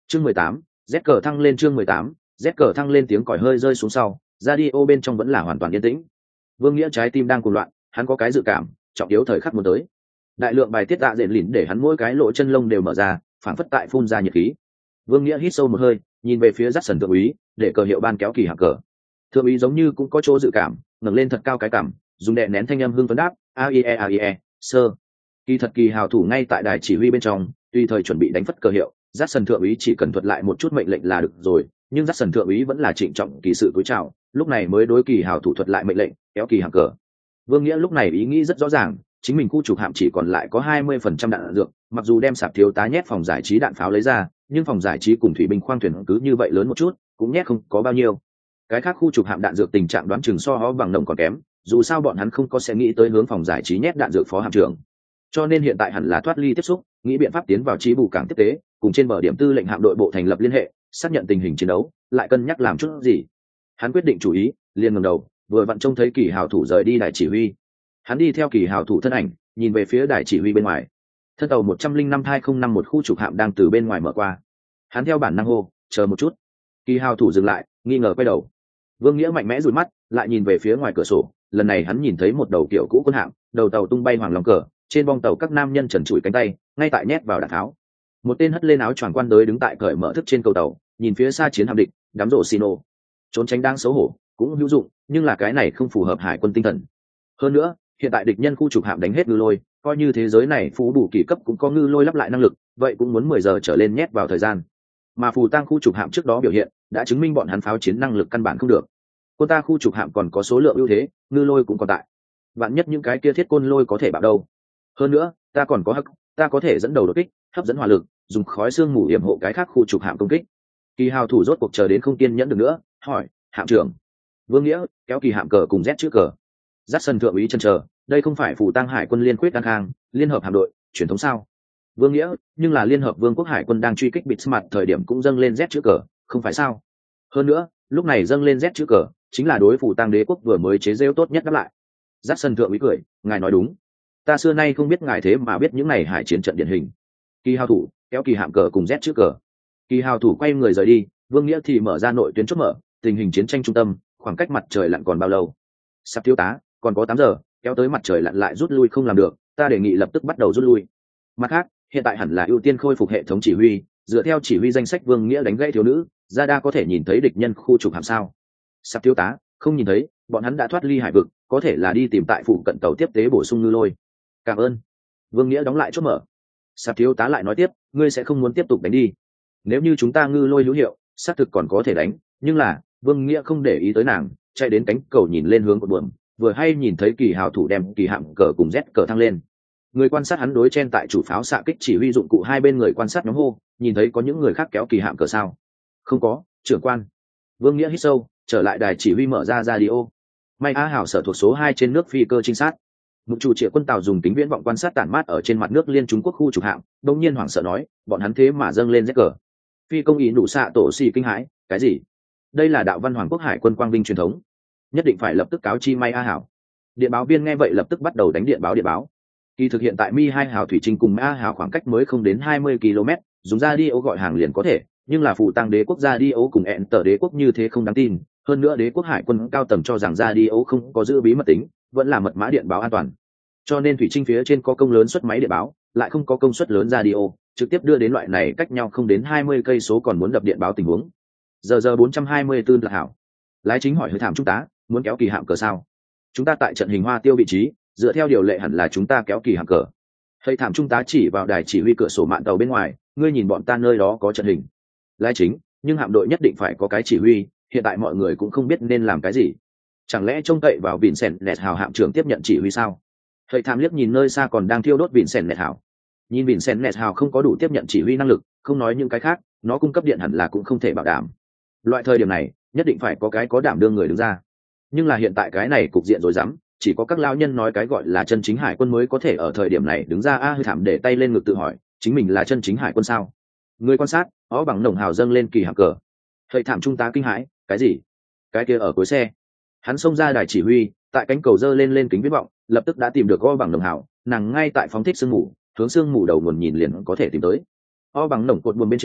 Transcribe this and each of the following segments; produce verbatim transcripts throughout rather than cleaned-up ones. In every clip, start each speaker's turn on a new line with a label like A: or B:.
A: Chương mười tám, Z cờ thăng lên chương mười tám, Z cờ thăng lên tiếng còi hơi rơi xuống sau, radio bên trong vẫn là hoàn toàn yên tĩnh. Vương Nghĩa trái tim đang cuồng loạn, hắn có cái dự cảm, trọng yếu thời khắc muốn tới. Đại lượng bài tiết tạ rện lìn để hắn mỗi cái lỗ chân lông đều mở ra, phản phất tại phun ra nhiệt khí. Vương Nghĩa hít sâu một hơi, nhìn về phía Dát Sần thượng úy, để cờ hiệu ban kéo kỳ hạng cờ. Thượng úy giống như cũng có chỗ dự cảm, ngẩng lên thật cao cái cằm, dùng đè nén thanh âm hưng phấn đáp, a i e a i e, sơ. Kỳ thật kỳ hào thủ ngay tại đài chỉ huy bên trong, tùy thời chuẩn bị đánh phất cờ hiệu, Dát Sần thượng úy chỉ cần thuật lại một chút mệnh lệnh là được rồi, nhưng Dát Sần thượng úy vẫn là trịnh trọng kỳ sự cúi chào, lúc này mới đối kỳ hào thủ thuật lại mệnh lệnh, kéo kỳ hạng cờ. Vương Nghĩa lúc này ý nghĩ rất rõ ràng, chính mình khu trục hạm chỉ còn lại có hai mươi phần trăm đạn dược, mặc dù đem sạp thiếu tá nhét phòng giải trí đạn pháo lấy ra, nhưng phòng giải trí cùng thủy binh khoang thuyền cứ như vậy lớn một chút, cũng nhét không có bao nhiêu. Cái khác khu trục hạm đạn dược tình trạng đoán chừng so họ bằng đồng còn kém, dù sao bọn hắn không có sẽ nghĩ tới hướng phòng giải trí nhét đạn dược phó hạm trưởng. Cho nên hiện tại hẳn là thoát ly tiếp xúc, nghĩ biện pháp tiến vào trí bù cảng tiếp tế, cùng trên bờ điểm tư lệnh hạm đội bộ thành lập liên hệ, xác nhận tình hình chiến đấu, lại cân nhắc làm chút gì. Hắn quyết định chủ ý, liền ngẩng đầu, vừa vặn trông thấy kỳ hào thủ rời đi đài chỉ huy. Hắn đi theo kỳ hào thủ thân ảnh, nhìn về phía đài chỉ huy bên ngoài. Thân tàu một trăm linh năm hai không năm một khu trục hạm đang từ bên ngoài mở qua. Hắn theo bản năng hô, chờ một chút. Kỳ hào thủ dừng lại, nghi ngờ quay đầu. Vương Nghĩa mạnh mẽ dụi mắt, lại nhìn về phía ngoài cửa sổ. Lần này hắn nhìn thấy một đầu kiểu cũ quân hạm, đầu tàu tung bay hoàng lòng cờ, trên bong tàu các nam nhân trần trụi cánh tay, ngay tại nhét vào đạn tháo. Một tên hất lên áo choàng quan đới đứng tại cởi mở thức trên cầu tàu, nhìn phía xa chiến hạm địch, đám rổ xì nổ. Trốn tránh đang xấu hổ, cũng hữu dụng, nhưng là cái này không phù hợp hải quân tinh thần. Hơn nữa, hiện tại địch nhân khu trục hạm đánh hết ngư lôi, coi như thế giới này phú đủ kỳ cấp cũng có ngư lôi lắp lại năng lực, vậy cũng muốn mười giờ trở lên nhét vào thời gian. Mà phù tăng khu trục hạm trước đó biểu hiện đã chứng minh bọn hắn pháo chiến năng lực căn bản không được. Quân ta khu trục hạm còn có số lượng ưu thế, ngư lôi cũng còn tại. Vạn nhất những cái kia thiết côn lôi có thể bạo đâu. Hơn nữa, ta còn có hắc, ta có thể dẫn đầu đột kích, hấp dẫn hỏa lực, dùng khói xương mù yểm hộ cái khác khu trục hạm công kích. Kỳ hào thủ rốt cuộc chờ đến không kiên nhẫn được nữa, hỏi, hạm trưởng. Vương Nghĩa kéo kỳ hạm cờ cùng Z trước cờ. Dát Sần thượng úy chân chờ, đây không phải phủ tăng hải quân liên quyết đăng khang, liên hợp hạm đội, truyền thống sao? Vương Nghĩa, nhưng là liên hợp vương quốc hải quân đang truy kích bịt mặt thời điểm cũng dâng lên Z chữ cờ, không phải sao? Hơn nữa, lúc này dâng lên Z chữ cờ, chính là đối phủ tăng đế quốc vừa mới chế giễu tốt nhất đáp lại. Dát Sần thượng úy cười, ngài nói đúng. Ta xưa nay không biết ngài thế mà biết những này hải chiến trận điển hình. Kỳ hào thủ kéo kỳ hạm cờ cùng Z chữ cờ. Kỳ hào thủ quay người rời đi, Vương Nghĩa thì mở ra nội tuyến chốt mở, tình hình chiến tranh trung tâm, khoảng cách mặt trời lặn còn bao lâu? Sắp thiếu tá, còn có tám giờ, kéo tới mặt trời lặn lại rút lui không làm được, ta đề nghị lập tức bắt đầu rút lui. Mặt khác, hiện tại hẳn là ưu tiên khôi phục hệ thống chỉ huy, dựa theo chỉ huy danh sách Vương Nghĩa đánh gãy thiếu nữ, ra đa có thể nhìn thấy địch nhân khu trục hạm sao? Sắp thiếu tá, không nhìn thấy, bọn hắn đã thoát ly hải vực, có thể là đi tìm tại phụ cận tàu tiếp tế bổ sung ngư lôi. Cảm ơn. Vương Nghĩa đóng lại chốt mở. Sắp thiếu tá lại nói tiếp, ngươi sẽ không muốn tiếp tục đánh đi. Nếu như chúng ta ngư lôi hữu hiệu, xác thực còn có thể đánh, nhưng là Vương Nghĩa không để ý tới nàng, chạy đến cánh cầu nhìn lên hướng của buồm, vừa hay nhìn thấy kỳ hào thủ đem kỳ hạm cờ cùng Z cờ thăng lên. Người quan sát hắn đối chen tại chủ pháo xạ kích chỉ huy dụng cụ hai bên người quan sát nhóm hô, nhìn thấy có những người khác kéo kỳ hạm cờ sao? Không có, trưởng quan. Vương Nghĩa hít sâu, trở lại đài chỉ huy mở ra radio. May A Hảo sở thuộc số hai trên nước phi cơ trinh sát. Mục chủ triệu quân tàu dùng kính viễn vọng quan sát tản mát ở trên mặt nước liên Trung Quốc khu trục hạm, đông nhiên hoảng sợ nói, bọn hắn thế mà dâng lên Z cờ. Phi công ý nụ xạ tổ xì kinh hãi, cái gì? Đây là đạo văn hoàng quốc hải quân quang vinh truyền thống, nhất định phải lập tức cáo chi May A Hảo. Điện báo viên nghe vậy lập tức bắt đầu đánh điện báo điện báo. Kỳ thực hiện tại Mi hai Hảo thủy trình cùng A Hảo khoảng cách mới không đến hai mươi ki lô mét, dùng ra đi ô gọi hàng liền có thể, nhưng là phụ tăng đế quốc ra đi ô cùng ẹn tờ đế quốc như thế không đáng tin. Hơn nữa đế quốc hải quân cao tầng cho rằng ra đi ô không có giữ bí mật tính, vẫn là mật mã điện báo an toàn. Cho nên thủy trình phía trên có công lớn suất máy điện báo, lại không có công suất lớn ra đi ô, trực tiếp đưa đến loại này cách nhau không đến hai mươi cây số còn muốn đập điện báo tình huống. Giờ giờ bốn trăm hai mươi tư là Hảo. Lái chính hỏi hơi thảm chúng ta, muốn kéo kỳ hạm cờ sao? Chúng ta tại trận hình hoa tiêu vị trí, dựa theo điều lệ hẳn là chúng ta kéo kỳ hạm cờ. Hơi thảm trung tá chỉ vào đài chỉ huy cửa sổ mạn tàu bên ngoài, ngươi nhìn bọn ta nơi đó có trận hình. Lái chính, nhưng hạm đội nhất định phải có cái chỉ huy, hiện tại mọi người cũng không biết nên làm cái gì. Chẳng lẽ trông cậy vào Vincent Nẹt Hào hạm trưởng tiếp nhận chỉ huy sao? Hơi thảm liếc nhìn nơi xa còn đang thiêu đốt Vincent Nẹt Hào. Nhìn Vincent Nẹt Hào không có đủ tiếp nhận chỉ huy năng lực, không nói những cái khác, nó cung cấp điện hẳn là cũng không thể bảo đảm. Loại thời điểm này, nhất định phải có cái có đảm đương người đứng ra. Nhưng là hiện tại cái này cục diện rồi dám, chỉ có các lao nhân nói cái gọi là chân chính hải quân mới có thể ở thời điểm này đứng ra. A Hơi thảm để tay lên ngực tự hỏi, chính mình là chân chính hải quân sao? Người quan sát, ó bằng nồng hào dâng lên kỳ hạm cờ. Hơi thảm trung tá kinh hãi, cái gì? Cái kia ở cuối xe. Hắn xông ra đài chỉ huy, tại cánh cầu dơ lên lên kính viễn vọng, lập tức đã tìm được o bằng nồng hào, nàng ngay tại phóng thích sương mù, hướng sương mù đầu nguồn nhìn liền có thể tìm tới. O bằng nồng cột buồm bên trên,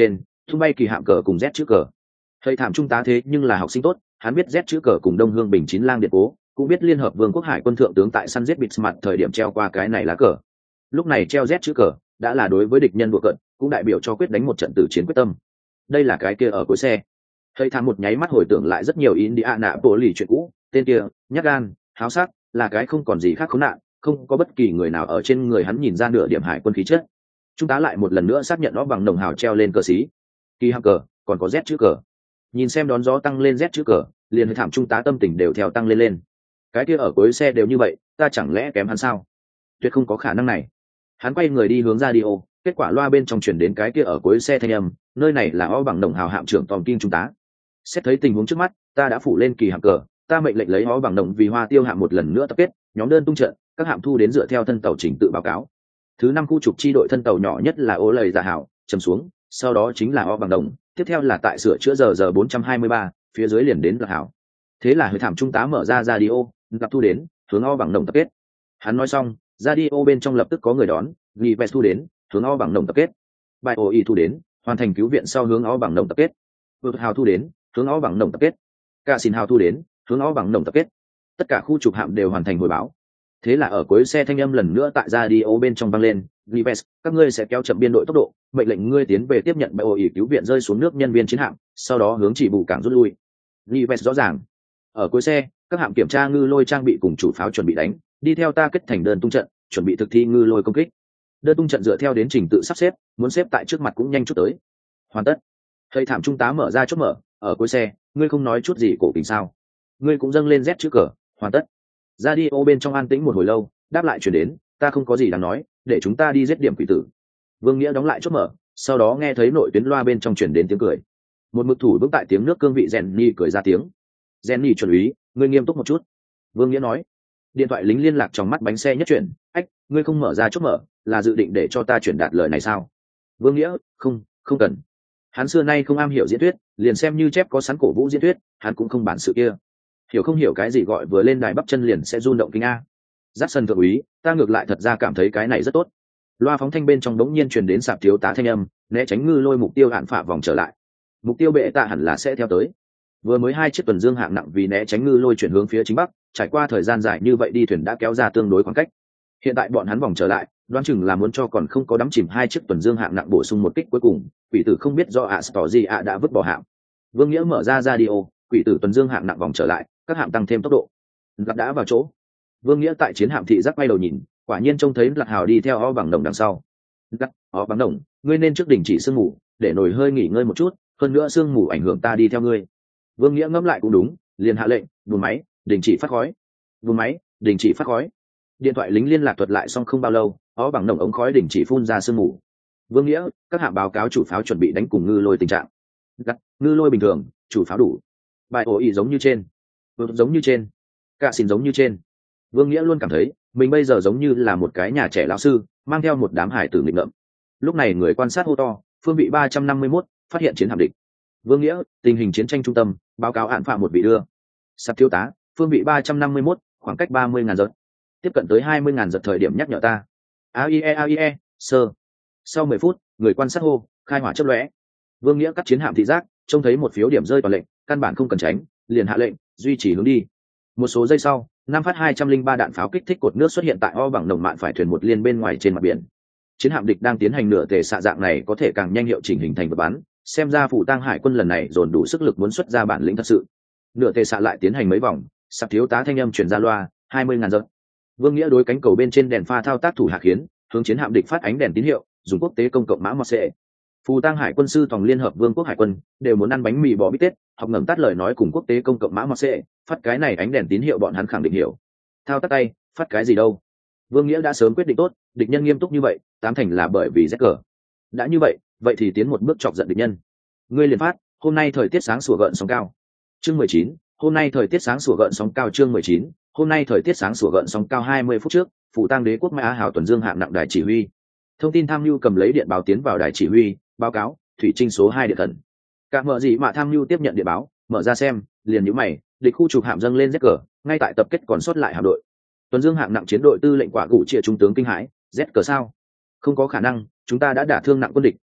A: tung bay kỳ hạm cờ cùng Z chữ cờ. Thầy thảm trung tá thế nhưng là học sinh tốt, hắn biết Z chữ cờ cùng Đông Hương Bình Chín Lang Điện Cố, cũng biết Liên Hợp Vương quốc Hải quân thượng tướng tại săn giết bịt mặt thời điểm treo qua cái này lá cờ. Lúc này treo Z chữ cờ đã là đối với địch nhân đùa cận, cũng đại biểu cho quyết đánh một trận tử chiến quyết tâm. Đây là cái kia ở cuối xe. Thầy thảm một nháy mắt hồi tưởng lại rất nhiều Indiana bộ lì chuyện cũ, tên kia, nhát gan, háo sắc, là cái không còn gì khác khốn nạn, không có bất kỳ người nào ở trên người hắn nhìn ra nửa điểm hải quân khí chất. Chúng ta lại một lần nữa xác nhận nó bằng nồng hào treo lên cờ xí, kỳ hạm cờ, còn có Z chữ cờ. Nhìn xem đón gió tăng lên Z chữ cờ, liền hơi thảm trung tá tâm tình đều theo tăng lên lên. Cái kia ở cuối xe đều như vậy, ta chẳng lẽ kém hắn sao? Tuyệt không có khả năng này. Hắn quay người đi hướng ra đi ô, kết quả loa bên trong chuyển đến cái kia ở cuối xe thanh âm, nơi này là o bằng đồng hào hạm trưởng Tom King trung tá. Xét thấy tình huống trước mắt, ta đã phủ lên kỳ hạm cờ, ta mệnh lệnh lấy o bằng đồng vì hoa tiêu hạm một lần nữa tập kết, nhóm đơn tung trận, các hạm thu đến dựa theo thân tàu trình tự báo cáo. Thứ năm khu trục chi đội thân tàu nhỏ nhất là ô lầy giả hảo, trầm xuống, sau đó chính là o bằng đồng, tiếp theo là tại sửa chữa giờ giờ bốn trăm hai mươi ba, phía dưới liền đến là hảo. Thế là hơi thảm trung tá mở ra radio, gặp thu đến, hướng o bằng đồng tập kết. Hắn nói xong, radio bên trong lập tức có người đón, Gives thu đến, hướng o bằng đồng tập kết. Bài oi thu đến, hoàn thành cứu viện sau hướng o bằng đồng tập kết. Vượt hào thu đến, hướng o bằng đồng tập kết. Cả xin hào thu đến, hướng o bằng đồng tập kết. Tất cả khu trục hạm đều hoàn thành hồi báo. Thế là ở cuối xe thanh âm lần nữa tại radio bên trong vang lên, Gives, các ngươi sẽ kéo chậm biên đội tốc độ, mệnh lệnh ngươi tiến về tiếp nhận bài oi cứu viện rơi xuống nước nhân viên chiến hạm, sau đó hướng chỉ bù cảng rút lui. Gives rõ ràng. Ở cuối xe, các hạm kiểm tra ngư lôi trang bị cùng chủ pháo chuẩn bị đánh, đi theo ta kết thành đơn tung trận, chuẩn bị thực thi ngư lôi công kích. Đơn tung trận dựa theo đến trình tự sắp xếp, muốn xếp tại trước mặt cũng nhanh chút tới. Hoàn tất. Thầy thảm trung tá mở ra chốt mở, ở cuối xe, ngươi không nói chút gì cổ tình sao? Ngươi cũng dâng lên Z chữ cờ, hoàn tất. Radio bên trong an tĩnh một hồi lâu, đáp lại truyền đến, ta không có gì đáng nói, để chúng ta đi giết điểm quỷ tử. Vương Nghĩa đóng lại chốt mở, sau đó nghe thấy nội tuyến loa bên trong truyền đến tiếng cười. Một mực thủ bước tại tiếng nước cương vị Jenny cười ra tiếng. Jenny chuẩn úy, ngươi nghiêm túc một chút. Vương Nghĩa nói. Điện thoại lính liên lạc trong mắt bánh xe nhất chuyển, ách, ngươi không mở ra chốt mở, là dự định để cho ta truyền đạt lời này sao? Vương Nghĩa, không, không cần. Hắn xưa nay không am hiểu diễn thuyết, liền xem như chép có sẵn cổ vũ diễn thuyết, hắn cũng không bản sự kia. Hiểu không hiểu cái gì gọi vừa lên đài bắp chân liền sẽ run động kinh a. Jackson thượng úy, ta ngược lại thật ra cảm thấy cái này rất tốt. Loa phóng thanh bên trong đống nhiên truyền đến sạp thiếu tá thanh âm, né tránh ngư lôi mục tiêu hạn phạ vòng trở lại. Mục tiêu bệ tạ hẳn là sẽ theo tới. Vừa mới hai chiếc tuần dương hạng nặng vì né tránh ngư lôi chuyển hướng phía chính bắc, trải qua thời gian dài như vậy đi thuyền đã kéo ra tương đối khoảng cách. Hiện tại bọn hắn vòng trở lại, đoán chừng là muốn cho còn không có đắm chìm hai chiếc tuần dương hạng nặng bổ sung một kích cuối cùng. Quỷ tử không biết do ạ tỏ gì ạ đã vứt bỏ hạm. Vương Nghĩa mở ra radio, quỷ tử tuần dương hạng nặng vòng trở lại, các hạm tăng thêm tốc độ. Gặp đã vào chỗ. Vương Nghĩa tại chiến hạm thị giác quay đầu nhìn, quả nhiên trông thấy Lạc Hào đi theo o bằng đồng đằng sau. Lạc, o bằng đồng, ngươi nên trước đình chỉ sương mù, để nổi hơi nghỉ ngơi một chút, hơn nữa sương mù ảnh hưởng ta đi theo ngươi. Vương Nghĩa ngẫm lại cũng đúng, liền hạ lệnh, buồng máy, đình chỉ phát khói. Buồng máy, đình chỉ phát khói. Điện thoại lính liên lạc thuật lại xong không bao lâu, o bằng đồng ống khói đình chỉ phun ra sương mù. Vương Nghĩa, các hạm báo cáo chủ pháo chuẩn bị đánh cùng ngư lôi tình trạng. Lạc, ngư lôi bình thường, chủ pháo đủ. Bài ổ ý giống như trên, giống như trên, cả xin giống như trên. Vương Nghĩa luôn cảm thấy mình bây giờ giống như là một cái nhà trẻ lão sư mang theo một đám hải tử nghịch ngợm. Lúc này người quan sát hô to, phương vị ba trăm năm mươi mốt, phát hiện chiến hạm địch. Vương Nghĩa, tình hình chiến tranh trung tâm, báo cáo án phạm một vị đưa. Sắp thiếu tá, phương vị ba trăm năm mươi mốt, khoảng cách ba mươi ngàn giật. Tiếp cận tới hai mươi ngàn giật thời điểm nhắc nhở ta. a i e a i e, sơ. Sau mười phút, người quan sát hô, khai hỏa chớp lóe. Vương Nghĩa cắt chiến hạm thị giác, trông thấy một phiếu điểm rơi toàn lệnh, căn bản không cần tránh, liền hạ lệnh, duy trì hướng đi. Một số giây sau, năm phát hai trăm linh ba đạn pháo kích thích cột nước xuất hiện tại o bằng đồng mạn phải thuyền một liên bên ngoài trên mặt biển. Chiến hạm địch đang tiến hành nửa tề xạ dạng này có thể càng nhanh hiệu chỉnh hình thành vật bắn, xem ra phủ tang hải quân lần này dồn đủ sức lực muốn xuất ra bản lĩnh thật sự. Nửa tề xạ lại tiến hành mấy vòng, sắp thiếu tá thanh âm truyền ra loa, hai mươi ngàn giật. Vương Nghĩa đối cánh cầu bên trên đèn pha thao tác thủ hạ khiến, hướng chiến hạm địch phát ánh đèn tín hiệu, dùng quốc tế công cộng mã mọt xệ. Phù tang hải quân sư tòng liên hợp vương quốc hải quân đều muốn ăn bánh mì bò bít tết, học ngẩng tắt lời nói cùng quốc tế công cộng mã mọt xệ, phát cái này ánh đèn tín hiệu bọn hắn khẳng định hiểu. Thao tác tay, phát cái gì đâu? Vương Nghĩa đã sớm quyết định tốt, địch nhân nghiêm túc như vậy, tám thành là bởi vì rét cờ. Đã như vậy, vậy thì tiến một bước chọc giận địch nhân. Ngươi liền phát, hôm nay thời tiết sáng sủa gợn sóng cao. Chương mười chín, hôm nay thời tiết sáng sủa gợn sóng cao. Chương mười chín, hôm nay thời tiết sáng sủa gợn sóng cao. Hai mươi phút trước, phủ tang đế quốc Mã Hảo tuần dương hạng nặng đài chỉ huy. Thông tin tham mưu cầm lấy điện báo tiến vào đài chỉ huy, báo cáo, thủy trinh số hai điện thần. Cả mở gì mà tham mưu tiếp nhận điện báo, mở ra xem, liền nhíu mày, địch khu trục hạm dâng lên rét cờ, ngay tại tập kết còn sót lại hạm đội. Tuần dương hạng nặng chiến đội tư lệnh quả gụ chia trung tướng kinh hãi, rét cờ sao? Không có khả năng, chúng ta đã đả thương nặng quân địch,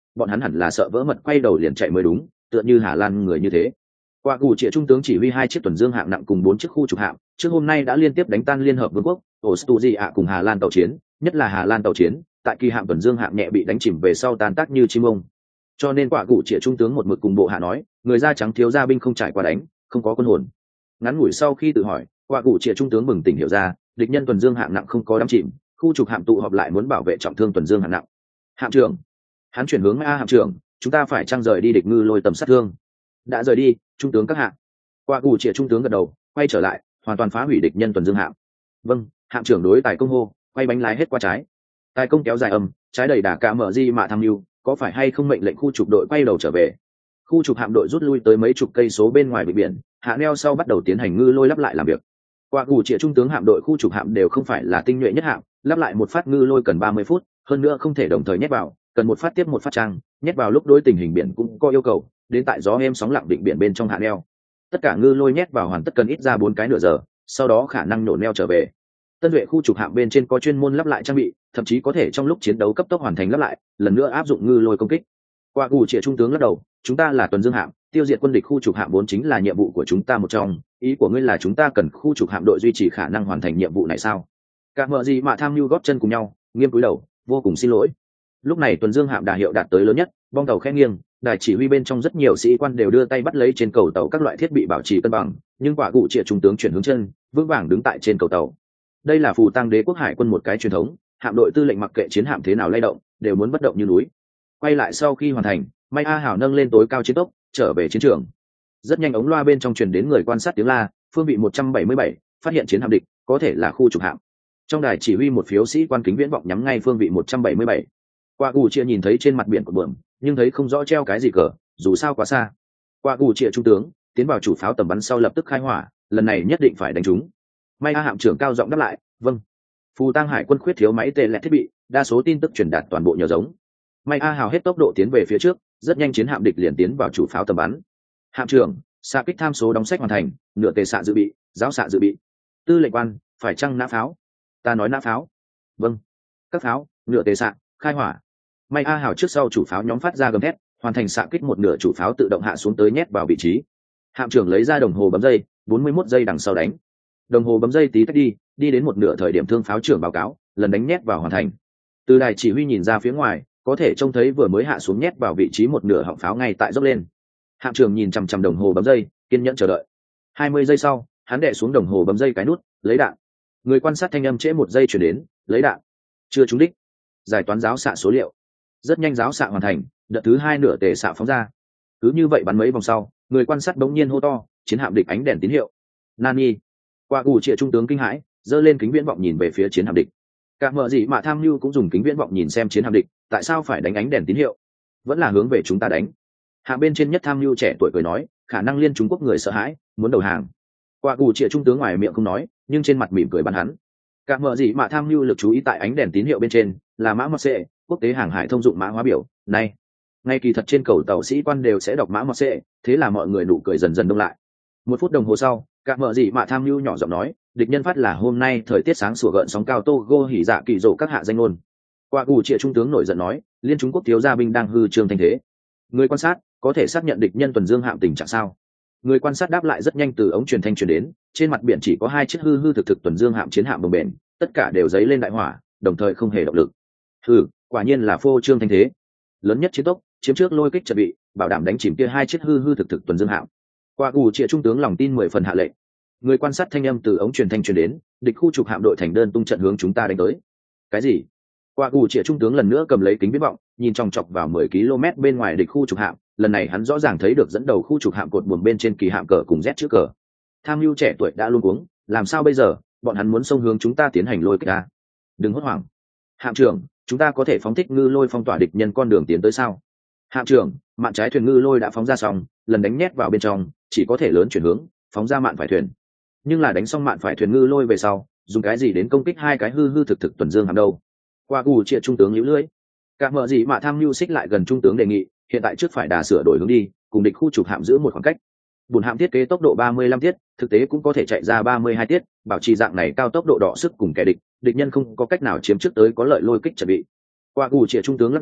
A: bọn hắn hẳn là sợ vỡ mật quay đầu liền chạy mới đúng, tựa như Hà Lan người như thế. Quả cụ trịa trung tướng chỉ huy hai chiếc tuần dương hạng nặng cùng bốn chiếc khu trục hạm, trước hôm nay đã liên tiếp đánh tan liên hợp vương quốc Ostuji ạ cùng Hà Lan tàu chiến, nhất là Hà Lan tàu chiến, tại kỳ hạm tuần dương hạng nhẹ bị đánh chìm về sau tan tác như chim ông. Cho nên quả cụ trịa trung tướng một mực cùng bộ hạ nói, người da trắng thiếu gia binh không trải qua đánh, không có quân hồn. Ngắn ngủi sau khi tự hỏi, quả cụ trịa trung tướng bừng tỉnh hiểu ra, địch nhân tuần dương hạng nặng không có đắm chìm, khu trục hạm tụ họp lại muốn bảo vệ trọng thương tuần dương hạng nặng. Hạm trưởng, hắn chuyển hướng a hạm trưởng, chúng ta phải trang rời đi địch ngư lôi tầm sát thương. Đã rời đi, trung tướng các hạng. Quả cụ trịa trung tướng gật đầu, quay trở lại, hoàn toàn phá hủy địch nhân tuần dương hạm. Vâng, hạm trưởng đối tài công hô, quay bánh lái hết qua trái. Tài công kéo dài âm, trái đầy đà cả mở di mạ tham mưu, có phải hay không mệnh lệnh khu trục đội quay đầu trở về. Khu trục hạm đội rút lui tới mấy chục cây số bên ngoài bờ biển, hạ neo sau bắt đầu tiến hành ngư lôi lắp lại làm việc. Quả cụ trịa trung tướng hạm đội khu trục hạm đều không phải là tinh nhuệ nhất hạm, lắp lại một phát ngư lôi cần ba mươi phút, hơn nữa không thể đồng thời nhét vào, cần một phát tiếp một phát trang, nhét vào lúc đối tình hình biển cũng có yêu cầu, đến tại gió êm sóng lặng định biển bên trong hạ neo. Tất cả ngư lôi nhét vào hoàn tất cần ít ra bốn cái nửa giờ, sau đó khả năng nổ neo trở về. Tân duệ khu trục hạm bên trên có chuyên môn lắp lại trang bị, thậm chí có thể trong lúc chiến đấu cấp tốc hoàn thành lắp lại, lần nữa áp dụng ngư lôi công kích. Quả cụ trịa trung tướng lắc đầu, chúng ta là tuần dương hạm, tiêu diệt quân địch khu trục hạm vốn chính là nhiệm vụ của chúng ta một trong, ý của ngươi là chúng ta cần khu trục hạm đội duy trì khả năng hoàn thành nhiệm vụ này sao? Cả mợ gì mà tham mưu góp chân cùng nhau, nghiêm cúi đầu, vô cùng xin lỗi. Lúc này tuần dương hạm đà hiệu đạt tới lớn nhất, bong tàu khẽ nghiêng, đài chỉ huy bên trong rất nhiều sĩ quan đều đưa tay bắt lấy trên cầu tàu các loại thiết bị bảo trì cân bằng, nhưng quả cụ trịa trung tướng chuyển hướng chân, vững vàng đứng tại trên cầu tàu. Đây là phù tăng đế quốc hải quân một cái truyền thống, hạm đội tư lệnh mặc kệ chiến hạm thế nào lay động, đều muốn bất động như núi. Quay lại sau khi hoàn thành, May A Hảo nâng lên tối cao chiến tốc, trở về chiến trường. Rất nhanh ống loa bên trong truyền đến người quan sát tiếng la, phương vị một trăm bảy mươi bảy, phát hiện chiến hạm địch, có thể là khu trục hạm. Trong đài chỉ huy một phiếu sĩ quan kính viễn vọng nhắm ngay phương vị một trăm bảy mươi bảy. Quả cụ trịa nhìn thấy trên mặt biển của bướm, nhưng thấy không rõ treo cái gì cờ, dù sao quá xa. Quả cụ trịa trung tướng tiến vào chủ pháo tầm bắn sau lập tức khai hỏa, lần này nhất định phải đánh trúng. May A hạm trưởng cao giọng đáp lại, vâng. Phù tăng hải quân khuyết thiếu máy tê lẹt thiết bị, đa số tin tức truyền đạt toàn bộ nhờ giống. May A hào hết tốc độ tiến về phía trước, rất nhanh chiến hạm địch liền tiến vào chủ pháo tầm bắn. Hạm trưởng, xạ kích tham số đóng sách hoàn thành, nửa tề xạ dự bị, giáo xạ dự bị. Tư lệnh quan, phải chăng nã pháo? Ta nói nã pháo. Vâng. Các pháo, nửa tề xạ, khai hỏa. May A hào trước sau chủ pháo nhóm phát ra gầm thét, hoàn thành xạ kích một nửa chủ pháo tự động hạ xuống tới nhét vào vị trí. Hạm trưởng lấy ra đồng hồ bấm giây, bốn mươi mốt giây đằng sau đánh. Đồng hồ bấm giây tí tách đi, đi đến một nửa thời điểm thương pháo trưởng báo cáo, lần đánh nhét vào hoàn thành. Từ đài chỉ huy nhìn ra phía ngoài, có thể trông thấy vừa mới hạ xuống nhét vào vị trí một nửa họng pháo ngay tại dốc lên. Hạm trưởng nhìn chằm chằm đồng hồ bấm giây, kiên nhẫn chờ đợi. hai mươi giây sau, hắn đè xuống đồng hồ bấm giây cái nút, lấy đạn. Người quan sát thanh âm trễ một giây chuyển đến, lấy đạn. Chưa trúng đích. Giải toán giáo xạ số liệu. Rất nhanh giáo xạ hoàn thành, đợt thứ hai nửa tề xạ phóng ra. Cứ như vậy bắn mấy vòng sau, người quan sát bỗng nhiên hô to, chiến hạm địch ánh đèn tín hiệu. Nani. Quả cụ trịa trung tướng kinh hãi, giơ lên kính viễn vọng nhìn về phía chiến hạm địch. Cả mợ gì mà tham mưu cũng dùng kính viễn vọng nhìn xem chiến hạm địch, tại sao phải đánh ánh đèn tín hiệu? Vẫn là hướng về chúng ta đánh. Hạ bên trên nhất tham mưu trẻ tuổi cười nói, khả năng liên Trung Quốc người sợ hãi, muốn đầu hàng. Quả cụ trịa trung tướng ngoài miệng không nói, nhưng trên mặt mỉm cười bắn hắn. Cả mợ gì mà tham mưu lực chú ý tại ánh đèn tín hiệu bên trên, là mã mọt xệ, quốc tế hàng hải thông dụng mã hóa biểu. Này, ngay kỳ thật trên cầu tàu sĩ quan đều sẽ đọc mã mọt xệ, thế là mọi người nụ cười dần dần đông lại. Một phút đồng hồ sau, cả mợ gì mà tham mưu nhỏ giọng nói, địch nhân phát là hôm nay thời tiết sáng sủa gợn sóng cao Togo hỉ dạ kỳ rộ các hạ danh ngôn. Quả cụ trịa trung tướng nổi giận nói, liên Trung Quốc thiếu gia binh đang hư trương thanh thế. Người quan sát có thể xác nhận địch nhân tuần dương hạm tình trạng sao? Người quan sát đáp lại rất nhanh từ ống truyền thanh truyền đến, trên mặt biển chỉ có hai chiếc hư hư thực thực tuần dương hạm chiến hạm bồng bềnh, tất cả đều dấy lên đại hỏa, đồng thời không hề động lực. Hừ, quả nhiên là phô trương thanh thế. Lớn nhất chiến tốc, chiếm trước lôi kích chuẩn bị, bảo đảm đánh chìm kia hai chiếc hư hư thực thực tuần dương hạm. Quả cụ trịa trung tướng lòng tin mười phần hạ lệnh. Người quan sát thanh âm từ ống truyền thanh truyền đến, địch khu trục hạm đội thành đơn tung trận hướng chúng ta đánh tới. Cái gì? Quả cụ trịa trung tướng lần nữa cầm lấy kính viễn vọng, nhìn chòng chọc vào mười ki lô mét bên ngoài địch khu trục hạm, lần này hắn rõ ràng thấy được dẫn đầu khu trục hạm cột buồm bên trên kỳ hạm cờ cùng Z chữ cờ. Tham mưu trẻ tuổi đã luống cuống, làm sao bây giờ, bọn hắn muốn xông hướng chúng ta tiến hành lôi kích à? Đừng hốt hoảng. Hạm trưởng, chúng ta có thể phóng thích ngư lôi phong tỏa địch nhân con đường tiến tới sao? Hạm trưởng, mạn trái thuyền ngư lôi đã phóng ra xong, lần đánh nhét vào bên trong, chỉ có thể lớn chuyển hướng, phóng ra mạn phải thuyền. Nhưng là đánh xong mạn phải thuyền ngư lôi về sau, dùng cái gì đến công kích hai cái hư hư thực thực tuần dương hạm đâu? Qua cụ triệt trung tướng nhíu lưỡi. Cả mợ gì mà tham mưu xích lại gần trung tướng đề nghị, hiện tại trước phải đà sửa đổi hướng đi, cùng địch khu trục hạm giữ một khoảng cách. Bùn hạm thiết kế tốc độ ba mươi lăm tiết, thực tế cũng có thể chạy ra ba mươi hai tiết, bảo trì dạng này cao tốc độ đọ sức cùng kẻ địch, địch nhân không có cách nào chiếm trước tới có lợi lôi kích chuẩn bị. Qua cụ triệt trung tướng lắc đầu,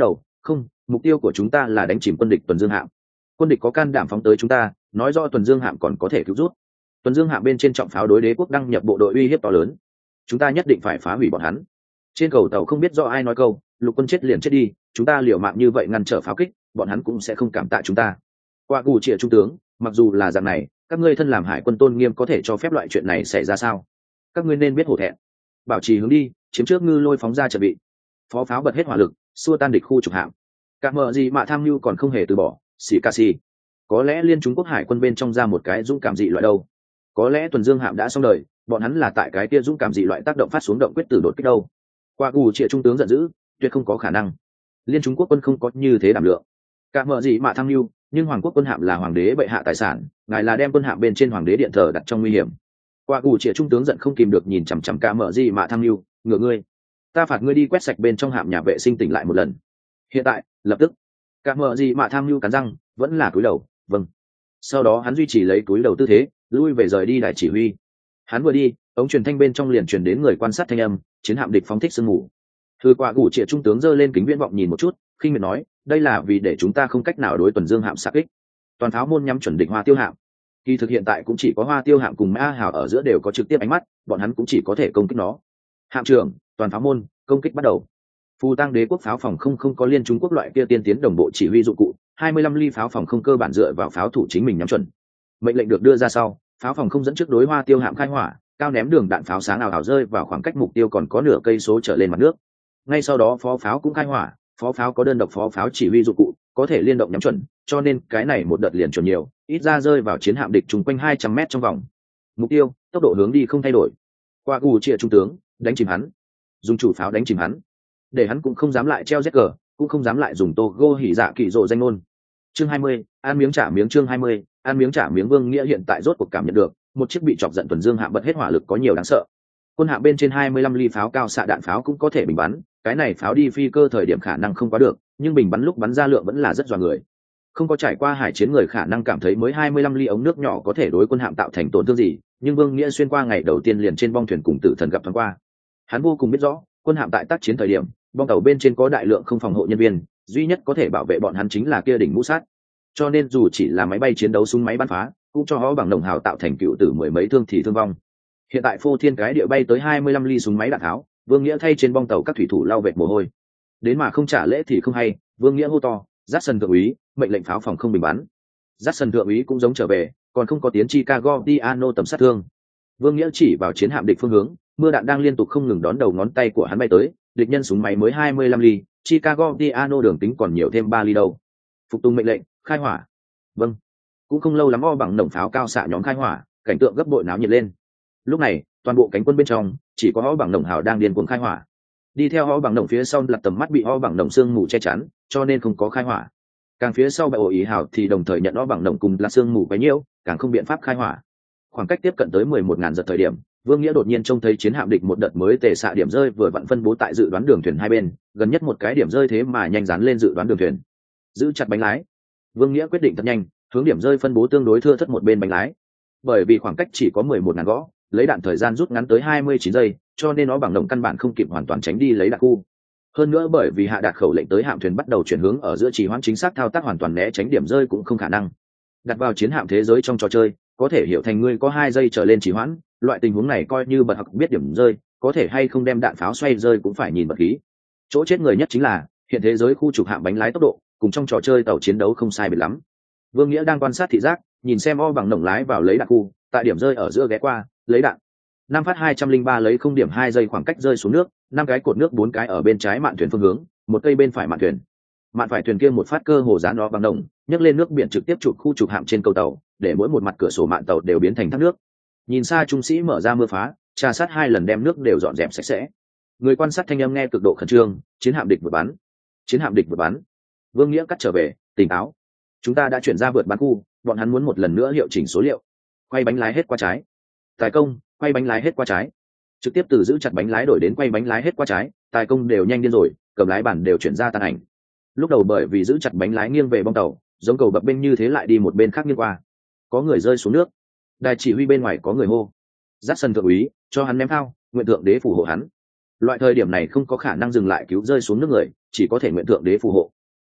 A: Không, mục tiêu của chúng ta là đánh chìm quân địch tuần dương hạm. Quân địch có can đảm phóng tới chúng ta, nói rõ tuần dương hạm còn có thể cứu rút. Tuần dương hạm bên trên trọng pháo đối đế quốc đăng nhập bộ đội uy hiếp to lớn, chúng ta nhất định phải phá hủy bọn hắn. Trên cầu tàu không biết do ai nói câu, lục quân chết liền chết đi, chúng ta liều mạng như vậy ngăn trở pháo kích, bọn hắn cũng sẽ không cảm tạ chúng ta. Qua cù trịa trung tướng, mặc dù là dạng này, các ngươi thân làm hải quân tôn nghiêm có thể cho phép loại chuyện này xảy ra sao? Các ngươi nên biết hổ thẹn. Bảo trì hướng đi, chiếm trước ngư lôi phóng ra chuẩn bị. Phó pháo bật hết hỏa lực, xua tan địch khu trục hạm. Cả mờ gì mà tham mưu còn không hề từ bỏ, xỉ ca xì. Có lẽ liên Trung Quốc hải quân bên trong ra một cái dũng cảm dị loại đâu. Có lẽ tuần dương hạm đã xong đời, bọn hắn là tại cái kia dũng cảm dị loại tác động phát xuống động quyết tử đột kích đâu. Qua cù trịa trung tướng giận dữ, tuyệt không có khả năng. Liên Trung Quốc quân không có như thế đảm lượng. Cả mờ gì mà tham mưu, nhưng hoàng quốc quân hạm là hoàng đế bệ hạ tài sản, ngài là đem quân hạm bên trên hoàng đế điện thờ đặt trong nguy hiểm. Qua cù trịa trung tướng giận không kìm được nhìn chằm chằm cả mờ gì mà tham mưu, ngửa ngươi, ta phạt ngươi đi quét sạch bên trong hạm nhà vệ sinh tỉnh lại một lần. Hiện tại, lập tức. Cả mờ gì mà tham mưu cắn răng, vẫn là cúi đầu, vâng. Sau đó hắn duy trì lấy cúi đầu tư thế, lui về rời đi đài chỉ huy. Hắn vừa đi, ống truyền thanh bên trong liền truyền đến người quan sát thanh âm, chiến hạm địch phóng thích sương mù. Thư Quả Củ Triệt trung tướng giơ lên kính viễn vọng nhìn một chút, khinh miệt nói, đây là vì để chúng ta không cách nào đối tuần dương hạm xạ kích. Toàn pháo môn nhắm chuẩn địch Hoa Tiêu hạm. Kỳ thực hiện tại cũng chỉ có Hoa Tiêu hạm cùng Ma Hào ở giữa đều có trực tiếp ánh mắt, bọn hắn cũng chỉ có thể công kích nó. Hạm trưởng, toàn pháo môn, công kích bắt đầu. Phù Tăng Đế quốc pháo phòng không không có liên Trung Quốc loại kia tiên tiến đồng bộ chỉ huy dụng cụ, hai mươi lăm ly pháo phòng không cơ bản dựa vào pháo thủ chính mình nhắm chuẩn. Mệnh lệnh được đưa ra sau, pháo phòng không dẫn trước đối Hoa Tiêu hạm khai hỏa, cao ném đường đạn pháo sáng ảo ảo rơi vào khoảng cách mục tiêu còn có nửa cây số trở lên mặt nước. Ngay sau đó phó pháo cũng khai hỏa, phó pháo có đơn độc phó pháo chỉ huy dụng cụ, có thể liên động nhắm chuẩn, cho nên cái này một đợt liền chuẩn nhiều, ít ra rơi vào chiến hạm địch trùng quanh hai trăm mét trong vòng. Mục tiêu, tốc độ hướng đi không thay đổi. Qua Cù Triệt trung tướng, đánh chìm hắn. Dùng chủ pháo đánh chìm hắn. Để hắn cũng không dám lại treo Z cờ, cũng không dám lại dùng Togo hỉ dạ kỳ rộ danh ngôn. Chương hai mươi, ăn miếng trả miếng chương hai mươi, ăn miếng trả miếng Vương Nghĩa hiện tại rốt cuộc cảm nhận được, một chiếc bị chọc giận tuần dương hạm bật hết hỏa lực có nhiều đáng sợ. Quân hạm bên trên hai mươi lăm ly pháo cao xạ đạn pháo cũng có thể bình bắn, cái này pháo đi phi cơ thời điểm khả năng không quá được, nhưng bình bắn lúc bắn ra lượng vẫn là rất dọa người. Không có trải qua hải chiến người khả năng cảm thấy mới hai mươi lăm ly ống nước nhỏ có thể đối quân hạm tạo thành tổn thương gì, nhưng Vương Nghĩa xuyên qua ngày đầu tiên liền trên bong thuyền cùng tử thần gặp thoáng qua. Hắn vô cùng biết rõ, quân hạm tại tác chiến thời điểm, bong tàu bên trên có đại lượng không phòng hộ nhân viên, duy nhất có thể bảo vệ bọn hắn chính là kia đỉnh mũ sắt. Cho nên dù chỉ là máy bay chiến đấu súng máy bắn phá, cũng cho họ bằng đồng hào tạo thành cựu tử mười mấy thương thì thương vong. Hiện tại phô thiên cái địa bay tới hai mươi lăm ly súng máy đạn tháo, Vương Nghĩa thay trên bong tàu các thủy thủ lau vệt mồ hôi. Đến mà không trả lễ thì không hay, Vương Nghĩa hô to, "Dát sân thượng úy, mệnh lệnh pháo phòng không bình bắn." Dát sân thượng úy cũng giống trở về, còn không có tiến Chicago Diano tầm sát thương. Vương Nghĩa chỉ vào chiến hạm địch phương hướng, mưa đạn đang liên tục không ngừng đón đầu ngón tay của hắn bay tới, địch nhân súng máy mới hai mươi lăm ly, Chicago Diano đường tính còn nhiều thêm ba ly đâu. Phục tùng mệnh lệnh, khai hỏa. Vâng. Cũng không lâu lắm o bằng nòng pháo cao xạ nhóm khai hỏa, cảnh tượng gấp bội náo nhiệt lên. Lúc này, toàn bộ cánh quân bên trong chỉ có o bằng nòng hào đang điên cuồng khai hỏa. Đi theo o bằng nòng phía sau là tầm mắt bị o bằng nòng sương mù che chắn, cho nên không có khai hỏa. Càng phía sau bại ổ ý hào thì đồng thời nhận o bằng nòng cùng là sương mù quấy nhiễu, càng không biện pháp khai hỏa. Khoảng cách tiếp cận tới mười một nghìn giật thời điểm, Vương Nghĩa đột nhiên trông thấy chiến hạm địch một đợt mới tề xạ điểm rơi vừa vặn phân bố tại dự đoán đường thuyền hai bên, gần nhất một cái điểm rơi thế mà nhanh dán lên dự đoán đường thuyền. Giữ chặt bánh lái. Vương Nghĩa quyết định thật nhanh, hướng điểm rơi phân bố tương đối thưa thất một bên bánh lái. Bởi vì khoảng cách chỉ có mười một ngàn gõ, lấy đạn thời gian rút ngắn tới hai mươi chín giây, cho nên nó bằng động căn bản không kịp hoàn toàn tránh đi lấy đạn khu. Hơn nữa bởi vì hạ đạt khẩu lệnh tới hạm thuyền bắt đầu chuyển hướng ở giữa trì hoãn chính xác thao tác hoàn toàn né tránh điểm rơi cũng không khả năng. Đặt vào chiến hạm thế giới trong trò chơi, có thể hiểu thành ngươi có hai giây trở lên trì hoãn, loại tình huống này coi như bật học biết điểm rơi, có thể hay không đem đạn pháo xoay rơi cũng phải nhìn bật khí. Chỗ chết người nhất chính là hiện thế giới khu trục hạm bánh lái tốc độ, cùng trong trò chơi tàu chiến đấu không sai biệt lắm. Vương Nghĩa đang quan sát thị giác, nhìn xem o bằng nòng lái vào lấy đạn khu, tại điểm rơi ở giữa ghé qua, lấy đạn. Năm phát hai trăm linh ba lấy không điểm hai giây khoảng cách rơi xuống nước, năm cái cột nước bốn cái ở bên trái mạn thuyền phương hướng, một cây bên phải mạn thuyền. Mạn phải thuyền kia một phát cơ hồ dán o bằng nòng, nhấc lên nước biển trực tiếp chụp khu trục hạm trên cầu tàu, để mỗi một mặt cửa sổ mạn tàu đều biến thành thác nước. Nhìn xa trung sĩ mở ra mưa phá, trà sát hai lần đem nước đều dọn dẹp sạch sẽ. Người quan sát thanh âm nghe cực độ khẩn trương, chiến hạm địch vượt bắn, chiến hạm địch vượt bắn. Vương Nghĩa cắt trở về, tỉnh táo. Chúng ta đã chuyển ra vượt bắn khu, bọn hắn muốn một lần nữa hiệu chỉnh số liệu. Quay bánh lái hết qua trái. Tài công, quay bánh lái hết qua trái. Trực tiếp từ giữ chặt bánh lái đổi đến quay bánh lái hết qua trái, tài công đều nhanh điên rồi, cầm lái bản đều chuyển ra tàn ảnh. Lúc đầu bởi vì giữ chặt bánh lái nghiêng về bong tàu, giống cầu bập bên như thế lại đi một bên khác nghiêng qua. Có người rơi xuống nước. Đài chỉ huy bên ngoài có người hô, dắt sân thượng úy, cho hắn ném phao, nguyện thượng đế phù hộ hắn. Loại thời điểm này không có khả năng dừng lại cứu rơi xuống nước người, chỉ có thể nguyện thượng đế phù hộ.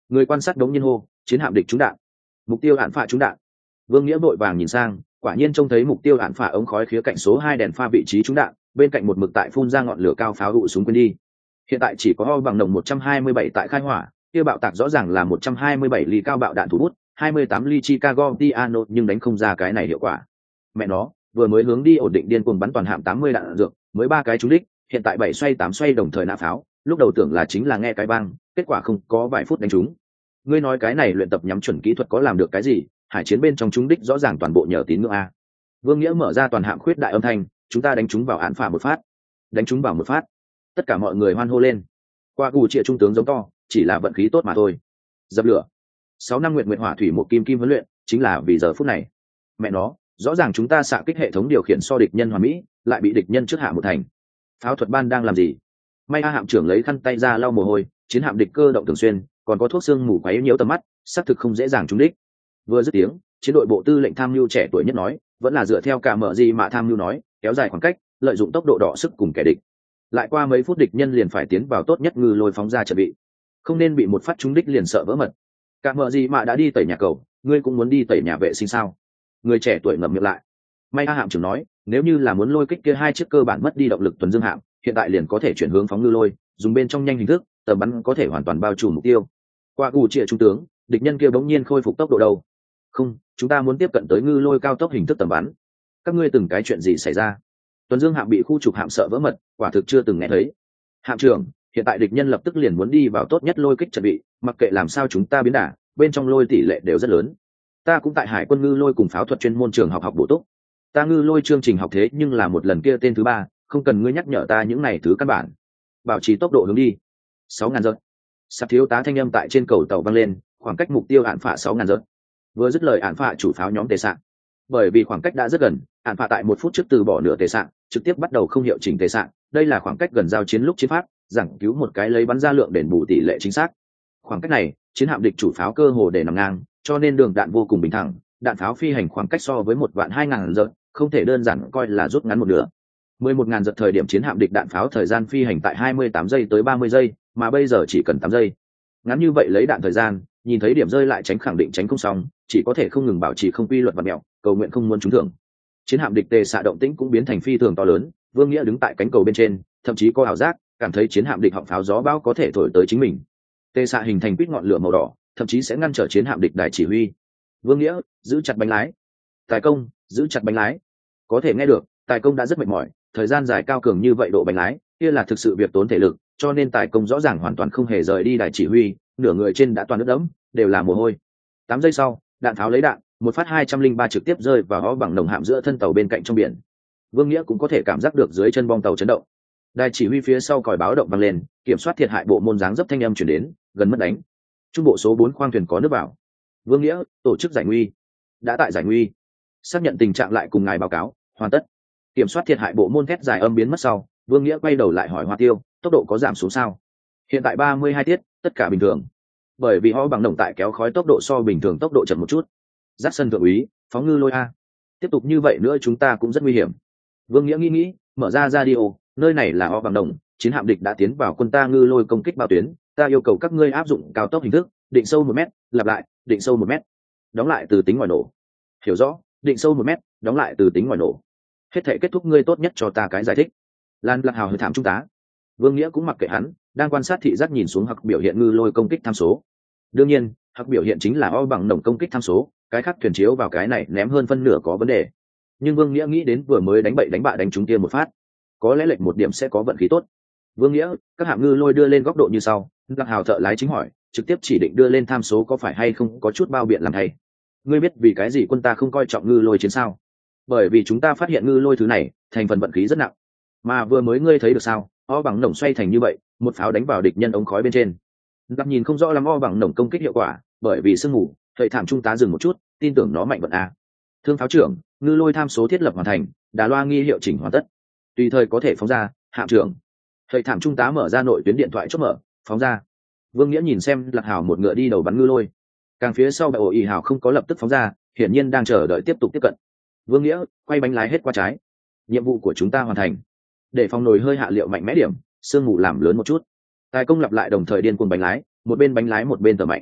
A: Người quan sát đống nhiên hô, chiến hạm địch trúng đạn, mục tiêu hạn phạ trúng đạn. Vương Nghĩa vội vàng nhìn sang, quả nhiên trông thấy mục tiêu hạn phạ ống khói khía cạnh số hai đèn pha vị trí trúng đạn, bên cạnh một mực tại phun ra ngọn lửa cao pháo hụ súng quên đi. Hiện tại chỉ có ho bằng nồng một trăm hai mươi bảy tại khai hỏa, kia bạo tạc rõ ràng là một trăm hai mươi bảy ly cao bạo đạn thủ bút, hai mươi tám ly Chicago Piano nhưng đánh không ra cái này hiệu quả. Mẹ nó, vừa mới hướng đi ổn định điên cuồng bắn toàn hạm tám mươi đạn dược, mới ba cái trúng đích, hiện tại bảy xoay tám xoay đồng thời nã pháo, lúc đầu tưởng là chính là nghe cái bang, kết quả không có vài phút đánh trúng. Ngươi nói cái này luyện tập nhắm chuẩn kỹ thuật có làm được cái gì? Hải chiến bên trong trúng đích rõ ràng toàn bộ nhờ tín ngưỡng a. Vương Nghĩa mở ra toàn hạm khuyết đại âm thanh, chúng ta đánh trúng vào án phả một phát, đánh trúng vào một phát. Tất cả mọi người hoan hô lên. Qua cù trịa trung tướng giống to, chỉ là vận khí tốt mà thôi. Dập lửa. Sáu năm nguyện nguyện hỏa thủy một kim kim huấn luyện, chính là vì giờ phút này. Mẹ nó, rõ ràng chúng ta xạ kích hệ thống điều khiển so địch nhân hoàn mỹ, lại bị địch nhân trước hạ một thành. Pháo thuật ban đang làm gì? May a hạm trưởng lấy khăn tay ra lau mồ hôi, chiến hạm địch cơ động thường xuyên, còn có thuốc xương mù quấy nhiễu tầm mắt, xác thực không dễ dàng trúng đích. Vừa dứt tiếng, chiến đội bộ tư lệnh tham mưu trẻ tuổi nhất nói, vẫn là dựa theo cả mở gì mà tham mưu nói, kéo dài khoảng cách, lợi dụng tốc độ đọ sức cùng kẻ địch. Lại qua mấy phút địch nhân liền phải tiến vào tốt nhất ngư lôi phóng ra chuẩn bị, không nên bị một phát trúng đích liền sợ vỡ mật. Cả mở gì mà đã đi tẩy nhà cầu, ngươi cũng muốn đi tẩy nhà vệ sinh sao? Người trẻ tuổi ngậm miệng lại. May a hạm trưởng nói, nếu như là muốn lôi kích kia hai chiếc cơ bản mất đi động lực tuần dương hạm, hiện tại liền có thể chuyển hướng phóng ngư lôi, dùng bên trong nhanh hình thức, tầm bắn có thể hoàn toàn bao trùm mục tiêu. Qua cù trịa trung tướng, địch nhân kia bỗng nhiên khôi phục tốc độ đâu? Không, chúng ta muốn tiếp cận tới ngư lôi cao tốc hình thức tầm bắn. Các ngươi từng cái chuyện gì xảy ra? Tuần dương hạm bị khu trục hạm sợ vỡ mật, quả thực chưa từng nghe thấy. Hạm trưởng, hiện tại địch nhân lập tức liền muốn đi vào tốt nhất lôi kích chuẩn bị, mặc kệ làm sao chúng ta biến đả, bên trong lôi tỷ lệ đều rất lớn. Ta cũng tại hải quân ngư lôi cùng pháo thuật chuyên môn trường học học bổ túc. Ta ngư lôi chương trình học thế nhưng là một lần kia tên thứ ba, không cần ngươi nhắc nhở ta những này thứ căn bản. Bảo trì tốc độ hướng đi. Sáu ngàn giật. Sắp thiếu tá thanh âm tại trên cầu tàu vang lên, khoảng cách mục tiêu án phạ sáu ngàn giật. Vừa dứt lời án phạ chủ pháo nhóm tề sạn. Bởi vì khoảng cách đã rất gần, án phạ tại một phút trước từ bỏ nửa tề sạn, trực tiếp bắt đầu không hiệu chỉnh tề sạn. Đây là khoảng cách gần giao chiến lúc chiến pháp, giảng cứu một cái lấy bắn ra lượng đền bù tỷ lệ chính xác. Khoảng cách này, chiến hạm địch chủ pháo cơ hồ để nằm ngang, cho nên đường đạn vô cùng bình thẳng, đạn pháo phi hành khoảng cách so với một vạn hai ngàn giật, không thể đơn giản coi là rút ngắn một nửa. Mười một ngàn giật thời điểm chiến hạm địch đạn pháo thời gian phi hành tại hai mươi tám giây tới ba mươi giây, mà bây giờ chỉ cần tám giây. Ngắn như vậy lấy đạn thời gian, nhìn thấy điểm rơi lại tránh khẳng định tránh không xong, chỉ có thể không ngừng bảo trì không quy luật và mẹo, cầu nguyện không muốn trúng thưởng. Chiến hạm địch tề xạ động tĩnh cũng biến thành phi thường to lớn, Vương Nghĩa đứng tại cánh cầu bên trên, thậm chí có ảo giác, cảm thấy chiến hạm địch họng pháo gió bão có thể thổi tới chính mình. Tề xạ hình thành quýt ngọn lửa màu đỏ, thậm chí sẽ ngăn trở chiến hạm địch đài chỉ huy. Vương Nghĩa giữ chặt bánh lái. Tài công giữ chặt bánh lái. Có thể nghe được, Tài công đã rất mệt mỏi, thời gian dài cao cường như vậy độ bánh lái, kia là thực sự việc tốn thể lực, cho nên Tài công rõ ràng hoàn toàn không hề rời đi đài chỉ huy, nửa người trên đã toàn ướt đẫm, đều là mồ hôi. Tám giây sau, đạn pháo lấy đạn, một phát hai trăm linh ba trực tiếp rơi vào hó bằng nồng hạm giữa thân tàu bên cạnh trong biển. Vương Nghĩa cũng có thể cảm giác được dưới chân bong tàu chấn động. Đài chỉ huy phía sau còi báo động vang lên, kiểm soát thiệt hại bộ môn dáng dấp thanh âm truyền đến, gần mất đánh. Trung bộ số bốn khoang thuyền có nước vào. Vương Nghĩa, tổ chức giải nguy. Đã tại giải nguy. Xác nhận tình trạng lại cùng ngài báo cáo, hoàn tất. Kiểm soát thiệt hại bộ môn thét dài âm biến mất sau, Vương Nghĩa quay đầu lại hỏi Hoa Tiêu, tốc độ có giảm xuống sao? Hiện tại ba mươi hai tiết, tất cả bình thường. Bởi vì ho bằng nồng tại kéo khói tốc độ so bình thường tốc độ chậm một chút. Dắt sân thượng úy, phóng ngư lôi a. Tiếp tục như vậy nữa chúng ta cũng rất nguy hiểm. Vương Nghĩa nghĩ nghĩ, mở ra radio, nơi này là ho bằng nồng, chiến hạm địch đã tiến vào quân ta ngư lôi công kích bao tuyến, ta yêu cầu các ngươi áp dụng cao tốc hình thức, định sâu một mét, lặp lại, định sâu một mét, đóng lại từ tính ngoài nổ. Hiểu rõ, định sâu một mét, đóng lại từ tính ngoài nổ. Hết thể kết thúc ngươi tốt nhất cho ta cái giải thích. Lan Lạc Hào hơi thảm trung tá. Vương Nghĩa cũng mặc kệ hắn, đang quan sát thị giác nhìn xuống hoặc biểu hiện ngư lôi công kích tham số. Đương nhiên, hoặc biểu hiện chính là o bằng nồng công kích tham số, cái khác thuyền chiếu vào cái này ném hơn phân nửa có vấn đề. Nhưng Vương Nghĩa nghĩ đến vừa mới đánh bậy đánh bạ đánh trúng kia một phát, có lẽ lệch một điểm sẽ có vận khí tốt. Vương Nghĩa, các hạm ngư lôi đưa lên góc độ như sau. Lạc Hào thợ lái chính hỏi, trực tiếp chỉ định đưa lên tham số có phải hay không có chút bao biện làm thay. Ngươi biết vì cái gì quân ta không coi trọng ngư lôi chiến sao? Bởi vì chúng ta phát hiện ngư lôi thứ này thành phần vận khí rất nặng, mà vừa mới ngươi thấy được sao, o bằng nồng xoay thành như vậy, một pháo đánh vào địch nhân ống khói bên trên. Gặp nhìn không rõ lắm o bằng nồng công kích hiệu quả, bởi vì sương mù. Thầy thảm trung tá dừng một chút, tin tưởng nó mạnh vận a. Thương pháo trưởng, ngư lôi tham số thiết lập hoàn thành, đà loa nghi hiệu chỉnh hoàn tất, tùy thời có thể phóng ra. Hạm trưởng. Thầy thảm trung tá mở ra nội tuyến điện thoại chốt mở, phóng ra. Vương Nghĩa nhìn xem Lạc Hào một ngựa đi đầu bắn ngư lôi, càng phía sau bệ ổ y hào không có lập tức phóng ra, hiển nhiên đang chờ đợi tiếp tục tiếp cận. Vương Nghĩa quay bánh lái hết qua trái. Nhiệm vụ của chúng ta hoàn thành. Để phòng nồi hơi hạ liệu mạnh mẽ điểm, sương mù làm lớn một chút. Tài công lặp lại đồng thời điên cuồng bánh lái, một bên bánh lái một bên tở mạnh.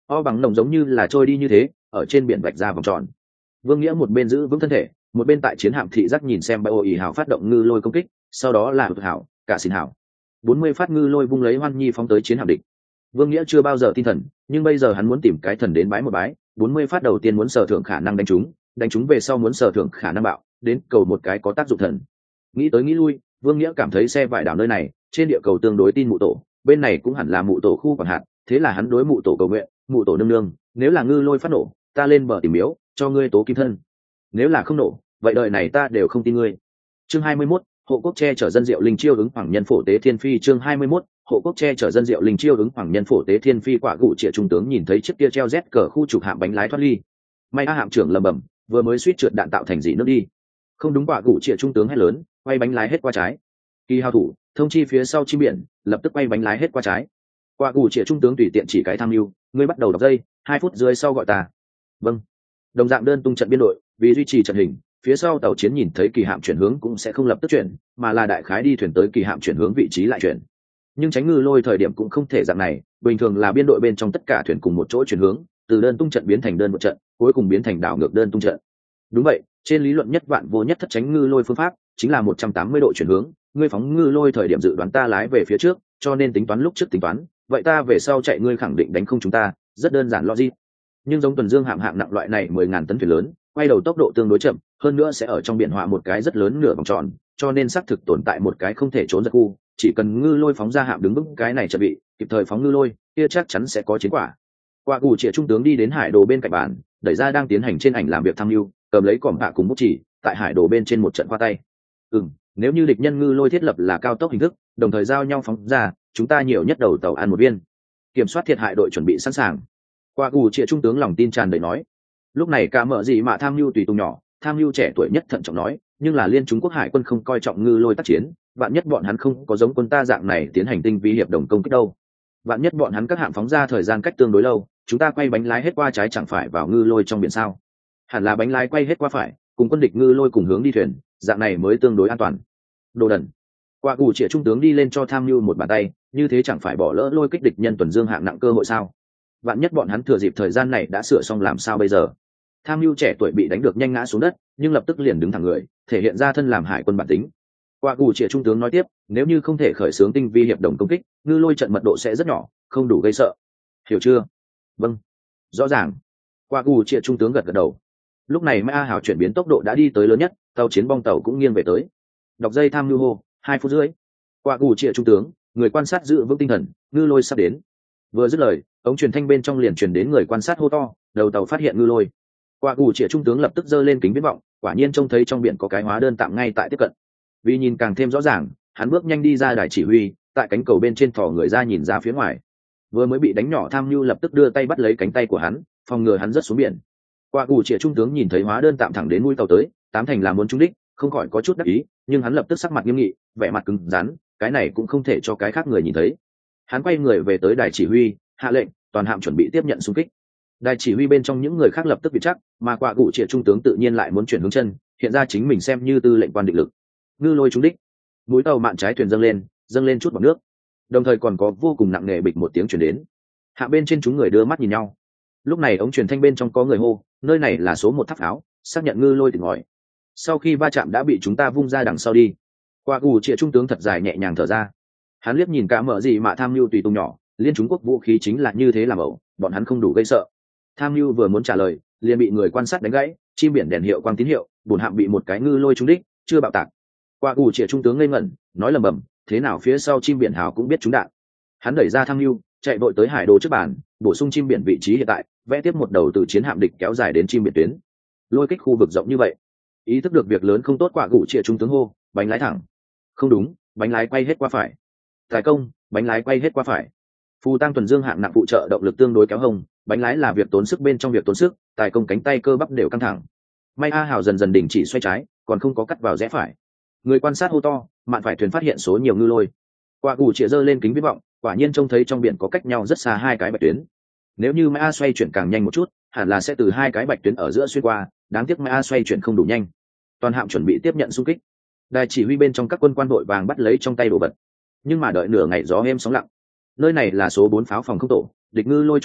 A: o bằng nồng giống như là trôi đi như thế ở trên biển vạch ra vòng tròn. Vương Nghĩa một bên giữ vững thân thể, một bên tại chiến hạm thị giác nhìn xem Bao ỉ hảo phát động ngư lôi công kích, sau đó là hụt hảo cả xin hảo bốn mươi phát ngư lôi vung lấy Hoan Nhi phóng tới chiến hạm địch. Vương Nghĩa chưa bao giờ tin thần, nhưng bây giờ hắn muốn tìm cái thần đến bái một bái. bốn mươi phát đầu tiên muốn sở thưởng khả năng đánh trúng, đánh trúng về sau muốn sở thưởng khả năng bạo, đến cầu một cái có tác dụng thần. Nghĩ tới nghĩ lui, Vương Nghĩa cảm thấy xe vải đảo nơi này trên địa cầu tương đối tin mụ tổ, bên này cũng hẳn là mụ tổ khu quản hạt, thế là hắn đối mụ tổ cầu nguyện, mụ tổ nương nương, nếu là ngư lôi phát nổ, ta lên bờ tìm miếu cho ngươi tố kim thân, nếu là không nổ, vậy đời này ta đều không tin ngươi. Chương hai mươi mốt, hộ quốc che chở dân diệu linh chiêu ứng hoàng nhân phổ tế thiên phi. Chương hai mươi mốt, hộ quốc che chở dân diệu linh chiêu ứng hoàng nhân phổ tế thiên phi. Quả gụ trịa trung tướng nhìn thấy chiếc kia treo rét cờ khu trục hạm bánh lái thoát ly, may a hạm trưởng lầm bầm, vừa mới suýt trượt đạn tạo thành dị nước đi. Không đúng, quả gụ trịa trung tướng hét lớn, quay bánh lái hết qua trái. Kỳ hào thủ thông chi phía sau chim biển, lập tức quay bánh lái hết qua trái. Quả gụ trịa trung tướng tùy tiện chỉ cái tham mưu, ngươi bắt đầu đọc dây, hai phút dưới sau gọi ta. Vâng. Đồng dạng đơn tung trận biên đội, vì duy trì trận hình, phía sau tàu chiến nhìn thấy kỳ hạm chuyển hướng cũng sẽ không lập tức chuyển, mà là đại khái đi thuyền tới kỳ hạm chuyển hướng vị trí lại chuyển. Nhưng tránh ngư lôi thời điểm cũng không thể dạng này, bình thường là biên đội bên trong tất cả thuyền cùng một chỗ chuyển hướng, từ đơn tung trận biến thành đơn một trận, cuối cùng biến thành đảo ngược đơn tung trận. Đúng vậy, trên lý luận nhất vạn vô nhất thất tránh ngư lôi phương pháp chính là một trăm tám mươi độ chuyển hướng, ngươi phóng ngư lôi thời điểm dự đoán ta lái về phía trước, cho nên tính toán lúc trước tính toán, vậy ta về sau chạy ngươi khẳng định đánh không chúng ta, rất đơn giản logic. Nhưng giống tuần dương hạm hạng nặng loại này mười ngàn tấn thuyền lớn, quay đầu tốc độ tương đối chậm, hơn nữa sẽ ở trong biển họa một cái rất lớn nửa vòng tròn, cho nên xác thực tồn tại một cái không thể trốn ra khu, chỉ cần ngư lôi phóng ra hạm đứng vững cái này chuẩn bị kịp thời phóng ngư lôi, kia chắc chắn sẽ có chiến quả. Quả gù trịa trung tướng đi đến hải đồ bên cạnh bàn, đẩy ra đang tiến hành trên ảnh làm việc tham mưu, cầm lấy còm hạ cùng bút chỉ, tại hải đồ bên trên một trận qua tay. Ừm, nếu như địch nhân ngư lôi thiết lập là cao tốc hình thức, đồng thời giao nhau phóng ra, chúng ta nhiều nhất đầu tàu ăn một viên. Kiểm soát thiệt hại đội chuẩn bị sẵn sàng. Quả gù trịa trung tướng lòng tin tràn đầy nói. Lúc này cả mở gì mà tham mưu tùy tùng nhỏ, tham mưu trẻ tuổi nhất thận trọng nói, nhưng là liên Trung Quốc hải quân không coi trọng ngư lôi tác chiến, vạn nhất bọn hắn không có giống quân ta dạng này tiến hành tinh vi hiệp đồng công kích đâu. Vạn nhất bọn hắn các hạm phóng ra thời gian cách tương đối lâu, chúng ta quay bánh lái hết qua trái chẳng phải vào ngư lôi trong biển sao? Hẳn là bánh lái quay hết qua phải, cùng quân địch ngư lôi cùng hướng đi thuyền, dạng này mới tương đối an toàn. Đồ đần. Quả gù trịa trung tướng đi lên cho tham mưu một bàn tay, như thế chẳng phải bỏ lỡ lôi kích địch nhân tuần dương hạng nặng cơ hội sao? Vạn nhất bọn hắn thừa dịp thời gian này đã sửa xong làm sao bây giờ? Tham mưu trẻ tuổi bị đánh được nhanh ngã xuống đất, nhưng lập tức liền đứng thẳng người, thể hiện ra thân làm hải quân bản tính. Quả gù trịa trung tướng nói tiếp, nếu như không thể khởi xướng tinh vi hiệp đồng công kích, ngư lôi trận mật độ sẽ rất nhỏ, không đủ gây sợ. Hiểu chưa? Vâng, rõ ràng. Quả gù trịa trung tướng gật gật đầu. Lúc này Ma Hào chuyển biến tốc độ đã đi tới lớn nhất, tàu chiến bong tàu cũng nghiêng về tới. Đọc dây tham mưu hô, hai phút rưỡi. Quả gù trịa trung tướng, người quan sát giữ vững tinh thần, ngư lôi sắp đến. Vừa dứt lời, ống truyền thanh bên trong liền truyền đến người quan sát hô to, đầu tàu phát hiện ngư lôi. Quả gù trịa trung tướng lập tức giơ lên kính viễn vọng, quả nhiên trông thấy trong biển có cái hóa đơn tạm ngay tại tiếp cận. Vì nhìn càng thêm rõ ràng, hắn bước nhanh đi ra đài chỉ huy, tại cánh cầu bên trên thò người ra nhìn ra phía ngoài. Vừa mới bị đánh nhỏ tham mưu lập tức đưa tay bắt lấy cánh tay của hắn, phòng ngừa hắn rớt xuống biển. Quả gù trịa trung tướng nhìn thấy hóa đơn tạm thẳng đến mũi tàu tới, tám thành là muốn trúng đích, không khỏi có chút đắc ý, nhưng hắn lập tức sắc mặt nghiêm nghị, vẻ mặt cứng rắn, cái này cũng không thể cho cái khác người nhìn thấy. Hắn quay người về tới đài chỉ huy, hạ lệnh, toàn hạm chuẩn bị tiếp nhận xung kích. Đài chỉ huy bên trong những người khác lập tức bị chắc, mà quả gù trịa trung tướng tự nhiên lại muốn chuyển hướng chân, hiện ra chính mình xem như tư lệnh quan định lực. Ngư lôi trúng đích, mũi tàu mạn trái thuyền dâng lên, dâng lên chút bọt nước, đồng thời còn có vô cùng nặng nề bịch một tiếng chuyển đến. Hạ bên trên chúng người đưa mắt nhìn nhau. Lúc này ống truyền thanh bên trong có người hô, nơi này là số một tháp pháo, xác nhận ngư lôi tỉnh ngòi. Sau khi va chạm đã bị chúng ta vung ra đằng sau đi. Quả gù trịa trung tướng thật dài nhẹ nhàng thở ra. Hắn liếc nhìn cả mở gì mà tham mưu tùy tùng nhỏ, liên Trung Quốc vũ khí chính là như thế làm ẩu, bọn hắn không đủ gây sợ. Tham mưu vừa muốn trả lời, liền bị người quan sát đánh gãy, chim biển đèn hiệu quang tín hiệu, bùn hạm bị một cái ngư lôi trúng đích, chưa bạo tạc. Quả gù trịa trung tướng ngây ngẩn, nói lầm bầm, thế nào phía sau chim biển hào cũng biết trúng đạn. Hắn đẩy ra tham mưu, chạy vội tới hải đồ trước bàn, bổ sung chim biển vị trí hiện tại, vẽ tiếp một đầu từ chiến hạm địch kéo dài đến chim biển tuyến. Lôi kích khu vực rộng như vậy, ý thức được việc lớn không tốt, quả gù trịa trung tướng hô, bánh lái thẳng. Không đúng, bánh lái quay hết qua phải. Tài công, bánh lái quay hết qua phải. Phù tăng tuần dương hạng nặng phụ trợ động lực tương đối kéo hông, bánh lái là việc tốn sức bên trong việc tốn sức, tài công cánh tay cơ bắp đều căng thẳng. May a hào dần dần đình chỉ xoay trái, còn không có cắt vào rẽ phải. Người quan sát hô to, mạn phải thuyền phát hiện số nhiều ngư lôi. Quả gù chĩa giơ lên kính viễn vọng, quả nhiên trông thấy trong biển có cách nhau rất xa hai cái bạch tuyến. Nếu như Mã xoay chuyển càng nhanh một chút, hẳn là sẽ từ hai cái bạch tuyến ở giữa xuyên qua, đáng tiếc Mã xoay chuyển không đủ nhanh. Toàn hạm chuẩn bị tiếp nhận xung kích. Đài chỉ huy bên trong các quân quan đội vàng bắt lấy trong tay đồ vật. Nhưng mà đợi nửa ngày gió êm sóng lặng. Nơi này là số bốn pháo phòng không tổ, địch ngư lôi trúng đích,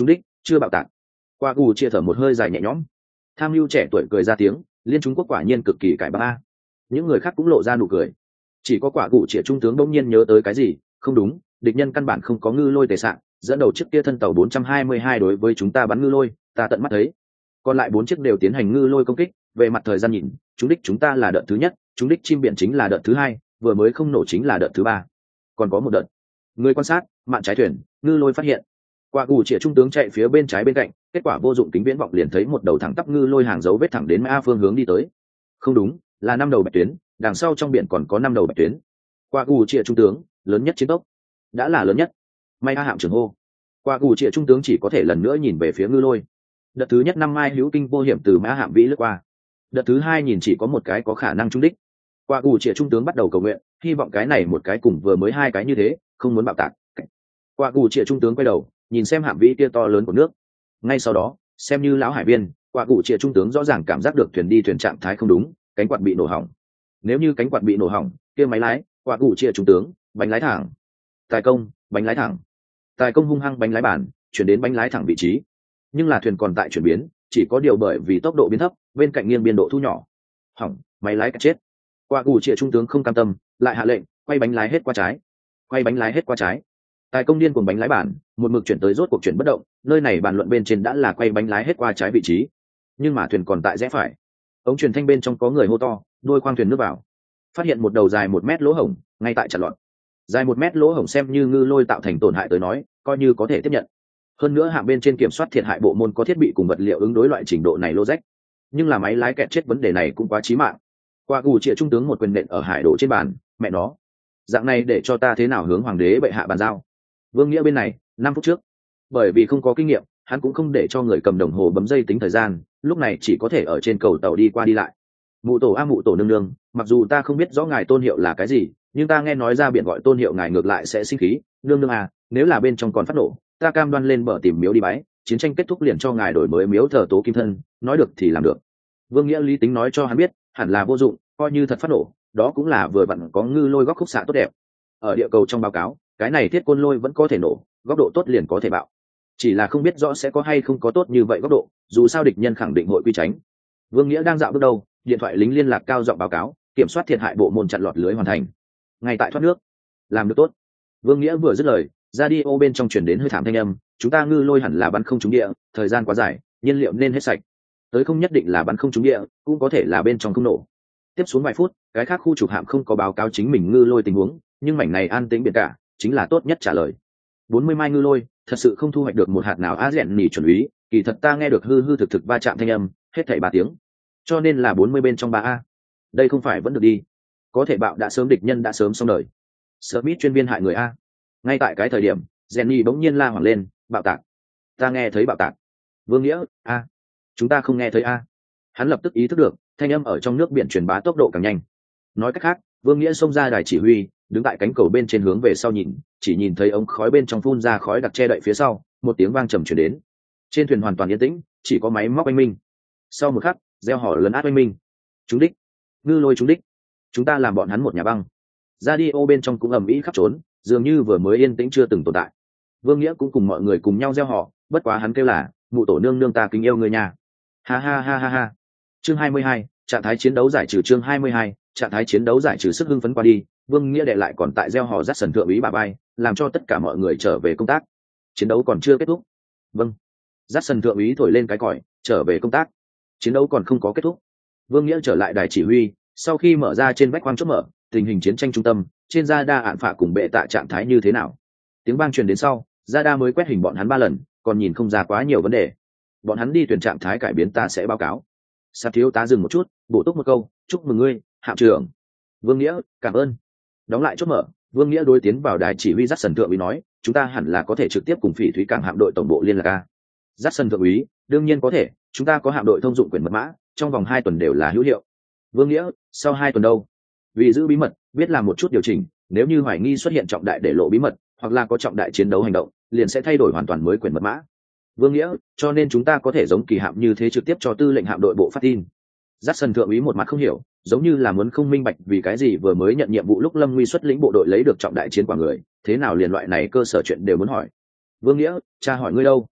A: chưa bạo tạc. Qua gù chia thở một hơi dài nhẹ nhõm. Tham mưu trẻ tuổi cười ra tiếng, liên Trung Quốc quả nhiên cực kỳ cải bang a. Những người khác cũng lộ ra nụ cười. Chỉ có quả gù chia trung tướng đông nhiên nhớ tới cái gì, không đúng, địch nhân căn bản không có ngư lôi tề sạn, dẫn đầu chiếc kia thân tàu bốn trăm hai mươi hai đối với chúng ta bắn ngư lôi, ta tận mắt thấy. Còn lại bốn chiếc đều tiến hành ngư lôi công kích, về mặt thời gian nhìn, chúng đích chúng ta là đợt thứ nhất, chúng đích chim biển chính là đợt thứ hai, vừa mới không nổ chính là đợt thứ ba. Còn có một đợt. Người quan sát, mạn trái thuyền, ngư lôi phát hiện. Quả gù chia trung tướng chạy phía bên trái bên cạnh, kết quả vô dụng kính viễn vọng liền thấy một đầu thẳng tắp ngư lôi hàng dấu vết thẳng đến a phương hướng đi tới. Không đúng, là năm đầu bạch tuyến, đằng sau trong biển còn có năm đầu bạch tuyến. Quả gù chia trung tướng, lớn nhất chiến tốc, đã là lớn nhất. May a hạm trưởng hô. Quả gù chia trung tướng chỉ có thể lần nữa nhìn về phía ngư lôi. Đợt thứ nhất năm mai hữu kinh vô hiểm từ mã hạm vĩ lướt qua. Đợt thứ hai nhìn chỉ có một cái có khả năng trúng đích. Quả gù chia trung tướng bắt đầu cầu nguyện, hy vọng cái này một cái cùng vừa mới hai cái như thế, không muốn bạo tạc. Quả gù chia trung tướng quay đầu, nhìn xem hạm vĩ kia to lớn của nước. Ngay sau đó, xem như lão hải viên, quả gù chia trung tướng rõ ràng cảm giác được thuyền đi thuyền trạng thái không đúng, cánh quạt bị nổ hỏng. Nếu như cánh quạt bị nổ hỏng, kia máy lái, quả gù chia trung tướng, bánh lái thẳng. Tài công, bánh lái thẳng. Tài công hung hăng bánh lái bản, chuyển đến bánh lái thẳng vị trí. Nhưng là thuyền còn tại chuyển biến, chỉ có điều bởi vì tốc độ biến thấp, bên cạnh nghiêng biên độ thu nhỏ. Hỏng, máy lái cả chết. Quả gù chia trung tướng không cam tâm, lại hạ lệnh, quay bánh lái hết qua trái. Quay bánh lái hết qua trái. Tài công điên cùng bánh lái bản, một mực chuyển tới rốt cuộc chuyển bất động, nơi này bàn luận bên trên đã là quay bánh lái hết qua trái vị trí. Nhưng mà thuyền còn tại rẽ phải. Ống truyền thanh bên trong có người hô to, đuôi khoang thuyền nước vào. Phát hiện một đầu dài một mét lỗ hổng, ngay tại chặt lọt. Dài một mét lỗ hổng xem như ngư lôi tạo thành tổn hại tới nói, coi như có thể tiếp nhận. Hơn nữa hạng bên trên kiểm soát thiệt hại bộ môn có thiết bị cùng vật liệu ứng đối loại trình độ này lô rách. Nhưng là máy lái kẹt chết vấn đề này cũng quá chí mạng. Quả gù chia trung tướng một quyền nện ở hải đổ trên bàn, mẹ nó. Dạng này để cho ta thế nào hướng hoàng đế bệ hạ bàn giao. Vương Nghĩa bên này, năm phút trước. Bởi vì không có kinh nghiệm, hắn cũng không để cho người cầm đồng hồ bấm dây tính thời gian, lúc này chỉ có thể ở trên cầu tàu đi qua đi lại. Mụ tổ a mụ tổ nương nương, mặc dù ta không biết rõ ngài tôn hiệu là cái gì, nhưng ta nghe nói ra biển gọi tôn hiệu ngài ngược lại sẽ sinh khí, nương nương à, nếu là bên trong còn phát nổ, ta cam đoan lên bờ tìm miếu đi bái, chiến tranh kết thúc liền cho ngài đổi mới miếu thờ tố kim thân, nói được thì làm được. Vương Nghĩa lý tính nói cho hắn biết, hẳn là vô dụng, coi như thật phát nổ, đó cũng là vừa vặn có ngư lôi góc khúc xạ tốt đẹp. Ở địa cầu trong báo cáo, cái này thiết côn lôi vẫn có thể nổ, góc độ tốt liền có thể bạo. Chỉ là không biết rõ sẽ có hay không có tốt như vậy góc độ, dù sao địch nhân khẳng định hội quy tránh. Vương Nghĩa đang dạo bước đầu, điện thoại lính liên lạc cao giọng báo cáo, kiểm soát thiệt hại bộ môn chặn lọt lưới hoàn thành. Ngay tại thoát nước, làm được tốt. Vương Nghĩa vừa dứt lời, radio bên trong truyền đến hơi thảm thanh âm, chúng ta ngư lôi hẳn là bắn không trúng địa, thời gian quá dài, nhiên liệu nên hết sạch. Tới không nhất định là bắn không trúng địa, cũng có thể là bên trong không nổ. Tiếp xuống vài phút, cái khác khu trục hạm không có báo cáo chính mình ngư lôi tình huống, nhưng mảnh này an tĩnh biển cả, chính là tốt nhất trả lời. bốn mươi mai ngư lôi, thật sự không thu hoạch được một hạt nào á rèn nỉ chuẩn úy, kỳ thật ta nghe được hư hư thực thực va chạm thanh âm, hết thảy ba tiếng. Cho nên là bốn mươi bên trong ba a. Đây không phải vẫn được đi. Có thể bạo đã sớm địch nhân đã sớm xong đời. Smith chuyên viên hại người a. Ngay tại cái thời điểm, Jenny bỗng nhiên la hoảng lên, bạo tạc. Ta nghe thấy bạo tạc. Vương Nghĩa, a. Chúng ta không nghe thấy a. Hắn lập tức ý thức được, thanh âm ở trong nước biển truyền bá tốc độ càng nhanh. Nói cách khác, Vương Nghĩa xông ra đài chỉ huy, đứng tại cánh cầu bên trên hướng về sau nhìn, chỉ nhìn thấy ống khói bên trong phun ra khói đặc che đậy phía sau, một tiếng vang trầm truyền đến. Trên thuyền hoàn toàn yên tĩnh, chỉ có máy móc oanh minh. Sau một khắc, reo hò lớn át oanh minh. Chúng đích, ngư lôi chúng đích. Chúng ta làm bọn hắn một nhà băng. Radio bên trong cũng ầm ĩ khắp trốn, dường như vừa mới yên tĩnh chưa từng tồn tại. Vương Nghĩa cũng cùng mọi người cùng nhau reo hò, bất quá hắn kêu là, mụ tổ nương nương ta kính yêu người nhà. Ha ha ha ha ha. Chương hai mươi hai, trạng thái chiến đấu giải trừ chương hai mươi hai, trạng thái chiến đấu giải trừ sức hưng phấn qua đi, Vương Nghĩa đệ lại còn tại gieo hò dắt sần thượng úy bà bay, làm cho tất cả mọi người trở về công tác. Chiến đấu còn chưa kết thúc. Vâng. Dắt sần thượng úy thổi lên cái còi, trở về công tác. Chiến đấu còn không có kết thúc. Vương Nghĩa trở lại đài chỉ huy, sau khi mở ra trên vách khoang chốt mở, tình hình chiến tranh trung tâm, trên radar ạn phạ cùng bệ tạ trạng thái như thế nào. Tiếng vang truyền đến sau, radar mới quét hình bọn hắn ba lần, còn nhìn không ra quá nhiều vấn đề. Bọn hắn đi tuyển trạng thái cải biến ta sẽ báo cáo. Sạp thiếu tá dừng một chút, bổ túc một câu, chúc mừng ngươi, hạm trưởng. Vương Nghĩa, cảm ơn. Đóng lại chốt mở, Vương Nghĩa đối tiến vào đài chỉ huy dắt sần thượng úy nói, chúng ta hẳn là có thể trực tiếp cùng phỉ thúy cảng hạm đội tổng bộ liên lạc a. Dắt sần thượng úy, đương nhiên có thể, chúng ta có hạm đội thông dụng quyền mật mã, trong vòng hai tuần đều là hữu hiệu. Vương Nghĩa, sau hai tuần đâu? Vì giữ bí mật, biết làm một chút điều chỉnh, nếu như hoài nghi xuất hiện trọng đại để lộ bí mật, hoặc là có trọng đại chiến đấu hành động, liền sẽ thay đổi hoàn toàn mới quyền mật mã. Vương Nghĩa, cho nên chúng ta có thể giống kỳ hạm như thế trực tiếp cho tư lệnh hạm đội bộ phát tin. Dắt sần thượng úy một mặt không hiểu, giống như là muốn không minh bạch vì cái gì vừa mới nhận nhiệm vụ lúc Lâm Nguy xuất lĩnh bộ đội lấy được trọng đại chiến quả người, thế nào liền loại này cơ sở chuyện đều muốn hỏi. Vương Nghĩa, cha hỏi ngươi đâu?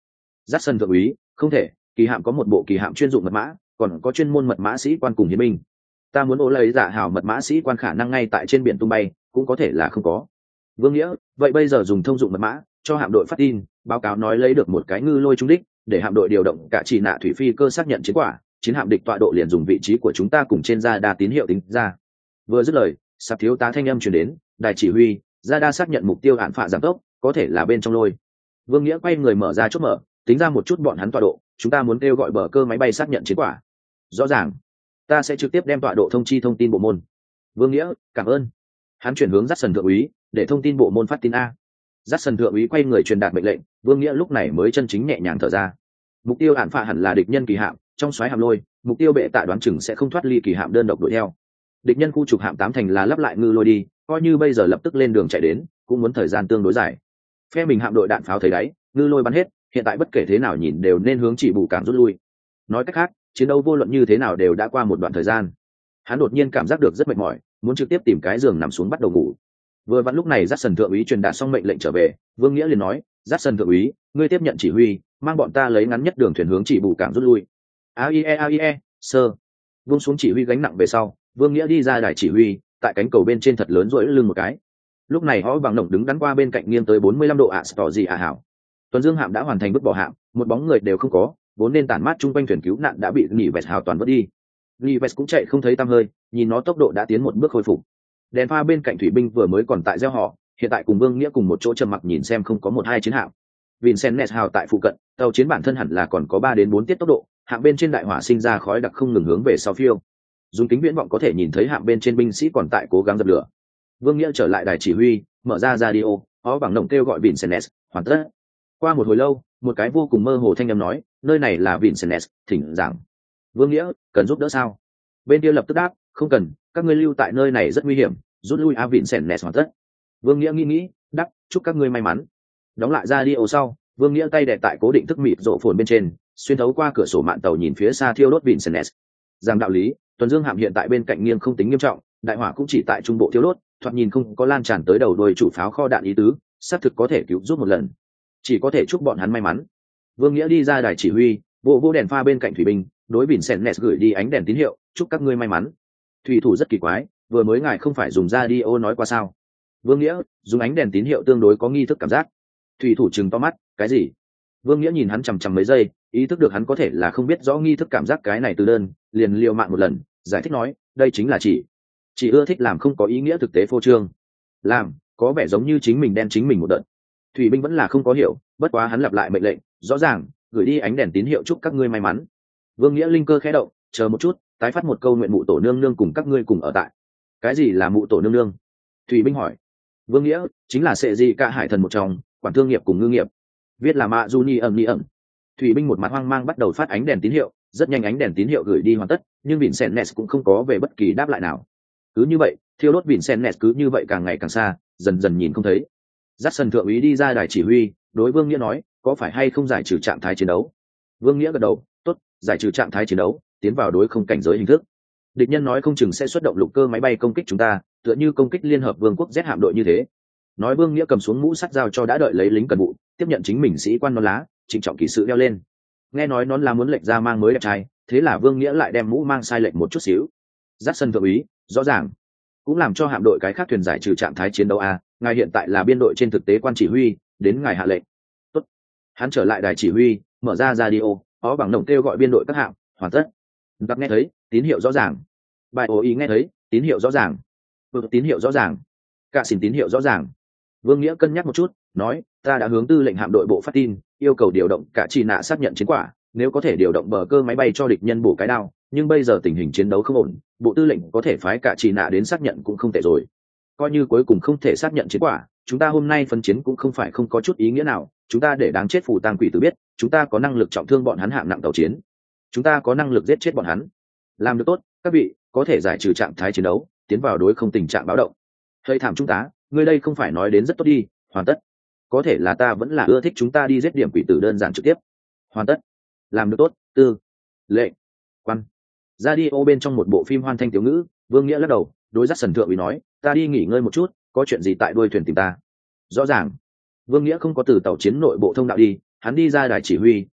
A: Dát sân thượng úy, không thể, kỳ hạm có một bộ kỳ hạm chuyên dụng mật mã, còn có chuyên môn mật mã sĩ quan cùng hiến binh. Ta muốn ô lấy giả hào mật mã sĩ quan khả năng ngay tại trên biển tung bay, cũng có thể là không có. Vương Nghĩa, vậy bây giờ dùng thông dụng mật mã cho hạm đội phát tin, báo cáo nói lấy được một cái ngư lôi trúng đích, để hạm đội điều động cả chỉ nạ thủy phi cơ xác nhận chiến quả, chiến hạm địch tọa độ liền dùng vị trí của chúng ta cùng trên radar tín hiệu tính ra. Vừa dứt lời, sạp thiếu tá thanh âm truyền đến, đài chỉ huy, radar xác nhận mục tiêu hạn phạ giảm tốc, có thể là bên trong lôi. Vương Nghĩa quay người mở ra chốt mở, tính ra một chút bọn hắn tọa độ, chúng ta muốn kêu gọi bờ cơ máy bay xác nhận chiến quả. Rõ ràng, ta sẽ trực tiếp đem tọa độ thông chi thông tin bộ môn. Vương Nghĩa, cảm ơn. Hắn chuyển hướng dắt sần thượng úy, để thông tin bộ môn phát tin a. Dắt sần thượng úy quay người truyền đạt mệnh lệnh, Vương Nghĩa lúc này mới chân chính nhẹ nhàng thở ra. Mục tiêu hạn phạ hẳn là địch nhân kỳ hạm, trong xoáy hạm lôi, mục tiêu bệ tạ đoán chừng sẽ không thoát ly kỳ hạm đơn độc đuổi theo. Địch nhân khu trục hạm tám thành là lắp lại ngư lôi đi, coi như bây giờ lập tức lên đường chạy đến, cũng muốn thời gian tương đối dài. Phe mình hạm đội đạn pháo thấy đáy, ngư lôi bắn hết, hiện tại bất kể thế nào nhìn đều nên hướng chỉ bù cảng rút lui. Nói cách khác, chiến đấu vô luận như thế nào đều đã qua một đoạn thời gian. Hắn đột nhiên cảm giác được rất mệt mỏi, muốn trực tiếp tìm cái giường nằm xuống bắt đầu ngủ. Vừa vặn lúc này Dát sần thượng úy truyền đạt xong mệnh lệnh trở về, Vương Nghĩa liền nói, Dát sần thượng úy, ngươi tiếp nhận chỉ huy, mang bọn ta lấy ngắn nhất đường thuyền hướng chỉ bù cảng rút lui. a i e a i e sơ. Vung xuống chỉ huy gánh nặng về sau, Vương Nghĩa đi ra đài chỉ huy, tại cánh cầu bên trên thật lớn rỗi lưng một cái. Lúc này họ bằng nồng đứng đắn qua bên cạnh nghiêng tới bốn mươi lăm độ ạ tỏ gì à hảo. Tuần Dương hạm đã hoàn thành bước bỏ hạm, một bóng người đều không có, vốn nên tản mát chung quanh thuyền cứu nạn đã bị nghỉ vẹt hào toàn vớt đi. Nghỉ vẹt cũng chạy không thấy tăm hơi, nhìn nó tốc độ đã tiến một bước khôi phục. Đèn pha bên cạnh thủy binh vừa mới còn tại gieo họ, hiện tại cùng Vương Nghĩa cùng một chỗ trầm mặc nhìn xem không có một hai chiến hạm. Vincent hào tại phụ cận, tàu chiến bản thân hẳn là còn có ba đến bốn tiết tốc độ, hạm bên trên đại hỏa sinh ra khói đặc không ngừng hướng về sau phiêu. Dùng kính viễn vọng có thể nhìn thấy hạm bên trên binh sĩ còn tại cố gắng dập lửa. Vương Nghĩa trở lại đài chỉ huy, mở ra radio, ó bằng nồng kêu gọi Vincent, hoàn tất. Qua một hồi lâu, một cái vô cùng mơ hồ thanh âm nói, nơi này là Vincent, thỉnh giảng. Vương Nghĩa, cần giúp đỡ sao? Bên kia lập tức đáp, không cần, các ngươi lưu tại nơi này rất nguy hiểm, rút lui a Vincent hoàn tất. Vương Nghĩa nghĩ nghĩ, đáp, chúc các ngươi may mắn. Đóng lại radio sau, Vương Nghĩa tay đè tại cố định thức mịt rộ phồn bên trên, xuyên thấu qua cửa sổ mạn tàu nhìn phía xa thiêu đốt Vincent. Rằng đạo lý, Tuần Dương hạm hiện tại bên cạnh nghiêng không tính nghiêm trọng, đại hỏa cũng chỉ tại trung bộ thiêu đốt, thoạt nhìn không có lan tràn tới đầu đuôi chủ pháo kho đạn ý tứ, xác thực có thể cứu giúp một lần. Chỉ có thể chúc bọn hắn may mắn. Vương Nghĩa đi ra đài chỉ huy, bộ vô đèn pha bên cạnh thủy binh, đối Vincent gửi đi ánh đèn tín hiệu, chúc các ngươi may mắn. Thủy thủ rất kỳ quái, vừa mới ngài không phải dùng radio nói qua sao? Vương Nghĩa, dùng ánh đèn tín hiệu tương đối có nghi thức cảm giác. Thủy thủ trừng to mắt, cái gì? Vương Nghĩa nhìn hắn chằm chằm mấy giây, ý thức được hắn có thể là không biết rõ nghi thức cảm giác cái này từ đơn, liền liều mạng một lần, giải thích nói, đây chính là chỉ chỉ ưa thích làm không có ý nghĩa thực tế phô trương. Làm, có vẻ giống như chính mình đen chính mình một đợt. Thủy binh vẫn là không có hiểu, bất quá hắn lặp lại mệnh lệnh, rõ ràng, gửi đi ánh đèn tín hiệu chúc các ngươi may mắn. Vương Nghĩa linh cơ khẽ động, chờ một chút, tái phát một câu nguyện mụ tổ nương nương cùng các ngươi cùng ở tại. Cái gì là mụ tổ nương nương? Thủy binh hỏi. Vương Nghĩa, chính là sệ gì cả hải thần một trong, quản thương nghiệp cùng ngư nghiệp. Viết là mạ Juni ẩm ni ẩm. Thủy binh một mặt hoang mang bắt đầu phát ánh đèn tín hiệu, rất nhanh ánh đèn tín hiệu gửi đi hoàn tất, nhưng Vincent cũng không có về bất kỳ đáp lại nào. Cứ như vậy, thiêu đốt Vincent cứ như vậy càng ngày càng xa, dần dần nhìn không thấy. Dát sần thượng úy đi ra đài chỉ huy, đối Vương Nghĩa nói, có phải hay không giải trừ trạng thái chiến đấu? Vương Nghĩa gật đầu, tốt, giải trừ trạng thái chiến đấu, tiến vào đối không cảnh giới hình thức. Địch nhân nói không chừng sẽ xuất động lục cơ máy bay công kích chúng ta, tựa như công kích liên hợp vương quốc Z hạm đội như thế. Nói Vương Nghĩa cầm xuống mũ sắt giao cho đã đợi lấy lính cần vụ, tiếp nhận chính mình sĩ quan nón lá, trịnh trọng kỹ sự đeo lên. Nghe nói nón lá muốn lệnh ra mang mới đẹp trai, thế là Vương Nghĩa lại đem mũ mang sai lệnh một chút xíu. Dát sân thượng úy, rõ ràng, cũng làm cho hạm đội cái khác thuyền giải trừ trạng thái chiến đấu a. Ngài hiện tại là biên đội trên thực tế quan chỉ huy, đến ngài hạ lệnh. Tốt. Hắn trở lại đài chỉ huy, mở ra radio, ó bằng nồng kêu gọi biên đội các hạm, hoàn tất. Gặp nghe thấy, tín hiệu rõ ràng. Bài ố ý nghe thấy, tín hiệu rõ ràng. Vực tín hiệu rõ ràng. Cả xin tín hiệu rõ ràng. Vương Nghĩa cân nhắc một chút, nói, ta đã hướng tư lệnh hạm đội bộ phát tin, yêu cầu điều động cả chi nạ xác nhận chiến quả, nếu có thể điều động bờ cơ máy bay cho địch nhân bổ cái đao, nhưng bây giờ tình hình chiến đấu không ổn, bộ tư lệnh có thể phái cả chi nạ đến xác nhận cũng không tệ rồi. Coi như cuối cùng không thể xác nhận chiến quả, chúng ta hôm nay phân chiến cũng không phải không có chút ý nghĩa nào, chúng ta để đáng chết phù tang quỷ tử biết, chúng ta có năng lực trọng thương bọn hắn hạng nặng tàu chiến, chúng ta có năng lực giết chết bọn hắn. Làm được tốt, các vị có thể giải trừ trạng thái chiến đấu, tiến vào đối không tình trạng báo động. Hơi thảm chúng ta, ngươi đây không phải nói đến rất tốt đi, hoàn tất. Có thể là ta vẫn là ưa thích chúng ta đi giết điểm quỷ tử đơn giản trực tiếp. Hoàn tất. Làm được tốt, tư lệnh quan. Radio bên trong một bộ phim hoan thanh tiểu ngữ, Vương Nghĩa lắc đầu, đối Dát sần thượng úy nói, ta đi nghỉ ngơi một chút, có chuyện gì tại đuôi thuyền tìm ta. Rõ ràng. Vương Nghĩa không có từ tàu chiến nội bộ thông đạo đi, hắn đi ra đài chỉ huy,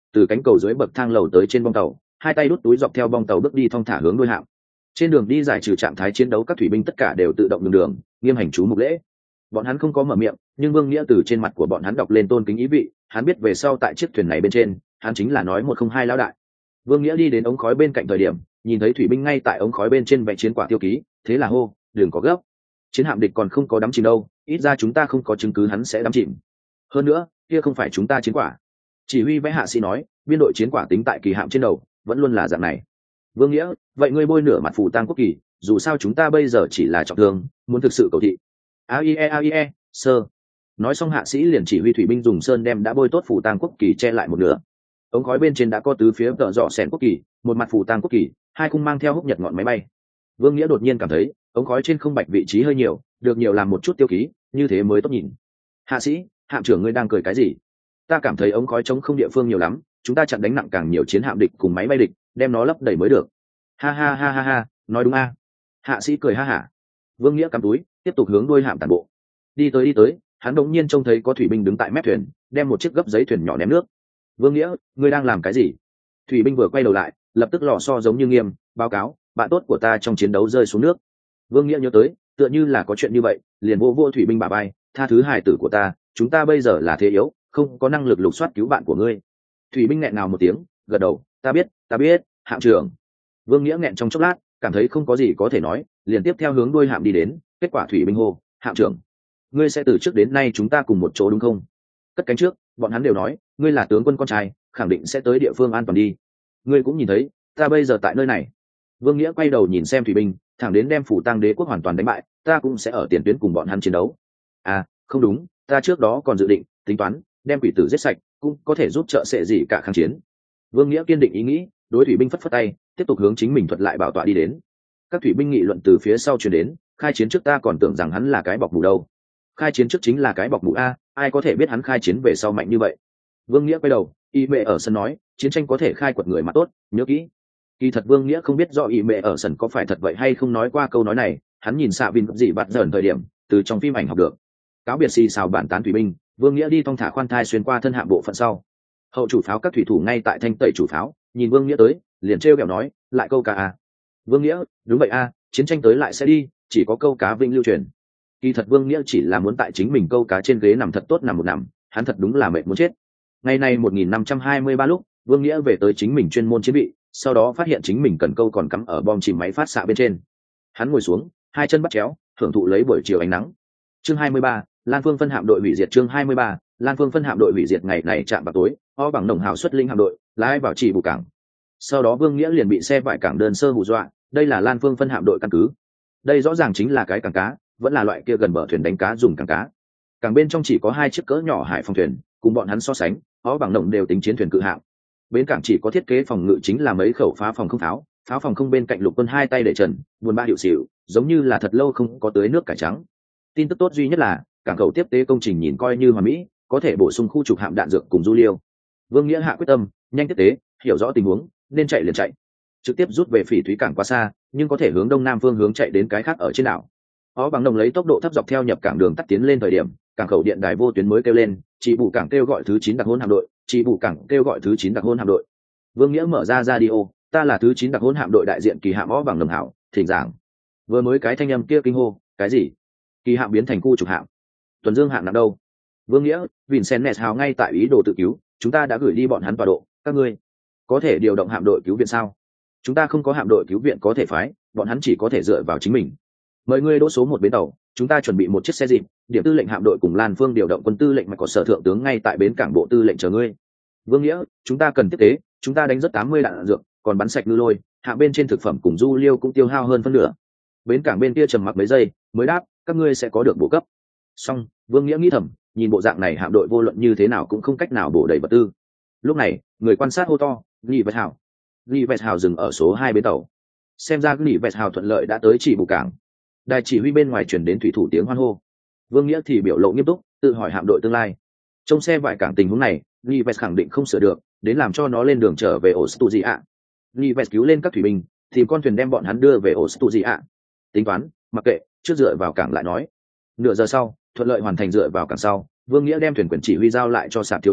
A: từ cánh cầu dưới bậc thang lầu tới trên bong tàu, hai tay đút túi dọc theo bong tàu bước đi thong thả hướng đuôi hạm. Trên đường đi giải trừ trạng thái chiến đấu, các thủy binh tất cả đều tự động đường đường, nghiêm hành chú mục lễ. Bọn hắn không có mở miệng, nhưng Vương Nghĩa từ trên mặt của bọn hắn đọc lên tôn kính ý vị, hắn biết về sau tại chiếc thuyền này bên trên, hắn chính là nói một không hai lão đại. Vương Nghĩa đi đến ống khói bên cạnh thời điểm, nhìn thấy thủy binh ngay tại ống khói bên trên vẽ chiến quả tiêu ký, thế là hô, đừng có gấp. Chiến hạm địch còn không có đắm chìm đâu, ít ra chúng ta không có chứng cứ hắn sẽ đắm chìm. Hơn nữa, kia không phải chúng ta chiến quả. Chỉ huy vẽ hạ sĩ nói, biên đội chiến quả tính tại kỳ hạm trên đầu, vẫn luôn là dạng này. Vương Nghĩa, vậy ngươi bôi nửa mặt phù tang quốc kỳ, dù sao chúng ta bây giờ chỉ là trọng thương, muốn thực sự cầu thị. Aie aie, sơ. Nói xong hạ sĩ liền chỉ huy thủy binh dùng sơn đem đã bôi tốt phù tang quốc kỳ che lại một nửa. Ống khói bên trên đã có tứ phía tợ dọ xẻn quốc kỳ, một mặt phù tang quốc kỳ, hai khung mang theo húc nhật ngọn máy bay. Vương Nghĩa đột nhiên cảm thấy, ống khói trên không bạch vị trí hơi nhiều, được nhiều làm một chút tiêu ký, như thế mới tốt nhìn. Hạ sĩ, hạm trưởng ngươi đang cười cái gì? Ta cảm thấy ống khói trống không địa phương nhiều lắm, chúng ta chặn đánh nặng càng nhiều chiến hạm địch cùng máy bay địch, đem nó lấp đầy mới được. Ha ha ha ha ha, nói đúng a. Hạ sĩ cười ha hả. Vương Nghĩa cắm túi, tiếp tục hướng đuôi hạm tản bộ. Đi tới đi tới, hắn đột nhiên trông thấy có thủy binh đứng tại mép thuyền, đem một chiếc gấp giấy thuyền nhỏ ném nước. Vương Nghĩa, ngươi đang làm cái gì? Thủy binh vừa quay đầu lại, lập tức lò xo giống như nghiêm, báo cáo, bạn tốt của ta trong chiến đấu rơi xuống nước. Vương Nghĩa nhớ tới, tựa như là có chuyện như vậy, liền vô vô thủy binh bả vai, tha thứ hài tử của ta, chúng ta bây giờ là thế yếu, không có năng lực lục soát cứu bạn của ngươi. Thủy binh nghẹn ngào một tiếng, gật đầu, ta biết, ta biết, hạm trưởng. Vương Nghĩa nghẹn trong chốc lát, cảm thấy không có gì có thể nói, liền tiếp theo hướng đuôi hạm đi đến. Kết quả thủy binh hô, hạm trưởng, ngươi sẽ từ trước đến nay chúng ta cùng một chỗ đúng không? Cất cánh trước, bọn hắn đều nói, ngươi là tướng quân con trai, khẳng định sẽ tới địa phương an toàn đi. Ngươi cũng nhìn thấy, ta bây giờ tại nơi này. Vương Nghĩa quay đầu nhìn xem thủy binh, thẳng đến đem phủ tăng đế quốc hoàn toàn đánh bại, ta cũng sẽ ở tiền tuyến cùng bọn hắn chiến đấu. À, không đúng, ta trước đó còn dự định tính toán đem quỷ tử giết sạch, cũng có thể giúp trợ sệ gì cả kháng chiến. Vương Nghĩa kiên định ý nghĩ, đối thủy binh phất phất tay, tiếp tục hướng chính mình thuật lại bảo tọa đi đến. Các thủy binh nghị luận từ phía sau truyền đến, khai chiến trước ta còn tưởng rằng hắn là cái bọc mù đâu. Khai chiến trước chính là cái bọc mù a, ai có thể biết hắn khai chiến về sau mạnh như vậy. Vương Nghĩa quay đầu, y mẹ ở sân nói, chiến tranh có thể khai quật người mà tốt, nhớ kỹ. Kỳ thật Vương Nghĩa không biết do y mẹ ở sân có phải thật vậy hay không nói qua câu nói này, hắn nhìn xạ vin gì bạt dởn thời điểm, từ trong phim ảnh học được. Cáo biệt xì xào bản tán thủy binh, Vương Nghĩa đi thong thả khoan thai xuyên qua thân hạm bộ phận sau. Hậu chủ pháo các thủy thủ ngay tại thanh tẩy chủ pháo, nhìn Vương Nghĩa tới, liền trêu ghẹo nói, lại câu cá à? Vương Nghĩa, đúng vậy a, chiến tranh tới lại sẽ đi, chỉ có câu cá vinh lưu truyền. Kỳ thật Vương Nghĩa chỉ là muốn tại chính mình câu cá trên ghế nằm thật tốt nằm một nằm, hắn thật đúng là mệt muốn chết. Ngày nay một nghìn năm trăm hai mươi ba lúc, Vương Nghĩa về tới chính mình chuyên môn chiến bị, sau đó phát hiện chính mình cần câu còn cắm ở bom chìm máy phát xạ bên trên. Hắn ngồi xuống, hai chân bắt chéo, hưởng thụ lấy buổi chiều ánh nắng. Chương hai mươi ba, Lan Phương phân hạm đội hủy diệt. Chương hai mươi ba, Lan Phương phân hạm đội hủy diệt. Ngày này chạm vào tối, O bằng đồng hào xuất linh hạm đội, lái vào chỉ bù cảng. Sau đó Vương Nghĩa liền bị xe vải cảng đơn sơ hù dọa, đây là Lan Phương phân hạm đội căn cứ. Đây rõ ràng chính là cái cảng cá, vẫn là loại kia gần bờ thuyền đánh cá dùng cảng cá. Cảng bên trong chỉ có hai chiếc cỡ nhỏ hải phòng thuyền, cùng bọn hắn so sánh, O bằng đồng đều tính chiến thuyền cự hạng. Bến cảng chỉ có thiết kế phòng ngự chính là mấy khẩu phá phòng không pháo, pháo phòng không bên cạnh lục quân hai tay để trần, buồn ba hiệu xỉu, giống như là thật lâu không có tưới nước cải trắng. Tin tức tốt duy nhất là cảng khẩu tiếp tế công trình nhìn coi như hoàn mỹ, có thể bổ sung khu trục hạm đạn dược cùng du liêu. Vương Nghĩa hạ quyết tâm, nhanh tiếp tế, hiểu rõ tình huống, nên chạy liền chạy, trực tiếp rút về phỉ thúy cảng quá xa, nhưng có thể hướng đông nam phương hướng chạy đến cái khác ở trên đảo. Ó bằng đồng lấy tốc độ thấp dọc theo nhập cảng đường tắt tiến lên thời điểm, cảng khẩu điện đài vô tuyến mới kêu lên, chỉ bù cảng kêu gọi thứ chín đặc hôn hạm đội, chỉ bù cảng kêu gọi thứ chín đặc hôn hạm đội. Vương Nghĩa mở ra radio, ta là thứ chín đặc hôn hạm đội đại diện kỳ hạm Ó bằng đồng hảo, thỉnh giảng. Vừa mới cái thanh âm kia kinh hô, cái gì? Kỳ hạm biến thành khu trục hạm. Tuần Dương hạm nằm đâu? Vương Nghĩa, Vincent Ness hào ngay tại ý đồ tự cứu, chúng ta đã gửi đi bọn hắn tọa độ, các ngươi có thể điều động hạm đội cứu viện sao? Chúng ta không có hạm đội cứu viện có thể phái, bọn hắn chỉ có thể dựa vào chính mình. Mời ngươi đỗ số một bến tàu, chúng ta chuẩn bị một chiếc xe dịp, điểm tư lệnh hạm đội cùng Lan Phương điều động quân tư lệnh mà có sở thượng tướng ngay tại bến cảng bộ tư lệnh chờ ngươi. Vương Nghĩa, chúng ta cần tiếp tế, chúng ta đánh rất tám mươi đạn dược, còn bắn sạch ngư lôi, hạm bên trên thực phẩm cùng du liêu cũng tiêu hao hơn phân nửa. Bến cảng bên kia trầm mặc mấy giây, mới đáp, các ngươi sẽ có được bổ cấp. Xong, Vương Nghĩa nghĩ thầm, nhìn bộ dạng này hạm đội vô luận như thế nào cũng không cách nào bổ đầy vật tư. Lúc này, người quan sát hô to, Nghị Vẹt Hào. Nghị Vẹt Hào dừng ở số hai bến tàu. Xem ra Nghị Vẹt Hào thuận lợi đã tới chỉ bù cảng. Đài chỉ huy bên ngoài chuyển đến thủy thủ tiếng hoan hô. Vương Nghĩa thì biểu lộ nghiêm túc, tự hỏi hạm đội tương lai. Trong xe vải cảng tình huống này, Nghị Vẹt khẳng định không sửa được, đến làm cho nó lên đường trở về Ostudia. Nghị Vẹt cứu lên các thủy binh, thì con thuyền đem bọn hắn đưa về Ostudia. Tính toán, mặc kệ, trước dựa vào cảng lại nói. Nửa giờ sau, thuận lợi hoàn thành dựa vào cảng sau, Vương Nghĩa đem thuyền quyền chỉ huy giao lại cho sạp thiếu tá,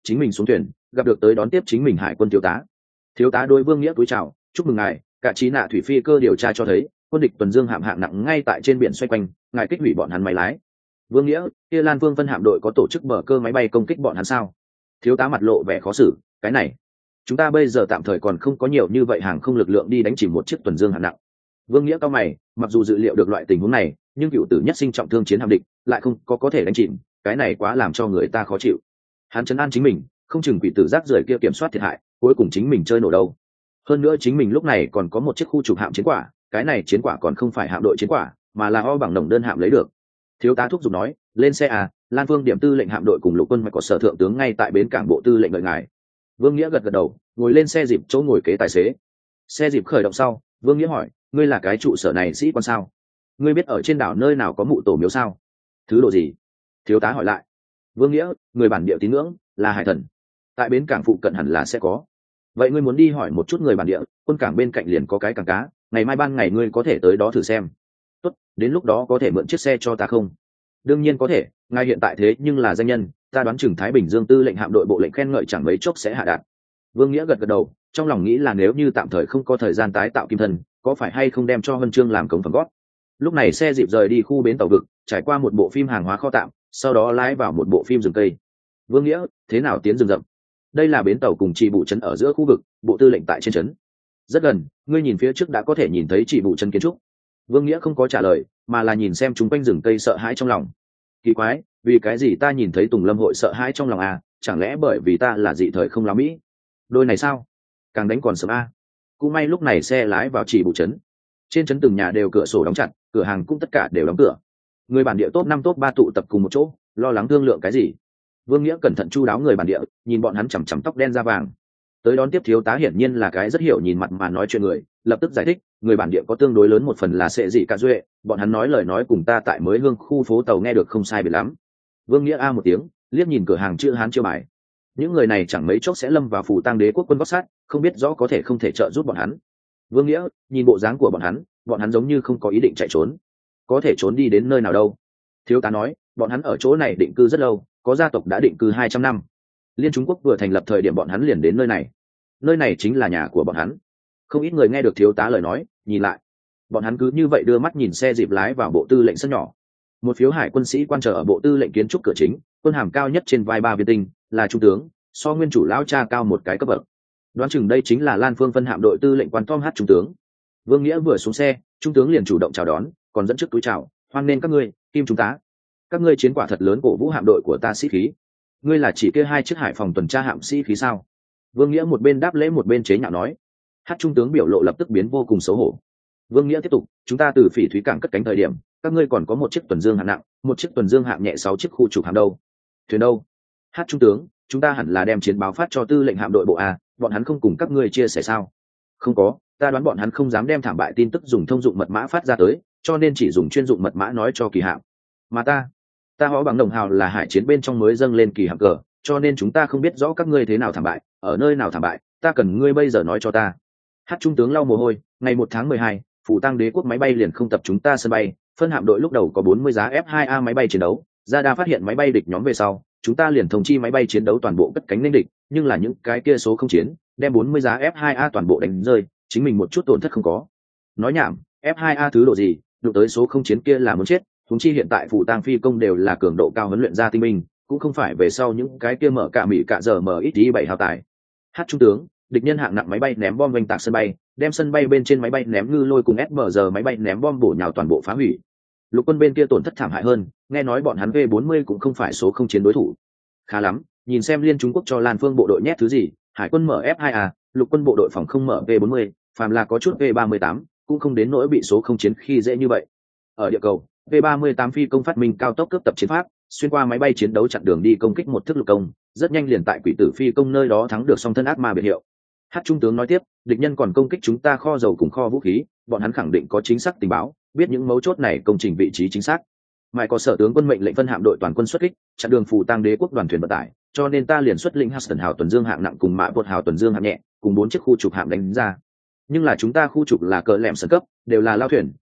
A: chính mình xuống thuyền gặp được tới đón tiếp chính mình hải quân thiếu tá. Thiếu tá đối Vương Nghĩa cúi chào, chúc mừng ngài, cả trí nạ thủy phi cơ điều tra cho thấy quân địch tuần dương hạm hạng nặng ngay tại trên biển xoay quanh, ngài kích hủy bọn hắn máy lái. Vương Nghĩa, kia Lan Vương phân hạm đội có tổ chức bờ cơ máy bay công kích bọn hắn sao? Thiếu tá mặt lộ vẻ khó xử, cái này chúng ta bây giờ tạm thời còn không có nhiều như vậy hàng không lực lượng đi đánh chìm một chiếc tuần dương hạng nặng. Vương Nghĩa cao mày, mặc dù dự liệu được loại tình huống này, nhưng cựu tử nhất sinh trọng thương chiến hạm địch lại không có có thể đánh chìm, cái này quá làm cho người ta khó chịu. Hắn trấn an chính mình, không chừng quỷ tử rác rưởi kia kiểm soát thiệt hại, cuối cùng chính mình chơi nổ đâu. Hơn nữa chính mình lúc này còn có một chiếc khu trục hạm chiến quả, cái này chiến quả còn không phải hạm đội chiến quả, mà là o bằng nồng đơn hạm lấy được. Thiếu tá thúc giục nói, lên xe à, Lan Phương điểm tư lệnh hạm đội cùng lục quân mạch có sở thượng tướng ngay tại bến cảng bộ tư lệnh đợi ngài. Vương Nghĩa gật gật đầu, ngồi lên xe dịp chỗ ngồi kế tài xế. Xe dịp khởi động sau, Vương Nghĩa hỏi, ngươi là cái trụ sở này sĩ quan sao? Ngươi biết ở trên đảo nơi nào có mụ tổ miếu sao? Thứ độ gì? Thiếu tá hỏi lại. Vương Nghĩa, người bản địa tín ngưỡng là hải thần, tại bến cảng phụ cận hẳn là sẽ có. Vậy ngươi muốn đi hỏi một chút người bản địa, quân cảng bên cạnh liền có cái cảng cá, ngày mai ban ngày ngươi có thể tới đó thử xem. Tốt, đến lúc đó có thể mượn chiếc xe cho ta không? Đương nhiên có thể, ngài hiện tại thế nhưng là danh nhân, ta đoán chừng Thái Bình Dương tư lệnh hạm đội bộ lệnh khen ngợi chẳng mấy chốc sẽ hạ đạt. Vương Nghĩa gật gật đầu, trong lòng nghĩ là nếu như tạm thời không có thời gian tái tạo kim thân, có phải hay không đem cho huân chương làm cống phẩm gót. Lúc này xe dịp rời đi khu bến tàu vực, trải qua một bộ phim hàng hóa kho tạm, sau đó lái vào một bộ phim rừng cây. Vương Nghĩa, thế nào tiến rừng rậm? Đây là bến tàu cùng chỉ bụ trấn ở giữa khu vực, bộ tư lệnh tại trên trấn. Rất gần, ngươi nhìn phía trước đã có thể nhìn thấy chỉ bụ trấn kiến trúc. Vương Nghĩa không có trả lời, mà là nhìn xem chúng quanh rừng cây sợ hãi trong lòng. Kỳ quái, vì cái gì ta nhìn thấy Tùng Lâm hội sợ hãi trong lòng à, chẳng lẽ bởi vì ta là dị thời không lắm mỹ? Đôi này sao? Càng đánh còn sớm a. Cũng may lúc này xe lái vào chỉ bụ trấn. Trên trấn từng nhà đều cửa sổ đóng chặt, cửa hàng cũng tất cả đều đóng cửa. Người bản địa top năm top ba tụ tập cùng một chỗ, lo lắng thương lượng cái gì. Vương Nghĩa cẩn thận chu đáo người bản địa, nhìn bọn hắn chằm chằm tóc đen da vàng. Tới đón tiếp thiếu tá hiển nhiên là cái rất hiểu nhìn mặt mà nói chuyện người, lập tức giải thích, người bản địa có tương đối lớn một phần là sệ dị cả duệ, bọn hắn nói lời nói cùng ta tại mới hương khu phố tàu nghe được không sai biệt lắm. Vương Nghĩa a một tiếng, liếc nhìn cửa hàng chữ hán chiêu bài. Những người này chẳng mấy chốc sẽ lâm vào phủ tang đế quốc quân vóc sát, không biết rõ có thể không thể trợ giúp bọn hắn. Vương Nghĩa nhìn bộ dáng của bọn hắn, bọn hắn giống như không có ý định chạy trốn, có thể trốn đi đến nơi nào đâu. Thiếu tá nói, bọn hắn ở chỗ này định cư rất lâu, có gia tộc đã định cư hai trăm năm. Liên Trung Quốc vừa thành lập thời điểm bọn hắn liền đến nơi này, nơi này chính là nhà của bọn hắn. Không ít người nghe được thiếu tá lời nói, nhìn lại, bọn hắn cứ như vậy đưa mắt nhìn xe dịp lái vào bộ tư lệnh sân nhỏ. Một phiếu hải quân sĩ quan chờ ở bộ tư lệnh kiến trúc cửa chính, quân hàm cao nhất trên vai ba viên tinh, là trung tướng, so nguyên chủ lão cha cao một cái cấp bậc. Đoán chừng đây chính là Lan Phương phân hạm đội tư lệnh quan Tom H trung tướng. Vương Nghĩa vừa xuống xe, trung tướng liền chủ động chào đón, còn dẫn trước túi chào, hoan nên các ngươi, Kim trung tá. Các ngươi chiến quả thật lớn, cổ vũ hạm đội của ta sĩ khí. Ngươi là chỉ kia hai chiếc hải phòng tuần tra hạm sĩ khí sao? Vương Nghĩa một bên đáp lễ một bên chế nhạo nói. Hát trung tướng biểu lộ lập tức biến vô cùng xấu hổ. Vương Nghĩa tiếp tục, chúng ta từ Phỉ Thúy cảng cất cánh thời điểm, các ngươi còn có một chiếc tuần dương hạng nặng, một chiếc tuần dương hạng nhẹ, sáu chiếc khu trục hạm đâu? Thuyền đâu? Hát trung tướng, chúng ta hẳn là đem chiến báo phát cho tư lệnh hạm đội bộ a, bọn hắn không cùng các ngươi chia sẻ sao? Không có, ta đoán bọn hắn không dám đem thảm bại tin tức dùng thông dụng mật mã phát ra tới, cho nên chỉ dùng chuyên dụng mật mã nói cho kỳ hạm. Mà ta, ta hó bằng đồng hào là hải chiến bên trong mới dâng lên kỳ hạm cờ, cho nên chúng ta không biết rõ các ngươi thế nào thảm bại, ở nơi nào thảm bại, ta cần ngươi bây giờ nói cho ta. Hát trung tướng lau mồ hôi, ngày một tháng mười hai, phủ tăng đế quốc máy bay liền không tập chúng ta sân bay, phân hạm đội lúc đầu có bốn mươi giá F hai A máy bay chiến đấu, radar phát hiện máy bay địch nhóm về sau, chúng ta liền thông chi máy bay chiến đấu toàn bộ cất cánh lên địch, nhưng là những cái kia số không chiến, đem bốn mươi giá F hai A toàn bộ đánh rơi, chính mình một chút tổn thất không có. Nói nhảm, F hai A thứ độ gì, đụng tới số không chiến kia là muốn chết, chúng chi hiện tại phụ tang phi công đều là cường độ cao huấn luyện ra tinh minh, cũng không phải về sau những cái kia mở cả mỹ cả giờ mở ít đi bảy hào tài. Hát trung tướng, địch nhân hạng nặng máy bay ném bom oanh tạc sân bay, đem sân bay bên trên máy bay ném ngư lôi cùng ét em giê máy bay ném bom bổ nhào toàn bộ phá hủy. Lục quân bên kia tổn thất thảm hại hơn, nghe nói bọn hắn V bốn mươi cũng không phải số không chiến đối thủ. Khá lắm, nhìn xem Liên Trung Quốc cho Lan Phương bộ đội nhét thứ gì, hải quân mở F hai A, lục quân bộ đội phòng không mở V bốn mươi, phàm là có chút V ba mươi tám, cũng không đến nỗi bị số không chiến khi dễ như vậy. Ở địa cầu, V ba mươi tám phi công phát minh cao tốc cướp tập chiến pháp, xuyên qua máy bay chiến đấu chặn đường đi công kích một thức lục công, rất nhanh liền tại quỷ tử phi công nơi đó thắng được song thân ác ma biệt hiệu. Hát trung tướng nói tiếp, địch nhân còn công kích chúng ta kho dầu cùng kho vũ khí, bọn hắn khẳng định có chính xác tình báo, biết những mấu chốt này công trình vị trí chính xác. Mãi có sở tướng quân mệnh lệnh phân hạm đội toàn quân xuất kích, chặn đường phù tăng đế quốc đoàn thuyền vận tải, cho nên ta liền xuất lĩnh Hudson hào tuần dương hạng nặng cùng mã bột hào tuần dương hạng nhẹ, cùng bốn chiếc khu trục hạm đánh ra. Nhưng là chúng ta khu trục là cờ lẻm sân cấp, đều là lao thuyền,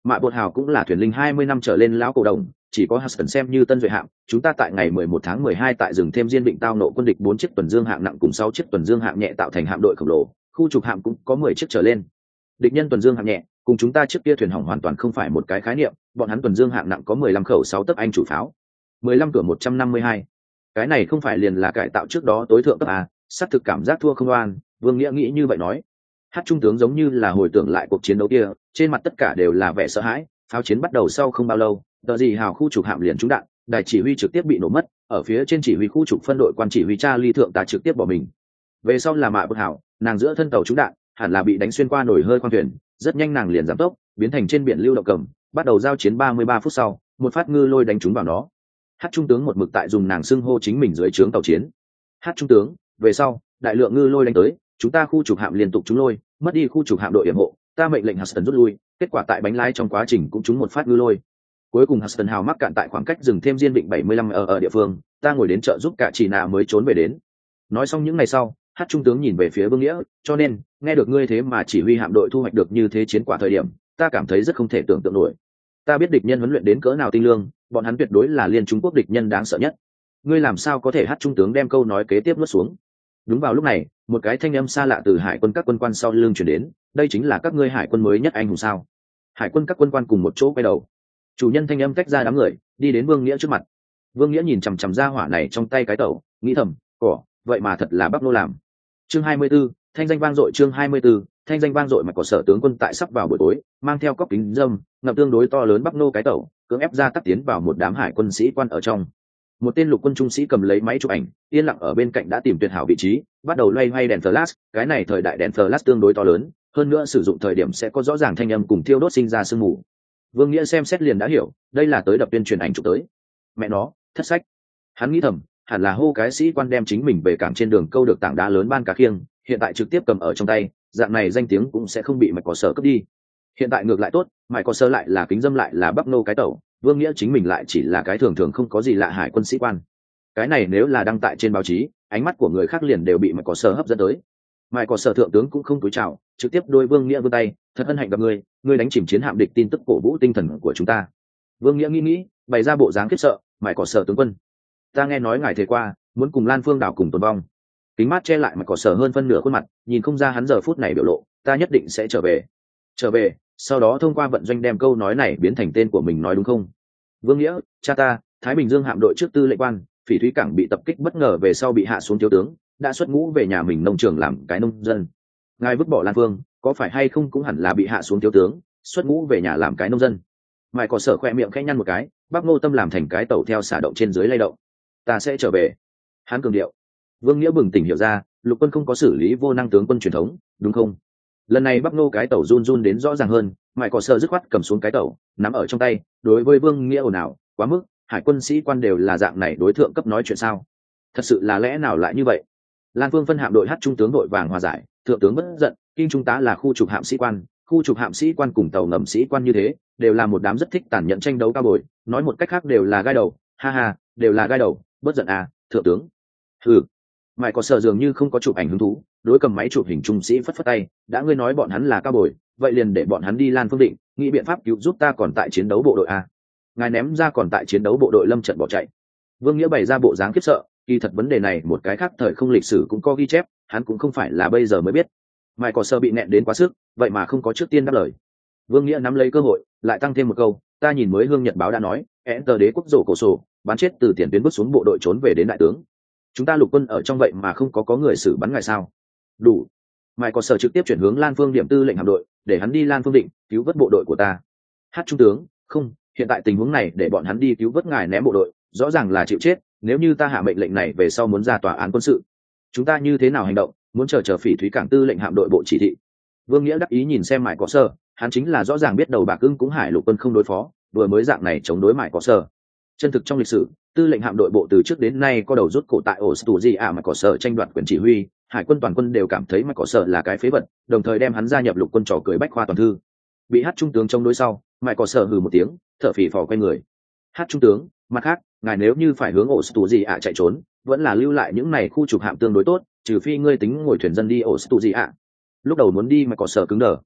A: Mạ Bột Hào cũng là thuyền linh hai mươi năm trở lên lão cổ đồng, chỉ có Huston xem như tân duệ hạm. Chúng ta tại ngày mười một tháng mười hai tại rừng thêm Diên Định tao nộ quân địch bốn chiếc tuần dương hạng nặng cùng sáu chiếc tuần dương hạng nhẹ tạo thành hạm đội khổng lồ, khu trục hạm cũng có mười chiếc trở lên. Địch nhân tuần dương hạng nhẹ, cùng chúng ta trước kia thuyền hỏng hoàn toàn không phải một cái khái niệm, bọn hắn tuần dương hạng nặng có mười lăm khẩu sáu tấc anh chủ pháo, mười lăm cửa một trăm năm mươi hai. Cái này không phải liền là cải tạo trước đó tối thượng cấp à, xác thực cảm giác thua không oan, Vương Nghĩa nghĩ như vậy nói. Hát trung tướng giống như là hồi tưởng lại cuộc chiến đấu kia, trên mặt tất cả đều là vẻ sợ hãi. Pháo chiến bắt đầu sau không bao lâu, tờ gì hào khu trục hạm liền trúng đạn, đài chỉ huy trực tiếp bị nổ mất, ở phía trên chỉ huy khu trục phân đội quan chỉ huy Charlie thượng tá trực tiếp bỏ mình. Về sau là Mạ Bột Hào, nàng giữa thân tàu trúng đạn, hẳn là bị đánh xuyên qua nổi hơi khoang thuyền, rất nhanh nàng liền giảm tốc, biến thành trên biển lưu động cầm, bắt đầu giao chiến ba mươi ba phút sau, một phát ngư lôi đánh trúng vào nó. Hát trung tướng một mực tại dùng nàng xưng hô chính mình dưới trướng tàu chiến. Hát trung tướng, về sau, đại lượng ngư lôi đánh tới, chúng ta khu trục hạm liên tục trúng lôi, mất đi khu trục hạm đội yểm hộ, ta mệnh lệnh Huston rút lui, kết quả tại bánh lái trong quá trình cũng trúng một phát ngư lôi. Cuối cùng Huston hào mắc cạn tại khoảng cách rừng thêm Diên Định bảy mươi lăm ở ở địa phương, ta ngồi đến chợ giúp cả chỉ nà mới trốn về đến. Nói xong những ngày sau, Hát trung tướng nhìn về phía Vương Nghĩa, cho nên, nghe được ngươi thế mà chỉ huy hạm đội thu hoạch được như thế chiến quả thời điểm, ta cảm thấy rất không thể tưởng tượng nổi. Ta biết địch nhân huấn luyện đến cỡ nào tinh lương, bọn hắn tuyệt đối là liên Trung Quốc địch nhân đáng sợ nhất. Ngươi làm sao có thể Hát trung tướng đem câu nói kế tiếp nuốt xuống? Đúng vào lúc này, một cái thanh âm xa lạ từ hải quân các quân quan sau lưng truyền đến, đây chính là các ngươi hải quân mới nhất anh hùng sao? Hải quân các quân quan cùng một chỗ quay đầu. Chủ nhân thanh âm tách ra đám người, đi đến Vương Nghĩa trước mặt. Vương Nghĩa nhìn chằm chằm ra hỏa này trong tay cái tẩu, nghĩ thầm, cỏ, vậy mà thật là Bắc Nô làm. Chương hai mươi 24, thanh danh vang dội chương hai mươi 24, thanh danh vang dội mà có sở tướng quân tại sắp vào buổi tối, mang theo cốc kính dâm, ngậm tương đối to lớn Bắc Nô cái tẩu, cưỡng ép ra tắc tiến vào một đám hải quân sĩ quan ở trong. Một tên lục quân trung sĩ cầm lấy máy chụp ảnh, yên lặng ở bên cạnh đã tìm tuyệt hảo vị trí, bắt đầu loay hoay đèn flash, cái này thời đại đèn flash tương đối to lớn, hơn nữa sử dụng thời điểm sẽ có rõ ràng thanh âm cùng thiêu đốt sinh ra sương mù. Vương Nghĩa xem xét liền đã hiểu, đây là tới đập tuyên truyền ảnh chụp tới. Mẹ nó, thất sách. Hắn nghĩ thầm, hẳn là hô cái sĩ quan đem chính mình về cảng trên đường câu được tảng đá lớn ban cá khiêng, hiện tại trực tiếp cầm ở trong tay, dạng này danh tiếng cũng sẽ không bị mạch có sở cướp đi. Hiện tại ngược lại tốt, mạch có sở lại là kính dâm lại là Bắc Nô cái tẩu, Vương Nghĩa chính mình lại chỉ là cái thường thường không có gì lạ hải quân sĩ quan. Cái này nếu là đăng tại trên báo chí, ánh mắt của người khác liền đều bị mạch có sở hấp dẫn tới. Mạch có sở thượng tướng cũng không túi chào, trực tiếp đôi Vương Nghĩa vươn tay, thật hân hạnh gặp ngươi, ngươi đánh chìm chiến hạm địch tin tức cổ vũ tinh thần của chúng ta. Vương Nghĩa nghĩ nghĩ, bày ra bộ dáng khiếp sợ, mạch có sở tướng quân, ta nghe nói ngài thề qua muốn cùng Lan Phương đảo cùng tồn vong. Kính mát che lại mạch có sở hơn phân nửa khuôn mặt, nhìn không ra hắn giờ phút này biểu lộ, ta nhất định sẽ trở về. Trở về, sau đó thông qua vận doanh đem câu nói này biến thành tên của mình nói đúng không? Vương Nghĩa, cha ta, Thái Bình Dương hạm đội trước tư lệnh quan, phỉ thúy cảng bị tập kích bất ngờ về sau bị hạ xuống thiếu tướng, đã xuất ngũ về nhà mình nông trường làm cái nông dân. Ngài vứt bỏ Lan Phương, có phải hay không cũng hẳn là bị hạ xuống thiếu tướng, xuất ngũ về nhà làm cái nông dân. Mày có sở khoe miệng khẽ nhăn một cái, Bác Ngô Tâm làm thành cái tàu theo xả động trên dưới lay động. Ta sẽ trở về. Hắn cường điệu. Vương Nghĩa bừng tỉnh hiểu ra, lục quân không có xử lý vô năng tướng quân truyền thống, đúng không? Lần này Bắc Nô cái tàu run run đến rõ ràng hơn, mày có sợ dứt khoát cầm xuống cái tàu, nắm ở trong tay, đối với Vương Nghĩa ồn ào, quá mức, hải quân sĩ quan đều là dạng này đối thượng cấp nói chuyện sao? Thật sự là lẽ nào lại như vậy? Lan Phương phân hạm đội hát trung tướng đội vàng hòa giải, thượng tướng bất giận, kinh trung tá là khu trục hạm sĩ quan, khu trục hạm sĩ quan cùng tàu ngầm sĩ quan như thế, đều là một đám rất thích tàn nhẫn tranh đấu cao bồi, nói một cách khác đều là gai đầu, ha ha, đều là gai đầu, bất giận à, thượng tướng. Ừ. Mày có sợ dường như không có chụp ảnh hứng thú, đối cầm máy chụp hình trung sĩ phất phất tay, đã ngươi nói bọn hắn là cao bồi, vậy liền để bọn hắn đi Lan Phương Định, nghĩ biện pháp cứu giúp ta còn tại chiến đấu bộ đội a. Ngài ném ra còn tại chiến đấu bộ đội lâm trận bỏ chạy. Vương Nghĩa bày ra bộ dáng khiếp sợ, kỳ thật vấn đề này một cái khác thời không lịch sử cũng có ghi chép, hắn cũng không phải là bây giờ mới biết. Mày có sợ bị nẹn đến quá sức, vậy mà không có trước tiên đáp lời. Vương Nghĩa nắm lấy cơ hội, lại tăng thêm một câu, ta nhìn mới Hương Nhật báo đã nói, Enter đế quốc rổ cổ sổ, bắn chết từ tiền tuyến bước xuống bộ đội trốn về đến đại tướng. Chúng ta lục quân ở trong vậy mà không có có người xử bắn ngài sao? Đủ. Mày có sở trực tiếp chuyển hướng Lan Phương điểm tư lệnh hạm đội, để hắn đi Lan Phương Định cứu vớt bộ đội của ta. Hát trung tướng, không, hiện tại tình huống này để bọn hắn đi cứu vớt ngài ném bộ đội, rõ ràng là chịu chết, nếu như ta hạ mệnh lệnh này về sau muốn ra tòa án quân sự, chúng ta như thế nào hành động, muốn chờ chờ phỉ thúy cảng tư lệnh hạm đội bộ chỉ thị. Vương Nghĩa đắc ý nhìn xem Mại có sở, hắn chính là rõ ràng biết đầu bạc ưng cũng hải lục quân không đối phó, vừa mới dạng này chống đối Mại có sở. Chân thực trong lịch sử, tư lệnh hạm đội bộ từ trước đến nay có đầu rút cổ tại ổ tù gì à mà có sở tranh đoạt quyền chỉ huy, hải quân toàn quân đều cảm thấy Mại có sở là cái phế vật, đồng thời đem hắn gia nhập lục quân trò cười bách khoa toàn thư. Bị hát trung tướng chống đối sau, Mại có sở hừ một tiếng, thở phì phò quay người. Hát trung tướng, mặt khác, ngài nếu như phải hướng ổ tù gì à chạy trốn, vẫn là lưu lại những này khu trục hạm tương đối tốt, trừ phi ngươi tính ngồi thuyền dân đi ổ tù gì à. Lúc đầu muốn đi Mại có sở cứng đờ.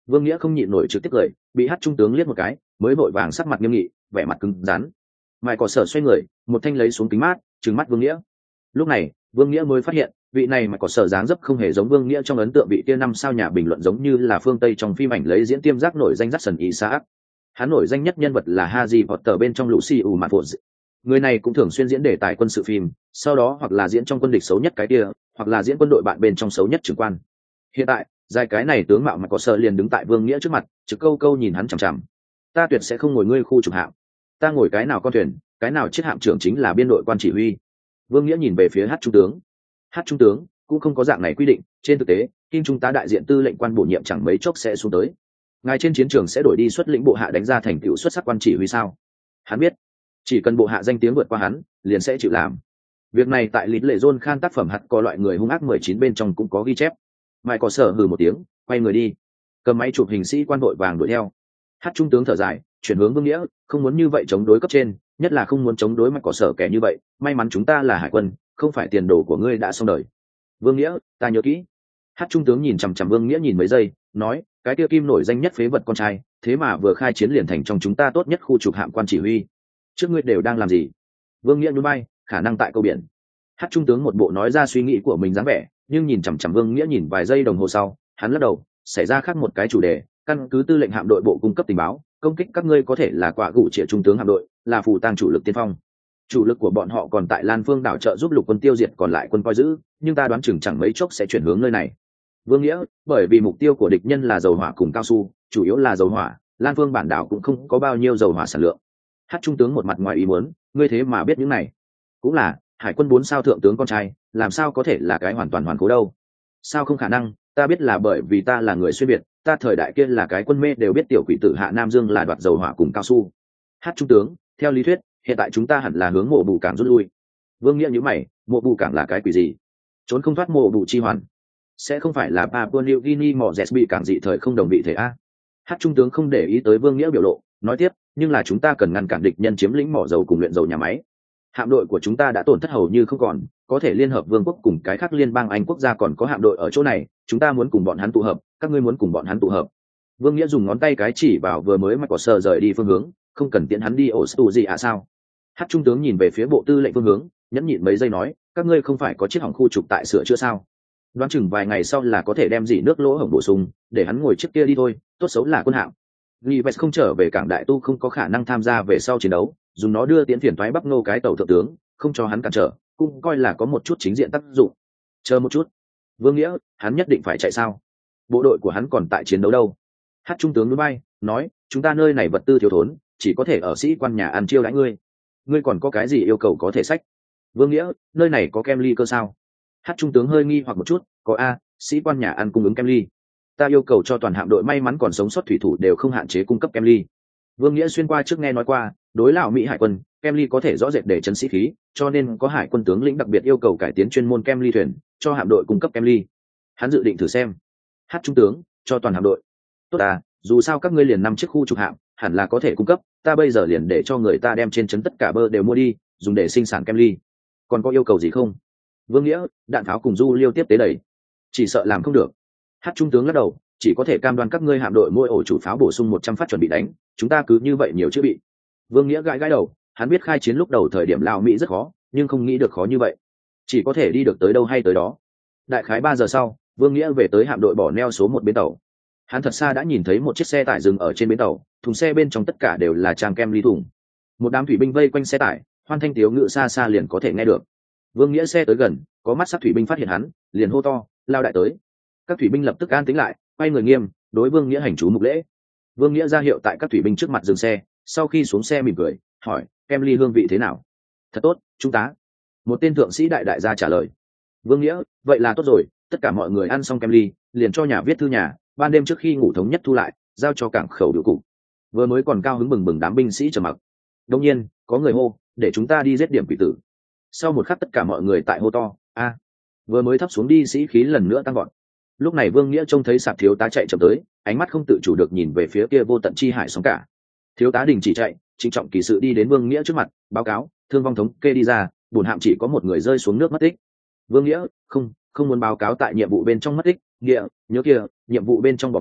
A: Vương Nghĩa không nhịn nổi trực tiếp cười, bị hát trung tướng liếc một cái mới vội vàng sắc mặt nghiêm nghị, vẻ mặt cứng rắn. Mai Cỏ Sở xoay người, một thanh lấy xuống kính mát trừng mắt Vương Nghĩa. Lúc này Vương Nghĩa mới phát hiện vị này Mai Cỏ Sở dáng dấp không hề giống Vương Nghĩa trong ấn tượng vị kia năm sao nhà bình luận, giống như là phương Tây trong phim ảnh lấy diễn tiêm giác nổi danh Jackson Isaac. Hắn nổi danh nhất nhân vật là Harry Potter bên trong Lucy Malfoy. Người này cũng thường xuyên diễn đề tài quân sự phim, sau đó hoặc là diễn trong quân địch xấu nhất cái kia, hoặc là diễn quân đội bạn bên trong xấu nhất trưởng quan. Hiện tại dài cái này tướng mạo Mai Cỏ Sở liền đứng tại Vương Nghĩa trước mặt, trực câu câu nhìn hắn chằm chằm. Ta tuyệt sẽ không ngồi ngươi khu trục hạm, ta ngồi cái nào con thuyền, cái nào chiếc hạm trưởng chính là biên đội quan chỉ huy. Vương Nghĩa nhìn về phía hát trung tướng. Hát trung tướng cũng không có dạng này quy định, trên thực tế kim trung tá đại diện tư lệnh quan bổ nhiệm chẳng mấy chốc sẽ xuống tới. Ngài trên chiến trường sẽ đổi đi xuất lĩnh bộ hạ đánh ra thành tựu xuất sắc quan chỉ huy sao? Hắn biết chỉ cần bộ hạ danh tiếng vượt qua hắn liền sẽ chịu làm. Việc này tại lịch lệ John Khan tác phẩm hạt có loại người hung ác mười chín bên trong cũng có ghi chép. Mai Cỏ Sở hừ một tiếng, quay người đi, cầm máy chụp hình sĩ quan đội vàng đuổi theo. Hát trung tướng thở dài, chuyển hướng Vương Nghĩa, không muốn như vậy chống đối cấp trên, nhất là không muốn chống đối Mai Cỏ Sở kẻ như vậy. May mắn chúng ta là hải quân, không phải tiền đồ của ngươi đã xong đời. Vương Nghĩa, ta nhớ kỹ. Hát trung tướng nhìn chằm chằm Vương Nghĩa nhìn mấy giây, nói, cái kia kim nổi danh nhất phế vật con trai, thế mà vừa khai chiến liền thành trong chúng ta tốt nhất khu trục hạm quan chỉ huy. Trước ngươi đều đang làm gì? Vương Nghĩa nhún vai, khả năng tại câu biển. Hát trung tướng một bộ nói ra suy nghĩ của mình dáng vẻ, nhưng nhìn chằm chằm Vương Nghĩa nhìn vài giây đồng hồ sau, hắn lắc đầu, xảy ra khác một cái chủ đề, căn cứ tư lệnh hạm đội bộ cung cấp tình báo, công kích các ngươi có thể là quả gụ trịa trung tướng hạm đội, là phù tang chủ lực tiên phong. Chủ lực của bọn họ còn tại Lan Phương đảo trợ giúp lục quân tiêu diệt còn lại quân coi giữ, nhưng ta đoán chừng chẳng mấy chốc sẽ chuyển hướng nơi này. Vương Nghĩa, bởi vì mục tiêu của địch nhân là dầu hỏa cùng cao su, chủ yếu là dầu hỏa, Lan Phương bản đảo cũng không có bao nhiêu dầu hỏa sản lượng. Hát trung tướng một mặt ngoài ý muốn, ngươi thế mà biết những này? Cũng là hải quân bốn sao thượng tướng con trai, làm sao có thể là cái hoàn toàn hoàn cố đâu? Sao không khả năng, ta biết là bởi vì ta là người xuyên biệt, ta thời đại kia là cái quân mê đều biết tiểu quỷ tử Hạ Nam Dương là đoạt dầu hỏa cùng cao su. Hát trung tướng, theo lý thuyết hiện tại chúng ta hẳn là hướng mộ bù cảng rút lui. Vương Nghĩa nhíu mày, mộ bù cảng là cái quỷ gì? Trốn không thoát mộ bù chi hoàn, sẽ không phải là Papua New Guinea mỏ dẹt bị cảng dị thời không đồng vị thể a? Hát trung tướng không để ý tới Vương Nghĩa biểu lộ, nói tiếp, nhưng là chúng ta cần ngăn cản địch nhân chiếm lĩnh mỏ dầu cùng luyện dầu nhà máy. Hạm đội của chúng ta đã tổn thất hầu như không còn, có thể liên hợp vương quốc cùng cái khác liên bang Anh quốc gia còn có hạm đội ở chỗ này, chúng ta muốn cùng bọn hắn tụ hợp, các ngươi muốn cùng bọn hắn tụ hợp. Vương Nghĩa dùng ngón tay cái chỉ vào vừa mới Mai Cỏ Sở rời đi phương hướng, không cần tiễn hắn đi ổ stu gì à sao? Hát trung tướng nhìn về phía bộ tư lệnh phương hướng, nhẫn nhịn mấy giây nói, các ngươi không phải có chiếc hỏng khu trục tại sửa chữa sao? Đoán chừng vài ngày sau là có thể đem dỉ nước lỗ hổng bổ sung, để hắn ngồi chiếc kia đi thôi, tốt xấu là quân hạm. Lives không trở về cảng đại tu không có khả năng tham gia về sau chiến đấu, dùng nó đưa tiễn phiền thoái bắp nô cái tàu thượng tướng, không cho hắn cản trở, cũng coi là có một chút chính diện tác dụng. Chờ một chút, Vương Nghĩa, hắn nhất định phải chạy sao? Bộ đội của hắn còn tại chiến đấu đâu? Hát trung tướng núi bay, nói, chúng ta nơi này vật tư thiếu thốn, chỉ có thể ở sĩ quan nhà ăn chiêu đãi ngươi. Ngươi còn có cái gì yêu cầu có thể sách? Vương Nghĩa, nơi này có kem ly cơ sao? Hát trung tướng hơi nghi hoặc một chút, có a, sĩ quan nhà ăn cung ứng kem ly. Ta yêu cầu cho toàn hạm đội may mắn còn sống sót thủy thủ đều không hạn chế cung cấp kem ly. Vương Nghĩa xuyên qua trước nghe nói qua, đối lão Mỹ hải quân, kem ly có thể rõ rệt để chấn sĩ khí, cho nên có hải quân tướng lĩnh đặc biệt yêu cầu cải tiến chuyên môn kem ly thuyền, cho hạm đội cung cấp kem ly. Hắn dự định thử xem. Hát trung tướng, cho toàn hạm đội. Tốt à, dù sao các ngươi liền năm chiếc khu trục hạm, hẳn là có thể cung cấp, ta bây giờ liền để cho người ta đem trên trấn tất cả bơ đều mua đi, dùng để sinh sản kem ly. Còn có yêu cầu gì không? Vương Nghĩa, đạn pháo cùng du liêu tiếp tế đẩy. Chỉ sợ làm không được. Hát trung tướng lắc đầu, chỉ có thể cam đoan các ngươi hạm đội mỗi ổ chủ pháo bổ sung một trăm phát chuẩn bị đánh, chúng ta cứ như vậy nhiều chữ bị. Vương Nghĩa gãi gãi đầu, hắn biết khai chiến lúc đầu thời điểm Lào Mỹ rất khó, nhưng không nghĩ được khó như vậy. Chỉ có thể đi được tới đâu hay tới đó. Đại khái ba giờ sau, Vương Nghĩa về tới hạm đội bỏ neo số một bến tàu. Hắn thật xa đã nhìn thấy một chiếc xe tải dừng ở trên bến tàu, thùng xe bên trong tất cả đều là trang kem ly thùng. Một đám thủy binh vây quanh xe tải, hoan thanh tiếu ngự xa xa liền có thể nghe được. Vương Nghĩa xe tới gần, có mắt sắc thủy binh phát hiện hắn, liền hô to, lao đại tới. Các thủy binh lập tức an tĩnh lại, quay người nghiêm, đối Vương Nghĩa hành chú mục lễ. Vương Nghĩa ra hiệu tại các thủy binh trước mặt dừng xe, sau khi xuống xe mỉm cười, hỏi, kem ly hương vị thế nào? Thật tốt, trung tá. Một tên thượng sĩ đại đại gia trả lời. Vương Nghĩa, vậy là tốt rồi, tất cả mọi người ăn xong kem ly, liền cho nhà viết thư nhà, ban đêm trước khi ngủ thống nhất thu lại, giao cho cảng khẩu điều cục. Vừa mới còn cao hứng bừng bừng đám binh sĩ trầm mặc. Đương nhiên, có người hô, để chúng ta đi giết điểm quỷ tử. Sau một khắc tất cả mọi người tại hô to, a. Vừa mới thấp xuống đi sĩ khí lần nữa tăng gọn. Lúc này Vương Nghĩa trông thấy sạp thiếu tá chạy chậm tới, ánh mắt không tự chủ được nhìn về phía kia vô tận chi hải sóng cả. Thiếu tá đình chỉ chạy, trịnh trọng kỳ sự đi đến Vương Nghĩa trước mặt, báo cáo, thương vong thống kê đi ra, bổn hạm chỉ có một người rơi xuống nước mất tích. Vương Nghĩa, không, không muốn báo cáo tại nhiệm vụ bên trong mất tích, Nghĩa, nhớ kia, nhiệm vụ bên trong bỏ mình,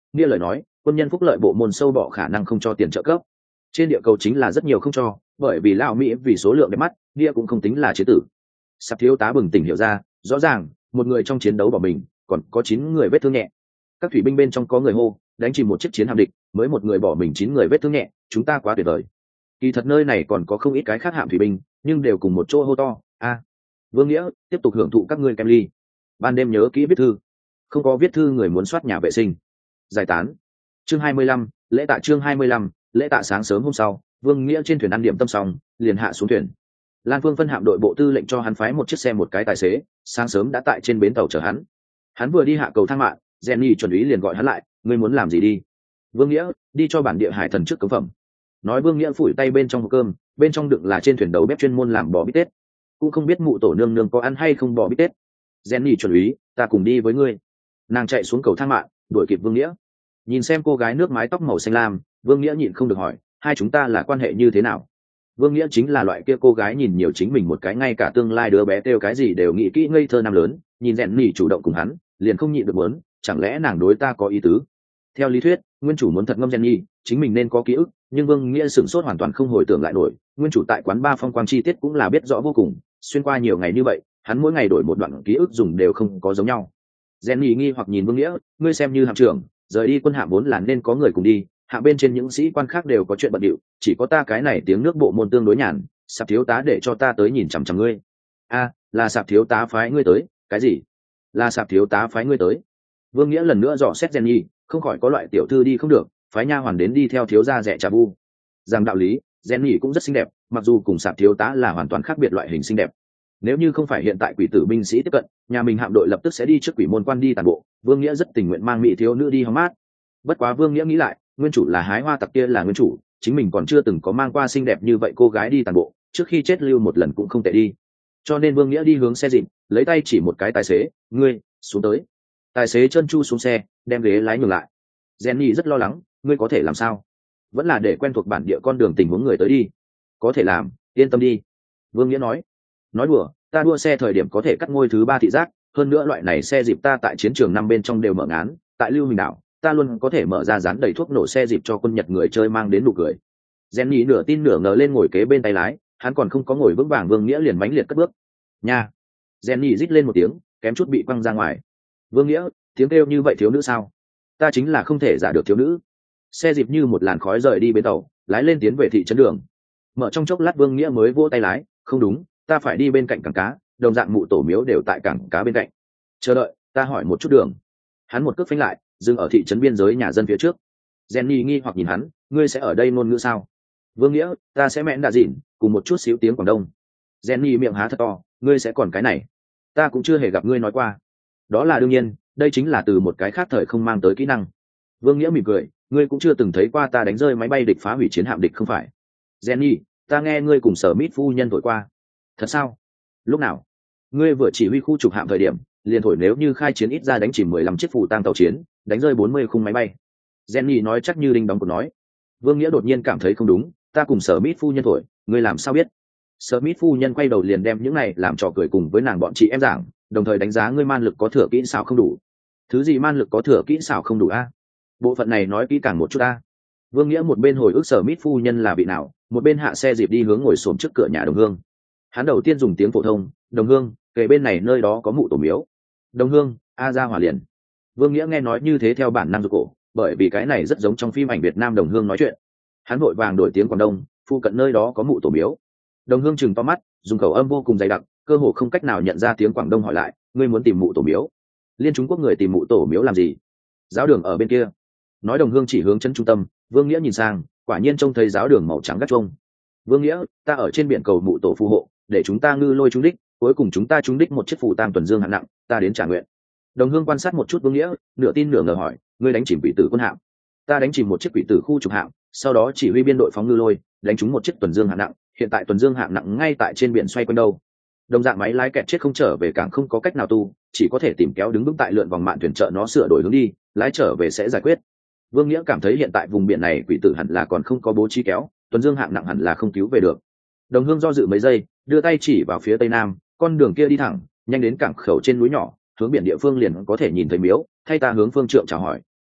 A: nghĩa lời nói quân nhân phúc lợi bộ môn sâu bọ khả năng không cho tiền trợ cấp. Trên địa cầu chính là rất nhiều không cho, bởi vì lão Mỹ vì số lượng đẹp mắt, nghĩa cũng không tính là chế tử. Sạp thiếu tá bừng tỉnh hiểu ra, rõ ràng một người trong chiến đấu bỏ mình, còn có chín người vết thương nhẹ. Các thủy binh bên trong có người hô, đánh chìm một chiếc chiến hạm địch, mới một người bỏ mình chín người vết thương nhẹ, chúng ta quá tuyệt vời. Kỳ thật nơi này còn có không ít cái khác hạm thủy binh, nhưng đều cùng một chỗ hô to, a. Vương Nghĩa tiếp tục hưởng thụ các ngươi kem ly. Ban đêm nhớ kỹ viết thư, không có viết thư người muốn soát nhà vệ sinh. Giải tán. Chương hai mươi lăm, lễ tạ chương hai mươi lăm, lễ tạ sáng sớm hôm sau, Vương Nghĩa trên thuyền ăn điểm tâm xong, liền hạ xuống thuyền. Lan Phương phân hạm đội bộ tư lệnh cho hắn phái một chiếc xe một cái tài xế, sáng sớm đã tại trên bến tàu chờ hắn. Hắn vừa đi hạ cầu thang mạng, Jenny chuẩn úy liền gọi hắn lại, ngươi muốn làm gì đi? Vương Nghĩa, đi cho bản địa hải thần trước cống phẩm. Nói Vương Nghĩa phủi tay bên trong hộp cơm, bên trong đựng là trên thuyền đầu bếp chuyên môn làm bò bít tết. Cũng không biết mụ tổ nương nương có ăn hay không bò bít tết. Jenny chuẩn úy, ta cùng đi với ngươi. Nàng chạy xuống cầu thang mạng, đuổi kịp Vương Nghĩa. Nhìn xem cô gái nước mái tóc màu xanh lam, Vương Nghĩa nhịn không được hỏi, hai chúng ta là quan hệ như thế nào? Vương Nghĩa chính là loại kia cô gái nhìn nhiều chính mình một cái, ngay cả tương lai đứa bé kêu cái gì đều nghĩ kỹ, ngây thơ năm lớn, nhìn rèn nỉ chủ động cùng hắn, liền không nhịn được muốn, chẳng lẽ nàng đối ta có ý tứ? Theo lý thuyết, nguyên chủ muốn thật ngâm Jenny, chính mình nên có ký ức, nhưng Vương Nghĩa sửng sốt hoàn toàn không hồi tưởng lại nổi, nguyên chủ tại quán ba phong quang chi tiết cũng là biết rõ vô cùng, xuyên qua nhiều ngày như vậy, hắn mỗi ngày đổi một đoạn ký ức dùng đều không có giống nhau. Jenny nghi hoặc nhìn Vương Nghĩa, ngươi xem như hạm trưởng, rời đi quân hạm vốn là nên có người cùng đi, hạ bên trên những sĩ quan khác đều có chuyện bận điệu, chỉ có ta cái này tiếng nước bộ môn tương đối nhàn, Sạp thiếu tá để cho ta tới nhìn chằm chằm ngươi. A, là Sạp thiếu tá phái ngươi tới? Cái gì? Là Sạp thiếu tá phái ngươi tới? Vương Nghĩa lần nữa dò xét Jenny, không khỏi có loại tiểu thư đi không được, phái nha hoàn đến đi theo thiếu gia rẻ trà bu. Rằng đạo lý, Jenny cũng rất xinh đẹp, mặc dù cùng Sạp thiếu tá là hoàn toàn khác biệt loại hình xinh đẹp. Nếu như không phải hiện tại quỷ tử binh sĩ tiếp cận, nhà mình hạm đội lập tức sẽ đi trước quỷ môn quan đi tàn bộ, Vương Nghĩa rất tình nguyện mang mỹ thiếu nữ đi hóng mát. Bất quá Vương Nghĩa nghĩ lại, nguyên chủ là hái hoa tặc kia là nguyên chủ, chính mình còn chưa từng có mang qua xinh đẹp như vậy cô gái đi tàn bộ, trước khi chết lưu một lần cũng không tệ đi. Cho nên Vương Nghĩa đi hướng xe dịp, lấy tay chỉ một cái tài xế, ngươi xuống tới. Tài xế chân chu xuống xe, đem ghế lái nhường lại. Jenny rất lo lắng, ngươi có thể làm sao? Vẫn là để quen thuộc bản địa con đường tình huống người tới đi. Có thể làm, yên tâm đi. Vương Nghĩa nói. Nói đùa, ta đua xe thời điểm có thể cắt ngôi thứ ba thị giác, hơn nữa loại này xe dịp ta tại chiến trường năm bên trong đều mở ngán, tại Lưu Huỳnh đảo, ta luôn có thể mở ra dán đầy thuốc nổ xe dịp cho quân Nhật người chơi mang đến nụ cười. Jenny nửa tin nửa ngờ lên ngồi kế bên tay lái, hắn còn không có ngồi vững vàng, Vương Nghĩa liền mãnh liệt cất bước. Nha! Jenny rít lên một tiếng, kém chút bị quăng ra ngoài. Vương Nghĩa, tiếng kêu như vậy thiếu nữ sao? Ta chính là không thể giả được thiếu nữ. Xe dịp như một làn khói rời đi bến tàu, lái lên tiến về thị trấn đường. Mở trong chốc lát Vương Nghĩa mới vỗ tay lái, không đúng, ta phải đi bên cạnh cảng cá, đồng dạng mụ tổ miếu đều tại cảng cá bên cạnh. Chờ đợi, ta hỏi một chút đường. Hắn một cước phanh lại, dừng ở thị trấn biên giới nhà dân phía trước. Jenny nghi hoặc nhìn hắn, ngươi sẽ ở đây ngôn ngữ sao? Vương Nghĩa, ta sẽ mẹn đạ dịn, cùng một chút xíu tiếng Quảng Đông. Jenny miệng há thật to, ngươi sẽ còn cái này? Ta cũng chưa hề gặp ngươi nói qua. Đó là đương nhiên, đây chính là từ một cái khác thời không mang tới kỹ năng. Vương Nghĩa mỉm cười, ngươi cũng chưa từng thấy qua ta đánh rơi máy bay địch phá hủy chiến hạm địch không phải? Jenny, ta nghe ngươi cùng Sở Mít phu nhân thổi qua. Thật sao? Lúc nào? Ngươi vừa chỉ huy khu trục hạm thời điểm, liền thổi nếu như khai chiến ít ra đánh chìm mười lăm chiếc phù tang tàu chiến, đánh rơi bốn mươi khung máy bay. Jenny nói chắc như đinh đóng cột nói. Vương Nghĩa đột nhiên cảm thấy không đúng, ta cùng Sở Mít phu nhân thổi, ngươi làm sao biết? Sở Mít phu nhân quay đầu liền đem những này làm trò cười cùng với nàng bọn chị em giảng, đồng thời đánh giá ngươi man lực có thừa kỹ xảo không đủ. Thứ gì man lực có thừa kỹ xảo không đủ a? Bộ phận này nói kỹ càng một chút a. Vương Nghĩa một bên hồi ức Sở Mít phu nhân là vị nào, một bên hạ xe dịp đi hướng ngồi xổm trước cửa nhà Đồng Hương. Hắn đầu tiên dùng tiếng phổ thông, Đồng Hương, kể bên này nơi đó có mụ tổ miếu. Đồng Hương, a ra hỏa liền. Vương Nghĩa nghe nói như thế theo bản năng rụt cổ, bởi vì cái này rất giống trong phim ảnh Việt Nam Đồng Hương nói chuyện. Hắn vội vàng đổi tiếng Quảng Đông, phụ cận nơi đó có mụ tổ miếu. Đồng Hương chừng to mắt, dùng khẩu âm vô cùng dày đặc, cơ hồ không cách nào nhận ra tiếng Quảng Đông hỏi lại, ngươi muốn tìm mụ tổ miếu? Liên Trung Quốc người tìm mụ tổ miếu làm gì? Giáo đường ở bên kia. Nói Đồng Hương chỉ hướng chân trung tâm, Vương Nghĩa nhìn sang, quả nhiên trông thấy giáo đường màu trắng gác chuông. Vương Nghĩa, ta ở trên biển cầu mụ tổ phù hộ, để chúng ta ngư lôi trúng đích, cuối cùng chúng ta trúng đích một chiếc phù tang tuần dương hạng nặng, ta đến trả nguyện. Đồng Hương quan sát một chút Vương Nghĩa, nửa tin nửa ngờ hỏi, ngươi đánh chìm quỷ tử quân hạm? Ta đánh chìm một chiếc quỷ tử khu trục hạm, sau đó chỉ huy biên đội phóng ngư lôi, đánh trúng một chiếc tuần dương hạng nặng, hiện tại tuần dương hạng nặng ngay tại trên biển xoay quanh đâu. Đồng dạng máy lái kẹt chết không trở về cảng không có cách nào tu, chỉ có thể tìm kéo đứng vững tại lượn vòng mạn thuyền trợ nó sửa đổi hướng đi, lái trở về sẽ giải quyết. Vương Nghĩa cảm thấy hiện tại vùng biển này quỷ tử hẳn là còn không có bố trí kéo, tuần dương hạng nặng hẳn là không cứu về được. Đồng Hương do dự mấy giây, đưa tay chỉ vào phía tây nam, con đường kia đi thẳng, nhanh đến cảng khẩu trên núi nhỏ, hướng biển địa phương liền có thể nhìn thấy miếu, thay ta hướng phương trượng chào hỏi.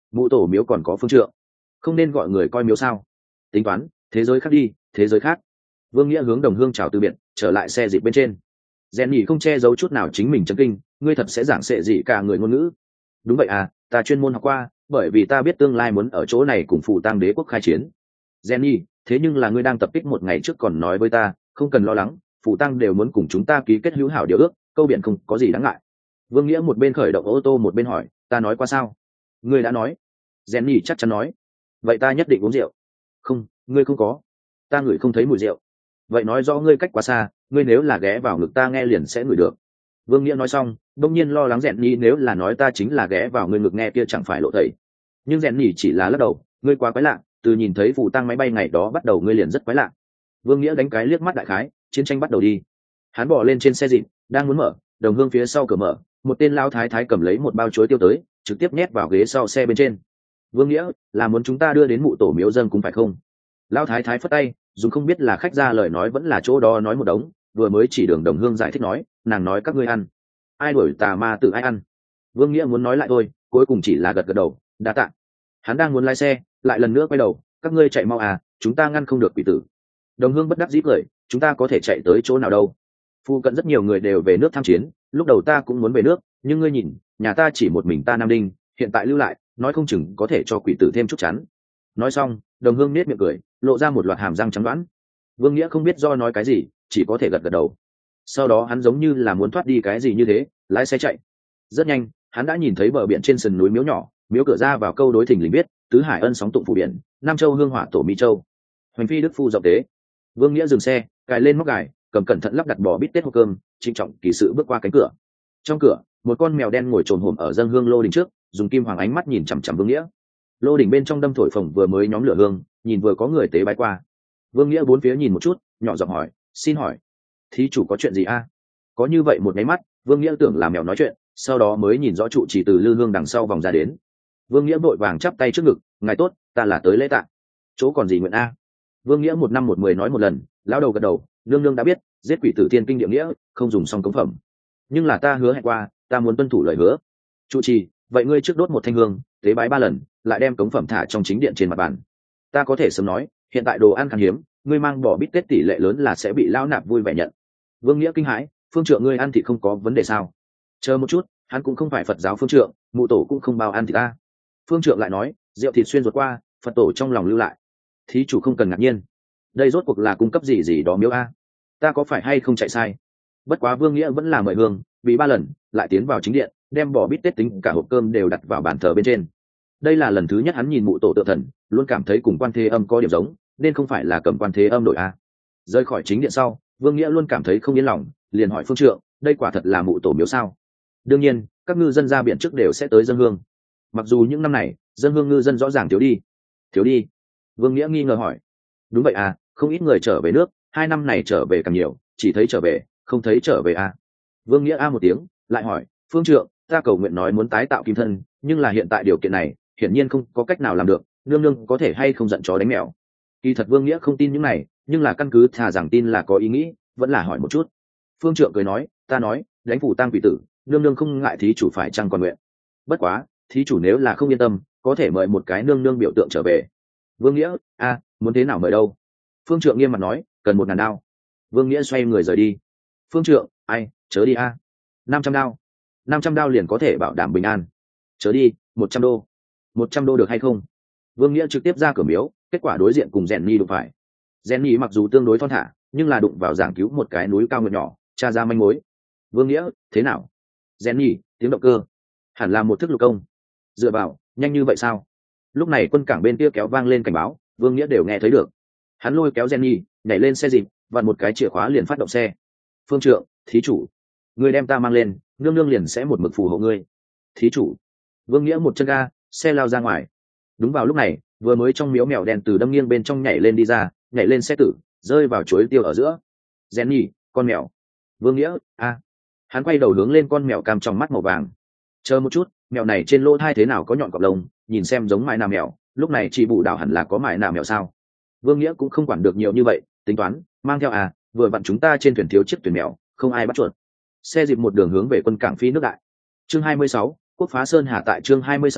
A: mụ tổ miếu còn có phương trượng, không nên gọi người coi miếu sao? Tính toán thế giới khác đi, thế giới khác. Vương Nghĩa hướng đồng hương chào từ biệt, trở lại xe dịp bên trên. Rèn nhỉ không che giấu chút nào chính mình chấn kinh, ngươi thật sẽ giảng sệ gì cả người ngôn ngữ? Đúng vậy à, ta chuyên môn học qua, bởi vì ta biết tương lai muốn ở chỗ này cùng phụ tăng đế quốc khai chiến. Rèn nhỉ, thế nhưng là ngươi đang tập kích một ngày trước còn nói với ta, không cần lo lắng, phụ tăng đều muốn cùng chúng ta ký kết hữu hảo điều ước, câu biển không có gì đáng ngại. Vương Nghĩa một bên khởi động ô tô một bên hỏi, ta nói qua sao? Ngươi đã nói. Rèn nhỉ chắc chắn nói. Vậy ta nhất định uống rượu. Không, ngươi không có. Ta ngửi không thấy mùi rượu. Vậy nói rõ ngươi cách quá xa, ngươi nếu là ghé vào ngực ta nghe liền sẽ ngửi được. Vương Nghĩa nói xong, đông nhiên lo lắng Rèn nhỉ nếu là nói ta chính là ghé vào ngươi ngực nghe kia chẳng phải lộ tẩy. Nhưng Rèn nhỉ chỉ là lắc đầu, ngươi quá quái lạ, từ nhìn thấy phụ tăng máy bay ngày đó bắt đầu ngươi liền rất quái lạ. Vương Nghĩa đánh cái liếc mắt đại khái, chiến tranh bắt đầu đi. Hắn bỏ lên trên xe dịp, đang muốn mở, đồng hương phía sau cửa mở, một tên lao thái thái cầm lấy một bao chuối tiêu tới, trực tiếp nhét vào ghế sau xe bên trên. Vương Nghĩa, là muốn chúng ta đưa đến mụ tổ miếu dâng cũng phải không? Lao thái thái phất tay, dùng không biết là khách ra lời nói vẫn là chỗ đó nói một đống, vừa mới chỉ đường đồng hương giải thích nói, nàng nói các ngươi ăn, ai đuổi tà ma tự ai ăn. Vương Nghĩa muốn nói lại thôi, cuối cùng chỉ là gật gật đầu, đa tạ. Hắn đang muốn lái xe, lại lần nữa quay đầu, các ngươi chạy mau à, chúng ta ngăn không được quỷ tử. Đồng hương bất đắc dĩ cười, chúng ta có thể chạy tới chỗ nào đâu? Phu cận rất nhiều người đều về nước tham chiến, lúc đầu ta cũng muốn về nước, nhưng ngươi nhìn, nhà ta chỉ một mình ta Nam Đinh, hiện tại lưu lại, nói không chừng có thể cho quỷ tử thêm chút chắn. Nói xong, đồng hương nết miệng cười, lộ ra một loạt hàm răng trắng đoán. Vương Nghĩa không biết do nói cái gì, chỉ có thể gật gật đầu. Sau đó hắn giống như là muốn thoát đi cái gì như thế, lái xe chạy. Rất nhanh, hắn đã nhìn thấy bờ biển trên sườn núi miếu nhỏ, miếu cửa ra vào câu đối thình lình biết, tứ hải ân sóng tụng phủ biển, Nam Châu hương hỏa tổ Mỹ Châu. Hoành phi đức phu rộng tế. Vương Nghĩa dừng xe, cài lên móc gài, cầm cẩn thận lắp đặt bò bít tết hộp cơm, trịnh trọng kỳ sự bước qua cánh cửa. Trong cửa, một con mèo đen ngồi trồn hổm ở dâng hương lô đình trước, dùng kim hoàng ánh mắt nhìn chằm chằm Vương Nghĩa. Lô đỉnh bên trong đâm thổi phồng vừa mới nhóm lửa hương, nhìn vừa có người tế bái qua. Vương Nghĩa bốn phía nhìn một chút, nhỏ giọng hỏi, xin hỏi thí chủ có chuyện gì a? Có như vậy một máy mắt, Vương Nghĩa tưởng là mèo nói chuyện, sau đó mới nhìn rõ trụ trì từ lư hương đằng sau vòng ra đến. Vương Nghĩa vội vàng chắp tay trước ngực, ngài tốt, ta là tới lễ tạ. Chỗ còn gì nguyện a? Vương Nghĩa một năm một mười nói một lần, lão đầu gật đầu, nương nương đã biết, giết quỷ tử tiên kinh địa nghĩa, không dùng xong cống phẩm. Nhưng là ta hứa hẹn qua, ta muốn tuân thủ lời hứa. Trụ trì, vậy ngươi trước đốt một thanh hương, tế bái ba lần, lại đem cống phẩm thả trong chính điện trên mặt bàn. Ta có thể sớm nói, hiện tại đồ ăn khan hiếm, ngươi mang bỏ bít tết tỷ lệ lớn là sẽ bị lão nạp vui vẻ nhận. Vương Nghĩa kinh hãi, phương trượng ngươi ăn thịt không có vấn đề sao? Chờ một chút, hắn cũng không phải Phật giáo phương trượng, mụ tổ cũng không bao ăn thịt ta. Phương trượng lại nói, rượu thịt xuyên ruột qua, Phật tổ trong lòng lưu lại. Thí chủ không cần ngạc nhiên, đây rốt cuộc là cung cấp gì gì đó miếu a? Ta có phải hay không chạy sai? Bất quá Vương Nghĩa vẫn là mời hương, vì ba lần, lại tiến vào chính điện, đem bỏ bít tết tính cả hộp cơm đều đặt vào bàn thờ bên trên. Đây là lần thứ nhất hắn nhìn mụ tổ tự thần, luôn cảm thấy cùng Quan Thế Âm có điểm giống, nên không phải là cầm Quan Thế Âm đổi a. Rời khỏi chính điện sau, Vương Nghĩa luôn cảm thấy không yên lòng, liền hỏi phương trượng, đây quả thật là mụ tổ miếu sao? Đương nhiên, các ngư dân ra biển trước đều sẽ tới dân hương. Mặc dù những năm này, dân hương ngư dân rõ ràng thiếu đi. Thiếu đi? Vương Nghĩa nghi ngờ hỏi. Đúng vậy à, không ít người trở về nước, hai năm này trở về càng nhiều, chỉ thấy trở về, không thấy trở về à. Vương Nghĩa a một tiếng, lại hỏi, phương trượng, ta cầu nguyện nói muốn tái tạo kim thân, nhưng là hiện tại điều kiện này, hiển nhiên không có cách nào làm được, nương nương có thể hay không giận chó đánh mèo. Kỳ thật Vương Nghĩa không tin những này, nhưng là căn cứ thà rằng tin là có ý nghĩ, vẫn là hỏi một chút. Phương trượng cười nói, ta nói, đánh phủ tang quỷ tử, nương nương không ngại thí chủ phải chăng còn nguyện. Bất quá, thí chủ nếu là không yên tâm, có thể mời một cái nương nương biểu tượng trở về. Vương Nghĩa, a, muốn thế nào mời đâu? Phương trượng nghiêm mặt nói, cần một ngàn đao. Vương Nghĩa xoay người rời đi. Phương trượng, ai, chớ đi a. Năm trăm đao. Năm trăm đao liền có thể bảo đảm bình an. Chớ đi, một trăm đô. Một trăm đô được hay không? Vương Nghĩa trực tiếp ra cửa miếu, kết quả đối diện cùng Rèn Nhi đụng phải. Rèn Nhi mặc dù tương đối thon thả, nhưng là đụng vào giảng cứu một cái núi cao ngựa nhỏ, tra ra manh mối. Vương Nghĩa, thế nào? Rèn Nhi, tiếng động cơ. Hẳn là một thức lục công. Dựa vào, nhanh như vậy sao? Lúc này quân cảng bên kia kéo vang lên cảnh báo, Vương Nghĩa đều nghe thấy được. Hắn lôi kéo Rèn Nhi, nhảy lên xe dịp, vặn một cái chìa khóa liền phát động xe. Phương trượng, thí chủ, ngươi đem ta mang lên, nương nương liền sẽ một mực phù hộ ngươi. Thí chủ. Vương Nghĩa một chân ga, xe lao ra ngoài. Đúng vào lúc này, vừa mới trong miếu mèo đen từ đâm nghiêng bên trong nhảy lên đi ra, nhảy lên xe tử, rơi vào chuối tiêu ở giữa. Rèn Nhi, con mèo. Vương Nghĩa, a. Hắn quay đầu hướng lên con mèo cam trong mắt màu vàng. Chờ một chút, mèo này trên lỗ thai thế nào có nhọn cọp lông, nhìn xem giống mại nà mèo, lúc này chỉ bụ đảo hẳn là có mại nà mèo sao? Vương Nghĩa cũng không quản được nhiều như vậy, tính toán, mang theo à, vừa vặn chúng ta trên thuyền thiếu chiếc thuyền mèo, không ai bắt chuột. Xe dịp một đường hướng về quân cảng phi nước đại. Chương hai mươi sáu, quốc phá sơn hà tại chương hai mươi sáu,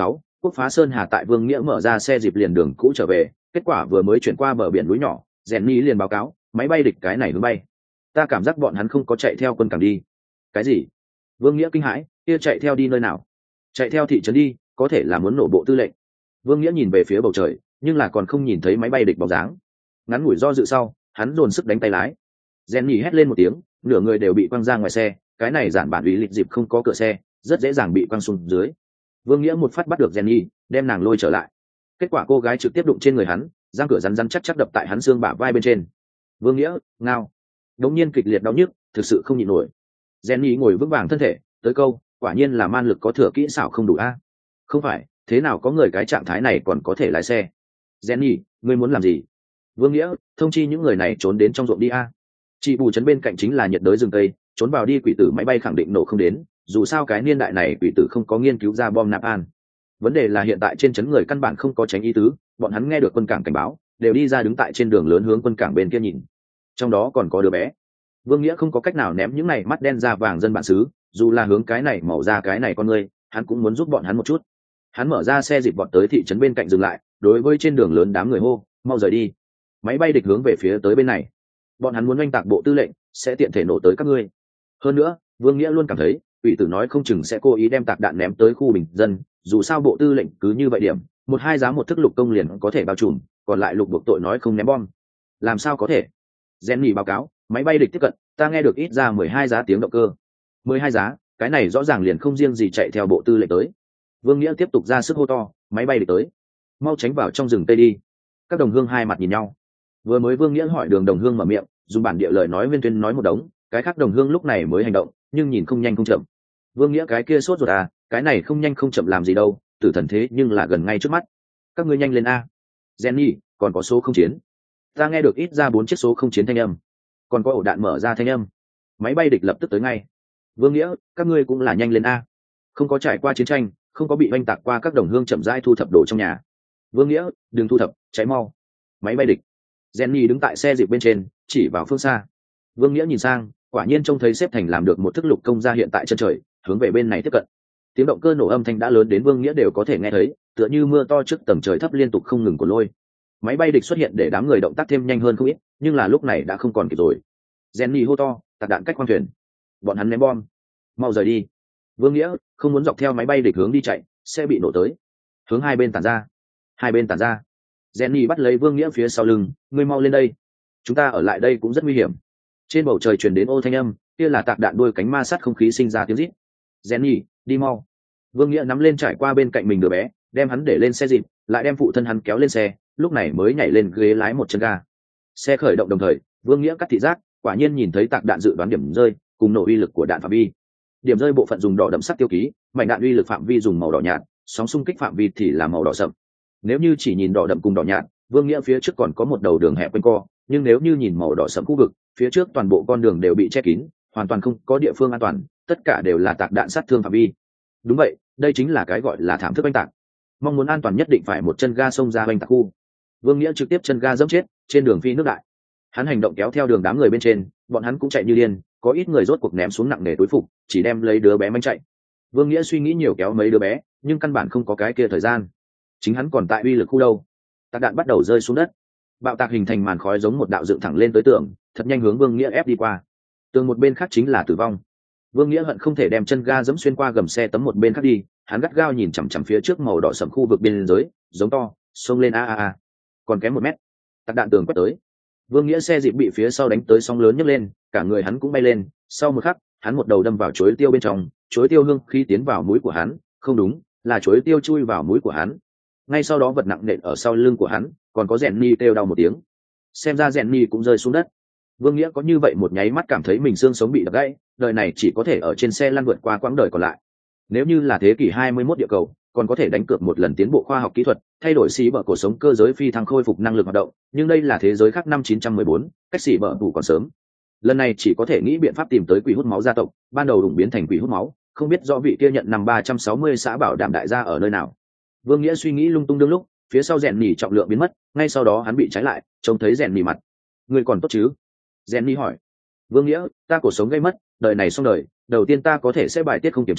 A: Quốc phá sơn hà tại Vương Nghĩa mở ra xe dịp liền đường cũ trở về, kết quả vừa mới chuyển qua bờ biển núi nhỏ, Jenny liền báo cáo máy bay địch cái này hướng bay. Ta cảm giác bọn hắn không có chạy theo quân cảng đi. Cái gì? Vương Nghĩa kinh hãi, kia chạy theo đi nơi nào? Chạy theo thị trấn đi, có thể là muốn nổ bộ tư lệnh. Vương Nghĩa nhìn về phía bầu trời, nhưng là còn không nhìn thấy máy bay địch bóng dáng. Ngắn ngủi do dự sau, hắn dồn sức đánh tay lái. Jenny hét lên một tiếng, nửa người đều bị quăng ra ngoài xe, cái này giản bản ủy lịch dịp không có cửa xe, rất dễ dàng bị quăng xuống dưới. Vương Nghĩa một phát bắt được Jenny, đem nàng lôi trở lại. Kết quả cô gái trực tiếp đụng trên người hắn, răng cửa rắn rắn chắc chắc đập tại hắn xương bả vai bên trên. Vương Nghĩa ngao, đống nhiên kịch liệt đau nhức, thực sự không nhịn nổi. Jenny ngồi vững vàng thân thể, tới câu, quả nhiên là man lực có thừa kỹ xảo không đủ a. Không phải, thế nào có người cái trạng thái này còn có thể lái xe? Jenny, ngươi muốn làm gì? Vương Nghĩa, thông chi những người này trốn đến trong ruộng đi a. Chị bù trấn bên cạnh chính là nhiệt đới rừng tây, trốn vào đi quỷ tử máy bay khẳng định nổ không đến, dù sao cái niên đại này quỷ tử không có nghiên cứu ra bom nạp an. Vấn đề là hiện tại trên trấn người căn bản không có tránh ý tứ, bọn hắn nghe được quân cảng cảnh báo, đều đi ra đứng tại trên đường lớn hướng quân cảng bên kia nhìn. Trong đó còn có đứa bé. Vương Nghĩa không có cách nào ném những này mắt đen da vàng dân bản xứ, dù là hướng cái này màu ra cái này con người, hắn cũng muốn giúp bọn hắn một chút. Hắn mở ra xe dịp vọt tới thị trấn bên cạnh dừng lại, đối với trên đường lớn đám người hô, mau rời đi. Máy bay địch hướng về phía tới bên này. Bọn hắn muốn oanh tạc bộ tư lệnh, sẽ tiện thể nổ tới các ngươi. Hơn nữa, Vương Nghĩa luôn cảm thấy, ủy tử nói không chừng sẽ cố ý đem tạc đạn ném tới khu bình dân, dù sao bộ tư lệnh cứ như vậy điểm, một hai giá một thức lục công liền có thể bao trùm, còn lại lục buộc tội nói không ném bom. Làm sao có thể? Jenny báo cáo, máy bay địch tiếp cận, ta nghe được ít ra mười hai giá tiếng động cơ. mười hai giá, cái này rõ ràng liền không riêng gì chạy theo bộ tư lệnh tới. Vương Nghĩa tiếp tục ra sức hô to, máy bay địch tới, mau tránh vào trong rừng tây đi. Các đồng hương hai mặt nhìn nhau. Vừa mới Vương Nghĩa hỏi đường đồng hương mở miệng, dùng bản địa lời nói viên tuyên nói một đống, cái khác đồng hương lúc này mới hành động, nhưng nhìn không nhanh không chậm. Vương Nghĩa cái kia sốt ruột à, cái này không nhanh không chậm làm gì đâu, tử thần thế nhưng là gần ngay trước mắt. Các ngươi nhanh lên a. Jenny, còn có số không chiến. Ta nghe được ít ra bốn chiếc số không chiến thanh âm, còn có ổ đạn mở ra thanh âm. Máy bay địch lập tức tới ngay. Vương Nghĩa, các ngươi cũng là nhanh lên a. Không có trải qua chiến tranh, không có bị oanh tạc qua, các đồng hương chậm rãi thu thập đồ trong nhà. Vương Nghĩa, đừng thu thập, cháy mau. Máy bay địch. Jenny đứng tại xe dịp bên trên, chỉ vào phương xa. Vương Nghĩa nhìn sang, quả nhiên trông thấy xếp thành làm được một thức lục công ra hiện tại chân trời, hướng về bên này tiếp cận. Tiếng động cơ nổ âm thanh đã lớn đến Vương Nghĩa đều có thể nghe thấy, tựa như mưa to trước tầng trời thấp liên tục không ngừng của lôi. Máy bay địch xuất hiện để đám người động tác thêm nhanh hơn không ít, nhưng là lúc này đã không còn kịp rồi. Jenny hô to, tạc đạn cách khoang thuyền. Bọn hắn ném bom, mau rời đi. Vương Nghĩa không muốn dọc theo máy bay địch hướng đi chạy, sẽ bị nổ tới. Hướng hai bên tản ra, hai bên tản ra. Jenny bắt lấy Vương Nghĩa phía sau lưng, ngươi mau lên đây. Chúng ta ở lại đây cũng rất nguy hiểm. Trên bầu trời truyền đến ô thanh âm, kia là tạc đạn đuôi cánh ma sát không khí sinh ra tiếng rít. Jenny, đi mau. Vương Nghĩa nắm lên trải qua bên cạnh mình đứa bé, đem hắn để lên xe dịp, lại đem phụ thân hắn kéo lên xe, lúc này mới nhảy lên ghế lái một chân ga. Xe khởi động đồng thời, Vương Nghĩa cắt thị giác, quả nhiên nhìn thấy tạc đạn dự đoán điểm rơi, cùng nổ uy lực của đạn phạm vi. Điểm rơi bộ phận dùng đỏ đậm sắc tiêu ký, mảnh đạn uy lực phạm vi dùng màu đỏ nhạt, sóng xung kích phạm vi thì là màu đỏ sậm. Nếu như chỉ nhìn đỏ đậm cùng đỏ nhạt, Vương Nghĩa phía trước còn có một đầu đường hẹp quanh co, nhưng nếu như nhìn màu đỏ sẫm khu vực, phía trước toàn bộ con đường đều bị che kín, hoàn toàn không có địa phương an toàn, tất cả đều là tạc đạn sát thương phạm vi. Đúng vậy, đây chính là cái gọi là thảm thức oanh tạc. Mong muốn an toàn nhất định phải một chân ga xông ra oanh tạc khu. Vương Nghĩa trực tiếp chân ga dẫm chết, trên đường phi nước đại. Hắn hành động kéo theo đường đám người bên trên, bọn hắn cũng chạy như điên, có ít người rốt cuộc ném xuống nặng nề túi phục, chỉ đem lấy đứa bé manh chạy. Vương Nghĩa suy nghĩ nhiều kéo mấy đứa bé, nhưng căn bản không có cái kia thời gian. Chính hắn còn tại uy lực khu đâu. Tạc đạn bắt đầu rơi xuống đất. Bạo tạc hình thành màn khói giống một đạo dựng thẳng lên tới tường, thật nhanh hướng Vương Nghĩa ép đi qua. Tường một bên khác chính là tử vong. Vương Nghĩa hận không thể đem chân ga dẫm xuyên qua gầm xe tấm một bên khác đi, hắn gắt gao nhìn chằm chằm phía trước màu đỏ sẫm khu vực biên giới, giống to, xông lên a a a. Còn kém một mét. Tạc đạn tường quét tới. Vương Nghĩa xe dịp bị phía sau đánh tới sóng lớn nhấc lên, cả người hắn cũng bay lên, sau một khắc, hắn một đầu đâm vào chuối tiêu bên trong, chuối tiêu hương khí tiến vào mũi của hắn, không đúng, là chuối tiêu chui vào mũi của hắn. Ngay sau đó vật nặng nện ở sau lưng của hắn, còn có Jenny kêu đau một tiếng. Xem ra Jenny cũng rơi xuống đất. Vương Nghĩa có như vậy một nháy mắt cảm thấy mình xương sống bị đập gãy, đời này chỉ có thể ở trên xe lăn vượt qua quãng đời còn lại. Nếu như là thế kỷ hai mươi mốt địa cầu, còn có thể đánh cược một lần tiến bộ khoa học kỹ thuật, thay đổi xỉ bở cổ sống cơ giới phi thăng khôi phục năng lực hoạt động, nhưng đây là thế giới khác năm chín trăm mười bốn, cách xỉ bở đủ còn sớm. Lần này chỉ có thể nghĩ biện pháp tìm tới quỷ hút máu gia tộc, ban đầu đụng biến thành quỷ hút máu, không biết rõ vị kia nhận năm ba trăm sáu mươi xã bảo đảm đại gia ở nơi nào. Vương Nghĩa suy nghĩ lung tung đương lúc, phía sau rèn nỉ trọng lượng biến mất, ngay sau đó hắn bị trái lại, trông thấy rèn nỉ mặt. Người còn tốt chứ? Rèn nỉ hỏi. Vương Nghĩa, ta cuộc sống gây mất, đời này xong đời, đầu tiên ta có thể sẽ bài tiết không kiềm chế,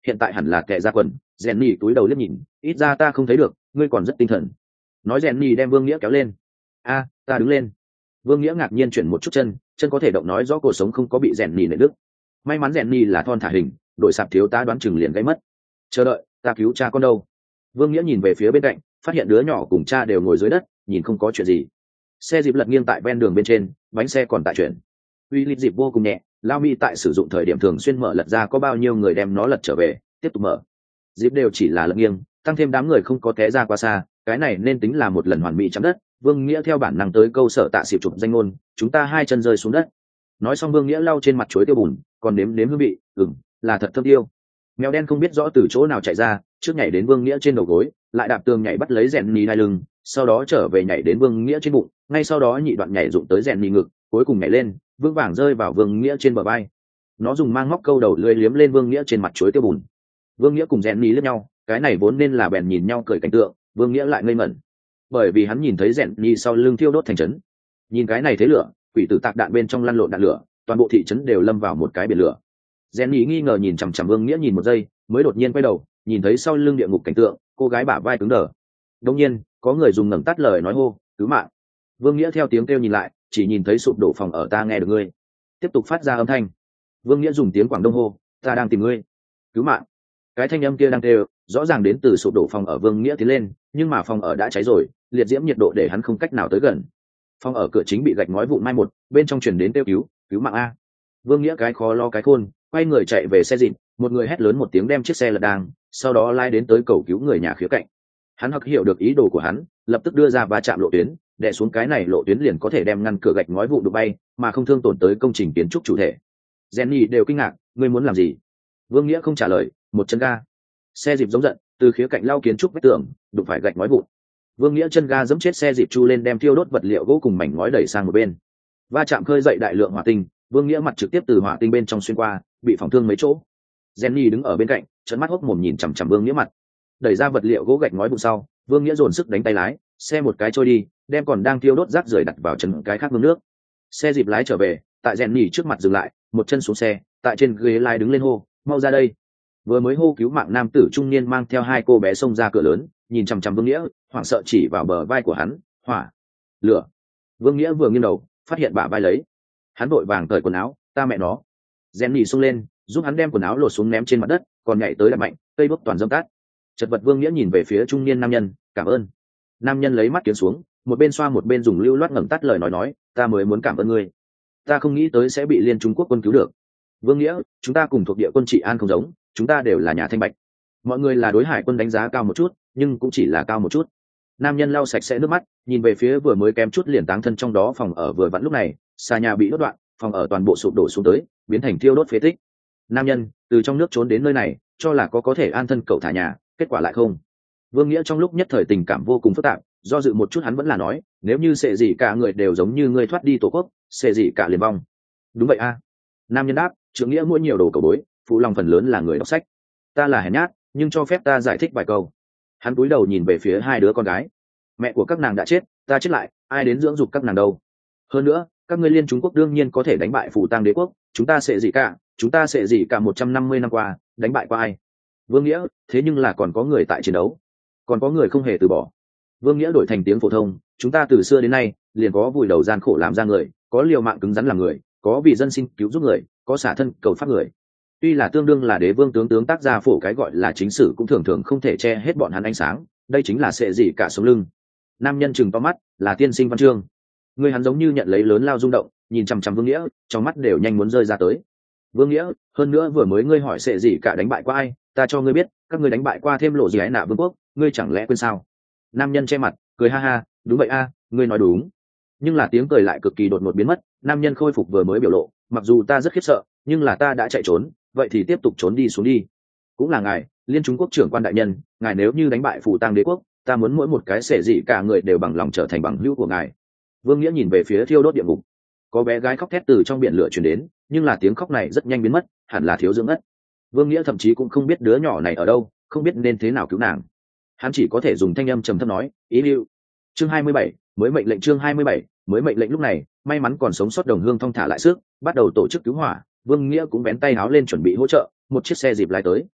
A: hiện tại hẳn là kẻ ra quần. Rèn nhì túi đầu liếc nhìn, ít ra ta không thấy được, ngươi còn rất tinh thần. Nói rèn nhì đem Vương Nghĩa kéo lên. A, ta đứng lên. Vương Nghĩa ngạc nhiên chuyển một chút chân, chân có thể động nói rõ cổ sống không có bị rèn nhì nệ đứt. May mắn rèn nhì là thon thả hình, đội sạp thiếu tá đoán chừng liền gãy mất. Chờ đợi, ta cứu cha con đâu? Vương Nghĩa nhìn về phía bên cạnh, phát hiện đứa nhỏ cùng cha đều ngồi dưới đất, nhìn không có chuyện gì. Xe dịp lật nghiêng tại ven đường bên trên, bánh xe còn tại chuyển. Uy lít dịp vô cùng nhẹ, lao mi tại sử dụng thời điểm thường xuyên mở lật ra có bao nhiêu người đem nó lật trở về, tiếp tục mở. Dịp đều chỉ là lật nghiêng, tăng thêm đám người không có té ra qua xa, cái này nên tính là một lần hoàn mỹ chạm đất. Vương Nghĩa theo bản năng tới câu sở tạ xịp chụp danh ngôn, chúng ta hai chân rơi xuống đất. Nói xong Vương Nghĩa lau trên mặt chuối tiêu bùn, còn nếm nếm hương vị, ừm, là thật thơm tiêu. Mèo đen không biết rõ từ chỗ nào chạy ra, trước nhảy đến Vương Nghĩa trên đầu gối, lại đạp tường nhảy bắt lấy rèn nhì đai lưng, sau đó trở về nhảy đến Vương Nghĩa trên bụng, ngay sau đó nhị đoạn nhảy dụng tới rèn nhì ngực, cuối cùng nhảy lên, vững vàng rơi vào Vương Nghĩa trên bờ vai. Nó dùng mang móc câu đầu lưỡi liếm lên Vương Nghĩa trên mặt chuối tiêu bùn. Vương Nghĩa cùng rèn nhì liếc nhau, cái này vốn nên là bèn nhìn nhau cười cảnh tượng, Vương Nghĩa lại ngây mẩn, bởi vì hắn nhìn thấy rèn nhì sau lưng thiêu đốt thành trấn. Nhìn cái này thế lửa, quỷ tử tạc đạn bên trong lăn lộn đạn lửa, toàn bộ thị trấn đều lâm vào một cái biển lửa. Rèn nhì nghi ngờ nhìn chằm chằm Vương Nghĩa nhìn một giây, mới đột nhiên quay đầu, nhìn thấy sau lưng địa ngục cảnh tượng, cô gái bả vai cứng đờ. Đột nhiên, có người dùng ngẩng tắt lời nói hô, cứu mạng. Vương Nghĩa theo tiếng kêu nhìn lại, chỉ nhìn thấy sụp đổ phòng ở ta nghe được ngươi. Tiếp tục phát ra âm thanh. Vương Nghĩa dùng tiếng Quảng Đông hô, ta đang tìm ngươi. Cứu mạng. Cái thanh âm kia đang kêu, rõ ràng đến từ sụp đổ phòng ở. Vương Nghĩa tiến lên, nhưng mà phòng ở đã cháy rồi, liệt diễm nhiệt độ để hắn không cách nào tới gần. Phòng ở cửa chính bị gạch ngói vụn mai một, bên trong truyền đến kêu cứu, cứu mạng a. Vương Nghĩa cái khó lo cái khôn, quay người chạy về xe dịp, một người hét lớn một tiếng đem chiếc xe lật đang, sau đó lai đến tới cầu cứu người nhà khía cạnh. Hắn hắc hiểu được ý đồ của hắn, lập tức đưa ra va chạm lộ tuyến, đè xuống cái này lộ tuyến liền có thể đem ngăn cửa gạch ngói vụn đụng bay, mà không thương tổn tới công trình kiến trúc chủ thể. Jenny đều kinh ngạc, ngươi muốn làm gì? Vương Nghĩa không trả lời, một chân ga. Xe dịp giống giận, từ khía cạnh lao kiến trúc vách tường, đụng phải gạch ngói vụn. Vương Nghĩa chân ga giẫm chết xe dịp chu lên đem thiêu đốt vật liệu gỗ cùng mảnh ngói đẩy sang một bên. Va chạm khơi dậy đại lượng hỏa tinh, Vương Nghĩa mặt trực tiếp từ hỏa tinh bên trong xuyên qua, bị phỏng thương mấy chỗ. Jenny đứng ở bên cạnh, trợn mắt hốc mồm nhìn chằm chằm Vương Nghĩa mặt. Đẩy ra vật liệu gỗ gạch ngói bụng sau, Vương Nghĩa dồn sức đánh tay lái, xe một cái trôi đi, đem còn đang thiêu đốt rác rưởi đặt vào chân cái khác mương nước. Xe dịp lái trở về, tại Jenny trước mặt dừng lại, một chân xuống xe, tại trên ghế lái đứng lên hô, mau ra đây. Vừa mới hô cứu mạng nam tử trung niên mang theo hai cô bé xông ra cửa lớn, nhìn chằm chằm Vương Nghĩa, hoảng sợ chỉ vào bờ vai của hắn, hỏa, lửa. Vương Nghĩa vừa nghiêng đầu, phát hiện bả vai lấy, hắn vội vàng cởi quần áo, ta mẹ nó. Jenny xông lên, giúp hắn đem quần áo lột xuống ném trên mặt đất, còn nhảy tới đập mạnh, cây đuốc toàn dâm tắt. Chật vật Vương Nghĩa nhìn về phía trung niên nam nhân, cảm ơn. Nam nhân lấy mắt kiếm xuống, một bên xoa một bên dùng lưu loát ngẩng tắt lời nói nói, ta mới muốn cảm ơn ngươi, ta không nghĩ tới sẽ bị Liên Trung Quốc quân cứu được. Vương Nghĩa, chúng ta cùng thuộc địa quân trị an không giống, chúng ta đều là nhà thanh bạch. Mọi người là đối hải quân đánh giá cao một chút, nhưng cũng chỉ là cao một chút. Nam nhân lau sạch sẽ nước mắt, nhìn về phía vừa mới kém chút liền táng thân trong đó phòng ở vừa vặn lúc này, xa nhà bị đốt đoạn, phòng ở toàn bộ sụp đổ xuống tới, biến thành thiêu đốt phế tích. Nam nhân từ trong nước trốn đến nơi này, cho là có có thể an thân cậu thả nhà, kết quả lại không. Vương Nghĩa trong lúc nhất thời tình cảm vô cùng phức tạp, do dự một chút hắn vẫn là nói, nếu như sẽ gì cả người đều giống như ngươi thoát đi tổ quốc, sẽ gì cả liền vong. Đúng vậy a. Nam nhân đáp, trưởng nghĩa mỗi nhiều đồ cầu bối, phụ lòng phần lớn là người đọc sách. Ta là hèn nhát, nhưng cho phép ta giải thích vài câu. Hắn cúi đầu nhìn về phía hai đứa con gái. Mẹ của các nàng đã chết, ta chết lại, ai đến dưỡng dục các nàng đâu? Hơn nữa, các ngươi Liên Trung Quốc đương nhiên có thể đánh bại Phủ Tang Đế quốc, chúng ta sẽ gì cả, chúng ta sẽ gì cả một trăm năm mươi năm qua, đánh bại qua ai? Vương Nghĩa, thế nhưng là còn có người tại chiến đấu, còn có người không hề từ bỏ. Vương Nghĩa đổi thành tiếng phổ thông, chúng ta từ xưa đến nay liền có vùi đầu gian khổ làm ra người, có liều mạng cứng rắn làm người, có vì dân sinh cứu giúp người, có xả thân cầu pháp người. Tuy là tương đương là đế vương tướng tướng tác gia phổ cái gọi là chính sử cũng thường thường không thể che hết bọn hắn ánh sáng, đây chính là sẽ gì cả sống lưng. Nam nhân chừng to mắt, là tiên sinh văn chương. Người hắn giống như nhận lấy lớn lao rung động, nhìn chằm chằm Vương Nghĩa, trong mắt đều nhanh muốn rơi ra tới. Vương Nghĩa, hơn nữa vừa mới ngươi hỏi sẽ gì cả đánh bại qua ai, ta cho ngươi biết, các ngươi đánh bại qua thêm lộ gì ấy nạ vương quốc, ngươi chẳng lẽ quên sao? Nam nhân che mặt, cười ha ha, đúng vậy a, ngươi nói đúng. Nhưng là tiếng cười lại cực kỳ đột ngột biến mất, nam nhân khôi phục vừa mới biểu lộ, mặc dù ta rất khiếp sợ, nhưng là ta đã chạy trốn, vậy thì tiếp tục trốn đi xuống đi. Cũng là ngài, Liên Trung Quốc trưởng quan đại nhân, ngài nếu như đánh bại Phủ Tang Đế quốc, ta muốn mỗi một cái xẻ dị cả người đều bằng lòng trở thành bằng hữu của ngài. Vương Nghĩa nhìn về phía thiêu đốt địa ngục, có bé gái khóc thét từ trong biển lửa truyền đến, nhưng là tiếng khóc này rất nhanh biến mất, hẳn là thiếu dưỡng ất. Vương Nghĩa thậm chí cũng không biết đứa nhỏ này ở đâu, không biết nên thế nào cứu nàng. Hắn chỉ có thể dùng thanh âm trầm thấp nói, ý lưu. Chương hai mươi bảy, mới mệnh lệnh chương hai mươi bảy, mới mệnh lệnh lúc này, may mắn còn sống sót đồng hương thong thả lại sức, bắt đầu tổ chức cứu hỏa. Vương Nghĩa cũng bén tay háo lên chuẩn bị hỗ trợ, một chiếc xe dịp lái tới.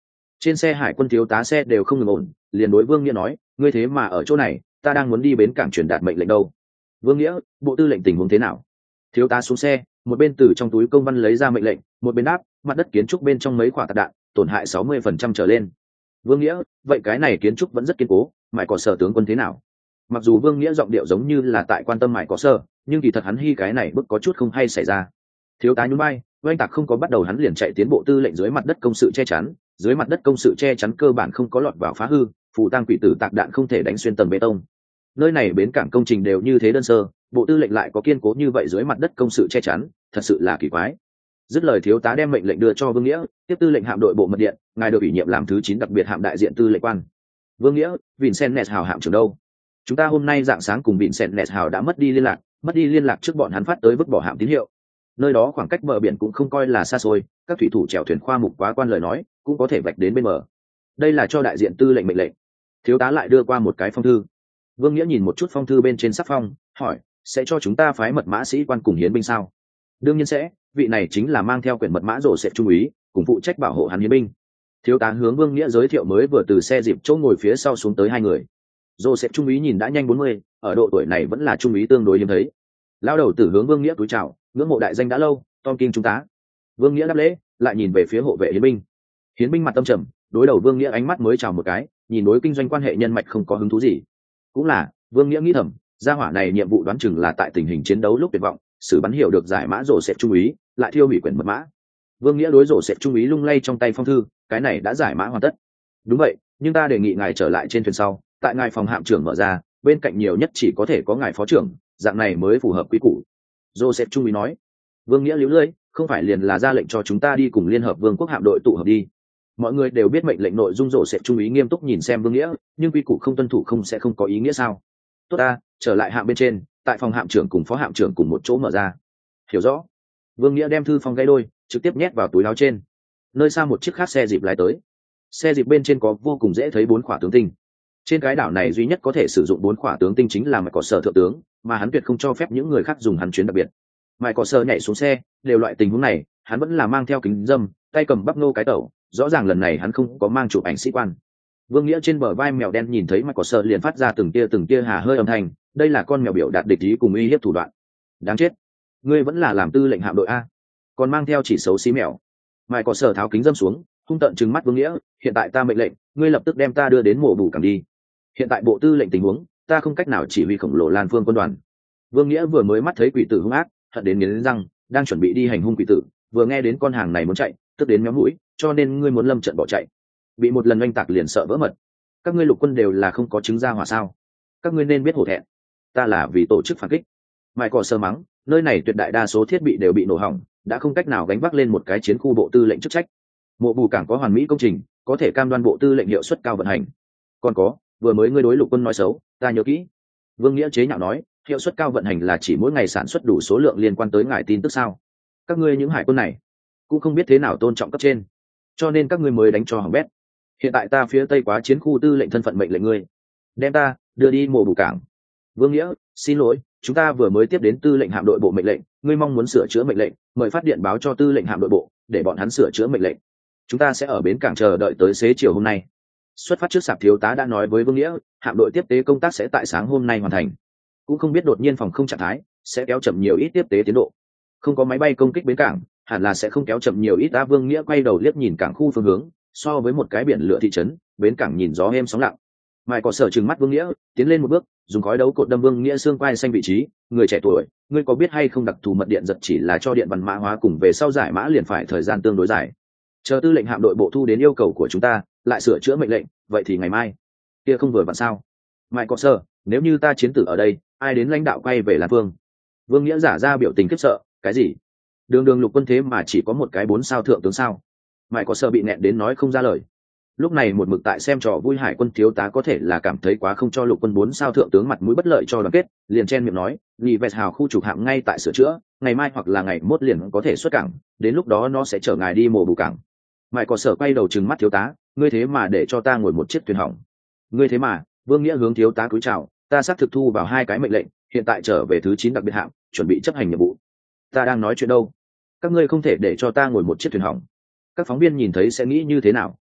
A: Trên xe hải quân thiếu tá xe đều không ngừng ổn, liền đối Vương Nghĩa nói, ngươi thế mà ở chỗ này, ta đang muốn đi bến cảng truyền đạt mệnh lệnh đâu. Vương Nghĩa, bộ tư lệnh tình huống thế nào? Thiếu tá xuống xe, một bên từ trong túi công văn lấy ra mệnh lệnh, một bên đáp, mặt đất kiến trúc bên trong mấy quả tạc đạn, tổn hại sáu mươi phần trăm trở lên. Vương Nghĩa, vậy cái này kiến trúc vẫn rất kiên cố, mãi có sở tướng quân thế nào? Mặc dù Vương Nghĩa giọng điệu giống như là tại quan tâm mãi có sở, nhưng kỳ thật hắn hy cái này bức có chút không hay xảy ra. Thiếu tá nhún vai, oanh tạc không có bắt đầu hắn liền chạy tiến bộ tư lệnh dưới mặt đất công sự che chắn, dưới mặt đất công sự che chắn cơ bản không có lọt vào phá hư, phù tang quỷ tử tạc đạn không thể đánh xuyên tầng bê tông. Nơi này bến cảng công trình đều như thế đơn sơ, bộ tư lệnh lại có kiên cố như vậy dưới mặt đất công sự che chắn, thật sự là kỳ quái. Dứt lời thiếu tá đem mệnh lệnh đưa cho Vương Nghĩa, tiếp tư lệnh hạm đội bộ mật điện, ngài được ủy nhiệm làm thứ chín đặc biệt hạm đại diện tư lệnh quan. Vương Nghĩa, Vincent hào hạm trưởng đâu? Chúng ta hôm nay dạng sáng cùng Vincent hào đã mất đi liên lạc, mất đi liên lạc trước bọn hắn phát tới vứt bỏ hạm tín hiệu. Nơi đó khoảng cách bờ biển cũng không coi là xa xôi, các thủy thủ chèo thuyền khoa mục quá quan lời nói, cũng có thể vạch đến bên bờ. Đây là cho đại diện tư lệnh mệnh lệnh. Thiếu tá lại đưa qua một cái phong thư. Vương Nghĩa nhìn một chút phong thư bên trên sắc phong, hỏi, sẽ cho chúng ta phái mật mã sĩ quan cùng hiến binh sao? Đương nhiên sẽ, vị này chính là mang theo quyển mật mã rổ xẹp trung úy, cùng phụ trách bảo hộ hắn hiến binh. Thiếu tá hướng Vương Nghĩa giới thiệu mới vừa từ xe dịp chỗ ngồi phía sau xuống tới hai người. Rổ xẹp trung úy nhìn đã nhanh bốn mươi, ở độ tuổi này vẫn là trung úy tương đối hiếm thấy. Lao đầu tử hướng Vương Nghĩa túi chào, ngưỡng mộ đại danh đã lâu, Tom King trung tá. Vương Nghĩa đáp lễ, lại nhìn về phía hộ vệ hiến binh. Hiến binh mặt tâm trầm, đối đầu Vương Nghĩa ánh mắt mới chào một cái, nhìn đối kinh doanh quan hệ nhân mạch không có hứng thú gì. Cũng là, Vương Nghĩa nghĩ thầm, gia hỏa này nhiệm vụ đoán chừng là tại tình hình chiến đấu lúc tuyệt vọng, sử bắn hiểu được giải mã rổ xẹp trung úy, lại thiêu hủy quyển mật mã. Vương Nghĩa đối rổ xẹp trung úy lung lay trong tay phong thư, cái này đã giải mã hoàn tất. Đúng vậy, nhưng ta đề nghị ngài trở lại trên thuyền sau, tại ngài phòng hạm trưởng mở ra, bên cạnh nhiều nhất chỉ có thể có ngài phó trưởng, dạng này mới phù hợp quy củ. Rổ xẹp trung úy nói. Vương Nghĩa líu lưỡi, không phải liền là ra lệnh cho chúng ta đi cùng liên hợp vương quốc hạm đội tụ hợp đi. Mọi người đều biết mệnh lệnh nội dung rổ xẹp trung úy nghiêm túc nhìn xem Vương Nghĩa, nhưng quy củ không tuân thủ không sẽ không có ý nghĩa sao? Tốt ta, trở lại hạm bên trên, tại phòng hạm trưởng cùng phó hạm trưởng cùng một chỗ mở ra. Hiểu rõ. Vương Nghĩa đem thư phong gãy đôi, trực tiếp nhét vào túi áo trên. Nơi xa một chiếc khác xe dịp lái tới. Xe dịp bên trên có vô cùng dễ thấy bốn khỏa tướng tinh. Trên cái đảo này duy nhất có thể sử dụng bốn khỏa tướng tinh chính là mạch cỏ sở thượng tướng, mà hắn tuyệt không cho phép những người khác dùng hắn chuyến đặc biệt. Mạch cỏ sở nhảy xuống xe, đều loại tình huống này, hắn vẫn là mang theo kính dâm, tay cầm bắp nô cái tẩu, rõ ràng lần này hắn không có mang chụp ảnh sĩ quan. Vương Nghĩa trên bờ vai mèo đen nhìn thấy mạch cỏ sở liền phát ra từng tia từng tia hà hơi âm thanh, đây là con mèo biểu đạt địch ý cùng uy hiếp thủ đoạn. Đáng chết, ngươi vẫn là làm tư lệnh hạm đội a, còn mang theo chỉ xấu xí mèo. Mạch cỏ sở tháo kính dâm xuống, hung tợn trừng mắt Vương Nghĩa, hiện tại ta mệnh lệnh, ngươi lập tức đem ta đưa đến mộ bù cảng đi. Hiện tại bộ tư lệnh tình huống, ta không cách nào chỉ huy khổng lồ Lan Phương quân đoàn. Vương Nghĩa vừa mới mắt thấy quỷ tử hung ác, hận đến nghiến răng, đang chuẩn bị đi hành hung quỷ tử, vừa nghe đến con hàng này muốn chạy, tức đến méo mũi, cho nên ngươi muốn lâm trận bỏ chạy. Bị một lần oanh tạc liền sợ vỡ mật. Các ngươi lục quân đều là không có chứng ra hỏa sao? Các ngươi nên biết hổ thẹn. Ta là vì tổ chức phản kích. Mãi cỏ sơ mắng, nơi này tuyệt đại đa số thiết bị đều bị nổ hỏng, đã không cách nào gánh vác lên một cái chiến khu bộ tư lệnh chức trách. Mộ bù cảng có hoàn mỹ công trình, có thể cam đoan bộ tư lệnh hiệu suất cao vận hành. Còn có, vừa mới ngươi đối lục quân nói xấu, ta nhớ kỹ. Vương Nghĩa chế nhạo nói, hiệu suất cao vận hành là chỉ mỗi ngày sản xuất đủ số lượng liên quan tới ngài tin tức sao? Các ngươi những hải quân này cũng không biết thế nào tôn trọng cấp trên, cho nên các ngươi mới đánh cho hỏng bét. Hiện tại ta phía tây quá chiến khu tư lệnh thân phận mệnh lệnh ngươi, đem ta đưa đi mộ bù cảng. Vương Nghĩa, xin lỗi, chúng ta vừa mới tiếp đến tư lệnh hạm đội bộ mệnh lệnh, ngươi mong muốn sửa chữa mệnh lệnh, mời phát điện báo cho tư lệnh hạm đội bộ, để bọn hắn sửa chữa mệnh lệnh. Chúng ta sẽ ở bến cảng chờ đợi tới xế chiều hôm nay. Xuất phát trước sạp thiếu tá đã nói với Vương Nghĩa, hạm đội tiếp tế công tác sẽ tại sáng hôm nay hoàn thành. Cũng không biết đột nhiên phòng không trạng thái sẽ kéo chậm nhiều ít tiếp tế tiến độ. Không có máy bay công kích bến cảng, hẳn là sẽ không kéo chậm nhiều ít. Ta Vương Nghĩa quay đầu liếc nhìn cảng khu phương hướng, so với một cái biển lửa thị trấn, bến cảng nhìn gió êm sóng lặng. Mai có sở trừng mắt Vương Nghĩa, tiến lên một bước, dùng khói đấu cột đâm Vương Nghĩa xương quai xanh vị trí. Người trẻ tuổi, ngươi có biết hay không đặc thù mật điện giật chỉ là cho điện văn mã hóa cùng về sau giải mã liền phải thời gian tương đối dài. Chờ tư lệnh hạm đội bộ thu đến yêu cầu của chúng ta, lại sửa chữa mệnh lệnh, vậy thì ngày mai kia không vừa vặn sao? Mai có sở, nếu như ta chiến tử ở đây, ai đến lãnh đạo quay về Lan Phương? Vương Nghĩa giả ra biểu tình khiếp sợ, cái gì? Đường đường lục quân thế mà chỉ có một cái bốn sao thượng tướng sao? Mai có sở bị nẹn đến nói không ra lời. Lúc này một mực tại xem trò vui hải quân thiếu tá có thể là cảm thấy quá không cho lục quân bốn sao thượng tướng mặt mũi bất lợi cho đoàn kết, liền chen miệng nói, nhị vẹt hào khu trục hạm ngay tại sửa chữa, ngày mai hoặc là ngày mốt liền có thể xuất cảng, đến lúc đó nó sẽ chở ngài đi mộ bù cảng. Mai có sở quay đầu trừng mắt thiếu tá, ngươi thế mà để cho ta ngồi một chiếc thuyền hỏng. Ngươi thế mà? Vương Nghĩa hướng thiếu tá cúi chào, ta xác thực thu vào hai cái mệnh lệnh, hiện tại trở về thứ chín đặc biệt hạm, chuẩn bị chấp hành nhiệm vụ. Ta đang nói chuyện đâu? Các ngươi không thể để cho ta ngồi một chiếc thuyền hỏng. Các phóng viên nhìn thấy sẽ nghĩ như thế nào?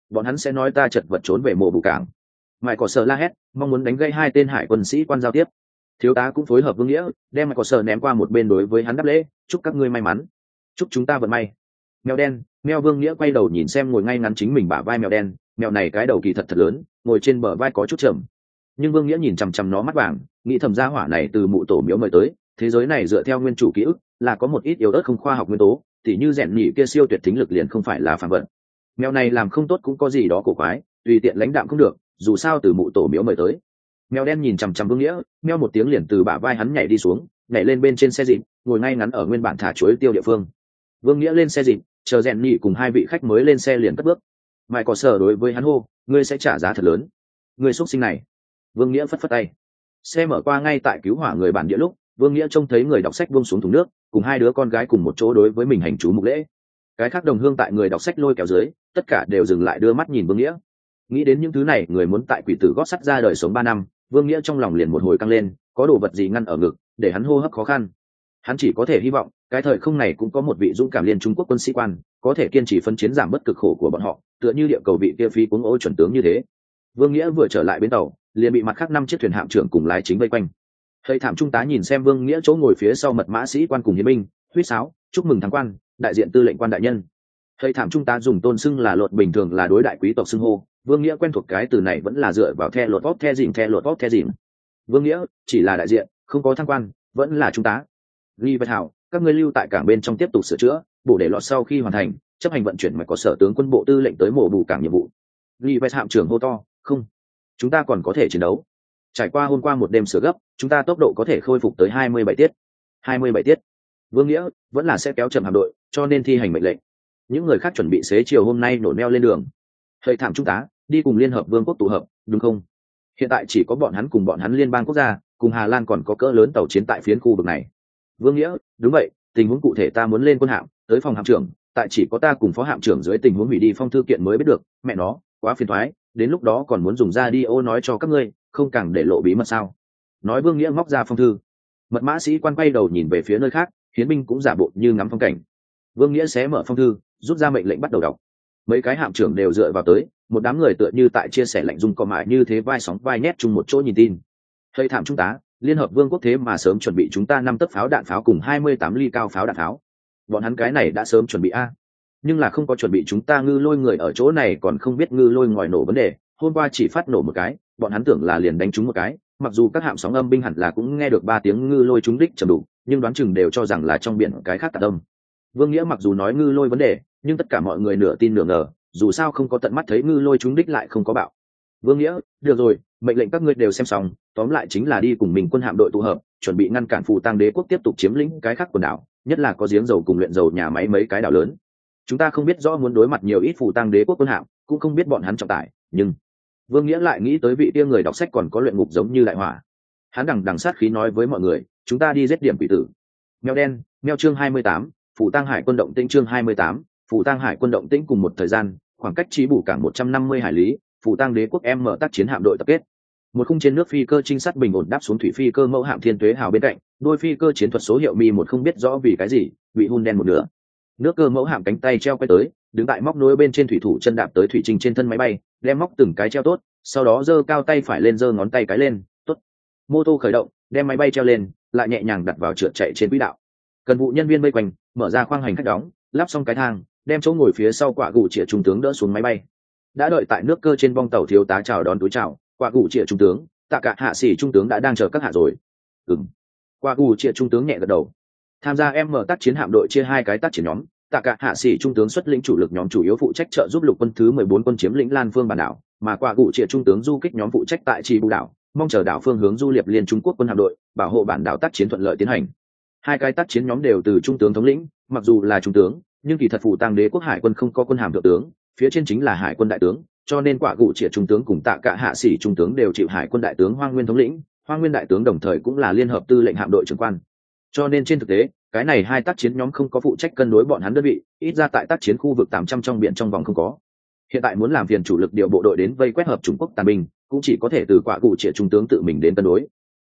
A: bọn hắn sẽ nói ta chật vật trốn về mộ bù cảng. Mãi có sợ la hét, mong muốn đánh gây hai tên hải quân sĩ quan giao tiếp. Thiếu tá cũng phối hợp Vương Nghĩa, đem Mãi có sợ ném qua một bên đối với hắn đáp lễ, chúc các ngươi may mắn, chúc chúng ta vận may. Mèo đen, mèo Vương Nghĩa quay đầu nhìn xem ngồi ngay ngắn chính mình bả vai mèo đen, mèo này cái đầu kỳ thật thật lớn, ngồi trên bờ vai có chút trầm. Nhưng Vương Nghĩa nhìn chằm chằm nó mắt vàng, nghĩ thầm gia hỏa này từ mụ tổ miếu mời tới, thế giới này dựa theo nguyên chủ ký ức là có một ít yếu ớt không khoa học nguyên tố, tỉ như rèn nhị kia siêu tuyệt thính lực liền không phải là phàm vật. Mèo này làm không tốt cũng có gì đó cổ quái, tùy tiện lãnh đạm không được, dù sao từ mụ tổ miếu mời tới. Mèo đen nhìn chằm chằm Vương Nghĩa, meo một tiếng liền từ bả vai hắn nhảy đi xuống, nhảy lên bên trên xe dịp, ngồi ngay ngắn ở nguyên bản thả chuối tiêu địa phương. Vương Nghĩa lên xe dịp, chờ rèn nhị cùng hai vị khách mới lên xe liền cất bước. Mãi có sở đối với hắn hô, ngươi sẽ trả giá thật lớn, ngươi xuất sinh này. Vương Nghĩa phất phất tay. Xe mở qua ngay tại cứu hỏa người bản địa lúc, Vương Nghĩa trông thấy người đọc sách buông xuống thùng nước, cùng hai đứa con gái cùng một chỗ đối với mình hành chú mục lễ. Cái khác đồng hương tại người đọc sách lôi kéo dưới, tất cả đều dừng lại đưa mắt nhìn Vương Nghĩa. Nghĩ đến những thứ này, người muốn tại quỷ tử gót sắt ra đời sống ba năm, Vương Nghĩa trong lòng liền một hồi căng lên, có đồ vật gì ngăn ở ngực, để hắn hô hấp khó khăn. Hắn chỉ có thể hy vọng, cái thời không này cũng có một vị dũng cảm liên Trung Quốc quân sĩ quan, có thể kiên trì phân chiến giảm bất cực khổ của bọn họ, tựa như địa cầu vị kia phi cuống ô chuẩn tướng như thế. Vương Nghĩa vừa trở lại bến tàu, liền bị mặt khác năm chiếc thuyền hạm trưởng cùng lái chính vây quanh. Thầy thảm trung tá nhìn xem Vương Nghĩa chỗ ngồi phía sau mật mã sĩ quan cùng hiến binh, huýt sáo, chúc mừng thắng quan, đại diện tư lệnh quan đại nhân. Thầy thảm trung tá dùng tôn xưng là luật bình thường là đối đại quý tộc xưng hô, Vương Nghĩa quen thuộc cái từ này vẫn là dựa vào the luật vót the dìm the luật vót the dìm. Vương Nghĩa chỉ là đại diện, không có thăng quan, vẫn là trung tá. Ghi vật hảo, các ngươi lưu tại cảng bên trong tiếp tục sửa chữa, bổ để lọt sau khi hoàn thành, chấp hành vận chuyển mạch có sở tướng quân bộ tư lệnh tới mổ bù cảng nhiệm vụ. Ghi vật hạm trưởng hô to, không, chúng ta còn có thể chiến đấu. Trải qua hôm qua một đêm sửa gấp, chúng ta tốc độ có thể khôi phục tới hai mươi bảy tiết. hai mươi bảy tiết. Vương Nghĩa vẫn là sẽ kéo chậm hạm đội, cho nên thi hành mệnh lệnh. Những người khác chuẩn bị xế chiều hôm nay nổ neo lên đường. Thầy thảm trung tá, đi cùng Liên hợp Vương quốc tụ hợp, đúng không? Hiện tại chỉ có bọn hắn cùng bọn hắn liên bang quốc gia, cùng Hà Lan còn có cỡ lớn tàu chiến tại phiến khu vực này. Vương Nghĩa, đúng vậy, tình huống cụ thể ta muốn lên quân hạm, tới phòng hạm trưởng, tại chỉ có ta cùng phó hạm trưởng dưới tình huống hủy đi phong thư kiện mới biết được, mẹ nó, quá phiền toái, đến lúc đó còn muốn dùng radio nói cho các ngươi, không càng để lộ bí mật sao? Nói Vương Nghĩa móc ra phong thư. Mật mã sĩ quan quay đầu nhìn về phía nơi khác, hiến binh cũng giả bộ như ngắm phong cảnh. Vương Nghĩa xé mở phong thư, rút ra mệnh lệnh bắt đầu đọc. Mấy cái hạm trưởng đều dựa vào tới, một đám người tựa như tại chia sẻ lạnh dung cò mại như thế vai sóng vai nhét chung một chỗ nhìn tin. Thầy thảm trung tá, Liên hợp Vương quốc thế mà sớm chuẩn bị chúng ta năm tấc pháo đạn pháo cùng hai mươi tám ly cao pháo đạn pháo. Bọn hắn cái này đã sớm chuẩn bị a, nhưng là không có chuẩn bị chúng ta ngư lôi người ở chỗ này còn không biết ngư lôi ngòi nổ vấn đề. Hôm qua chỉ phát nổ một cái, bọn hắn tưởng là liền đánh trúng một cái. Mặc dù các hạm sóng âm binh hẳn là cũng nghe được ba tiếng ngư lôi trúng đích trầm đủ, nhưng đoán chừng đều cho rằng là trong biển cái khác tạt âm. Vương Nghĩa mặc dù nói ngư lôi vấn đề, nhưng tất cả mọi người nửa tin nửa ngờ, dù sao không có tận mắt thấy ngư lôi trúng đích lại không có bạo. Vương Nghĩa, được rồi, mệnh lệnh các ngươi đều xem xong, tóm lại chính là đi cùng mình quân hạm đội tụ hợp, chuẩn bị ngăn cản phù tang đế quốc tiếp tục chiếm lĩnh cái khác quần đảo, nhất là có giếng dầu cùng luyện dầu nhà máy mấy cái đảo lớn. Chúng ta không biết rõ muốn đối mặt nhiều ít phù tang đế quốc quân hạm, cũng không biết bọn hắn trọng tải, nhưng Vương Nghĩa lại nghĩ tới vị kia người đọc sách còn có luyện ngục giống như đại hỏa. Hắn đằng đằng sát khí nói với mọi người, chúng ta đi giết điểm quỷ tử. Mèo đen, mèo chương hai mươi tám, phù tang hải quân động tĩnh chương hai mươi tám, phù tang hải quân động tĩnh cùng một thời gian, khoảng cách trí bù cảng một trăm năm mươi hải lý, phù tang đế quốc em mở tác chiến hạm đội tập kết. Một khung trên nước phi cơ trinh sát bình ổn đáp xuống thủy phi cơ mẫu hạm Thiên Tuế Hào bên cạnh, đôi phi cơ chiến thuật số hiệu Mi một không biết rõ vì cái gì, bị hun đen một nửa. Nước cơ mẫu hạm cánh tay treo quay tới, đứng tại móc nối bên trên thủy thủ chân đạp tới thủy trình trên thân máy bay, đem móc từng cái treo tốt, sau đó giơ cao tay phải lên giơ ngón tay cái lên, tốt. Mô tô khởi động, đem máy bay treo lên, lại nhẹ nhàng đặt vào trượt chạy trên quỹ đạo. Cần vụ nhân viên vây quanh, mở ra khoang hành khách đóng, lắp xong cái thang, đem chỗ ngồi phía sau quả gù chĩa trung tướng đỡ xuống máy bay. Đã đợi tại nước cơ trên bong tàu thiếu tá chào đón túi chào, quả gù chĩa trung tướng, tạ cả hạ sĩ trung tướng đã đang chờ các hạ rồi. Ừm. Quả gù chĩa trung tướng nhẹ gật đầu. Tham gia em mở tác chiến hạm đội chia hai cái tác chiến nhóm, tạ cả hạ sĩ trung tướng xuất lĩnh chủ lực nhóm chủ yếu phụ trách trợ giúp lục quân thứ mười bốn quân chiếm lĩnh Lan Phương bản đảo, mà quả gù chĩa trung tướng du kích nhóm phụ trách tại Trì Bù đảo, mong chờ đảo phương hướng du liệp liên Trung Quốc quân hạm đội, bảo hộ bản đảo tác chiến thuận lợi tiến hành. Hai cái tác chiến nhóm đều từ trung tướng thống lĩnh, mặc dù là trung tướng, nhưng kỳ thật phù tang đế quốc hải quân không có quân hàm thượng tướng, phía trên chính là hải quân đại tướng, cho nên quả gù chĩa trung tướng cùng tạ cả hạ sĩ trung tướng đều chịu hải quân đại tướng Hoang Nguyên thống lĩnh, Hoang Nguyên đại tướng đồng thời cũng là liên hợp tư lệnh hạm đội trưởng quan. Cho nên trên thực tế, cái này hai tác chiến nhóm không có phụ trách cân đối bọn hắn đơn vị, ít ra tại tác chiến khu vực tám trăm trong biển trong vòng không có. Hiện tại muốn làm phiền chủ lực điều bộ đội đến vây quét hợp Trung Quốc tàn binh, cũng chỉ có thể từ quả gù chĩa trung tướng tự mình đến cân đối.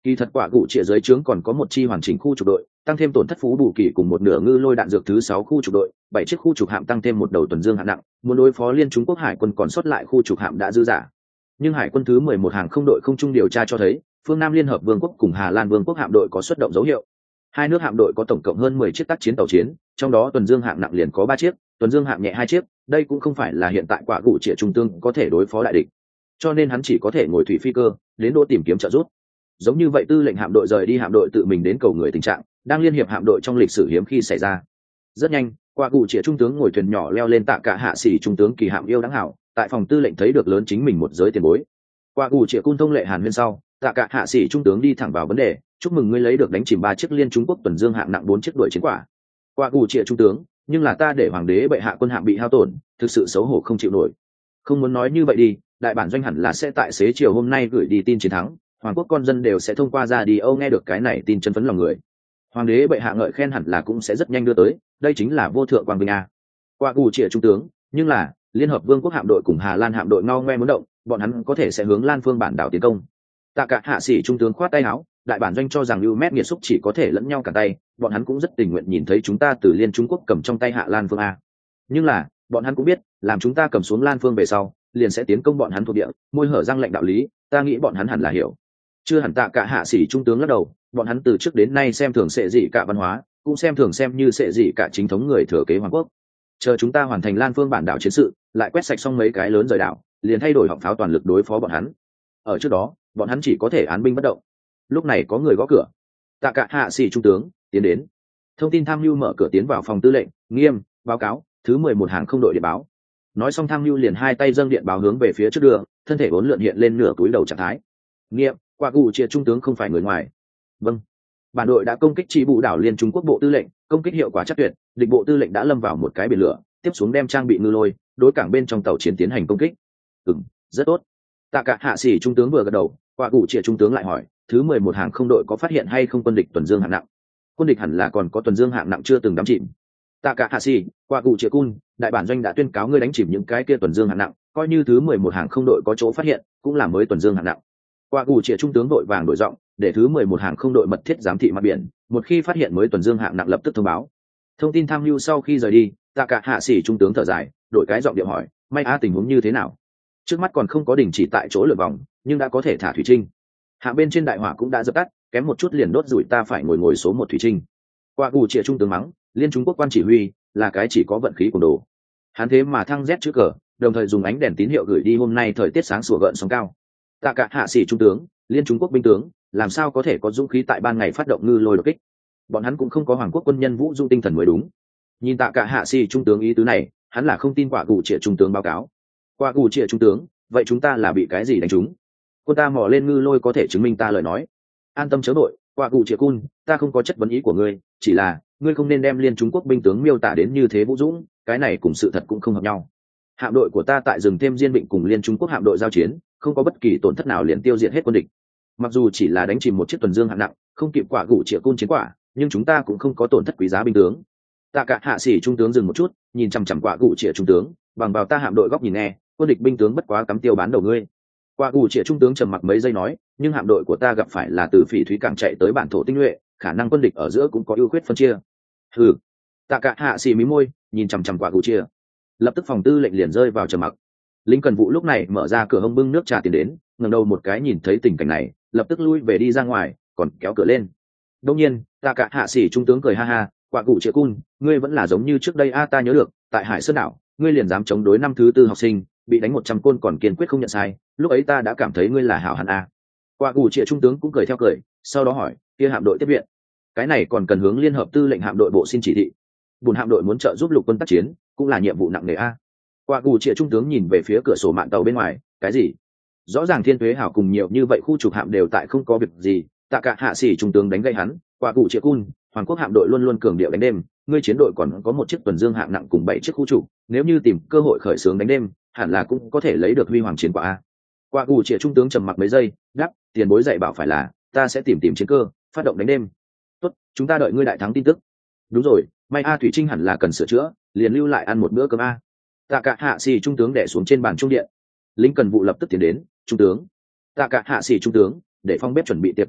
A: Kỳ thật quả cụ trịa dưới trướng còn có một chi hoàn chỉnh khu trục đội, tăng thêm tổn thất phú bù kỳ cùng một nửa ngư lôi đạn dược thứ sáu khu trục đội, bảy chiếc khu trục hạm tăng thêm một đầu tuần dương hạng nặng, muốn đối phó liên Trung Quốc hải quân còn sót lại khu trục hạm đã dư dả. Nhưng hải quân thứ mười một hàng không đội không trung điều tra cho thấy, phương Nam Liên hợp Vương quốc cùng Hà Lan Vương quốc hạm đội có xuất động dấu hiệu. Hai nước hạm đội có tổng cộng hơn mười chiếc tác chiến tàu chiến, trong đó tuần dương hạng nặng liền có ba chiếc, tuần dương hạng nhẹ hai chiếc, đây cũng không phải là hiện tại quả cụ trịa trung tương có thể đối phó đại địch. Cho nên hắn chỉ có thể ngồi thủy phi cơ, đến đỗ tìm kiếm trợ giúp. Giống như vậy tư lệnh hạm đội rời đi hạm đội tự mình đến cầu người tình trạng, đang liên hiệp hạm đội trong lịch sử hiếm khi xảy ra. Rất nhanh, quả cụ trịa trung tướng ngồi thuyền nhỏ leo lên tạ cả hạ sĩ trung tướng kỳ hạm yêu đáng hảo, tại phòng tư lệnh thấy được lớn chính mình một giới tiền bối. Quả cụ trịa cung thông lệ hàn huyên sau, tạ cả hạ sĩ trung tướng đi thẳng vào vấn đề, chúc mừng ngươi lấy được đánh chìm ba chiếc liên Trung Quốc tuần dương hạng nặng bốn chiếc đội chiến quả. Quả cụ trịa trung tướng, nhưng là ta để hoàng đế bệ hạ quân hạm bị hao tổn, thực sự xấu hổ không chịu nổi. Không muốn nói như vậy đi, đại bản doanh hẳn là sẽ tại xế chiều hôm nay gửi đi tin chiến thắng, hoàng quốc con dân đều sẽ thông qua ra đi âu nghe được cái này tin chân phấn lòng người. Hoàng đế bệ hạ ngợi khen hẳn là cũng sẽ rất nhanh đưa tới, đây chính là vô thượng quang vinh a. Quả cụ trịa trung tướng, nhưng là liên hợp vương quốc hạm đội cùng Hà Lan hạm đội ngao ngoe muốn động, bọn hắn có thể sẽ hướng Lan Phương bản đảo tiến công. Tạ cả hạ sĩ trung tướng khoát tay áo, đại bản doanh cho rằng lưu mét nghiệt xúc chỉ có thể lẫn nhau cả tay, bọn hắn cũng rất tình nguyện nhìn thấy chúng ta từ liên Trung Quốc cầm trong tay hạ Lan Phương a. Nhưng là bọn hắn cũng biết, làm chúng ta cầm xuống Lan Phương về sau, liền sẽ tiến công bọn hắn thuộc địa, môi hở răng lệnh đạo lý, ta nghĩ bọn hắn hẳn là hiểu. Chưa hẳn. Tạ cả hạ sĩ trung tướng lắc đầu, bọn hắn từ trước đến nay xem thường sệ dị cả văn hóa, cũng xem thường xem như sệ dị cả chính thống người thừa kế hoàng quốc. Chờ chúng ta hoàn thành Lan Phương bản đảo chiến sự, lại quét sạch xong mấy cái lớn rời đảo, liền thay đổi họng pháo toàn lực đối phó bọn hắn. Ở trước đó, bọn hắn chỉ có thể án binh bất động. Lúc này có người gõ cửa. Tạ cả hạ sĩ trung tướng tiến đến. Thông tin tham mưu mở cửa tiến vào phòng tư lệnh, nghiêm báo cáo thứ mười một hàng không đội điện báo. Nói xong tham mưu liền hai tay dâng điện báo hướng về phía trước đường, thân thể vốn lượn hiện lên nửa túi đầu trạng thái. Nghiêm, quả cụ trịa trung tướng không phải người ngoài. Vâng. Bản đội đã công kích chỉ bụ đảo liên Trung Quốc bộ tư lệnh, công kích hiệu quả chắc tuyệt, địch bộ tư lệnh đã lâm vào một cái biển lửa, tiếp xuống đem trang bị ngư lôi, đối cảng bên trong tàu chiến tiến hành công kích. Ừm, rất tốt. Tạ cả hạ sĩ trung tướng vừa gật đầu, quả cụ trịa trung tướng lại hỏi, thứ mười một hàng không đội có phát hiện hay không quân địch tuần dương hạng nặng? Quân địch hẳn là còn có tuần dương hạng nặng chưa từng đắm chìm. Tạ cả hạ sĩ, quả cụ trịa cun, đại bản doanh đã tuyên cáo ngươi đánh chìm những cái kia tuần dương hạng nặng, coi như thứ mười một hàng không đội có chỗ phát hiện, cũng là mới tuần dương hạng nặng. Quả cụ trịa trung tướng đội vàng đổi giọng, để thứ mười một hàng không đội mật thiết giám thị mặt biển, một khi phát hiện mới tuần dương hạng nặng lập tức thông báo. Thông tin tham mưu sau khi rời đi, tạ cả hạ sĩ trung tướng thở dài, đổi cái giọng điệu hỏi, may a tình huống như thế nào? Trước mắt còn không có đình chỉ tại chỗ lượn vòng, nhưng đã có thể thả thủy trinh. Hạ bên trên đại hỏa cũng đã dập tắt, kém một chút liền đốt rủi ta phải ngồi ngồi số một thủy trinh. Quả cụ trịa trung tướng mắng, liên Trung Quốc quan chỉ huy là cái chỉ có vận khí của đồ. Hắn thế mà thăng Z chữ cờ, đồng thời dùng ánh đèn tín hiệu gửi đi hôm nay thời tiết sáng sủa gợn sóng cao. Tạ cả hạ sĩ trung tướng, liên Trung Quốc binh tướng, làm sao có thể có dũng khí tại ban ngày phát động ngư lôi đột kích? Bọn hắn cũng không có hoàng quốc quân nhân vũ dung tinh thần mới đúng. Nhìn tạ cả hạ sĩ trung tướng ý tứ này, hắn là không tin quả cụ trịa trung tướng báo cáo. Quả cụ trịa trung tướng, vậy chúng ta là bị cái gì đánh trúng? Quân ta mò lên ngư lôi có thể chứng minh ta lời nói. An tâm chớ đội, quả cụ trịa cun, ta không có chất vấn ý của ngươi, chỉ là ngươi không nên đem liên Trung Quốc binh tướng miêu tả đến như thế vũ dũng, cái này cùng sự thật cũng không hợp nhau. Hạm đội của ta tại rừng thêm diên định cùng liên Trung Quốc hạm đội giao chiến, không có bất kỳ tổn thất nào liền tiêu diệt hết quân địch. Mặc dù chỉ là đánh chìm một chiếc tuần dương hạng nặng, không kịp quả cụ trịa cun chiến quả, nhưng chúng ta cũng không có tổn thất quý giá binh tướng. Tạ cả hạ sĩ trung tướng dừng một chút, nhìn chằm chằm quả cụ trịa trung tướng, bằng vào ta hạm đội góc nhìn nghe, quân địch binh tướng bất quá cắm tiêu bán đầu ngươi. Quả cụ trịa trung tướng trầm mặc mấy giây nói, nhưng hạm đội của ta gặp phải là từ phỉ thúy cảng chạy tới bản thổ tinh nhuệ, khả năng quân địch ở giữa cũng có ưu khuyết phân chia. Hừ. Tạ cả hạ sĩ mí môi, nhìn chằm chằm quả cụ trịa. Lập tức phòng tư lệnh liền rơi vào trầm mặc. Lính cần vụ lúc này mở ra cửa hông bưng nước trà tiền đến, ngẩng đầu một cái nhìn thấy tình cảnh này, lập tức lui về đi ra ngoài, còn kéo cửa lên. Đương nhiên, Tạ cả hạ sĩ trung tướng cười ha ha, quả cụ trịa cun, ngươi vẫn là giống như trước đây a ta nhớ được, tại Hải Sơn đảo, ngươi liền dám chống đối năm thứ tư học sinh, bị đánh một trăm côn còn kiên quyết không nhận sai, lúc ấy ta đã cảm thấy ngươi là hảo hán a. Quả cụ trịa trung tướng cũng cười theo cười, sau đó hỏi, kia hạm đội tiếp viện, cái này còn cần hướng liên hợp tư lệnh hạm đội bộ xin chỉ thị. Buồn hạm đội muốn trợ giúp lục quân tác chiến, cũng là nhiệm vụ nặng nề a. Quả cụ trịa trung tướng nhìn về phía cửa sổ mạn tàu bên ngoài, cái gì? Rõ ràng thiên tuế hảo cùng nhiều như vậy khu trục hạm đều tại không có việc gì, Tạ cả hạ sĩ trung tướng đánh gây hắn, quả cụ trịa cun, hoàng quốc hạm đội luôn luôn cường điệu đánh đêm, ngươi chiến đội còn có một chiếc tuần dương hạng nặng cùng bảy chiếc khu trục, nếu như tìm cơ hội khởi xướng đánh đêm, hẳn là cũng có thể lấy được huy hoàng chiến quả a. Quả cụ trịa trung tướng trầm mặc mấy giây, đáp, tiền bối dạy bảo phải là, ta sẽ tìm tìm chiến cơ, phát động đánh đêm. Tốt, chúng ta đợi ngươi đại thắng tin tức. Đúng rồi, may a thủy trinh hẳn là cần sửa chữa, liền lưu lại ăn một bữa cơm a. Tạ cả hạ sĩ trung tướng đè xuống trên bàn trung điện. Lính cần vụ lập tức tiến đến, trung tướng. Tạ cả hạ sĩ trung tướng, để phong bếp chuẩn bị tiệc đón tiếp,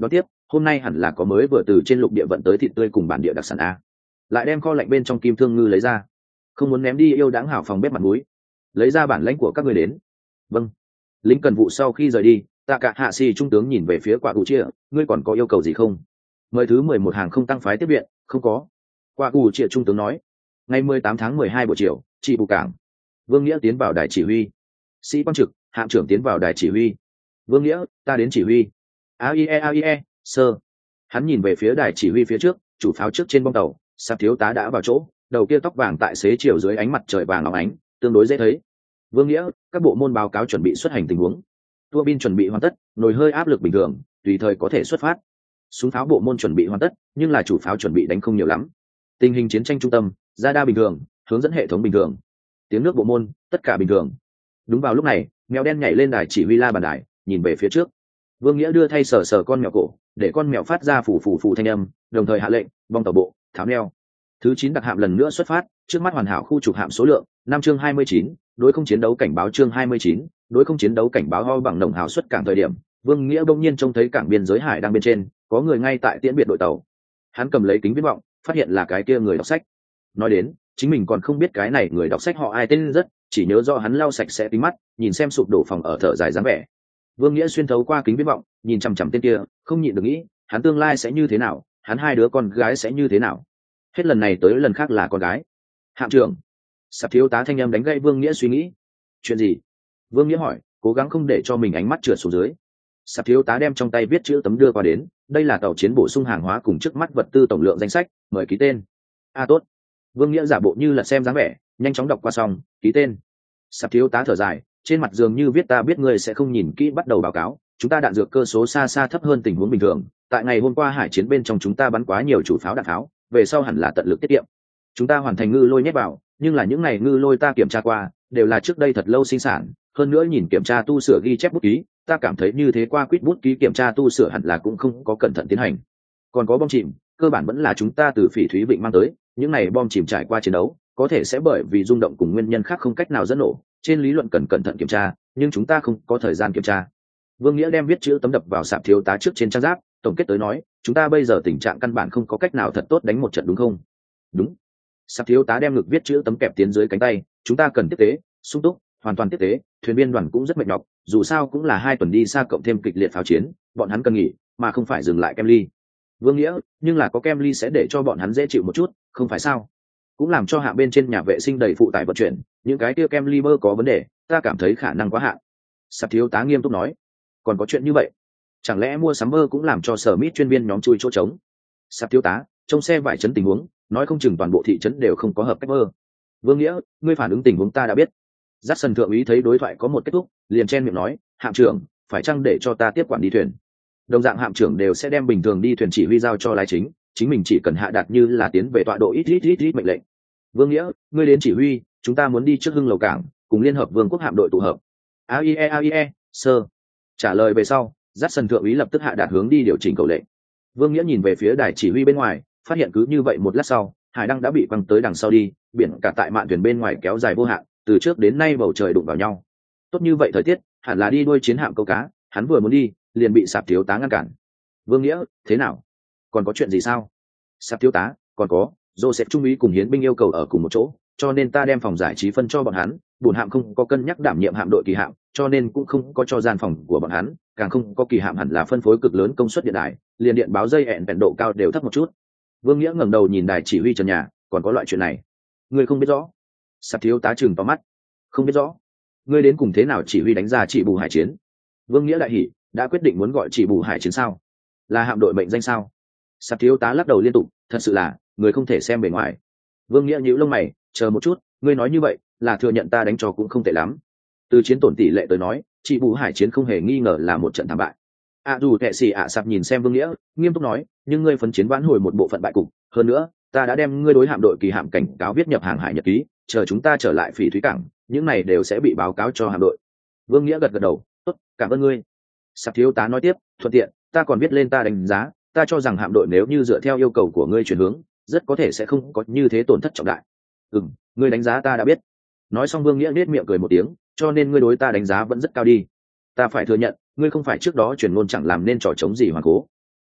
A: hôm nay hẳn là có mới vừa từ trên lục địa vận tới thịt tươi cùng bản địa đặc sản a. Lại đem kho lạnh bên trong kim thương ngư lấy ra, không muốn ném đi yêu đáng hảo phòng bếp mặt mũi. Lấy ra bản lãnh của các người đến. Vâng. Lính cần vụ sau khi rời đi, tạ cả hạ xì trung tướng nhìn về phía quả cụ chia, ngươi còn có yêu cầu gì không? Mời thứ mười một hàng không tăng phái tiếp viện. Không có. Quả cụ chia trung tướng nói. Ngày mười tám tháng mười hai buổi chiều, chị bù cảng. Vương Nghĩa tiến vào đài chỉ huy. Sĩ quan trực, hạm trưởng tiến vào đài chỉ huy. Vương Nghĩa, ta đến chỉ huy. a i e a i e, sơ. Hắn nhìn về phía đài chỉ huy phía trước, chủ pháo trước trên bong tàu, sạp thiếu tá đã vào chỗ, đầu kia tóc vàng tại xế chiều dưới ánh mặt trời vàng óng ánh, tương đối dễ thấy. Vương Nghĩa, các bộ môn báo cáo chuẩn bị xuất hành tình huống. Tua bin chuẩn bị hoàn tất, nồi hơi áp lực bình thường, tùy thời có thể xuất phát. Súng pháo bộ môn chuẩn bị hoàn tất, nhưng là chủ pháo chuẩn bị đánh không nhiều lắm. Tình hình chiến tranh trung tâm, radar bình thường, hướng dẫn hệ thống bình thường. Tiếng nước bộ môn, tất cả bình thường. Đúng vào lúc này, mèo đen nhảy lên đài chỉ huy la bàn đài, nhìn về phía trước. Vương Nghĩa đưa thay sờ sờ con mèo cổ, để con mèo phát ra phủ phủ phủ thanh âm, đồng thời hạ lệnh, bong tàu bộ, tháo neo. Thứ chín đặc hạm lần nữa xuất phát, trước mắt hoàn hảo khu trục hạm số lượng, năm chương hai mươi chín, đối không chiến đấu cảnh báo chương hai mươi chín, đối không chiến đấu cảnh báo ho bằng nồng hào xuất cảng thời điểm, Vương Nghĩa bỗng nhiên trông thấy cảng biên giới hải đang bên trên, có người ngay tại tiễn biệt đội tàu. Hắn cầm lấy kính viễn vọng, phát hiện là cái kia người đọc sách. Nói đến, chính mình còn không biết cái này người đọc sách họ ai tên rất, chỉ nhớ do hắn lau sạch sẽ kính mắt, nhìn xem sụp đổ phòng ở thở dài dáng vẻ. Vương Nghĩa xuyên thấu qua kính viễn vọng, nhìn chằm chằm tên kia, không nhịn được nghĩ, hắn tương lai sẽ như thế nào, hắn hai đứa con gái sẽ như thế nào. Hết lần này tới lần khác là con gái. Hạm trưởng. Sạp thiếu tá thanh âm đánh gãy Vương Nghĩa suy nghĩ. Chuyện gì? Vương Nghĩa hỏi, cố gắng không để cho mình ánh mắt trượt xuống dưới. Sạp thiếu tá đem trong tay viết chữ tấm đưa qua đến, đây là tàu chiến bổ sung hàng hóa cùng trước mắt vật tư tổng lượng danh sách, mời ký tên. A à, tốt. Vương Nghĩa giả bộ như là xem dáng vẻ, nhanh chóng đọc qua xong, ký tên. Sạp thiếu tá thở dài, trên mặt dường như viết ta biết ngươi sẽ không nhìn kỹ, bắt đầu báo cáo, chúng ta đạn dược cơ số xa xa thấp hơn tình huống bình thường, tại ngày hôm qua hải chiến bên trong chúng ta bắn quá nhiều chủ pháo đạn pháo, về sau hẳn là tận lực tiết kiệm. Chúng ta hoàn thành ngư lôi nhét vào, nhưng là những ngày ngư lôi ta kiểm tra qua, đều là trước đây thật lâu sinh sản, hơn nữa nhìn kiểm tra tu sửa ghi chép bút ký, ta cảm thấy như thế qua quýt bút ký kiểm tra tu sửa hẳn là cũng không có cẩn thận tiến hành. Còn có bom chìm, cơ bản vẫn là chúng ta từ Phỉ Thúy Vịnh mang tới, những này bom chìm trải qua chiến đấu, có thể sẽ bởi vì rung động cùng nguyên nhân khác không cách nào dẫn nổ, trên lý luận cần cẩn thận kiểm tra, nhưng chúng ta không có thời gian kiểm tra. Vương Nghĩa đem viết chữ tấm đập vào sạp thiếu tá trước trên trang giáp, tổng kết tới nói, chúng ta bây giờ tình trạng căn bản không có cách nào thật tốt đánh một trận, đúng không? Đúng. Sạp thiếu tá đem ngực viết chữ tấm kẹp tiến dưới cánh tay, chúng ta cần tiếp tế, sung túc, hoàn toàn tiếp tế, thuyền viên đoàn cũng rất mệt nhọc, dù sao cũng là hai tuần đi xa cộng thêm kịch liệt pháo chiến, bọn hắn cần nghỉ, mà không phải dừng lại kem ly. Vương Nghĩa, nhưng là có kem ly sẽ để cho bọn hắn dễ chịu một chút, không phải sao? Cũng làm cho hạ bên trên nhà vệ sinh đầy phụ tải vận chuyển, những cái kia kem ly bơ có vấn đề, ta cảm thấy khả năng quá hạn. Sạp thiếu tá nghiêm túc nói, còn có chuyện như vậy? Chẳng lẽ mua sắm bơ cũng làm cho sở mít chuyên viên nhóm chui chỗ trống? Sạp thiếu tá, trong xe vải chấn tình huống, nói không chừng toàn bộ thị trấn đều không có hợp cách bơ. Vương Nghĩa, ngươi phản ứng tình huống ta đã biết. Dát sần thượng úy thấy đối thoại có một kết thúc, liền chen miệng nói, hạm trưởng, phải chăng để cho ta tiếp quản đi thuyền? Đồng dạng hạm trưởng đều sẽ đem bình thường đi thuyền chỉ huy giao cho lái chính, chính mình chỉ cần hạ đạt như là tiến về tọa độ ít ít ít ít mệnh lệnh. Vương Nghĩa, ngươi đến chỉ huy, chúng ta muốn đi trước Hưng Lầu cảng, cùng Liên hợp Vương quốc hạm đội tụ hợp. a i e a i e, sơ. Trả lời về sau, Dát sần thượng úy lập tức hạ đạt hướng đi điều chỉnh cầu lệnh. Vương Nghĩa nhìn về phía đài chỉ huy bên ngoài, phát hiện cứ như vậy một lát sau, hải đăng đã bị quăng tới đằng sau đi, biển cả tại mạn thuyền bên ngoài kéo dài vô hạn, từ trước đến nay bầu trời đụng vào nhau. Tốt như vậy thời tiết, hẳn là đi đuôi chiến hạm câu cá, hắn vừa muốn đi, liền bị sạp thiếu tá ngăn cản. Vương Nghĩa, thế nào? Còn có chuyện gì sao? Sạp thiếu tá, còn có, Joseph trung úy cùng hiến binh yêu cầu ở cùng một chỗ, cho nên ta đem phòng giải trí phân cho bọn hắn, bổn hạm không có cân nhắc đảm nhiệm hạm đội kỳ hạm, cho nên cũng không có cho gian phòng của bọn hắn, càng không có kỳ hạm hẳn là phân phối cực lớn công suất điện đài, liền điện báo dây hẹn vẹn độ cao đều thấp một chút. Vương Nghĩa ngẩng đầu nhìn đài chỉ huy trần nhà, còn có loại chuyện này, ngươi không biết rõ? Sạp thiếu tá trừng to mắt, không biết rõ? Ngươi đến cùng thế nào chỉ huy đánh ra chỉ bù hải chiến? Vương Nghĩa đại hỉ, đã quyết định muốn gọi chỉ bù hải chiến sao? Là hạm đội mệnh danh sao? Sạp thiếu tá lắc đầu liên tục, thật sự là người không thể xem bề ngoài. Vương Nghĩa nhíu lông mày, chờ một chút, ngươi nói như vậy là thừa nhận ta đánh cho cũng không tệ lắm. Từ chiến tổn tỷ lệ tới nói, chỉ bù hải chiến không hề nghi ngờ là một trận thảm bại. À dù kệ xì ạ sạp nhìn xem Vương Nghĩa, nghiêm túc nói, nhưng ngươi phấn chiến vãn hồi một bộ phận bại cục, hơn nữa, ta đã đem ngươi đối hạm đội kỳ hạm cảnh cáo viết nhập hàng hải nhật ký, chờ chúng ta trở lại Phỉ Thúy cảng, những này đều sẽ bị báo cáo cho hạm đội. Vương Nghĩa gật gật đầu, tốt, cảm ơn ngươi. Sạp thiếu tá nói tiếp, thuận tiện, ta còn viết lên ta đánh giá, ta cho rằng hạm đội nếu như dựa theo yêu cầu của ngươi chuyển hướng, rất có thể sẽ không có như thế tổn thất trọng đại. Ừm, ngươi đánh giá ta đã biết. Nói xong Vương Nghĩa nết miệng cười một tiếng, cho nên ngươi đối ta đánh giá vẫn rất cao đi. Ta phải thừa nhận, ngươi không phải trước đó chuyển ngôn chẳng làm nên trò chống gì hoàn cố.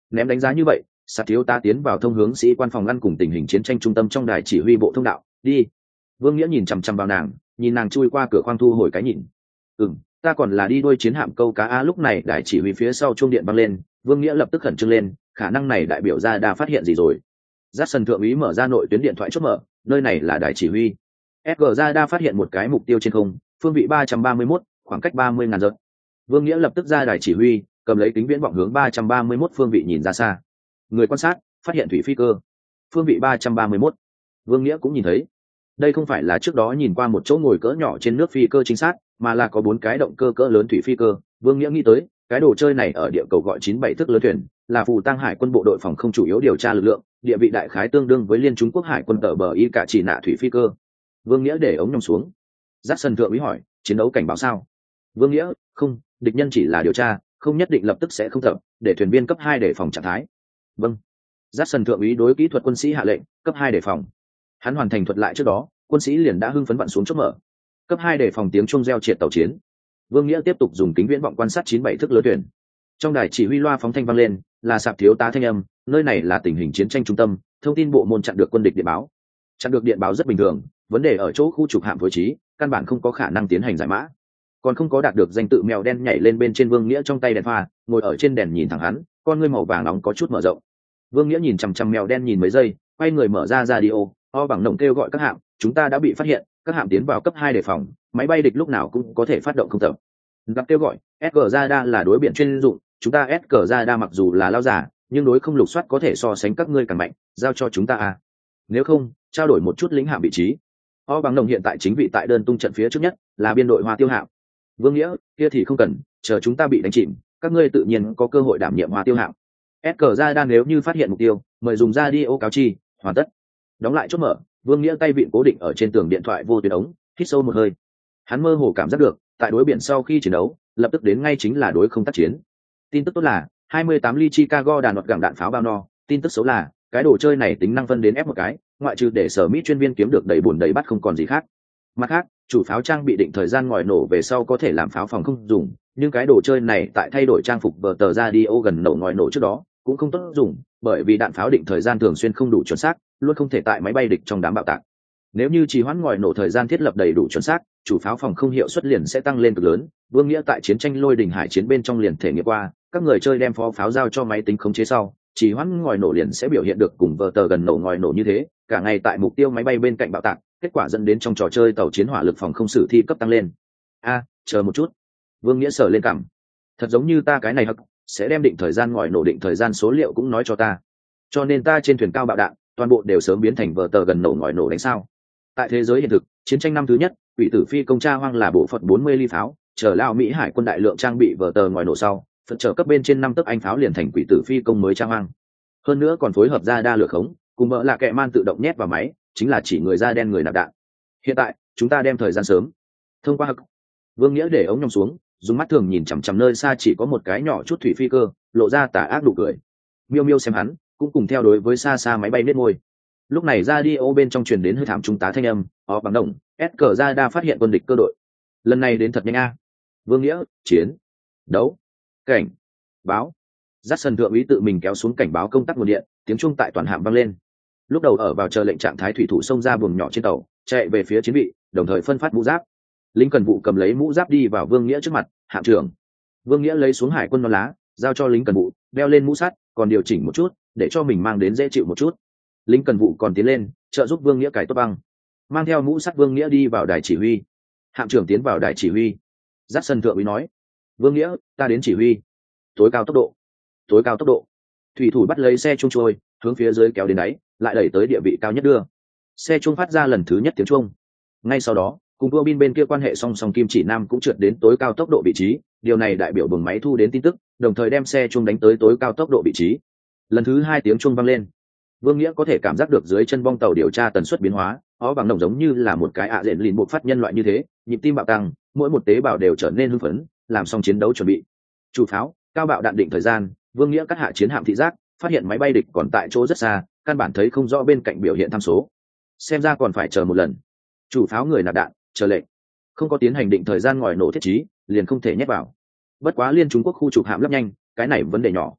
A: Ném đánh giá như vậy, sạp thiếu tá tiến vào thông hướng sĩ quan phòng ngăn cùng tình hình chiến tranh trung tâm trong đài chỉ huy bộ thông đạo. Đi. Vương Nghĩa nhìn chằm chằm vào nàng, nhìn nàng chui qua cửa khoang thu hồi cái nhìn. Ừm, ta còn là đi đuôi chiến hạm câu cá a. Lúc này đài chỉ huy phía sau chuông điện vang lên, Vương Nghĩa lập tức khẩn trương lên, khả năng này đại biểu ra đã phát hiện gì rồi. Jackson thượng úy mở ra nội tuyến điện thoại chốt mở, nơi này là đài chỉ huy. ét giê ra đã phát hiện một cái mục tiêu trên không, phương vị ba trăm ba mươi mốt, khoảng cách ba mươi ngàn dặm. Vương Nghĩa lập tức ra đài chỉ huy, cầm lấy kính viễn vọng hướng ba trăm ba mươi mốt phương vị nhìn ra xa. Người quan sát phát hiện thủy phi cơ, phương vị ba trăm ba mươi mốt. Vương Nghĩa cũng nhìn thấy, đây không phải là trước đó nhìn qua một chỗ ngồi cỡ nhỏ trên nước phi cơ chính xác, mà là có bốn cái động cơ cỡ lớn thủy phi cơ. Vương Nghĩa nghĩ tới, cái đồ chơi này ở địa cầu gọi chín bảy thước lớn thuyền, là phù tăng hải quân bộ đội phòng không chủ yếu điều tra lực lượng, địa vị đại khái tương đương với liên Trung Quốc hải quân tờ bờ y cả chỉ nạ thủy phi cơ. Vương Nghĩa để ống nhòm xuống. Jackson thượng úy hỏi, chiến đấu cảnh báo sao? Vương Nghĩa, không, địch nhân chỉ là điều tra, không nhất định lập tức sẽ không tập, để thuyền viên cấp hai để phòng trạng thái. Vâng. Jackson thượng úy đối kỹ thuật quân sĩ hạ lệnh, cấp hai để phòng. Hắn hoàn thành thuật lại trước đó, quân sĩ liền đã hưng phấn vặn xuống chốt mở. Cấp hai để phòng tiếng chuông reo triệt tàu chiến. Vương Nghĩa tiếp tục dùng kính viễn vọng quan sát chín bảy thước lớn thuyền. Trong đài chỉ huy loa phóng thanh vang lên, là sạp thiếu tá thanh âm, nơi này là tình hình chiến tranh trung tâm, thông tin bộ môn chặn được quân địch điện báo. Chặn được điện báo rất bình thường, vấn đề ở chỗ khu trục hạm phối trí, căn bản không có khả năng tiến hành giải mã. Còn không có đạt được danh tự mèo đen nhảy lên bên trên Vương Nghĩa trong tay đèn pha, ngồi ở trên đèn nhìn thẳng hắn, con ngươi màu vàng nóng có chút mở rộng. Vương Nghĩa nhìn chằm chằm mèo đen nhìn mấy giây, quay người mở ra radio, o bằng nồng kêu gọi các hạm, chúng ta đã bị phát hiện, các hạm tiến vào cấp hai đề phòng, máy bay địch lúc nào cũng có thể phát động không tập. Gặp kêu gọi, ét giê Radar là đối biện chuyên dụng, chúng ta ét giê Radar mặc dù là lao giả, nhưng đối không lục soát có thể so sánh các ngươi càng mạnh, giao cho chúng ta à. Nếu không, trao đổi một chút lính hạm vị trí. O bằng nồng hiện tại chính vị tại đơn tung trận phía trước nhất, là biên đội Hoa Tiêu hạm. Vương Nghĩa, kia thì không cần, chờ chúng ta bị đánh chìm, các ngươi tự nhiên có cơ hội đảm nhiệm Hoa Tiêu hạm. ét giê Radar nếu như phát hiện mục tiêu, mời dùng radio cáo chi, hoàn tất. Đóng lại chốt mở, Vương Nghĩa tay vịn cố định ở trên tường điện thoại vô tuyến ống, hít sâu một hơi. Hắn mơ hồ cảm giác được, tại đối biển sau khi chiến đấu, lập tức đến ngay chính là đối không tác chiến. Tin tức tốt là, hai mươi tám ly Chicago đàn nọt gẳng đạn pháo bao no, tin tức xấu là, cái đồ chơi này tính năng phân đến ép một cái, ngoại trừ để sở Mỹ chuyên viên kiếm được đầy buồn đầy bắt không còn gì khác. Mặt khác, chủ pháo trang bị định thời gian ngòi nổ về sau có thể làm pháo phòng không dùng, nhưng cái đồ chơi này tại thay đổi trang phục vờ tờ radio gần nổ ngòi nổ trước đó, cũng không tốt dùng, bởi vì đạn pháo định thời gian thường xuyên không đủ chuẩn xác, luôn không thể tại máy bay địch trong đám bạo tạc. Nếu như trì hoãn ngòi nổ thời gian thiết lập đầy đủ chuẩn xác, chủ pháo phòng không hiệu suất liền sẽ tăng lên cực lớn. Vương Nghĩa tại chiến tranh lôi đình hải chiến bên trong liền thể nghiệm qua, các người chơi đem phó pháo giao cho máy tính khống chế sau, trì hoãn ngòi nổ liền sẽ biểu hiện được cùng vờ tờ gần nổ ngòi nổ như thế, cả ngày tại mục tiêu máy bay bên cạnh bạo tạc, kết quả dẫn đến trong trò chơi tàu chiến hỏa lực phòng không sử thi cấp tăng lên. A, chờ một chút. Vương Nghĩa sờ lên cằm. Thật giống như ta cái này hắc, sẽ đem định thời gian ngòi nổ định thời gian số liệu cũng nói cho ta. Cho nên ta trên thuyền cao bạo đạn, toàn bộ đều sớm biến thành vờ tờ gần nổ ngòi nổ đánh sao. Tại thế giới hiện thực, chiến tranh năm thứ nhất, quỷ tử phi công tra hoang là bộ phận bốn mươi ly pháo, chờ lao Mỹ hải quân đại lượng trang bị vờ tờ ngòi nổ sau, phật trở cấp bên trên năm tấc anh pháo liền thành quỷ tử phi công mới tra hoang. Hơn nữa còn phối hợp ra đa lửa khống, cùng mỡ là kẹ man tự động nhét vào máy, chính là chỉ người da đen người nạp đạn. Hiện tại, chúng ta đem thời gian sớm. Thông qua hực. Vương Nghĩa để ống nhòm xuống, dùng mắt thường nhìn chằm chằm nơi xa chỉ có một cái nhỏ chút thủy phi cơ, lộ ra tà ác nụ cười. Miêu Miêu xem hắn, cũng cùng theo đối với xa xa máy bay nết môi. Lúc này radio bên trong truyền đến hơi thảm trung tá thanh âm, ó bằng đồng, ét giê Radar phát hiện quân địch cơ đội. Lần này đến thật nhanh a. Vương Nghĩa, chiến, đấu, cảnh, báo. Jackson thượng úy tự mình kéo xuống cảnh báo công tắc nguồn điện, tiếng chuông tại toàn hạm vang lên. Lúc đầu ở vào chờ lệnh trạng thái thủy thủ xông ra buồng nhỏ trên tàu, chạy về phía chiến vị, đồng thời phân phát mũ giáp. Lính cần vụ cầm lấy mũ giáp đi vào Vương Nghĩa trước mặt, hạm trưởng. Vương Nghĩa lấy xuống hải quân non lá, giao cho lính cần vụ, đeo lên mũ sắt, còn điều chỉnh một chút, để cho mình mang đến dễ chịu một chút. Lính cần vụ còn tiến lên, trợ giúp Vương Nghĩa cài tốt băng. Mang theo mũ sắt Vương Nghĩa đi vào đài chỉ huy. Hạm trưởng tiến vào đài chỉ huy. Jackson thượng úy nói: "Vương Nghĩa, ta đến chỉ huy. Tối cao tốc độ, tối cao tốc độ." Thủy thủ bắt lấy xe chuông trôi, hướng phía dưới kéo đến đáy, lại đẩy tới địa vị cao nhất đưa. Xe chuông phát ra lần thứ nhất tiếng chuông. Ngay sau đó, cùng tua bin bên kia quan hệ song song kim chỉ nam cũng trượt đến tối cao tốc độ vị trí, điều này đại biểu buồng máy thu đến tin tức, đồng thời đem xe chuông đánh tới tối cao tốc độ vị trí. Lần thứ hai tiếng chuông vang lên. Vương Nghĩa có thể cảm giác được dưới chân bong tàu điều tra tần suất biến hóa, ó bằng đồng giống như là một cái ạ rện lìn buộc phát nhân loại như thế, nhịp tim bạo tăng, mỗi một tế bào đều trở nên hưng phấn, làm xong chiến đấu chuẩn bị. Chủ pháo, cao bạo đạn định thời gian, Vương Nghĩa cắt hạ chiến hạm thị giác, phát hiện máy bay địch còn tại chỗ rất xa, căn bản thấy không rõ bên cạnh biểu hiện tham số. Xem ra còn phải chờ một lần. Chủ pháo người nạp đạn, chờ lệnh. Không có tiến hành định thời gian ngòi nổ thiết trí, liền không thể nhét vào. Bất quá liên Trung Quốc khu trục hạm lấp nhanh, cái này vấn đề nhỏ.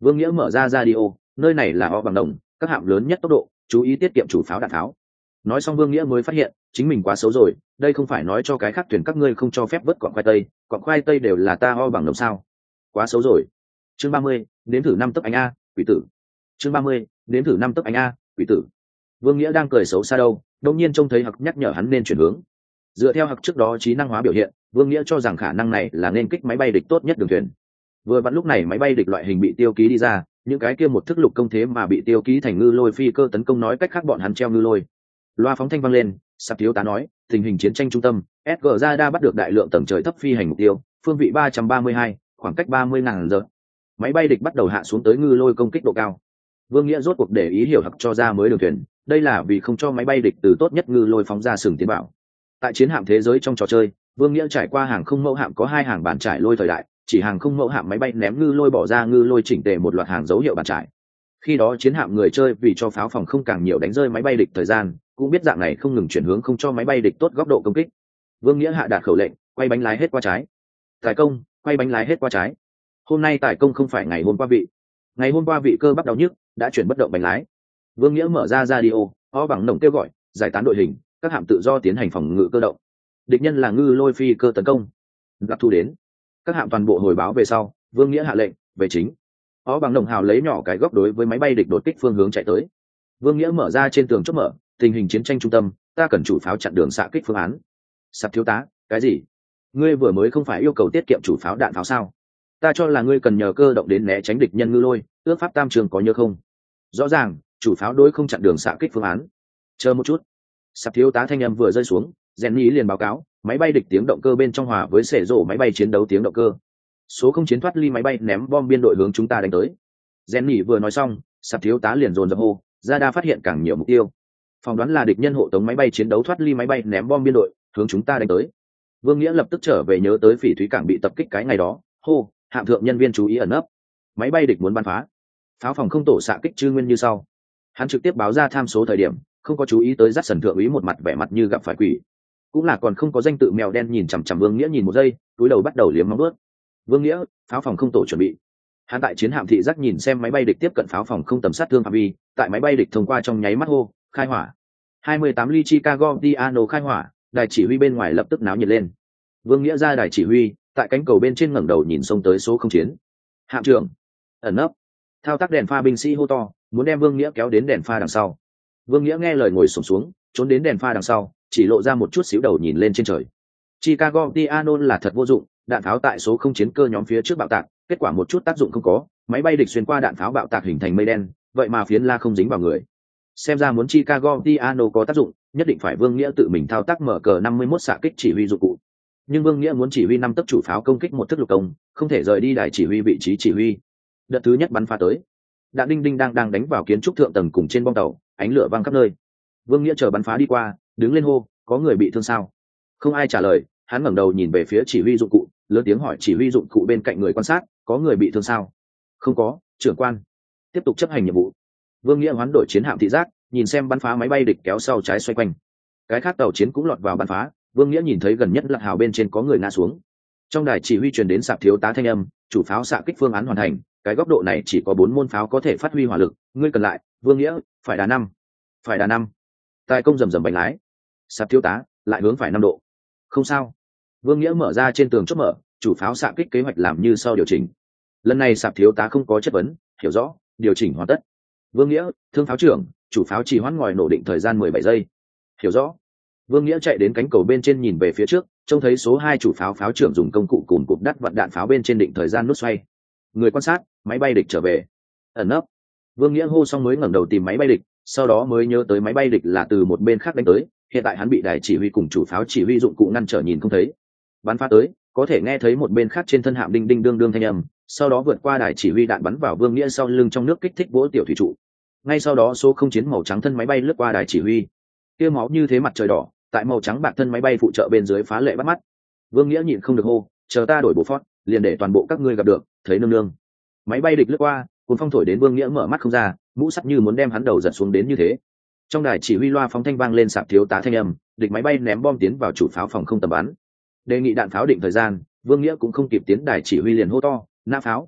A: Vương Nghĩa mở ra radio, nơi này là O bằng đồng, các hạm lớn nhất tốc độ, chú ý tiết kiệm chủ pháo đạn pháo. Nói xong Vương Nghĩa mới phát hiện chính mình quá xấu rồi, đây không phải nói cho cái khác thuyền các ngươi không cho phép vớt cọng khoai tây, cọng khoai tây đều là ta O bằng đồng sao? Quá xấu rồi. Chương ba mươi, nếm thử năm tấc anh a, quỷ tử. Chương ba mươi, nếm thử năm tấc anh a, quỷ tử. Vương Nghĩa đang cười xấu xa đâu, đột nhiên trông thấy Hặc nhắc nhở hắn nên chuyển hướng. Dựa theo Hặc trước đó trí năng hóa biểu hiện, Vương Nghĩa cho rằng khả năng này là nên kích máy bay địch tốt nhất đường thuyền. Vừa vặn lúc này máy bay địch loại hình bị tiêu ký đi ra, những cái kia một thức lục công thế mà bị tiêu ký thành ngư lôi phi cơ tấn công, nói cách khác bọn hắn treo ngư lôi. Loa phóng thanh vang lên, Sạp thiếu tá nói, tình hình chiến tranh trung tâm, ét giê Radar bắt được đại lượng tầng trời thấp phi hành mục tiêu, phương vị ba trăm ba mươi hai, khoảng cách ba mươi ngàn giờ. Máy bay địch bắt đầu hạ xuống tới ngư lôi công kích độ cao. Vương Nghĩa rốt cuộc để ý hiểu Hặc cho ra mới đường thuyền, đây là vì không cho máy bay địch từ tốt nhất ngư lôi phóng ra sừng tiến bảo. Tại chiến hạm thế giới trong trò chơi, Vương Nghĩa trải qua hàng không mẫu hạm có hai hàng bàn trải lôi thời đại, chỉ hàng không mẫu hạm máy bay ném ngư lôi bỏ ra ngư lôi chỉnh tề một loạt hàng dấu hiệu bàn trải. Khi đó chiến hạm người chơi vì cho pháo phòng không càng nhiều đánh rơi máy bay địch thời gian, cũng biết dạng này không ngừng chuyển hướng không cho máy bay địch tốt góc độ công kích. Vương Nghĩa hạ đạt khẩu lệnh, quay bánh lái hết qua trái. Tài công, quay bánh lái hết qua trái. Hôm nay tài công không phải ngày hôm qua vị. Ngày hôm qua vị cơ bắp đau nhức, đã chuyển bất động bánh lái. Vương Nghĩa mở ra radio, O bằng nồng kêu gọi, giải tán đội hình, các hạm tự do tiến hành phòng ngự cơ động. Địch nhân là ngư lôi phi cơ tấn công. Gặp thu đến. Các hạm toàn bộ hồi báo về sau, Vương Nghĩa hạ lệnh, về chính. O bằng nồng hào lấy nhỏ cái góc đối với máy bay địch đột kích phương hướng chạy tới. Vương Nghĩa mở ra trên tường chốt mở, tình hình chiến tranh trung tâm, ta cần chủ pháo chặn đường xạ kích phương án. Sạp thiếu tá, cái gì? Ngươi vừa mới không phải yêu cầu tiết kiệm chủ pháo đạn pháo sao? Ta cho là ngươi cần nhờ cơ động đến né tránh địch nhân ngư lôi, ước pháp tam trường có nhớ không? Rõ ràng, chủ pháo đối không chặn đường xạ kích phương án. Chờ một chút. Sạp thiếu tá thanh âm vừa rơi xuống, Jenny liền báo cáo, máy bay địch tiếng động cơ bên trong hòa với xẻ rổ máy bay chiến đấu tiếng động cơ. Số không chiến thoát ly máy bay ném bom biên đội hướng chúng ta đánh tới. Jenny vừa nói xong, Sạp thiếu tá liền dồn dập hô, radar phát hiện càng nhiều mục tiêu. Phỏng đoán là địch nhân hộ tống máy bay chiến đấu thoát ly máy bay ném bom biên đội, hướng chúng ta đánh tới. Vương Nghĩa lập tức trở về nhớ tới Phỉ Thúy cảng bị tập kích cái ngày đó, hô, hạm thượng nhân viên chú ý ẩn nấp. Máy bay địch muốn bắn phá. Pháo phòng không tổ xạ kích chư nguyên như sau. Hắn trực tiếp báo ra tham số thời điểm, không có chú ý tới dắt sần thượng úy một mặt vẻ mặt như gặp phải quỷ. Cũng là còn không có danh tự mèo đen nhìn chằm chằm Vương Nghĩa nhìn một giây, túi đầu bắt đầu liếm móng vuốt. Vương Nghĩa, pháo phòng không tổ chuẩn bị. Hắn tại chiến hạm thị giác nhìn xem máy bay địch tiếp cận pháo phòng không tầm sát thương phạm vi, tại máy bay địch thông qua trong nháy mắt hô, khai hỏa. hai mươi tám ly Chicago Piano khai hỏa, đài chỉ huy bên ngoài lập tức náo nhiệt lên. Vương Nghĩa ra đài chỉ huy, tại cánh cầu bên trên ngẩng đầu nhìn xông tới số không chiến. Hạm trưởng, ẩn nấp, thao tác đèn pha binh sĩ hô to, muốn đem Vương Nghĩa kéo đến đèn pha đằng sau. Vương Nghĩa nghe lời ngồi xổm xuống, trốn đến đèn pha đằng sau, chỉ lộ ra một chút xíu đầu nhìn lên trên trời. Chicago Piano là thật vô dụng, đạn pháo tại số không chiến cơ nhóm phía trước bạo tạc, kết quả một chút tác dụng không có, máy bay địch xuyên qua đạn pháo bạo tạc hình thành mây đen, vậy mà phiến la không dính vào người. Xem ra muốn Chicago Piano có tác dụng, nhất định phải Vương Nghĩa tự mình thao tác mở cờ năm mươi mốt xạ kích chỉ huy dụng cụ. Nhưng Vương Nghĩa muốn chỉ huy năm tấc chủ pháo công kích một thức lục công, không thể rời đi đài chỉ huy vị trí chỉ huy. Đợt thứ nhất bắn phá tới, đạn đinh đinh đang đang đánh vào kiến trúc thượng tầng cùng trên bong tàu, ánh lửa vang khắp nơi. Vương Nghĩa chờ bắn phá đi qua, đứng lên hô, có người bị thương sao? Không ai trả lời, hắn ngẩng đầu nhìn về phía chỉ huy dụng cụ, lớn tiếng hỏi chỉ huy dụng cụ bên cạnh người quan sát, có người bị thương sao? Không có, trưởng quan. Tiếp tục chấp hành nhiệm vụ. Vương Nghĩa hoán đổi chiến hạm thị giác, nhìn xem bắn phá máy bay địch kéo sau trái xoay quanh. Cái khác tàu chiến cũng lọt vào bắn phá, Vương Nghĩa nhìn thấy gần nhất là hào bên trên có người ngã xuống. Trong đài chỉ huy truyền đến Sạp thiếu tá thanh âm, chủ pháo xạ kích phương án hoàn thành, cái góc độ này chỉ có bốn môn pháo có thể phát huy hỏa lực, ngươi cần lại, Vương Nghĩa, phải đá năm, phải đá năm. Tài công rầm rầm bánh lái. Sạp thiếu tá, lại hướng phải năm độ. Không sao. Vương Nghĩa mở ra trên tường chốt mở, chủ pháo xạ kích kế hoạch làm như sau điều chỉnh. Lần này Sạp thiếu tá không có chất vấn, hiểu rõ, điều chỉnh hoàn tất. Vương Nghĩa, thương pháo trưởng, chủ pháo chỉ hoãn ngòi nổ định thời gian mười bảy giây. Hiểu rõ. Vương Nghĩa chạy đến cánh cầu bên trên nhìn về phía trước, trông thấy số hai chủ pháo pháo trưởng dùng công cụ cùn cụp đắt vặn đạn pháo bên trên định thời gian nút xoay. Người quan sát, máy bay địch trở về. Ẩn nấp. Vương Nghĩa hô xong mới ngẩng đầu tìm máy bay địch, sau đó mới nhớ tới máy bay địch là từ một bên khác đánh tới, hiện tại hắn bị đài chỉ huy cùng chủ pháo chỉ huy dụng cụ ngăn trở nhìn không thấy. Bắn phá tới, có thể nghe thấy một bên khác trên thân hạm đinh đinh đương đương thanh âm, sau đó vượt qua đài chỉ huy đạn bắn vào Vương Nghĩa sau lưng trong nước kích thích vỗ tiểu thủy trụ. Ngay sau đó số không chiến màu trắng thân máy bay lướt qua đài chỉ huy. Kia máu như thế mặt trời đỏ, tại màu trắng bạc thân máy bay phụ trợ bên dưới phá lệ bắt mắt. Vương Nghĩa nhịn không được hô, chờ ta đổi bộ phót, liền để toàn bộ các ngươi gặp được, thấy nương nương. Máy bay địch lướt qua, cuốn phong thổi đến Vương Nghĩa mở mắt không ra, mũ sắt như muốn đem hắn đầu giật xuống đến như thế. Trong đài chỉ huy loa phóng thanh vang lên Sạp thiếu tá thanh âm, địch máy bay ném bom tiến vào chủ pháo phòng không tầm bắn. Đề nghị đạn pháo định thời gian, Vương Nghĩa cũng không kịp tiến đài chỉ huy liền hô to, nã pháo.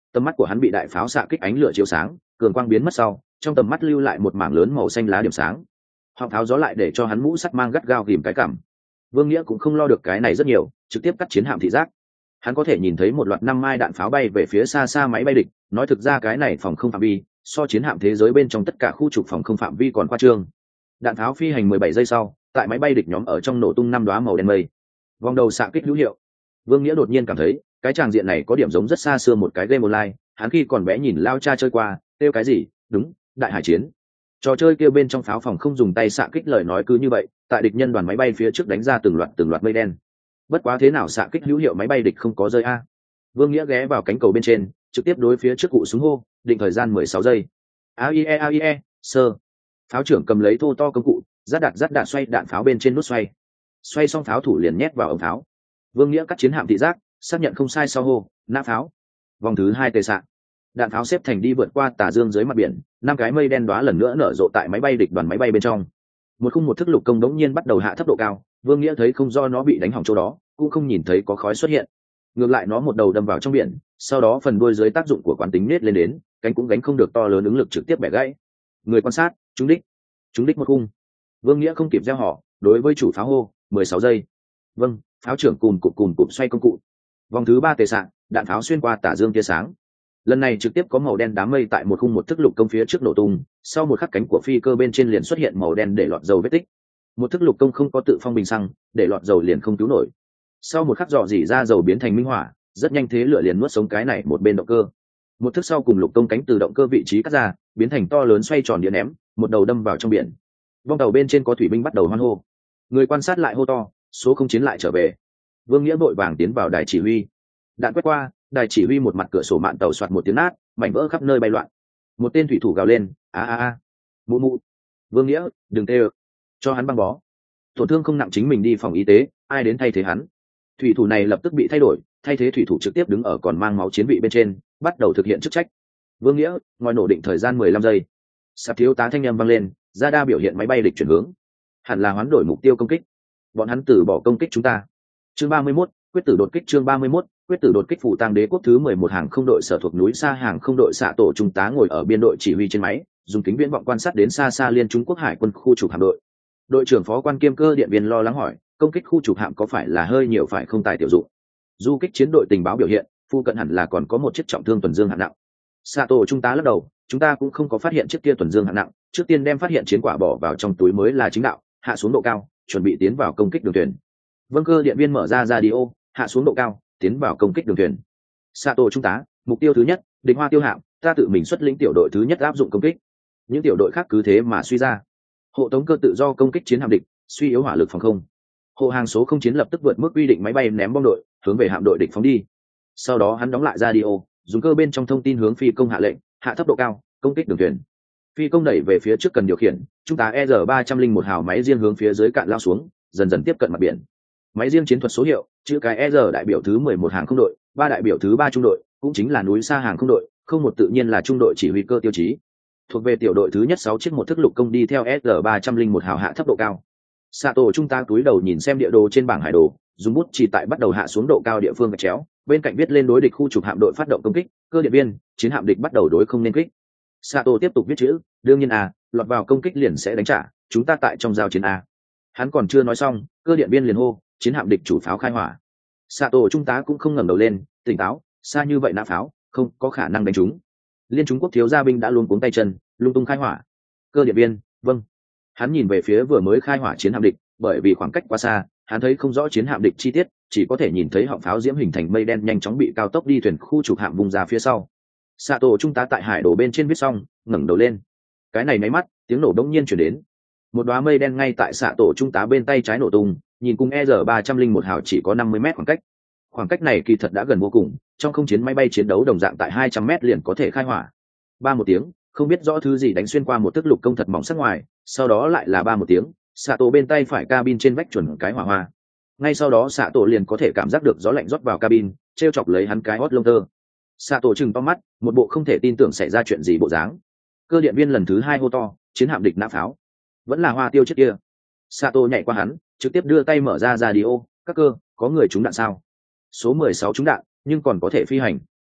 A: Tầm mắt của hắn bị đại pháo xạ kích ánh lửa chiếu sáng, cường quang biến mất sau, trong tầm mắt lưu lại một mảng lớn màu xanh lá điểm sáng. Họng pháo gió lại để cho hắn mũ sắt mang gắt gao ghìm cái cằm. Vương Nghĩa cũng không lo được cái này rất nhiều, trực tiếp cắt chiến hạm thị giác. Hắn có thể nhìn thấy một loạt năm mai đạn pháo bay về phía xa xa máy bay địch, nói thực ra cái này phòng không phạm vi, so chiến hạm thế giới bên trong tất cả khu trục phòng không phạm vi còn khoa trương. Đạn pháo phi hành mười bảy giây sau, tại máy bay địch nhóm ở trong nổ tung năm đóa màu đen mây. Vòng đầu xạ kích hữu hiệu. Vương Nghĩa đột nhiên cảm thấy, cái tràng diện này có điểm giống rất xa xưa một cái game online, hắn khi còn bé nhìn lao cha chơi qua, kêu cái gì? Đúng, đại hải chiến. Trò chơi kia bên trong pháo phòng không dùng tay xạ kích, lời nói cứ như vậy, tại địch nhân đoàn máy bay phía trước đánh ra từng loạt từng loạt mây đen. Bất quá thế nào xạ kích hữu hiệu máy bay địch không có rơi a. Vương Nghĩa ghé vào cánh cầu bên trên, trực tiếp đối phía trước cụ súng hô, định thời gian mười sáu giây. a i e a i e, sơ. Pháo trưởng cầm lấy thô to công cụ, rát đạn rát đạn xoay đạn pháo bên trên nút xoay. Xoay xong pháo thủ liền nhét vào ống pháo. Vương Nghĩa cắt chiến hạm thị giác, xác nhận không sai sau hô, nã pháo. Vòng thứ hai tề xạ. Đạn pháo xếp thành đi vượt qua tà dương dưới mặt biển, năm cái mây đen đóa lần nữa nở rộ tại máy bay địch đoàn máy bay bên trong. Một khung một thức lục công đống nhiên bắt đầu hạ thấp độ cao, Vương Nghĩa thấy không do nó bị đánh hỏng chỗ đó, cũng không nhìn thấy có khói xuất hiện. Ngược lại nó một đầu đâm vào trong biển, sau đó phần đuôi dưới tác dụng của quán tính nết lên đến, cánh cũng gánh không được to lớn ứng lực trực tiếp bẻ gãy. Người quan sát, trúng đích. Trúng đích một khung. Vương Nghĩa không kịp gieo họ, đối với chủ pháo hô, mười sáu giây. Vâng, pháo trưởng cùn cụp cùn cụp xoay công cụ. Vòng thứ ba tề xạ, đạn pháo xuyên qua tà dương tia sáng. Lần này trực tiếp có màu đen đám mây tại một khung một thức lục công phía trước nổ tung, sau một khắc cánh của phi cơ bên trên liền xuất hiện màu đen để lọt dầu vết tích. Một thức lục công không có tự phong bình xăng, để lọt dầu liền không cứu nổi. Sau một khắc dò dỉ ra dầu biến thành minh hỏa, rất nhanh thế lửa liền nuốt sống cái này một bên động cơ. Một thức sau cùng lục công cánh từ động cơ vị trí cắt ra, biến thành to lớn xoay tròn điện ném, một đầu đâm vào trong biển. Vong tàu bên trên có thủy binh bắt đầu hoan hô. Người quan sát lại hô to, số không chiến lại trở về. Vương Nghĩa vội vàng tiến vào đài chỉ huy. Đạn quét qua, đài chỉ huy một mặt cửa sổ mạn tàu soạt một tiếng nát, mảnh vỡ khắp nơi bay loạn. Một tên thủy thủ gào lên, a a a, mụ mụ. Vương Nghĩa, đừng tê ơ, cho hắn băng bó. Tổn thương không nặng chính mình đi phòng y tế, ai đến thay thế hắn. Thủy thủ này lập tức bị thay đổi, thay thế thủy thủ trực tiếp đứng ở còn mang máu chiến vị bên trên, bắt đầu thực hiện chức trách. Vương Nghĩa, ngoài nổ định thời gian mười lăm giây. Sạp thiếu tá thanh âm vang lên, ra đa biểu hiện máy bay địch chuyển hướng, hẳn là hoán đổi mục tiêu công kích. Bọn hắn từ bỏ công kích chúng ta. Chương ba mươi mốt, quyết tử đột kích. Chương ba mươi mốt, quyết tử đột kích. Phủ Tang Đế quốc thứ mười một hàng không đội sở thuộc núi xa hàng không đội xạ tổ trung tá ngồi ở biên đội chỉ huy trên máy, dùng kính viễn vọng quan sát đến xa xa liên Trung Quốc hải quân khu trục hạm đội. Đội trưởng phó quan kiêm cơ điện viên lo lắng hỏi, công kích khu trục hạm có phải là hơi nhiều phải không tài tiểu dụng? Du kích chiến đội tình báo biểu hiện, phu cận hẳn là còn có một chiếc trọng thương tuần dương hạng nặng. Xạ tổ trung tá lắc đầu, chúng ta cũng không có phát hiện chiếc kia tuần dương hạng nặng, trước tiên đem phát hiện chiến quả bỏ vào trong túi mới là chính đạo, hạ xuống độ cao, chuẩn bị tiến vào công kích đường thuyền. Vâng, cơ điện viên mở ra radio, hạ xuống độ cao, tiến vào công kích đường thuyền. Xạ tổ trung tá, mục tiêu thứ nhất, địch hoa tiêu hạm, ta tự mình xuất lĩnh tiểu đội thứ nhất áp dụng công kích. Những tiểu đội khác cứ thế mà suy ra. Hộ tống cơ tự do công kích chiến hạm địch, suy yếu hỏa lực phòng không. Hộ hàng số không chiến lập tức vượt mức quy định máy bay ném bom đội, hướng về hạm đội địch phóng đi. Sau đó hắn đóng lại radio, dùng cơ bên trong thông tin hướng phi công hạ lệnh, hạ thấp độ cao, công kích đường thuyền. Phi công đẩy về phía trước cần điều khiển, chúng ta E R ba trăm linh một hào máy riêng hướng phía dưới cạn lao xuống, dần dần tiếp cận mặt biển. Máy riêng chiến thuật số hiệu, chữ cái E R đại biểu thứ mười một hàng không đội, ba đại biểu thứ ba trung đội, cũng chính là núi xa hàng không đội, không một tự nhiên là trung đội chỉ huy cơ tiêu chí. Thuộc về tiểu đội thứ nhất sáu chiếc một thức lục công đi theo S R ba trăm linh một hào hạ thấp độ cao. Sato trung tá túi đầu nhìn xem địa đồ trên bảng hải đồ, dùng bút chỉ tại bắt đầu hạ xuống độ cao địa phương gạch chéo, bên cạnh viết lên đối địch khu trục hạm đội phát động công kích, cơ điện viên, chiến hạm địch bắt đầu đối không nên kích. Sato tiếp tục viết chữ, đương nhiên à, lọt vào công kích liền sẽ đánh trả, chúng ta tại trong giao chiến a. Hắn còn chưa nói xong, cơ điện viên liền hô, chiến hạm địch chủ pháo khai hỏa. Sato trung tá cũng không ngẩng đầu lên, tỉnh táo, xa như vậy nã pháo, không có khả năng đánh trúng. Liên Trung Quốc thiếu gia binh đã luôn cuống tay chân, lung tung khai hỏa. Cơ điện viên, vâng. Hắn nhìn về phía vừa mới khai hỏa chiến hạm địch, bởi vì khoảng cách quá xa, hắn thấy không rõ chiến hạm địch chi tiết, chỉ có thể nhìn thấy họng pháo diễm hình thành mây đen nhanh chóng bị cao tốc đi thuyền khu trục hạm vùng ra phía sau. Sato trung tá tại hải đồ bên trên viết xong, ngẩng đầu lên. Cái này máy mắt, tiếng nổ đống nhiên chuyển đến. Một đóa mây đen ngay tại Sato trung tá bên tay trái nổ tung, nhìn cùng E R ba trăm linh một hào chỉ có năm mươi mét khoảng cách. Khoảng cách này kỳ thật đã gần vô cùng, trong không chiến máy bay chiến đấu đồng dạng tại hai trăm mét liền có thể khai hỏa. Ba một tiếng, không biết rõ thứ gì đánh xuyên qua một tức lục công thật mỏng sắc ngoài, sau đó lại là ba một tiếng, Sato bên tay phải cabin trên vách chuẩn cái hỏa hoa. Ngay sau đó Sato liền có thể cảm giác được gió lạnh rót vào cabin, treo chọc lấy hắn cái hót lông tơ. Sato trừng to mắt, một bộ không thể tin tưởng xảy ra chuyện gì bộ dáng. Cơ điện viên lần thứ hai hô to, chiến hạm địch nã pháo, vẫn là hoa tiêu trước kia. Sato nhảy qua hắn, trực tiếp đưa tay mở ra radio, các cơ, có người trúng đạn sao? Số mười sáu trúng đạn, nhưng còn có thể phi hành.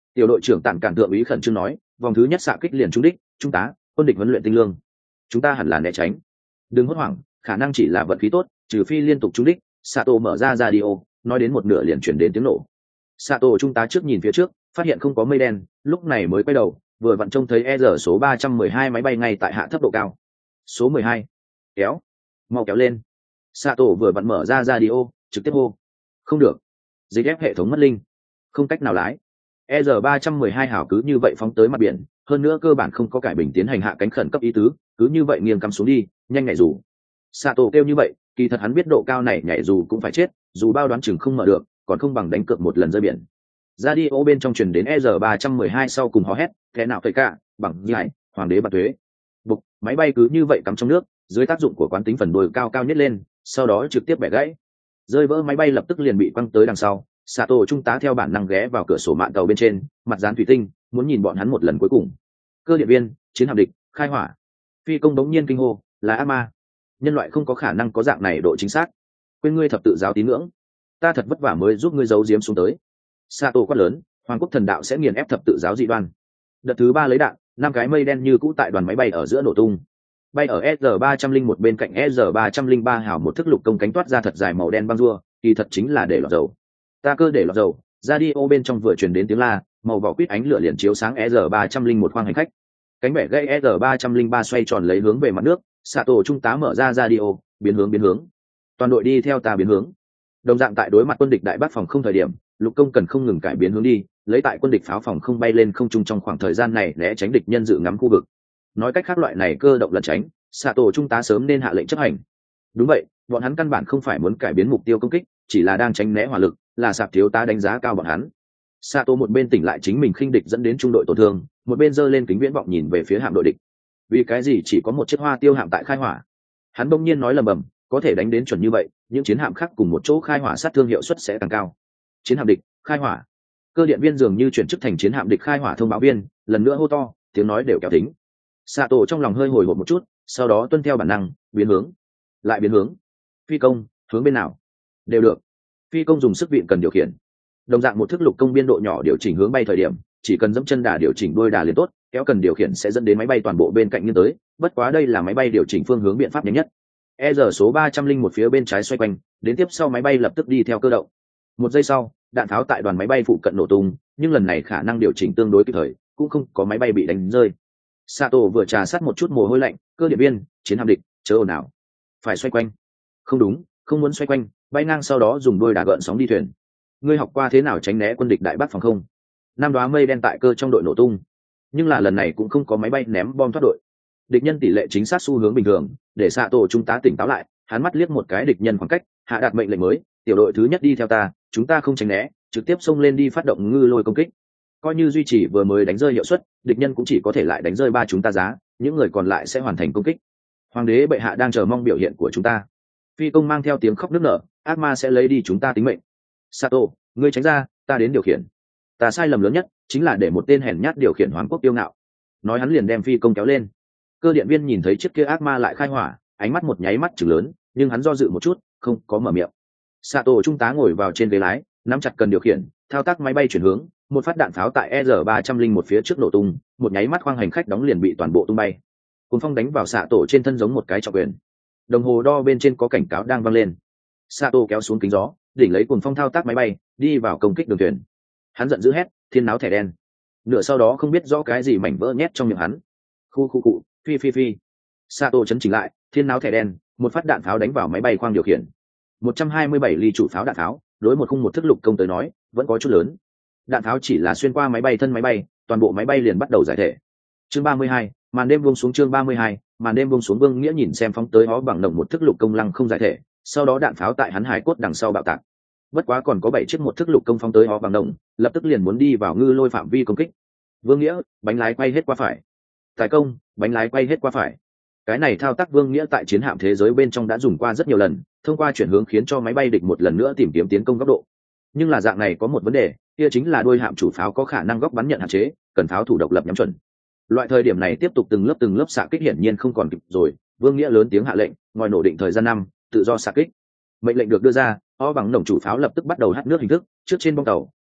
A: Tiểu đội trưởng Tản Cản thượng úy khẩn trương nói, vòng thứ nhất xạ kích liền trúng đích, trung tá, quân địch huấn luyện tinh lương, chúng ta hẳn là né tránh. Đừng hốt hoảng, khả năng chỉ là vận khí tốt, trừ phi liên tục trúng đích. Sato mở ra radio, nói đến một nửa liền chuyển đến tiếng nổ. Sato trung tá trước nhìn phía trước, phát hiện không có mây đen, lúc này mới quay đầu, vừa vặn trông thấy e rờ số ba trăm mười hai máy bay ngay tại hạ thấp độ cao. Số mười hai, kéo, mau kéo lên. Sato vừa vặn mở ra radio, trực tiếp hô. Không được, dịch ép hệ thống mất linh, không cách nào lái. e rờ ba trăm mười hai hảo cứ như vậy phóng tới mặt biển, hơn nữa cơ bản không có cải bình tiến hành hạ cánh khẩn cấp ý tứ, cứ như vậy nghiêng cắm xuống đi, nhanh nhảy dù. Sato kêu như vậy, kỳ thật hắn biết độ cao này nhảy dù cũng phải chết, dù bao đoán chừng không mở được, còn không bằng đánh cược một lần rơi biển. Radio bên trong truyền đến e rờ ba trăm mười hai sau cùng hò hét, thế nào phải cả, bằng nhảy, hoàng đế bạt thuế. Bục, máy bay cứ như vậy cắm trong nước, dưới tác dụng của quán tính phần đuôi cao cao nhất lên, sau đó trực tiếp bẻ gãy. Rơi vỡ máy bay lập tức liền bị quăng tới đằng sau. Sato trung tá theo bản năng ghé vào cửa sổ mạn tàu bên trên, mặt dán thủy tinh, muốn nhìn bọn hắn một lần cuối cùng. Cơ điện viên, chiến hạm địch, khai hỏa. Phi công đống nhiên kinh hô, là ác ma. Nhân loại không có khả năng có dạng này độ chính xác. Quên ngươi thập tự giáo tín ngưỡng, ta thật vất vả mới giúp ngươi giấu giếm xuống tới. Sato quát lớn, Hoàng quốc thần đạo sẽ nghiền ép thập tự giáo dị đoan. Đợt thứ ba lấy đạn, năm cái mây đen như cũ tại đoàn máy bay ở giữa nổ tung. Bay ở S ba trăm linh một bên cạnh S ba trăm linh ba hào một thức lục công cánh toát ra thật dài màu đen băng rua, kỳ thật chính là để lọt dầu. Ta cơ để lọt dầu, radio bên trong vừa truyền đến tiếng la, màu vỏ quýt ánh lửa liền chiếu sáng S ba trăm linh một khoang hành khách. Cánh bẻ gãy S ba trăm linh ba xoay tròn lấy hướng về mặt nước, Sato trung tá mở ra radio, biến hướng biến hướng. Toàn đội đi theo ta biến hướng. Đồng dạng tại đối mặt quân địch đại bác phòng không thời điểm, lục công cần không ngừng cải biến hướng đi, lấy tại quân địch pháo phòng không bay lên không trung trong khoảng thời gian này né tránh địch nhân dự ngắm khu vực. Nói cách khác loại này cơ động lẩn tránh, Sato trung tá sớm nên hạ lệnh chấp hành. Đúng vậy, bọn hắn căn bản không phải muốn cải biến mục tiêu công kích, chỉ là đang tránh né hỏa lực, là Sạp thiếu tá đánh giá cao bọn hắn. Sato một bên tỉnh lại chính mình khinh địch dẫn đến trung đội tổn thương, một bên giơ lên kính viễn vọng nhìn về phía hạm đội địch. Vì cái gì chỉ có một chiếc hoa tiêu hạm tại khai hỏa? Hắn bỗng nhiên nói lầm bầm, có thể đánh đến chuẩn như vậy, những chiến hạm khác cùng một chỗ khai hỏa sát thương hiệu suất sẽ càng cao. Chiến hạm địch, khai hỏa. Cơ điện viên dường như chuyển chức thành chiến hạm địch khai hỏa thông báo viên, lần nữa hô to, tiếng nói đều kéo tính. Sato trong lòng hơi hồi hộp một chút, sau đó tuân theo bản năng, biến hướng, lại biến hướng. Phi công, hướng bên nào? Đều được. Phi công dùng sức vịn cần điều khiển. Đồng dạng một thức lục công biên độ nhỏ điều chỉnh hướng bay thời điểm, chỉ cần dẫm chân đà điều chỉnh đuôi đà liền tốt, kéo cần điều khiển sẽ dẫn đến máy bay toàn bộ bên cạnh như tới, bất quá đây là máy bay điều chỉnh phương hướng biện pháp nhanh nhất. E R số ba trăm linh một phía bên trái xoay quanh, đến tiếp sau máy bay lập tức đi theo cơ động. Một giây sau, đạn tháo tại đoàn máy bay phụ cận nổ tung, nhưng lần này khả năng điều chỉnh tương đối kịp thời, cũng không có máy bay bị đánh rơi. Sato vừa trà sát một chút mồ hôi lạnh, cơ điện viên, chiến hạm địch, chớ ồn ào. Phải xoay quanh. Không đúng, không muốn xoay quanh, bay ngang sau đó dùng đuôi đà gợn sóng đi thuyền. Ngươi học qua thế nào tránh né quân địch đại bác phòng không? Năm đóa mây đen tại cơ trong đội nổ tung, nhưng là lần này cũng không có máy bay ném bom thoát đội. Địch nhân tỷ lệ chính xác xu hướng bình thường, để Sato trung tá tỉnh táo lại, hắn mắt liếc một cái địch nhân khoảng cách, hạ đạt mệnh lệnh mới, tiểu đội thứ nhất đi theo ta, chúng ta không tránh né, trực tiếp xông lên đi phát động ngư lôi công kích. Coi như duy trì vừa mới đánh rơi hiệu suất, địch nhân cũng chỉ có thể lại đánh rơi ba chúng ta giá, những người còn lại sẽ hoàn thành công kích. Hoàng đế bệ hạ đang chờ mong biểu hiện của chúng ta. Phi công mang theo tiếng khóc nức nở, ác ma sẽ lấy đi chúng ta tính mệnh. Sato, ngươi tránh ra, ta đến điều khiển. Ta sai lầm lớn nhất chính là để một tên hèn nhát điều khiển Hoàng quốc tiêu ngạo. Nói hắn liền đem phi công kéo lên. Cơ điện viên nhìn thấy chiếc kia ác ma lại khai hỏa, ánh mắt một nháy mắt chừng lớn, nhưng hắn do dự một chút, không có mở miệng. Sato trung tá ngồi vào trên ghế lái, nắm chặt cần điều khiển, thao tác máy bay chuyển hướng, một phát đạn pháo tại E R ba trăm linh một phía trước nổ tung, một nháy mắt khoang hành khách đóng liền bị toàn bộ tung bay. Cuồng phong đánh vào Sato trên thân giống một cái trọng quyền. Đồng hồ đo bên trên có cảnh cáo đang vang lên. Sato kéo xuống kính gió, đỉnh lấy cuồng phong thao tác máy bay, đi vào công kích đường thuyền. Hắn giận dữ hét, thiên náo thẻ đen. Nửa sau đó không biết rõ cái gì mảnh vỡ nhét trong miệng hắn. Khu khu cụ, phi phi phi. Sato chấn chỉnh lại, thiên náo thẻ đen, một phát đạn pháo đánh vào máy bay khoang điều khiển. một trăm hai mươi bảy ly chủ pháo đạn pháo, đối một khung một thức lục công tới nói, vẫn có chút lớn. Đạn pháo chỉ là xuyên qua máy bay thân máy bay, toàn bộ máy bay liền bắt đầu giải thể. Chương ba mươi hai, màn đêm buông xuống chương ba mươi hai, màn đêm buông xuống Vương Nghĩa nhìn xem phóng tới hó bằng đồng một thức lục công lăng không giải thể, sau đó đạn pháo tại hắn hải cốt đằng sau bạo tạc. Bất quá còn có bảy chiếc một thức lục công phóng tới hó bằng đồng, lập tức liền muốn đi vào ngư lôi phạm vi công kích. Vương Nghĩa, bánh lái quay hết qua phải. Tài công, bánh lái quay hết qua phải. Cái này thao tác Vương Nghĩa tại chiến hạm thế giới bên trong đã dùng qua rất nhiều lần, thông qua chuyển hướng khiến cho máy bay địch một lần nữa tìm kiếm tiến công góc độ. Nhưng là dạng này có một vấn đề, kia chính là đuôi hạm chủ pháo có khả năng góc bắn nhận hạn chế, cần pháo thủ độc lập nhắm chuẩn. Loại thời điểm này tiếp tục từng lớp từng lớp xạ kích hiển nhiên không còn kịp rồi, Vương Nghĩa lớn tiếng hạ lệnh, ngòi nổ định thời gian năm, tự do xạ kích. Mệnh lệnh được đưa ra, o bằng nòng chủ pháo lập tức bắt đầu hắt nước hình thức, trước trên bong tàu,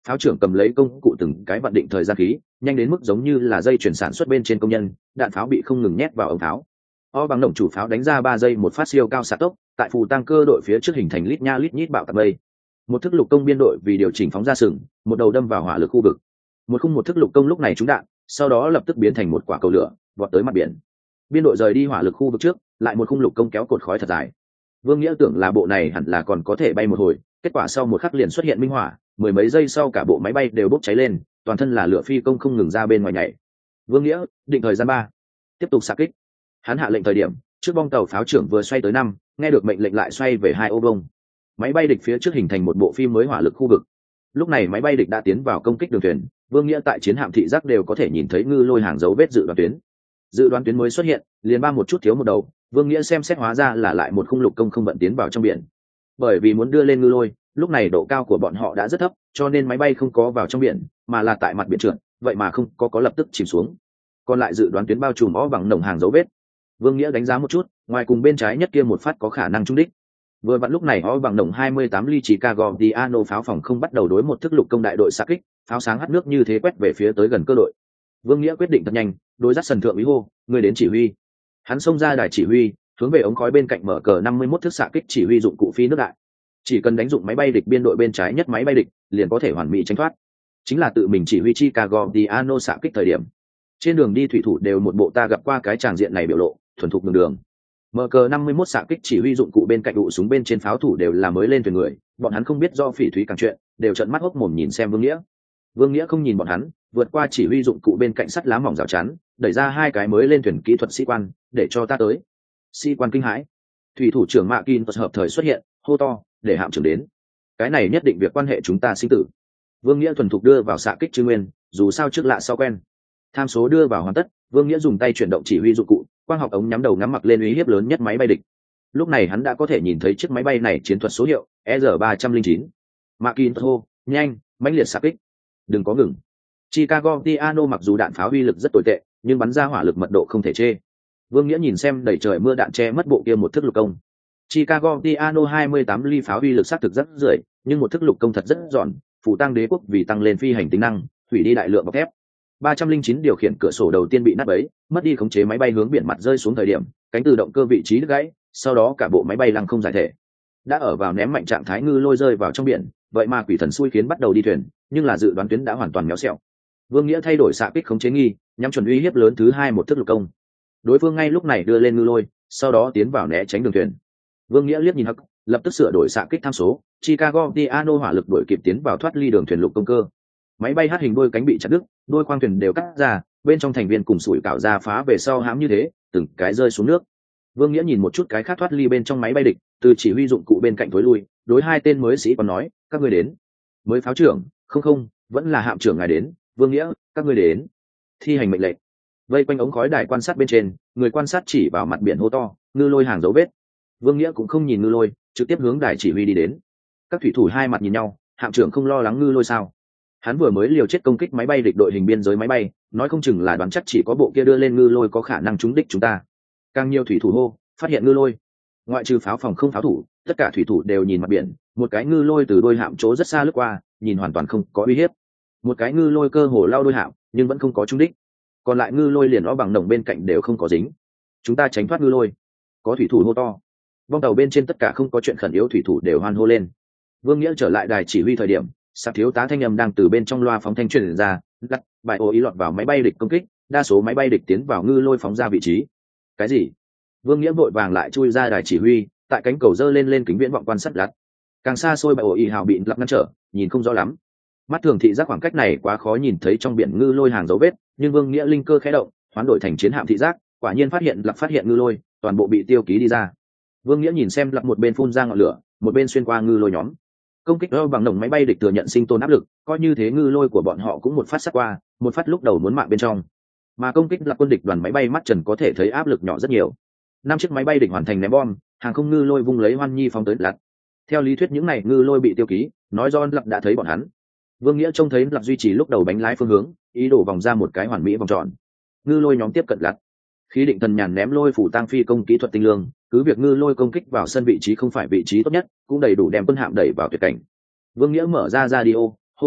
A: Pháo trưởng cầm lấy công cụ từng cái vận định thời gian khí, nhanh đến mức giống như là dây chuyển sản xuất bên trên công nhân, đạn pháo bị không ngừng nhét vào ống pháo. O bằng động chủ pháo đánh ra ba giây một phát siêu cao xạ tốc, tại phù tăng cơ đội phía trước hình thành lít nha lít nhít bạo tạc mây. Một thức lục công biên đội vì điều chỉnh phóng ra sừng, một đầu đâm vào hỏa lực khu vực. Một khung một thức lục công lúc này trúng đạn, sau đó lập tức biến thành một quả cầu lửa, vọt tới mặt biển. Biên đội rời đi hỏa lực khu vực trước, lại một khung lục công kéo cột khói thật dài. Vương Nghĩa tưởng là bộ này hẳn là còn có thể bay một hồi, kết quả sau một khắc liền xuất hiện minh hỏa, mười mấy giây sau cả bộ máy bay đều bốc cháy lên, toàn thân là lửa phi công không ngừng ra bên ngoài nhảy. Vương Nghĩa định thời gian ba, tiếp tục xạ kích. Hắn hạ lệnh thời điểm, trước bong tàu pháo trưởng vừa xoay tới năm, nghe được mệnh lệnh lại xoay về hai ô vông. Máy bay địch phía trước hình thành một bộ phim mới hỏa lực khu vực. Lúc này máy bay địch đã tiến vào công kích đường thuyền, Vương Nghĩa tại chiến hạm thị giác đều có thể nhìn thấy ngư lôi hàng dấu vết dự đoán tuyến. Dự đoán tuyến mới xuất hiện, liền ba một chút thiếu một đầu, Vương Nghĩa xem xét hóa ra là lại một khung lục công không vận tiến vào trong biển. Bởi vì muốn đưa lên ngư lôi, lúc này độ cao của bọn họ đã rất thấp, cho nên máy bay không có vào trong biển, mà là tại mặt biển trượt, vậy mà không có có lập tức chìm xuống. Còn lại dự đoán tuyến bao trùm ó bằng nồng hàng dấu vết. Vương Nghĩa đánh giá một chút, ngoài cùng bên trái nhất kia một phát có khả năng trúng đích. Vừa vặn lúc này ó bằng nồng hai mươi tám ly Chicago Diano pháo phòng không bắt đầu đối một thức lục công đại đội xạ kích, pháo sáng hắt nước như thế quét về phía tới gần cơ đội. Vương Nghĩa quyết định thật nhanh, đối dắt sần thượng úy hô, người đến chỉ huy. Hắn xông ra đài chỉ huy, hướng về ống khói bên cạnh mở cờ năm mươi mốt thức xạ kích chỉ huy dụng cụ phi nước đại. Chỉ cần đánh dụng máy bay địch biên đội bên trái nhất máy bay địch, liền có thể hoàn mỹ tránh thoát. Chính là tự mình chỉ huy Chicago Diano xạ kích thời điểm. Trên đường đi thủy thủ đều một bộ ta gặp qua cái tràng diện này biểu lộ, thuần thục đường đường. Mở cờ năm mươi mốt xạ kích chỉ huy dụng cụ bên cạnh đụ súng bên trên pháo thủ đều là mới lên thuyền người, bọn hắn không biết do phỉ thúy càng chuyện, đều trợn mắt hốc mồm nhìn xem Vương Nghĩa. Vương Nghĩa không nhìn bọn hắn, vượt qua chỉ huy dụng cụ bên cạnh sắt lá mỏng rào chắn, đẩy ra hai cái mới lên thuyền kỹ thuật sĩ quan, để cho ta tới. Sĩ quan kinh hãi. Thủy thủ trưởng Mạ Kin hợp thời xuất hiện, hô to, để hạm trưởng đến. Cái này nhất định việc quan hệ chúng ta sinh tử. Vương Nghĩa thuần thục đưa vào xạ kích chư nguyên, dù sao trước lạ sau quen. Tham số đưa vào hoàn tất, Vương Nghĩa dùng tay chuyển động chỉ huy dụng cụ, quang học ống nhắm đầu ngắm mặc lên uy hiếp lớn nhất máy bay địch. Lúc này hắn đã có thể nhìn thấy chiếc máy bay này chiến thuật số hiệu E R ba không chín. Mạ Kin hô, nhanh, mãnh liệt xạ kích. Đừng có ngừng. Chicago Diano mặc dù đạn pháo uy lực rất tồi tệ, nhưng bắn ra hỏa lực mật độ không thể chê. Vương Nghĩa nhìn xem đẩy trời mưa đạn che mất bộ kia một thức lục công. Chicago Diano hai mươi tám ly pháo uy lực sát thực rất rưỡi, nhưng một thức lục công thật rất giòn, phủ tăng đế quốc vì tăng lên phi hành tính năng, hủy đi đại lượng bọc thép. ba không chín điều khiển cửa sổ đầu tiên bị nát bấy, mất đi khống chế máy bay hướng biển mặt rơi xuống thời điểm, cánh từ động cơ vị trí đứt gãy, sau đó cả bộ máy bay lăng không giải thể. Đã ở vào ném mạnh trạng thái ngư lôi rơi vào trong biển, vậy mà quỷ thần xui khiến bắt đầu đi thuyền, nhưng là dự đoán tuyến đã hoàn toàn méo xẹo. Vương Nghĩa thay đổi xạ kích khống chế nghi, nhắm chuẩn uy hiếp lớn thứ hai một thức lục công. Đối phương ngay lúc này đưa lên ngư lôi, sau đó tiến vào né tránh đường thuyền. Vương Nghĩa liếc nhìn hắc, lập tức sửa đổi xạ kích tham số, Chicago Diano hỏa lực đuổi kịp tiến vào thoát ly đường thuyền lục công cơ. Máy bay hát hình đôi cánh bị chặt đứt, đôi khoang thuyền đều cắt ra, bên trong thành viên cùng sủi cảo ra phá về sau hãm như thế, từng cái rơi xuống nước. Vương Nghĩa nhìn một chút cái khác thoát ly bên trong máy bay địch, từ chỉ huy dụng cụ bên cạnh tối lui, đối hai tên mới sĩ còn nói, các ngươi đến. Mới pháo trưởng, không không, vẫn là hạm trưởng ngài đến. Vương Nghĩa, các ngươi đến. Thi hành mệnh lệnh. Vây quanh ống khói đài quan sát bên trên, người quan sát chỉ vào mặt biển hô to, ngư lôi hàng dấu vết. Vương Nghĩa cũng không nhìn ngư lôi, trực tiếp hướng đài chỉ huy đi đến. Các thủy thủ hai mặt nhìn nhau, hạm trưởng không lo lắng ngư lôi sao? Hắn vừa mới liều chết công kích máy bay địch đội hình biên giới máy bay, nói không chừng là đoán chắc chỉ có bộ kia đưa lên ngư lôi có khả năng trúng đích chúng ta. Càng nhiều thủy thủ hô, phát hiện ngư lôi. Ngoại trừ pháo phòng không pháo thủ, tất cả thủy thủ đều nhìn mặt biển, một cái ngư lôi từ đôi hạm chỗ rất xa lướt qua, nhìn hoàn toàn không có uy hiếp. Một cái ngư lôi cơ hồ lao đôi hạm, nhưng vẫn không có trúng đích. Còn lại ngư lôi liền nó bằng nồng bên cạnh đều không có dính. Chúng ta tránh thoát ngư lôi. Có thủy thủ hô to. Bong tàu bên trên tất cả không có chuyện khẩn yếu thủy thủ đều hoan hô lên. Vương Nghĩa trở lại đài chỉ huy thời điểm, sạp thiếu tá thanh âm đang từ bên trong loa phóng thanh truyền ra, lắc bài ô ý lọt vào máy bay địch công kích, đa số máy bay địch tiến vào ngư lôi phóng ra vị trí. Cái gì? Vương Nghĩa vội vàng lại chui ra đài chỉ huy, tại cánh cầu dơ lên lên kính viễn vọng quan sát lặt. Càng xa xôi bài ô ý hào bị lặp ngăn trở, nhìn không rõ lắm. Mắt thường thị giác khoảng cách này quá khó nhìn thấy trong biển ngư lôi hàng dấu vết, nhưng Vương Nghĩa linh cơ khẽ động, hoán đổi thành chiến hạm thị giác, quả nhiên phát hiện lặp phát hiện ngư lôi, toàn bộ bị tiêu ký đi ra. Vương Nghĩa nhìn xem lặp một bên phun ra ngọn lửa, một bên xuyên qua ngư lôi nhóm. Công kích ơ bằng nồng máy bay địch thừa nhận sinh tồn áp lực, coi như thế ngư lôi của bọn họ cũng một phát sát qua, một phát lúc đầu muốn mạng bên trong. Mà công kích là quân địch đoàn máy bay mắt trần có thể thấy áp lực nhỏ rất nhiều. Năm chiếc máy bay địch hoàn thành ném bom, hàng không ngư lôi vung lấy Hoan Nhi phóng tới lật. Theo lý thuyết những này ngư lôi bị tiêu ký, nói do lật đã thấy bọn hắn. Vương Nghĩa trông thấy lật duy trì lúc đầu bánh lái phương hướng, ý đồ vòng ra một cái hoàn mỹ vòng tròn. Ngư lôi nhóm tiếp cận lật. Khí định thần nhàn ném lôi phủ tăng phi công kỹ thuật tinh lương, cứ việc ngư lôi công kích vào sân vị trí không phải vị trí tốt nhất, cũng đầy đủ đem quân hạm đẩy vào tuyệt cảnh. Vương Nghĩa mở ra radio, hô to,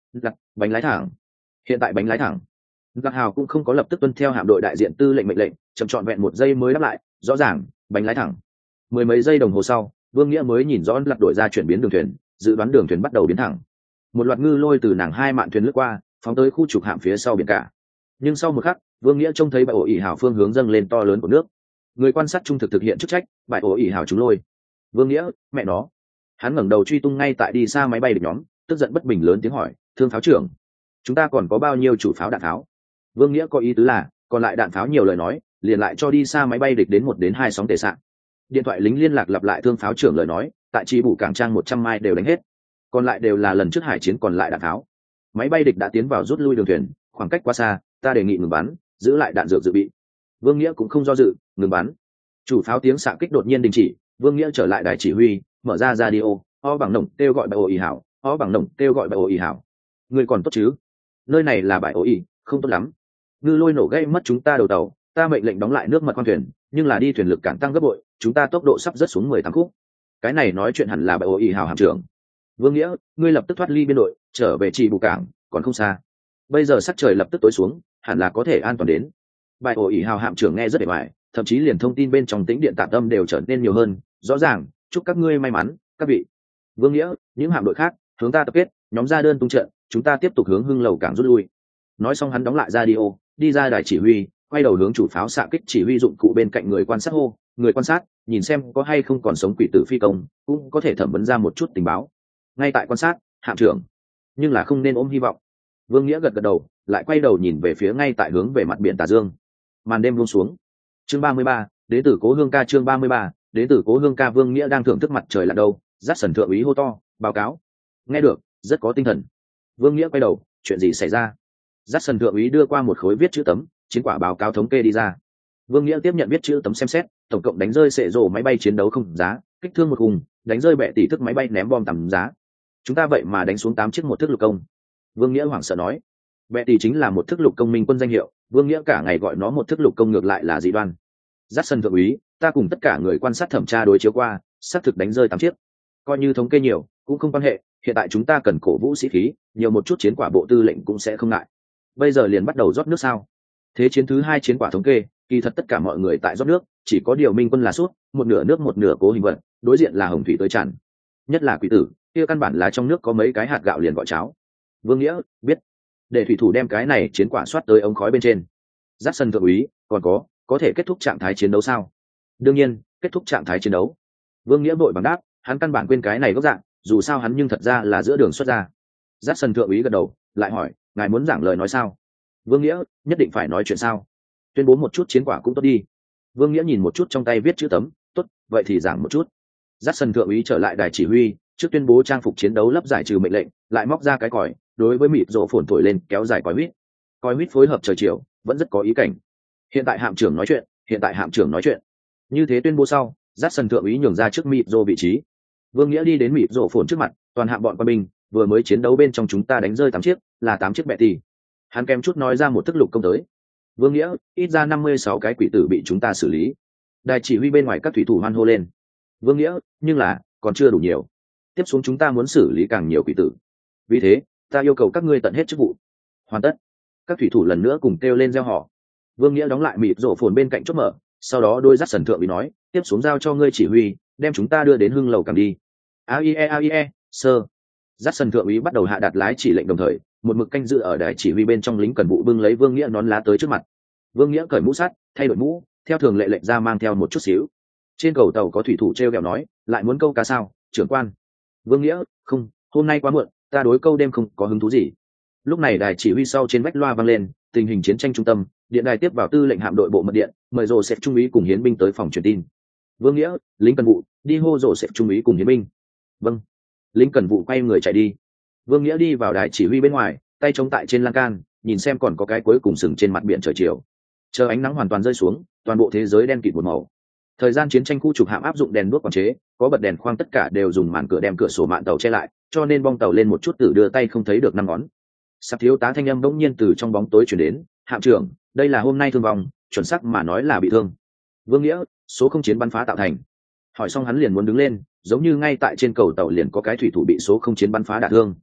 A: Giặc, bánh lái thẳng. Hiện tại bánh lái thẳng. Giặc hào cũng không có lập tức tuân theo hạm đội đại diện tư lệnh mệnh lệnh, chậm trọn vẹn một giây mới đáp lại, rõ ràng, bánh lái thẳng. Mười mấy giây đồng hồ sau, Vương Nghĩa mới nhìn rõ Giặc đội ra chuyển biến đường thuyền, dự đoán đường thuyền bắt đầu biến thẳng. Một loạt ngư lôi từ nàng hai mạn thuyền lướt qua, phóng tới khu trục hạm phía sau biển cả. Nhưng sau một khắc, Vương Nghĩa trông thấy bãi ổ ỉ hào phương hướng dâng lên to lớn của nước. Người quan sát trung thực thực hiện chức trách, bãi ổ ỉ hào trúng lôi. Vương Nghĩa, mẹ nó. Hắn ngẩng đầu truy tung ngay tại đi xa máy bay địch nhóm, tức giận bất bình lớn tiếng hỏi, thương pháo trưởng, chúng ta còn có bao nhiêu chủ pháo đạn pháo? Vương Nghĩa có ý tứ là còn lại đạn pháo nhiều lời nói, liền lại cho đi xa máy bay địch đến một đến hai sóng tề sạn. Điện thoại lính liên lạc lặp lại thương pháo trưởng lời nói, tại chi bù cảng trang một trăm mai đều đánh hết, còn lại đều là lần trước hải chiến còn lại đạn pháo. Máy bay địch đã tiến vào rút lui đường thuyền, khoảng cách quá xa, ta đề nghị ngừng bắn, giữ lại đạn dược dự bị. Vương Nghĩa cũng không do dự, ngừng bắn. Chủ pháo tiếng xạ kích đột nhiên đình chỉ, Vương Nghĩa trở lại đài chỉ huy, mở ra radio, o bằng nồng kêu gọi bãi ổ ỉ hảo, o bằng nồng kêu gọi bãi ổ ỉ hảo. Người còn tốt chứ? Nơi này là bãi ổ ỉ, không tốt lắm. Ngư lôi nổ gây mất chúng ta đầu tàu, ta mệnh lệnh đóng lại nước mật khoang thuyền, nhưng là đi thuyền lực cản tăng gấp bội, chúng ta tốc độ sắp rớt xuống mười tám khúc. Cái này nói chuyện hẳn là bãi ổ ỉ hảo hạm trưởng. Vương Nghĩa, ngươi lập tức thoát ly biên đội, trở về chỉ bù cảng, còn không xa. Bây giờ sắc trời lập tức tối xuống, hẳn là có thể an toàn đến. Bãi ổ ỉ hào hạm trưởng nghe rất để bài, thậm chí liền thông tin bên trong tĩnh điện tạm tâm đều trở nên nhiều hơn. Rõ ràng, chúc các ngươi may mắn, các vị. Vương Nghĩa, những hạm đội khác hướng ta tập kết, nhóm ra đơn tung trận, chúng ta tiếp tục hướng hưng lầu cảng rút lui. Nói xong hắn đóng lại radio, đi ra đài chỉ huy, quay đầu hướng chủ pháo xạ kích chỉ huy dụng cụ bên cạnh người quan sát hô, người quan sát, nhìn xem có hay không còn sống quỷ tử phi công, cũng có thể thẩm vấn ra một chút tình báo. Ngay tại quan sát, hạm trưởng, nhưng là không nên ôm hy vọng. Vương Nghĩa gật gật đầu, lại quay đầu nhìn về phía ngay tại hướng về mặt biển Tà Dương. Màn đêm buông xuống. Chương ba mươi ba, đến từ Cố Hương ca chương ba mươi ba, đến từ Cố Hương ca. Vương Nghĩa đang thưởng thức mặt trời lặn đâu, dắt sần thượng úy hô to, báo cáo. Nghe được, rất có tinh thần. Vương Nghĩa quay đầu, chuyện gì xảy ra? Dắt sần thượng úy đưa qua một khối viết chữ tấm, chiến quả báo cáo thống kê đi ra. Vương Nghĩa tiếp nhận viết chữ tấm xem xét, tổng cộng đánh rơi sệ rồ máy bay chiến đấu không giá, kích thương một hùng, đánh rơi bệ tỷ thức máy bay ném bom tầm giá. Chúng ta vậy mà đánh xuống tám chiếc một thức lục công. Vương Nghĩa hoảng sợ nói, bệ tỷ chính là một thức lục công minh quân danh hiệu, Vương Nghĩa cả ngày gọi nó một thức lục công ngược lại là dị đoan. Dắt sân thượng úy, ta cùng tất cả người quan sát thẩm tra đối chiếu qua, xác thực đánh rơi tám chiếc, coi như thống kê nhiều cũng không quan hệ, hiện tại chúng ta cần cổ vũ sĩ khí, nhiều một chút chiến quả bộ tư lệnh cũng sẽ không ngại. Bây giờ liền bắt đầu rót nước sao? Thế chiến thứ hai chiến quả thống kê, kỳ thật tất cả mọi người tại rót nước, chỉ có điều minh quân là suốt, một nửa nước một nửa cố hình vật, đối diện là hồng thủy tới tràn. Nhất là quỷ tử, kia căn bản là trong nước có mấy cái hạt gạo liền gọi cháo. Vương Nghĩa biết, để thủy thủ đem cái này chiến quả soát tới ống khói bên trên. Dắt sân thượng úy, còn có có thể kết thúc trạng thái chiến đấu sao? Đương nhiên, kết thúc trạng thái chiến đấu. Vương Nghĩa vội bằng đáp, hắn căn bản quên cái này gốc dạng, dù sao hắn nhưng thật ra là giữa đường xuất ra. Dắt sân thượng úy gật đầu, lại hỏi, ngài muốn giảng lời nói sao? Vương Nghĩa, nhất định phải nói chuyện sao? Tuyên bố một chút chiến quả cũng tốt đi. Vương Nghĩa nhìn một chút trong tay viết chữ tấm, tốt, vậy thì giảng một chút. Dắt sân thượng úy trở lại đài chỉ huy, trước tuyên bố trang phục chiến đấu lấp giải trừ mệnh lệnh, lại móc ra cái còi, đối với mịt rộ phồn thổi lên kéo dài còi huýt. Còi huýt phối hợp trời chiều, vẫn rất có ý cảnh. Hiện tại hạm trưởng nói chuyện, hiện tại hạm trưởng nói chuyện. Như thế tuyên bố sau, dắt sân thượng úy nhường ra trước mịt rộ vị trí. Vương Nghĩa đi đến mịt rộ phồn trước mặt, toàn hạm bọn quân binh, vừa mới chiến đấu bên trong chúng ta đánh rơi tám chiếc, là tám chiếc bẹ tì. Hắn kém chút nói ra một thức lục công tới. Vương Nghĩa, ít ra năm mươi sáu cái quỷ tử bị chúng ta xử lý. Đài chỉ huy bên ngoài các thủy thủ hoan hô lên. Vương Nghĩa, nhưng là còn chưa đủ nhiều, tiếp xuống chúng ta muốn xử lý càng nhiều quỷ tử, vì thế ta yêu cầu các ngươi tận hết chức vụ. Hoàn tất. Các thủy thủ lần nữa cùng kêu lên reo hò. Vương Nghĩa đóng lại mịt rổ phồn bên cạnh chốt mở, sau đó đôi dắt sần thượng úy nói, tiếp xuống giao cho ngươi chỉ huy, đem chúng ta đưa đến hưng lầu càng đi. Aie aie sơ. Dắt sần thượng úy bắt đầu hạ đạt lái chỉ lệnh, đồng thời một mực canh dự ở đài chỉ huy bên trong lính cần vụ bưng lấy Vương Nghĩa nón lá tới trước mặt. Vương Nghĩa cởi mũ sắt, thay đổi mũ, theo thường lệ lệnh ra mang theo một chút xíu. Trên cầu tàu có thủy thủ treo kẹo nói, lại muốn câu cá sao, trưởng quan? Vương Nghĩa, không, hôm nay quá muộn, ta đối câu đêm không có hứng thú gì. Lúc này đài chỉ huy sau trên vách loa vang lên, tình hình chiến tranh trung tâm, điện đài tiếp vào tư lệnh hạm đội bộ mật điện, mời rồ xếp trung úy cùng hiến binh tới phòng truyền tin. Vương Nghĩa, lính cần vụ, đi hô rồ xếp trung úy cùng hiến binh. Vâng. Lính cần vụ quay người chạy đi. Vương Nghĩa đi vào đài chỉ huy bên ngoài, tay chống tại trên lan can, nhìn xem còn có cái cuối cùng sừng trên mặt biển trời chiều. Chờ ánh nắng hoàn toàn rơi xuống, toàn bộ thế giới đen kịt một màu. Thời gian chiến tranh khu trục hạm áp dụng đèn đuốc quản chế, có bật đèn khoang, tất cả đều dùng màn cửa đem cửa sổ mạn tàu che lại, cho nên bong tàu lên một chút từ đưa tay không thấy được năm ngón. Sắp thiếu tá thanh âm bỗng nhiên từ trong bóng tối chuyển đến, hạm trưởng, đây là hôm nay thương vong, chuẩn xác mà nói là bị thương. Vương Nghĩa, số không chiến bắn phá tạo thành. Hỏi xong hắn liền muốn đứng lên, giống như ngay tại trên cầu tàu liền có cái thủy thủ bị số không chiến bắn phá đả thương.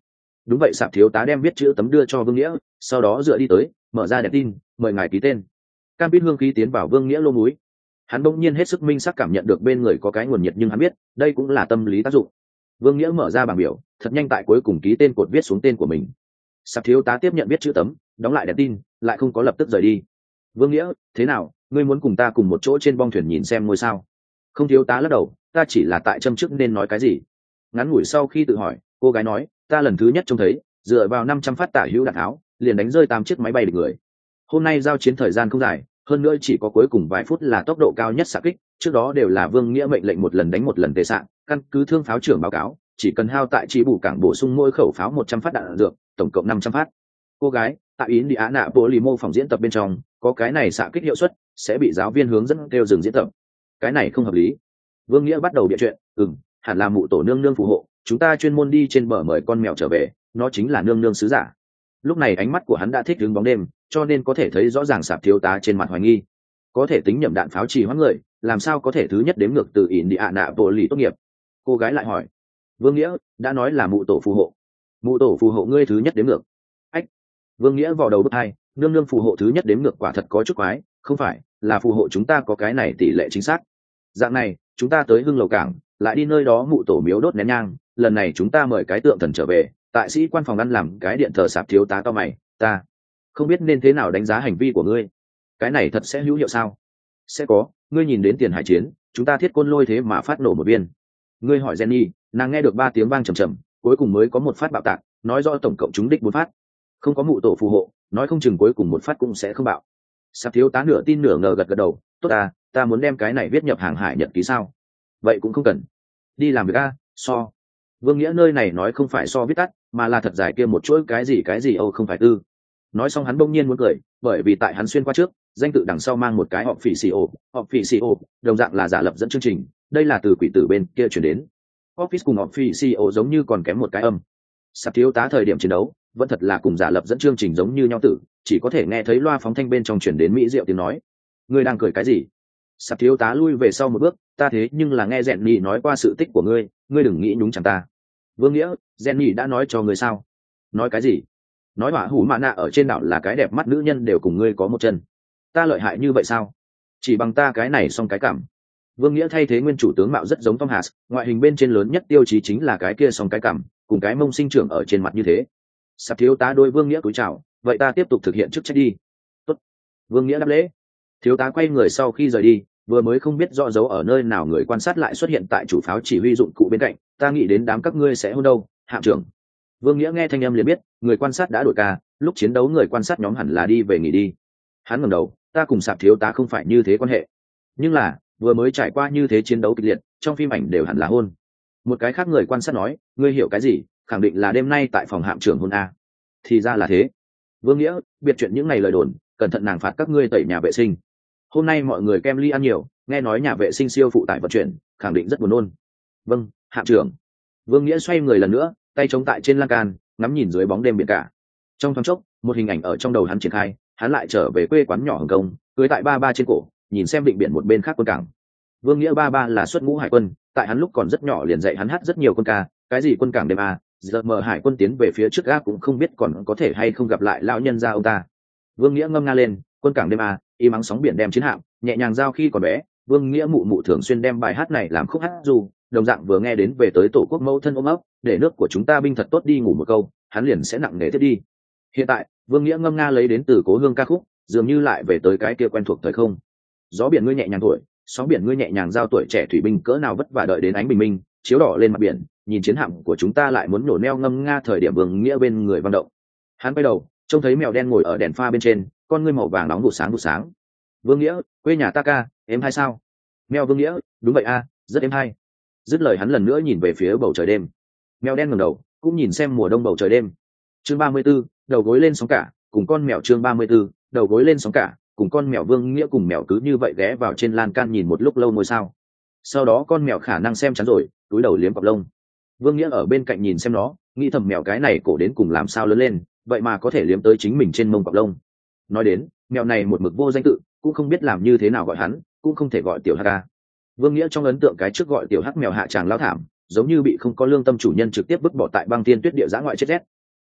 A: đúng vậy. Sạp thiếu tá đem viết chữ tấm đưa cho Vương Nghĩa, sau đó dựa đi tới mở ra đèn tin, mời ngài ký tên. Cam pít hương khí tiến vào Vương Nghĩa lô múi. Hắn bỗng nhiên hết sức minh sắc cảm nhận được bên người có cái nguồn nhiệt, nhưng hắn biết đây cũng là tâm lý tác dụng. Vương Nghĩa mở ra bảng biểu, thật nhanh tại cuối cùng ký tên cột viết xuống tên của mình. Sạp thiếu tá tiếp nhận viết chữ tấm, đóng lại đèn tin, lại không có lập tức rời đi. Vương Nghĩa, thế nào, ngươi muốn cùng ta cùng một chỗ trên bong thuyền nhìn xem ngôi sao? Không. Thiếu tá lắc đầu, ta chỉ là tại châm trước nên nói cái gì. Ngắn ngủi sau khi tự hỏi, cô gái nói, ta lần thứ nhất trông thấy dựa vào năm trăm phát tả hữu đạn tháo liền đánh rơi tám chiếc máy bay địch người. Hôm nay giao chiến thời gian không dài, hơn nữa chỉ có cuối cùng vài phút là tốc độ cao nhất xạ kích, trước đó đều là Vương Nghĩa mệnh lệnh một lần đánh một lần tề xạ, căn cứ thương pháo trưởng báo cáo, chỉ cần hao tại chỉ bù cảng bổ sung mỗi khẩu pháo một trăm phát đạn dược, tổng cộng năm trăm phát. Cô gái, tại ý đi á nạ bộ lì mô phòng diễn tập bên trong, có cái này xạ kích hiệu suất, sẽ bị giáo viên hướng dẫn kêu dừng diễn tập. Cái này không hợp lý. Vương Nghĩa bắt đầu bịa chuyện, ừm, hẳn là mụ tổ nương nương phù hộ, chúng ta chuyên môn đi trên bờ mời con mèo trở về, nó chính là nương nương sứ giả. Lúc này ánh mắt của hắn đã thích đứng bóng đêm, cho nên có thể thấy rõ ràng Sạp thiếu tá trên mặt hoài nghi. Có thể tính nhầm đạn pháo trì hoãn người, làm sao có thể thứ nhất đếm ngược từ ỉn đi ạ nạ bộ lì tốt nghiệp? Cô gái lại hỏi. Vương Nghĩa đã nói là mụ tổ phù hộ. Mụ tổ phù hộ ngươi thứ nhất đếm ngược. Ách. Vương Nghĩa vò đầu bứt tai, nương nương phù hộ thứ nhất đếm ngược quả thật có chút quái, không phải, là phù hộ chúng ta có cái này tỷ lệ chính xác. Dạng này, chúng ta tới Hưng Lầu cảng, lại đi nơi đó mụ tổ miếu đốt nén nhang, lần này chúng ta mời cái tượng thần trở về, tại sĩ quan phòng ăn làm cái điện thờ. Sạp thiếu tá to mày, ta không biết nên thế nào đánh giá hành vi của ngươi. Cái này thật sẽ hữu hiệu sao? Sẽ có, ngươi nhìn đến tiền hải chiến, chúng ta thiết côn lôi thế mà phát nổ một viên. Ngươi hỏi Jenny, nàng nghe được ba tiếng vang trầm trầm, cuối cùng mới có một phát bạo tạc, nói rõ tổng cộng chúng đích bốn phát. Không có mụ tổ phù hộ, nói không chừng cuối cùng một phát cũng sẽ không bạo. Sạp thiếu tá nửa tin nửa ngờ gật gật đầu, tốt à, ta muốn đem cái này viết nhập hàng hải nhật ký sao? Vậy cũng không cần. Đi làm việc a, so. Vương Nghĩa nơi này nói không phải so viết tắt, mà là thật dài kia một chuỗi cái gì cái gì âu không phải tư. Nói xong hắn bỗng nhiên muốn cười, bởi vì tại hắn xuyên qua trước, danh tự đằng sau mang một cái họp phỉ xì ổ, họp phỉ xì ổ, đồng dạng là giả lập dẫn chương trình, đây là từ quỷ tử bên kia chuyển đến. Office cùng họp phỉ xì ổ giống như còn kém một cái âm. Sạp thiếu tá thời điểm chiến đấu, vẫn thật là cùng giả lập dẫn chương trình giống như nhau tử, chỉ có thể nghe thấy loa phóng thanh bên trong chuyển đến mỹ diệu tiếng nói. Ngươi đang cười cái gì? Sạp thiếu tá lui về sau một bước, ta thế nhưng là nghe Dẹn Nhị nói qua sự tích của ngươi, ngươi đừng nghĩ nhúng chẳng ta. Vương Nghĩa, Dẹn Nhị đã nói cho ngươi sao? Nói cái gì? Nói hỏa hủ mạ nạ ở trên đảo là cái đẹp mắt nữ nhân đều cùng ngươi có một chân. Ta lợi hại như vậy sao? Chỉ bằng ta cái này xong cái cảm. Vương Nghĩa thay thế nguyên chủ tướng mạo rất giống Tom Hanks, ngoại hình bên trên lớn nhất tiêu chí chính là cái kia xong cái cảm, cùng cái mông sinh trưởng ở trên mặt như thế. Sạp thiếu tá đôi Vương Nghĩa cúi chào, vậy ta tiếp tục thực hiện chức trách đi. Tốt. Vương Nghĩa đáp lễ. Thiếu tá quay người sau khi rời đi, vừa mới không biết rõ dấu ở nơi nào người quan sát lại xuất hiện tại chủ pháo chỉ huy dụng cụ bên cạnh, ta nghĩ đến đám các ngươi sẽ hôn đâu, hạm trưởng. Vương Nghĩa nghe thanh âm liền biết, người quan sát đã đổi ca, lúc chiến đấu người quan sát nhóm hẳn là đi về nghỉ đi. Hắn ngẩng đầu, ta cùng Sạp thiếu tá không phải như thế quan hệ, nhưng là vừa mới trải qua như thế chiến đấu kịch liệt, trong phim ảnh đều hẳn là hôn. Một cái khác người quan sát nói, ngươi hiểu cái gì, khẳng định là đêm nay tại phòng hạm trưởng hôn a. Thì ra là thế. Vương Nghĩa, biệt chuyện những ngày lời đồn, cẩn thận nàng phạt các ngươi tẩy nhà vệ sinh. Hôm nay mọi người kem ly ăn nhiều, nghe nói nhà vệ sinh siêu phụ tải vận chuyển, khẳng định rất buồn nôn. Vâng, hạm trưởng. Vương Nghĩa xoay người lần nữa, tay chống tại trên lan can, ngắm nhìn dưới bóng đêm biển cả. Trong thoáng chốc, một hình ảnh ở trong đầu hắn triển khai, hắn lại trở về quê quán nhỏ Hồng Kông, cưới tại ba ba trên cổ, nhìn xem định biển một bên khác quân cảng. Vương Nghĩa ba ba là xuất ngũ hải quân, tại hắn lúc còn rất nhỏ liền dạy hắn hát rất nhiều quân ca, cái gì quân cảng đêm à, giờ mở hải quân tiến về phía trước gác cũng không biết còn có thể hay không gặp lại lão nhân gia ông ta. Vương Nghĩa ngâm nga lên, quân cảng đêm à, y mắng sóng biển đem chiến hạm, nhẹ nhàng giao khi còn bé, Vương Nghĩa mụ mụ thường xuyên đem bài hát này làm khúc hát dù, đồng dạng vừa nghe đến về tới tổ quốc mẫu thân ôm ấp, để nước của chúng ta binh thật tốt đi ngủ một câu, hắn liền sẽ nặng nề tiếp đi. Hiện tại, Vương Nghĩa ngâm nga lấy đến từ cố hương ca khúc, dường như lại về tới cái kia quen thuộc thời không. Gió biển ngươi nhẹ nhàng thổi, sóng biển ngươi nhẹ nhàng giao tuổi trẻ thủy binh cỡ nào vất vả đợi đến ánh bình minh, chiếu đỏ lên mặt biển, nhìn chiến hạm của chúng ta lại muốn nổ neo ngâm nga thời điểm Vương Nghĩa bên người vận động. Hắn quay đầu, trông thấy mèo đen ngồi ở đèn pha bên trên, con ngươi màu vàng nóng vụ sáng vụ sáng. Vương Nghĩa, quê nhà ta ca, em hay sao? Mèo Vương Nghĩa, đúng vậy a, rất em hay. Dứt lời hắn lần nữa nhìn về phía bầu trời đêm. Mèo đen ngẩng đầu, cũng nhìn xem mùa đông bầu trời đêm. Chương ba mươi 34, đầu gối lên sóng cả, cùng con mèo chương ba mươi 34, đầu gối lên sóng cả, cùng con mèo. Vương Nghĩa cùng mèo cứ như vậy ghé vào trên lan can nhìn một lúc lâu ngôi sao. Sau đó con mèo khả năng xem chán rồi, túi đầu liếm cọp lông. Vương Nghĩa ở bên cạnh nhìn xem nó, nghĩ thầm mèo cái này cổ đến cùng làm sao lớn lên, vậy mà có thể liếm tới chính mình trên mông cọp lông. Nói đến, mèo này một mực vô danh tự, cũng không biết làm như thế nào gọi hắn, cũng không thể gọi tiểu hắc ca. Vương Nghĩa trong ấn tượng cái trước gọi tiểu hắc mèo hạ tràng lão thảm, giống như bị không có lương tâm chủ nhân trực tiếp vứt bỏ tại băng tiên tuyết địa giã ngoại chết rét.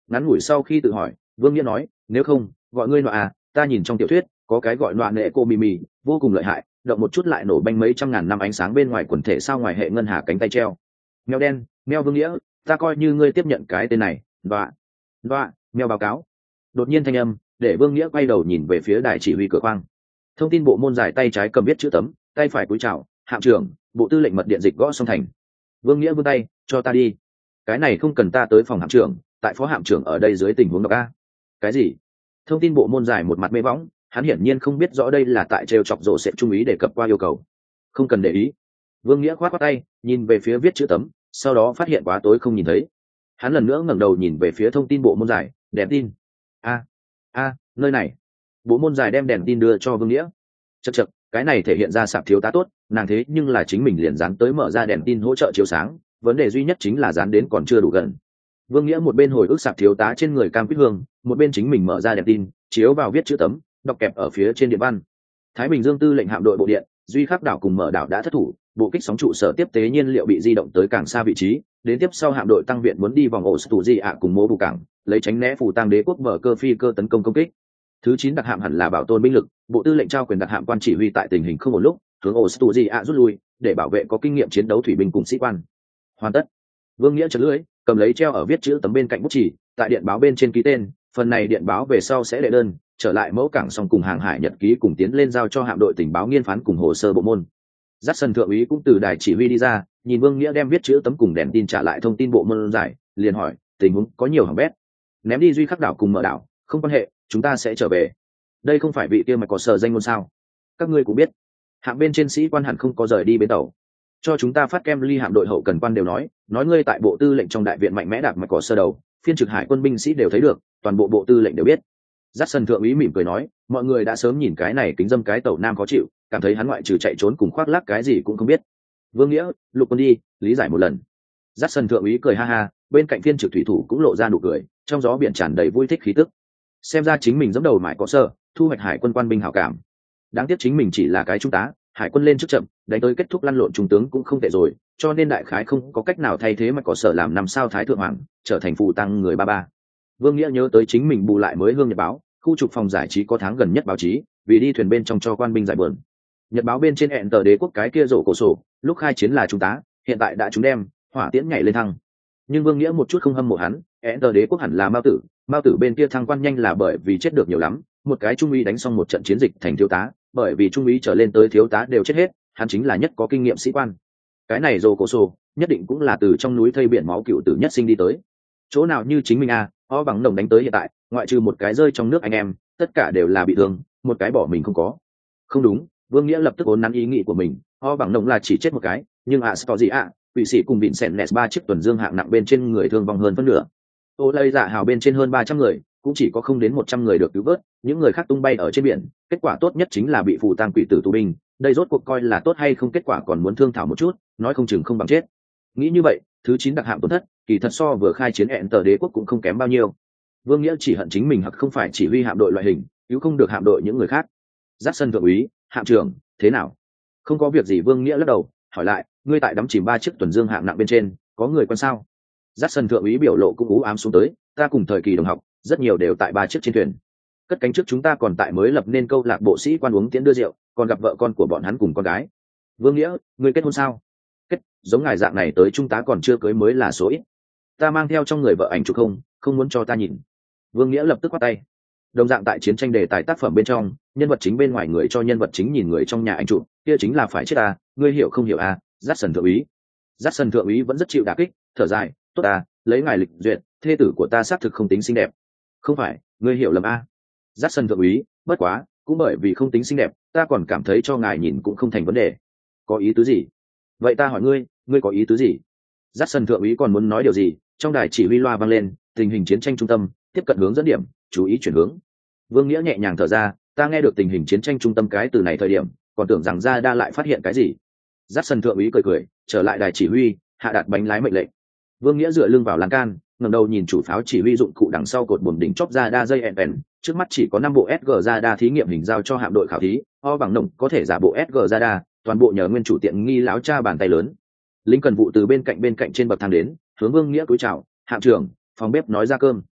A: Ngắn ngủi sau khi tự hỏi, Vương Nghĩa nói, nếu không gọi ngươi nọa à, ta nhìn trong tiểu thuyết có cái gọi nọa nệ cô mì mì vô cùng lợi hại, động một chút lại nổ banh mấy trăm ngàn năm ánh sáng bên ngoài quần thể sao ngoài hệ ngân hà cánh tay treo. Mèo đen, mèo Vương Nghĩa, ta coi như ngươi tiếp nhận cái tên này. Nọa, nọa, mèo báo cáo. Đột nhiên thanh âm để Vương Nghĩa quay đầu nhìn về phía đài chỉ huy cửa khoang. Thông tin bộ môn dài tay trái cầm viết chữ tấm, tay phải cúi chào, hạm trưởng, bộ tư lệnh mật điện dịch gõ xong thành. Vương Nghĩa vươn tay, cho ta đi. Cái này không cần ta tới phòng hạm trưởng, tại phó hạm trưởng ở đây dưới tình huống độc a. Cái gì? Thông tin bộ môn dài một mặt mê võng, hắn hiển nhiên không biết rõ đây là tại trêu chọc rộ sẽ trung ý đề cập qua yêu cầu. Không cần để ý. Vương Nghĩa khoát khoát tay, nhìn về phía viết chữ tấm, sau đó phát hiện quá tối không nhìn thấy. Hắn lần nữa ngẩng đầu nhìn về phía thông tin bộ môn dài, đèn tin. A, a, nơi này. Bộ môn dài đem đèn tin đưa cho Vương Nghĩa. Chậc chậc, cái này thể hiện ra sạp thiếu tá tốt, nàng thế nhưng là chính mình liền dán tới mở ra đèn tin hỗ trợ chiếu sáng, vấn đề duy nhất chính là dán đến còn chưa đủ gần. Vương Nghĩa một bên hồi ức sạp thiếu tá trên người cam quýt hương, một bên chính mình mở ra đèn tin, chiếu vào viết chữ tấm, đọc kẹp ở phía trên điện văn. Thái Bình Dương tư lệnh hạm đội bộ điện, duy khắc đảo cùng mở đảo đã thất thủ, bộ kích sóng trụ sở tiếp tế nhiên liệu bị di động tới càng xa vị trí, đến tiếp sau hạm đội tăng viện muốn đi vòng ổ tù di ạ cùng mô bù cảng, lấy tránh né phù tăng đế quốc mở cơ phi cơ tấn công công kích. Thứ chín đặc hạm hẳn là bảo tồn binh lực, bộ tư lệnh trao quyền đặc hạm quan chỉ huy tại tình hình không ổn lúc, hướng ổ tù di ạ rút lui, để bảo vệ có kinh nghiệm chiến đấu thủy binh cùng sĩ quan. Hoàn tất. Vương Nghĩa chợt lưỡi, cầm lấy treo ở viết chữ tấm bên cạnh bút chỉ, tại điện báo bên trên ký tên, phần này điện báo về sau sẽ đệ đơn, trở lại mẫu cảng xong cùng hàng hải nhật ký cùng tiến lên giao cho hạm đội tình báo nghiên phán cùng hồ sơ bộ môn. Dắt sân thượng úy cũng từ đài chỉ huy đi ra, nhìn Vương Nghĩa đem viết chữ tấm cùng đèn tin trả lại thông tin bộ môn giải, liền hỏi, tình huống có nhiều hỏng bét. Ném đi duy khắc đảo cùng mở đảo, không quan hệ, chúng ta sẽ trở về. Đây không phải vị kia mà có sở danh ngôn sao? Các ngươi cũng biết, hạm bên trên sĩ quan hẳn không có rời đi bến tàu. Cho chúng ta phát kem ly hạm đội hậu cần quan đều nói, nói ngươi tại bộ tư lệnh trong đại viện mạnh mẽ đạp mà có sơ đầu, phiên trực hải quân binh sĩ đều thấy được, toàn bộ bộ tư lệnh đều biết. Dắt sân thượng úy mỉm cười nói, mọi người đã sớm nhìn cái này kính dâm cái tẩu nam khó chịu, cảm thấy hắn ngoại trừ chạy trốn cùng khoác lác cái gì cũng không biết. Vương Nghĩa, lục quân đi, lý giải một lần. Dắt sân thượng úy cười ha ha, bên cạnh phiên trực thủy thủ cũng lộ ra nụ cười, trong gió biển tràn đầy vui thích khí tức. Xem ra chính mình giẫm đầu mãi có sơ, thu hoạch hải quân quan binh hảo cảm. Đáng tiếc chính mình chỉ là cái trung tá, hải quân lên trước chậm, đánh tới kết thúc lăn lộn trung tướng cũng không tệ rồi, cho nên đại khái không có cách nào thay thế mà có sở làm năm sao thái thượng hoàng, trở thành phụ tăng người ba ba. Vương Nghĩa nhớ tới chính mình bù lại mới hương nhật báo, khu trục phòng giải trí có tháng gần nhất báo chí, vì đi thuyền bên trong cho quan binh giải bờn. Nhật báo bên trên hẹn tờ đế quốc cái kia rổ cổ sổ, lúc khai chiến là trung tá, hiện tại đã trúng đem, hỏa tiễn nhảy lên thăng. Nhưng Vương Nghĩa một chút không hâm mộ hắn, hẹn tờ đế quốc hẳn là Mao tử, Mao tử bên kia thăng quan nhanh là bởi vì chết được nhiều lắm, một cái trung úy đánh xong một trận chiến dịch thành thiếu tá, bởi vì trung úy trở lên tới thiếu tá đều chết hết, hắn chính là nhất có kinh nghiệm sĩ quan. Cái này rồ cổ sổ nhất định cũng là từ trong núi thây biển máu cựu tử nhất sinh đi tới. Chỗ nào như chính mình a, à, ho bằng nồng đánh tới hiện tại, ngoại trừ một cái rơi trong nước anh em, tất cả đều là bị thương, một cái bỏ mình không có. Không đúng, Vương Nghĩa lập tức ốn nắn ý nghĩ của mình, ho bằng nồng là chỉ chết một cái, nhưng à có gì ạ, quỷ sĩ cùng bịn sẹn nẹt ba chiếc tuần dương hạng nặng bên trên người thương vong hơn phân nửa. Ô lây dạ hào bên trên hơn ba trăm người, cũng chỉ có không đến một trăm người được cứu vớt, những người khác tung bay ở trên biển, kết quả tốt nhất chính là bị phù tang quỷ tử tù binh, đây rốt cuộc coi là tốt hay không, kết quả còn muốn thương thảo một chút, nói không chừng không bằng chết. Nghĩ như vậy, thứ chín đặc hạm tổn thất, kỳ thật so vừa khai chiến hẹn tờ đế quốc cũng không kém bao nhiêu. Vương Nghĩa chỉ hận chính mình hoặc không phải chỉ huy hạm đội loại hình, cứu không được hạm đội những người khác. Dắt sân thượng úy, hạm trưởng, thế nào? Không có việc gì. Vương Nghĩa lắc đầu, hỏi lại, ngươi tại đắm chìm ba chiếc tuần dương hạng nặng bên trên, có người quan sao? Dắt sân thượng úy biểu lộ cũng ú ám xuống tới, ta cùng thời kỳ đồng học, rất nhiều đều tại ba chiếc trên thuyền. Cất cánh trước chúng ta còn tại mới lập nên câu lạc bộ sĩ quan uống tiễn đưa rượu, còn gặp vợ con của bọn hắn cùng con gái. Vương Nghĩa, ngươi kết hôn sao? Kết, giống ngài dạng này tới trung tá còn chưa cưới mới là số ít. Ta mang theo trong người vợ ảnh chụp không, không muốn cho ta nhìn. Vương Nghĩa lập tức quát tay. Đồng dạng tại chiến tranh đề tài tác phẩm bên trong, nhân vật chính bên ngoài người cho nhân vật chính nhìn người trong nhà ảnh chụp, kia chính là phải chết à, ngươi hiểu không hiểu à? Dắt sần thượng úy. Dắt sần thượng úy vẫn rất chịu đả kích, thở dài, tốt à, lấy ngài lịch duyệt, thê tử của ta xác thực không tính xinh đẹp. Không phải, ngươi hiểu lầm à? Dắt sần thượng úy, bất quá, cũng bởi vì không tính xinh đẹp, ta còn cảm thấy cho ngài nhìn cũng không thành vấn đề. Có ý tứ gì? Vậy ta hỏi ngươi, ngươi có ý tứ gì? Dắt sần thượng úy còn muốn nói điều gì, trong đài chỉ huy loa vang lên, tình hình chiến tranh trung tâm, tiếp cận hướng dẫn điểm, chú ý chuyển hướng. Vương Nghĩa nhẹ nhàng thở ra, ta nghe được tình hình chiến tranh trung tâm cái từ này thời điểm, còn tưởng rằng ra đa lại phát hiện cái gì. Dắt sần thượng úy cười cười, trở lại đài chỉ huy, hạ đặt bánh lái mệnh lệnh. Vương Nghĩa dựa lưng vào lan can, ngẩng đầu nhìn chủ pháo chỉ huy dụng cụ đằng sau cột buồm đỉnh chóp ra đa dây ẹn ẹn, trước mắt chỉ có năm bộ ét giê ra đa thí nghiệm hình giao cho hạm đội khảo thí, o bằng nồng có thể giả bộ ét giê ra đa, toàn bộ nhờ nguyên chủ tiện nghi lão cha bàn tay lớn. Lính cần vụ từ bên cạnh bên cạnh trên bậc thang đến, hướng Vương Nghĩa cúi chào, hạm trưởng, phòng bếp nói ra cơm.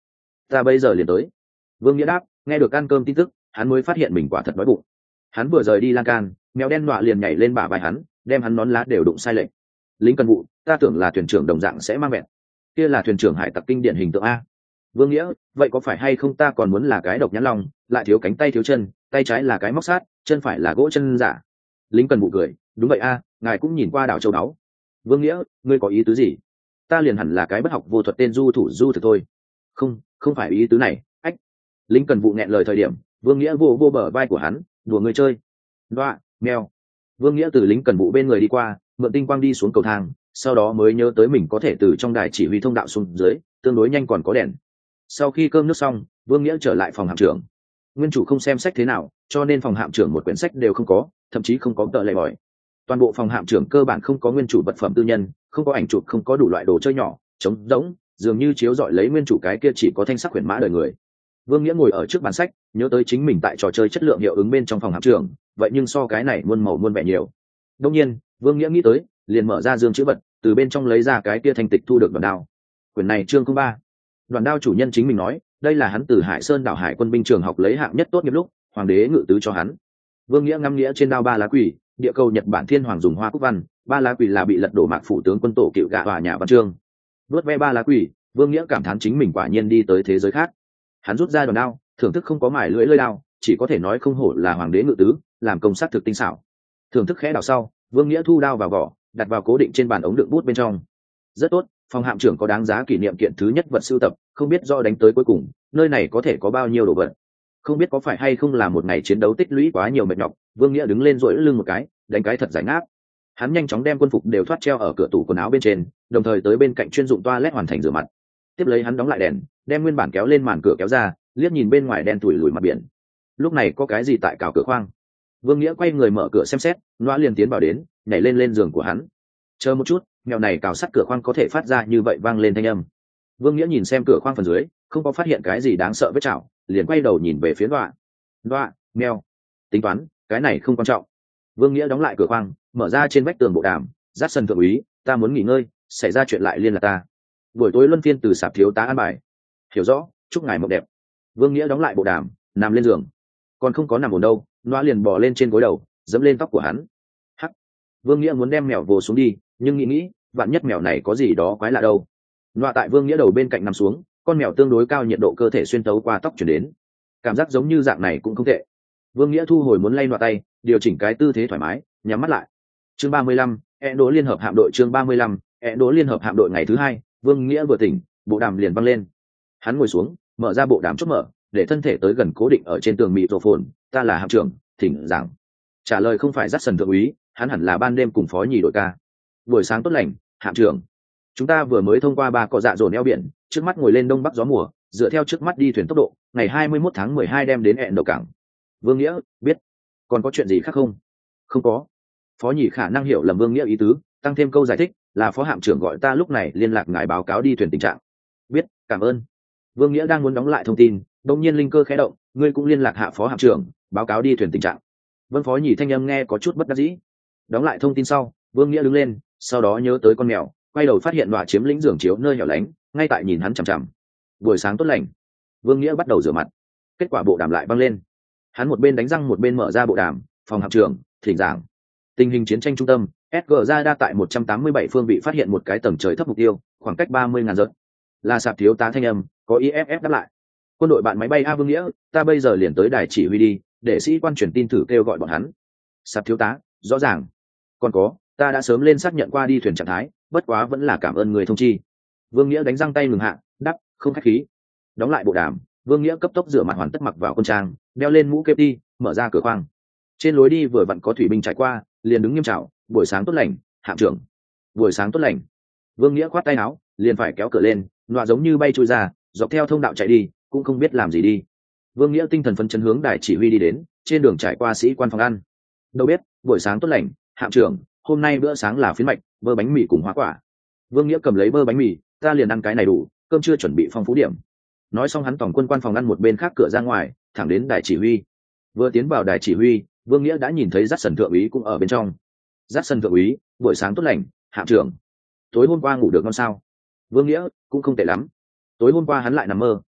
A: ta bây giờ liền tới. Vương Nghĩa đáp. Nghe được ăn cơm tin tức, hắn mới phát hiện mình quả thật đói bụng. Hắn vừa rời đi lan can, mèo đen nọa liền nhảy lên bả vai hắn, đem hắn nón lá đều đụng sai lệch. Lính cần vụ, ta tưởng là thuyền trưởng đồng dạng sẽ mang vẹn. Kia là thuyền trưởng hải tặc kinh điển hình tượng a. Vương Nghĩa, vậy có phải hay không ta còn muốn là cái độc nhãn long, lại thiếu cánh tay thiếu chân, tay trái là cái móc sát, chân phải là gỗ chân giả. Lính cần vụ cười. Đúng vậy a, ngài cũng nhìn qua đảo châu đáo. Vương Nghĩa, ngươi có ý tứ gì? Ta liền hẳn là cái bất học vô thuật tên du thủ du thực thôi. Không, không phải ý tứ này. Ách. Lính cần vụ nghẹn lời thời điểm, Vương Nghĩa vô vô bờ vai của hắn, đùa người chơi. Đoạ, mèo. Vương Nghĩa từ lính cần vụ bên người đi qua, mượn tinh quang đi xuống cầu thang, sau đó mới nhớ tới mình có thể từ trong đài chỉ huy thông đạo xuống dưới, tương đối nhanh còn có đèn. Sau khi cơm nước xong, Vương Nghĩa trở lại phòng hạm trưởng. Nguyên chủ không xem sách thế nào, cho nên phòng hạm trưởng một quyển sách đều không có, thậm chí không có tờ lệ bỏi. Toàn bộ phòng hạm trưởng cơ bản không có nguyên chủ vật phẩm tư nhân, không có ảnh chụp, không có đủ loại đồ chơi nhỏ, trống rỗng, dường như chiếu dọi lấy nguyên chủ cái kia chỉ có thanh sắc huyền mã đời người. Vương Nghĩa ngồi ở trước bàn sách, nhớ tới chính mình tại trò chơi chất lượng hiệu ứng bên trong phòng hạm trưởng, vậy nhưng so cái này muôn màu muôn vẻ nhiều. Đương nhiên, Vương Nghĩa nghĩ tới, liền mở ra dương chữ vật, từ bên trong lấy ra cái kia thanh tịch thu được đoàn đao. Quyển này chương không ba. Đoàn đao chủ nhân chính mình nói, đây là hắn từ Hải Sơn đảo Hải quân binh trường học lấy hạng nhất tốt nghiệp lúc, hoàng đế ngự tứ cho hắn. Vương Nghĩa ngắm nghĩa trên đao ba lá quỷ, địa cầu Nhật Bản thiên hoàng dùng hoa cúc văn, ba lá quỷ là bị lật đổ mạc phủ tướng quân tổ cựu gạ hòa nhà văn chương. Vớt ve ba lá quỷ, Vương Nghĩa cảm thán chính mình quả nhiên đi tới thế giới khác. Hắn rút ra đoàn đao, thưởng thức không có mài lưỡi lơi đao, chỉ có thể nói không hổ là hoàng đế ngự tứ, làm công sát thực tinh xảo. Thưởng thức khẽ đảo sau, Vương Nghĩa thu đao vào vỏ, đặt vào cố định trên bàn ống đựng bút bên trong. Rất tốt, phòng hạm trưởng có đáng giá kỷ niệm kiện thứ nhất vật sưu tập, không biết do đánh tới cuối cùng, nơi này có thể có bao nhiêu đồ vật. Không biết có phải hay không là một ngày chiến đấu tích lũy quá nhiều mệt nhọc, Vương Nghĩa đứng lên duỗi lưng một cái, đánh cái thật giải ngáp. Hắn nhanh chóng đem quân phục đều thoát treo ở cửa tủ quần áo bên trên, đồng thời tới bên cạnh chuyên dụng toilet hoàn thành rửa mặt. Tiếp lấy hắn đóng lại đèn, đem nguyên bản kéo lên màn cửa kéo ra, liếc nhìn bên ngoài đen tủi lùi mặt biển. Lúc này có cái gì tại cào cửa khoang? Vương Nghĩa quay người mở cửa xem xét, Noa liền tiến vào đến, nhảy lên lên giường của hắn. Chờ một chút, mèo này cào sắt cửa khoang có thể phát ra như vậy vang lên thanh âm. Vương Nghĩa nhìn xem cửa khoang phần dưới, không có phát hiện cái gì đáng sợ vết chảo, liền quay đầu nhìn về phía Noa. Noa, mèo. Tính toán, cái này không quan trọng. Vương Nghĩa đóng lại cửa khoang, mở ra trên vách tường bộ đàm, dắt sân thượng úy, ta muốn nghỉ ngơi, xảy ra chuyện lại liên lạc ta. Buổi tối luân phiên từ sạp thiếu tá an bài. Hiểu rõ, chúc ngài mộng đẹp. Vương Nghĩa đóng lại bộ đàm, nằm lên giường. Còn không có nằm ổn đâu, Noa liền bò lên trên gối đầu, dẫm lên tóc của hắn. Hắc. Vương Nghĩa muốn đem mèo vồ xuống đi, nhưng nghĩ nghĩ, vạn nhất mèo này có gì đó quái lạ đâu. Noa tại Vương Nghĩa đầu bên cạnh nằm xuống, con mèo tương đối cao, nhiệt độ cơ thể xuyên tấu qua tóc chuyển đến. Cảm giác giống như dạng này cũng không tệ. Vương Nghĩa thu hồi muốn lay Noa tay, điều chỉnh cái tư thế thoải mái, nhắm mắt lại. Chương ba mươi lăm, e đố liên hợp hạm đội. Chương ba mươi lăm, e đố liên hợp hạm đội. Ngày thứ hai, Vương Nghĩa vừa tỉnh, bộ đàm liền văng lên. Hắn ngồi xuống, mở ra bộ đàm chốt mở, để thân thể tới gần cố định ở trên tường mịt rổ phồn. Ta là hạm trưởng, thỉnh giảng. Trả lời không phải dắt sần thượng úy, hắn hẳn là ban đêm cùng phó nhì đội ca. Buổi sáng tốt lành, hạm trưởng. Chúng ta vừa mới thông qua ba cọ dạ dồn eo biển, trước mắt ngồi lên đông bắc gió mùa, dựa theo trước mắt đi thuyền tốc độ, ngày hai mươi mốt tháng mười hai đem đến hẹn đầu cảng. Vương Nghĩa, biết. Còn có chuyện gì khác không? Không có. Phó nhì khả năng hiểu lầm Vương Nghĩa ý tứ, tăng thêm câu giải thích, là phó hạm trưởng gọi ta lúc này liên lạc ngài báo cáo đi thuyền tình trạng. Biết, cảm ơn. Vương Nghĩa đang muốn đóng lại thông tin, đông nhiên linh cơ khẽ động, ngươi cũng liên lạc hạ phó hạm trưởng, báo cáo đi thuyền tình trạng. Vân. Phó nhì thanh âm nghe có chút bất đắc dĩ. Đóng lại thông tin sau, Vương Nghĩa đứng lên, sau đó nhớ tới con mèo, quay đầu phát hiện Nọa chiếm lĩnh giường chiếu nơi hẻo lánh, ngay tại nhìn hắn chằm chằm. Buổi sáng tốt lành. Vương Nghĩa bắt đầu rửa mặt. Kết quả bộ đàm lại văng lên. Hắn một bên đánh răng một bên mở ra bộ đàm, phòng hạm trưởng, thỉnh giảng. Tình hình chiến tranh trung tâm, ét giê Radar tại một trăm tám mươi bảy phương vị phát hiện một cái tầng trời thấp mục tiêu, khoảng cách ba mươi ngàn giật. Là sạp thiếu tá thanh âm, có i ép ép đáp lại. Quân đội bạn máy bay A Vương Nghĩa, ta bây giờ liền tới đài chỉ huy đi, để sĩ quan truyền tin thử kêu gọi bọn hắn. Sạp thiếu tá, rõ ràng. Còn có, ta đã sớm lên xác nhận qua đi thuyền trạng thái, bất quá vẫn là cảm ơn người thông chi. Vương Nghĩa đánh răng tay ngừng hạ, đắp, không khách khí. Đóng lại bộ đàm, Vương Nghĩa cấp tốc rửa mặt hoàn tất mặc vào quân trang, đeo lên mũ kép đi, mở ra cửa khoang. Trên lối đi vừa vặn có thủy binh trải qua, liền đứng nghiêm chào, buổi sáng tốt lành, hạm trưởng. Buổi sáng tốt lành. Vương Nghĩa khoát tay áo, liền phải kéo cửa lên, Nọa giống như bay trôi ra, dọc theo thông đạo chạy đi, cũng không biết làm gì đi. Vương Nghĩa tinh thần phấn chấn hướng đài chỉ huy đi đến, trên đường trải qua sĩ quan phòng ăn. Đâu biết, buổi sáng tốt lành, hạm trưởng, hôm nay bữa sáng là phiến mạch, bơ bánh mì cùng hoa quả. Vương Nghĩa cầm lấy bơ bánh mì, ta liền ăn cái này đủ, cơm chưa chuẩn bị phong phú điểm. Nói xong hắn tổng quân quan phòng ăn một bên khác cửa ra ngoài, thẳng đến đài chỉ huy. Vừa tiến vào đài chỉ huy, Vương Nghĩa đã nhìn thấy Dát Sần thượng úy cũng ở bên trong. Dát Sần thượng úy, buổi sáng tốt lành, hạm trưởng. Tối hôm qua ngủ được ngon sao? Vương Nghĩa, cũng không tệ lắm. Tối hôm qua hắn lại nằm mơ,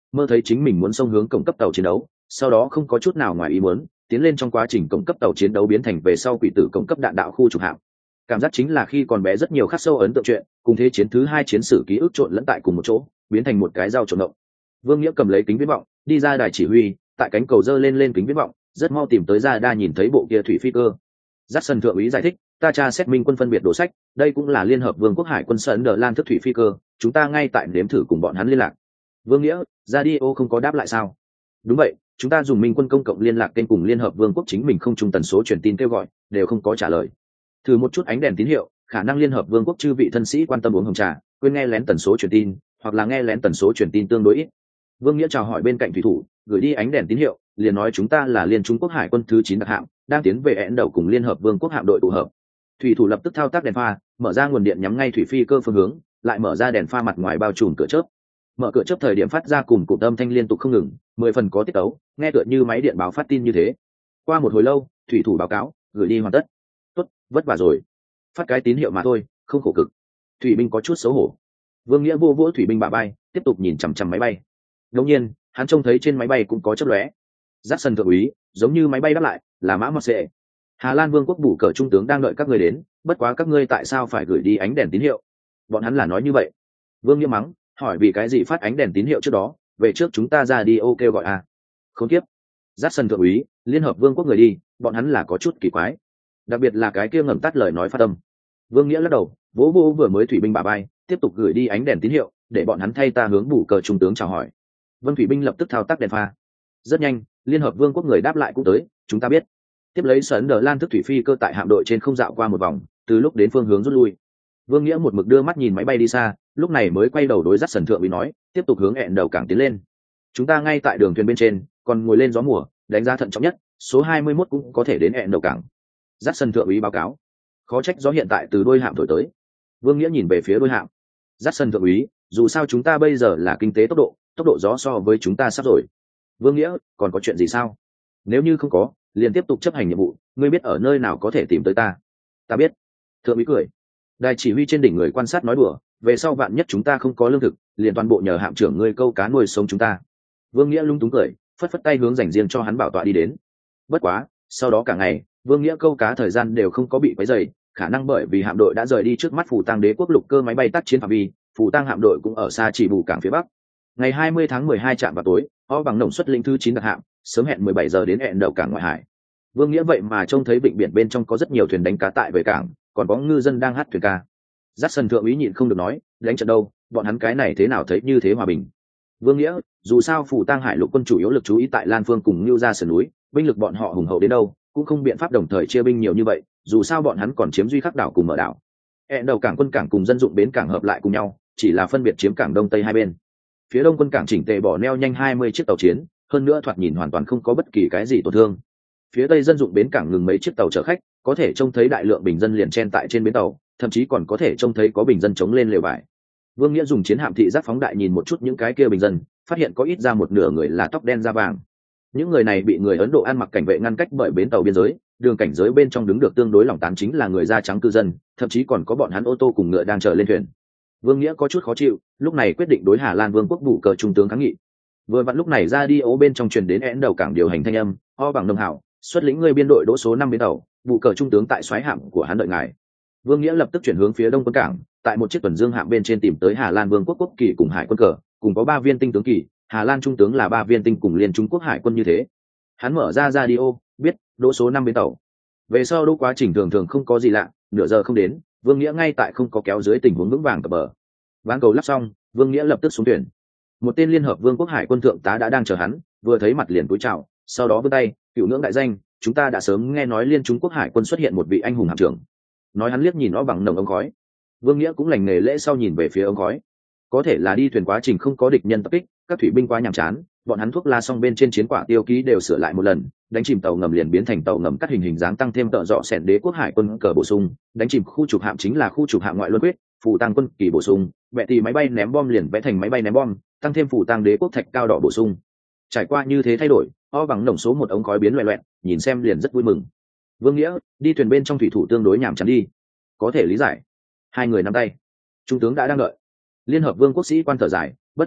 A: mơ thấy chính mình muốn xông hướng cổng cấp tàu chiến đấu, sau đó không có chút nào ngoài ý muốn tiến lên trong quá trình cổng cấp tàu chiến đấu biến thành về sau quỷ tử cổng cấp đạn đạo khu trục hạm. Cảm giác chính là khi còn bé rất nhiều khắc sâu ấn tượng chuyện, cùng thế chiến thứ hai chiến sử ký ức trộn lẫn tại cùng một chỗ, biến thành một cái dao trộn động. Vương Nghĩa cầm lấy kính viễn vọng, đi ra đài chỉ huy, tại cánh cầu dơ lên lên kính viễn vọng, rất mau tìm tới ra đa nhìn thấy bộ kia thủy phi cơ. Jackson thượng úy giải thích, ta tra xét minh quân phân biệt đồ sách, đây cũng là liên hợp vương quốc hải quân sơn đờ lan thức thủy phi cơ, chúng ta ngay tại nếm thử cùng bọn hắn liên lạc. Vương Nghĩa, radio không có đáp lại sao? Đúng vậy, chúng ta dùng minh quân công cộng liên lạc kênh cùng liên hợp vương quốc chính mình không trung tần số truyền tin kêu gọi, đều không có trả lời. Thử một chút ánh đèn tín hiệu, khả năng liên hợp vương quốc chư vị thân sĩ quan tâm uống hồng trà, quên nghe lén tần số truyền tin, hoặc là nghe lén tần số truyền tin tương đối ít. Vương Nghĩa chào hỏi bên cạnh thủy thủ, gửi đi ánh đèn tín hiệu, liền nói chúng ta là liên Trung Quốc hải quân thứ chín đặc hạm, đang tiến về hẹn đầu cùng liên hợp vương quốc hạm đội tụ hợp. Thủy thủ lập tức thao tác đèn pha, mở ra nguồn điện nhắm ngay thủy phi cơ phương hướng, lại mở ra đèn pha mặt ngoài bao trùm cửa chớp. Mở cửa chớp thời điểm phát ra cùng cụm âm thanh liên tục không ngừng, mười phần có tiết tấu, nghe tựa như máy điện báo phát tin như thế. Qua một hồi lâu, thủy thủ báo cáo, gửi đi hoàn tất. Tốt, vất vả rồi. Phát cái tín hiệu mà thôi, không khổ cực. Thủy binh có chút xấu hổ. Vương Nghĩa vô vỗ thủy binh bả bay, tiếp tục nhìn chằm chằm máy bay. Ngẫu nhiên, hắn trông thấy trên máy bay cũng có chớp lóe. Jackson thượng úy, giống như máy bay đáp lại, là mã mọt xệ. Hà Lan Vương quốc bổ cờ trung tướng đang đợi các ngươi đến, bất quá các ngươi tại sao phải gửi đi ánh đèn tín hiệu? Bọn hắn là nói như vậy. Vương Nghĩa mắng, hỏi vì cái gì phát ánh đèn tín hiệu trước đó, về trước chúng ta ra đi ô kêu gọi à? Khốn kiếp. Jackson thượng úy, liên hợp vương quốc người đi, bọn hắn là có chút kỳ quái. Đặc biệt là cái kia ngầm tắt lời nói phát âm. Vương Nghĩa lắc đầu, vỗ vỗ vừa mới thủy binh bả bay, tiếp tục gửi đi ánh đèn tín hiệu, để bọn hắn thay ta hướng bổ cờ trung tướng chào hỏi. Vân thủy binh lập tức thao tác đèn pha. Rất nhanh, liên hợp vương quốc người đáp lại cũng tới, chúng ta biết. Tiếp lấy sấn đờ lan thức thủy phi cơ tại hạm đội trên không dạo qua một vòng, từ lúc đến phương hướng rút lui. Vương Nghĩa một mực đưa mắt nhìn máy bay đi xa, lúc này mới quay đầu đối dắt sần thượng úy nói, tiếp tục hướng hẹn đầu cảng tiến lên. Chúng ta ngay tại đường thuyền bên trên, còn ngồi lên gió mùa, đánh giá thận trọng nhất, số hai mươi mốt cũng có thể đến hẹn đầu cảng. Dắt sần thượng úy báo cáo, khó trách gió hiện tại từ đuôi hạm thổi tới. Vương Nghĩa nhìn về phía đuôi hạm. Dắt sần thượng úy, dù sao chúng ta bây giờ là kinh tế tốc độ, tốc độ gió so với chúng ta sắp rồi. Vương Nghĩa, còn có chuyện gì sao? Nếu như không có, liền tiếp tục chấp hành nhiệm vụ, ngươi biết ở nơi nào có thể tìm tới ta? Ta biết. Thượng úy cười. Đài chỉ huy trên đỉnh người quan sát nói đùa, về sau vạn nhất chúng ta không có lương thực, liền toàn bộ nhờ hạm trưởng ngươi câu cá nuôi sống chúng ta. Vương Nghĩa lung túng cười, phất phất tay hướng dành riêng cho hắn bảo tọa đi đến. Bất quá, sau đó cả ngày, Vương Nghĩa câu cá thời gian đều không có bị quấy rầy, khả năng bởi vì hạm đội đã rời đi trước mắt Phù Tang đế quốc lục cơ máy bay tác chiến phạm vi, Phù Tang hạm đội cũng ở xa chỉ bù cảng phía bắc. Ngày hai mươi tháng mười hai trạm vào tối, họ bằng nồng xuất linh thứ chín đặc hạm, sớm hẹn mười bảy giờ đến hẹn đậu cảng ngoại hải. Vương Nghĩa vậy mà trông thấy vịnh biển bên trong có rất nhiều thuyền đánh cá tại về cảng, còn có ngư dân đang hát thuyền ca. Jackson thượng úy nhịn không được nói, đánh trận đâu, bọn hắn cái này thế nào thấy như thế hòa bình. Vương Nghĩa, dù sao Phù Tang hải lục quân chủ yếu lực chú ý tại Lan Phương cùng Nưu Gia sườn núi, binh lực bọn họ hùng hậu đến đâu, cũng không biện pháp đồng thời chia binh nhiều như vậy, dù sao bọn hắn còn chiếm duy khắc đảo cùng mở đảo. Hẹn đầu cảng quân cảng cùng dân dụng bến cảng hợp lại cùng nhau, chỉ là phân biệt chiếm cảng đông tây hai bên. Phía đông quân cảng chỉnh tề bỏ neo nhanh hai mươi chiếc tàu chiến, hơn nữa thoạt nhìn hoàn toàn không có bất kỳ cái gì tổn thương. Phía tây dân dụng bến cảng ngừng mấy chiếc tàu chở khách, có thể trông thấy đại lượng bình dân liền chen tại trên bến tàu, thậm chí còn có thể trông thấy có bình dân chống lên lều vải. Vương Nghĩa dùng chiến hạm thị giác phóng đại nhìn một chút những cái kia bình dân, phát hiện có ít ra một nửa người là tóc đen da vàng. Những người này bị người Ấn Độ ăn mặc cảnh vệ ngăn cách bởi bến tàu biên giới, đường cảnh giới bên trong đứng được tương đối lỏng tán chính là người da trắng cư dân, thậm chí còn có bọn hắn ô tô cùng ngựa đang chờ lên thuyền. Vương Nghĩa có chút khó chịu, lúc này quyết định đối Hà Lan Vương quốc bù cờ trung tướng kháng nghị. Vừa vặn lúc này ra đi ố bên trong truyền đến én đầu cảng điều hành thanh âm, ho bằng nông hảo, xuất lĩnh người biên đội đỗ số năm bến tàu, bù cờ trung tướng tại xoáy hạm của hắn đợi ngài. Vương Nghĩa lập tức chuyển hướng phía đông quân cảng, tại một chiếc tuần dương hạm bên trên tìm tới Hà Lan Vương quốc quốc kỳ cùng hải quân cờ, cùng có ba viên tinh tướng kỳ, Hà Lan trung tướng là ba viên tinh cùng liên Trung Quốc hải quân như thế. Hắn mở ra radio, biết đỗ số năm bến tàu. Về sau đỗ quá trình thường thường không có gì lạ, nửa giờ không đến, Vương Nghĩa ngay tại không có kéo dưới tình huống vững vàng cập bờ. Ván cầu lắp xong, Vương Nghĩa lập tức xuống thuyền. Một tên liên hợp vương quốc hải quân thượng tá đã đang chờ hắn, vừa thấy mặt liền cúi chào, sau đó vươn tay, cựu ngưỡng đại danh, chúng ta đã sớm nghe nói liên Trung Quốc hải quân xuất hiện một vị anh hùng hạm trưởng. Nói hắn liếc nhìn nó bằng nồng ống khói. Vương Nghĩa cũng lành nghề lễ sau nhìn về phía ống khói. Có thể là đi thuyền quá trình không có địch nhân tập kích, các thủy binh quá nhàm chán, bọn hắn thuốc la xong bên trên chiến quả tiêu ký đều sửa lại một lần, đánh chìm tàu ngầm liền biến thành tàu ngầm cắt hình hình dáng tăng thêm tợ dọ sẻn đế quốc hải quân cờ bổ sung, đánh chìm khu trục hạm chính là khu trục hạm ngoại luân quyết, phù tăng quân kỳ bổ sung, vẽ thì máy bay ném bom liền vẽ thành máy bay ném bom, tăng thêm phù tăng đế quốc thạch cao đỏ bổ sung. Trải qua như thế thay đổi, o bằng nồng số một ống khói biến loẹt loẹt, nhìn xem liền rất vui mừng. Vương Nghĩa, đi thuyền bên trong thủy thủ tương đối nhàm chán đi. Có thể lý giải. Hai người nắm tay. Trung tướng đã đang đợi. Liên hợp vương quốc sĩ quan thở dài, bất quá,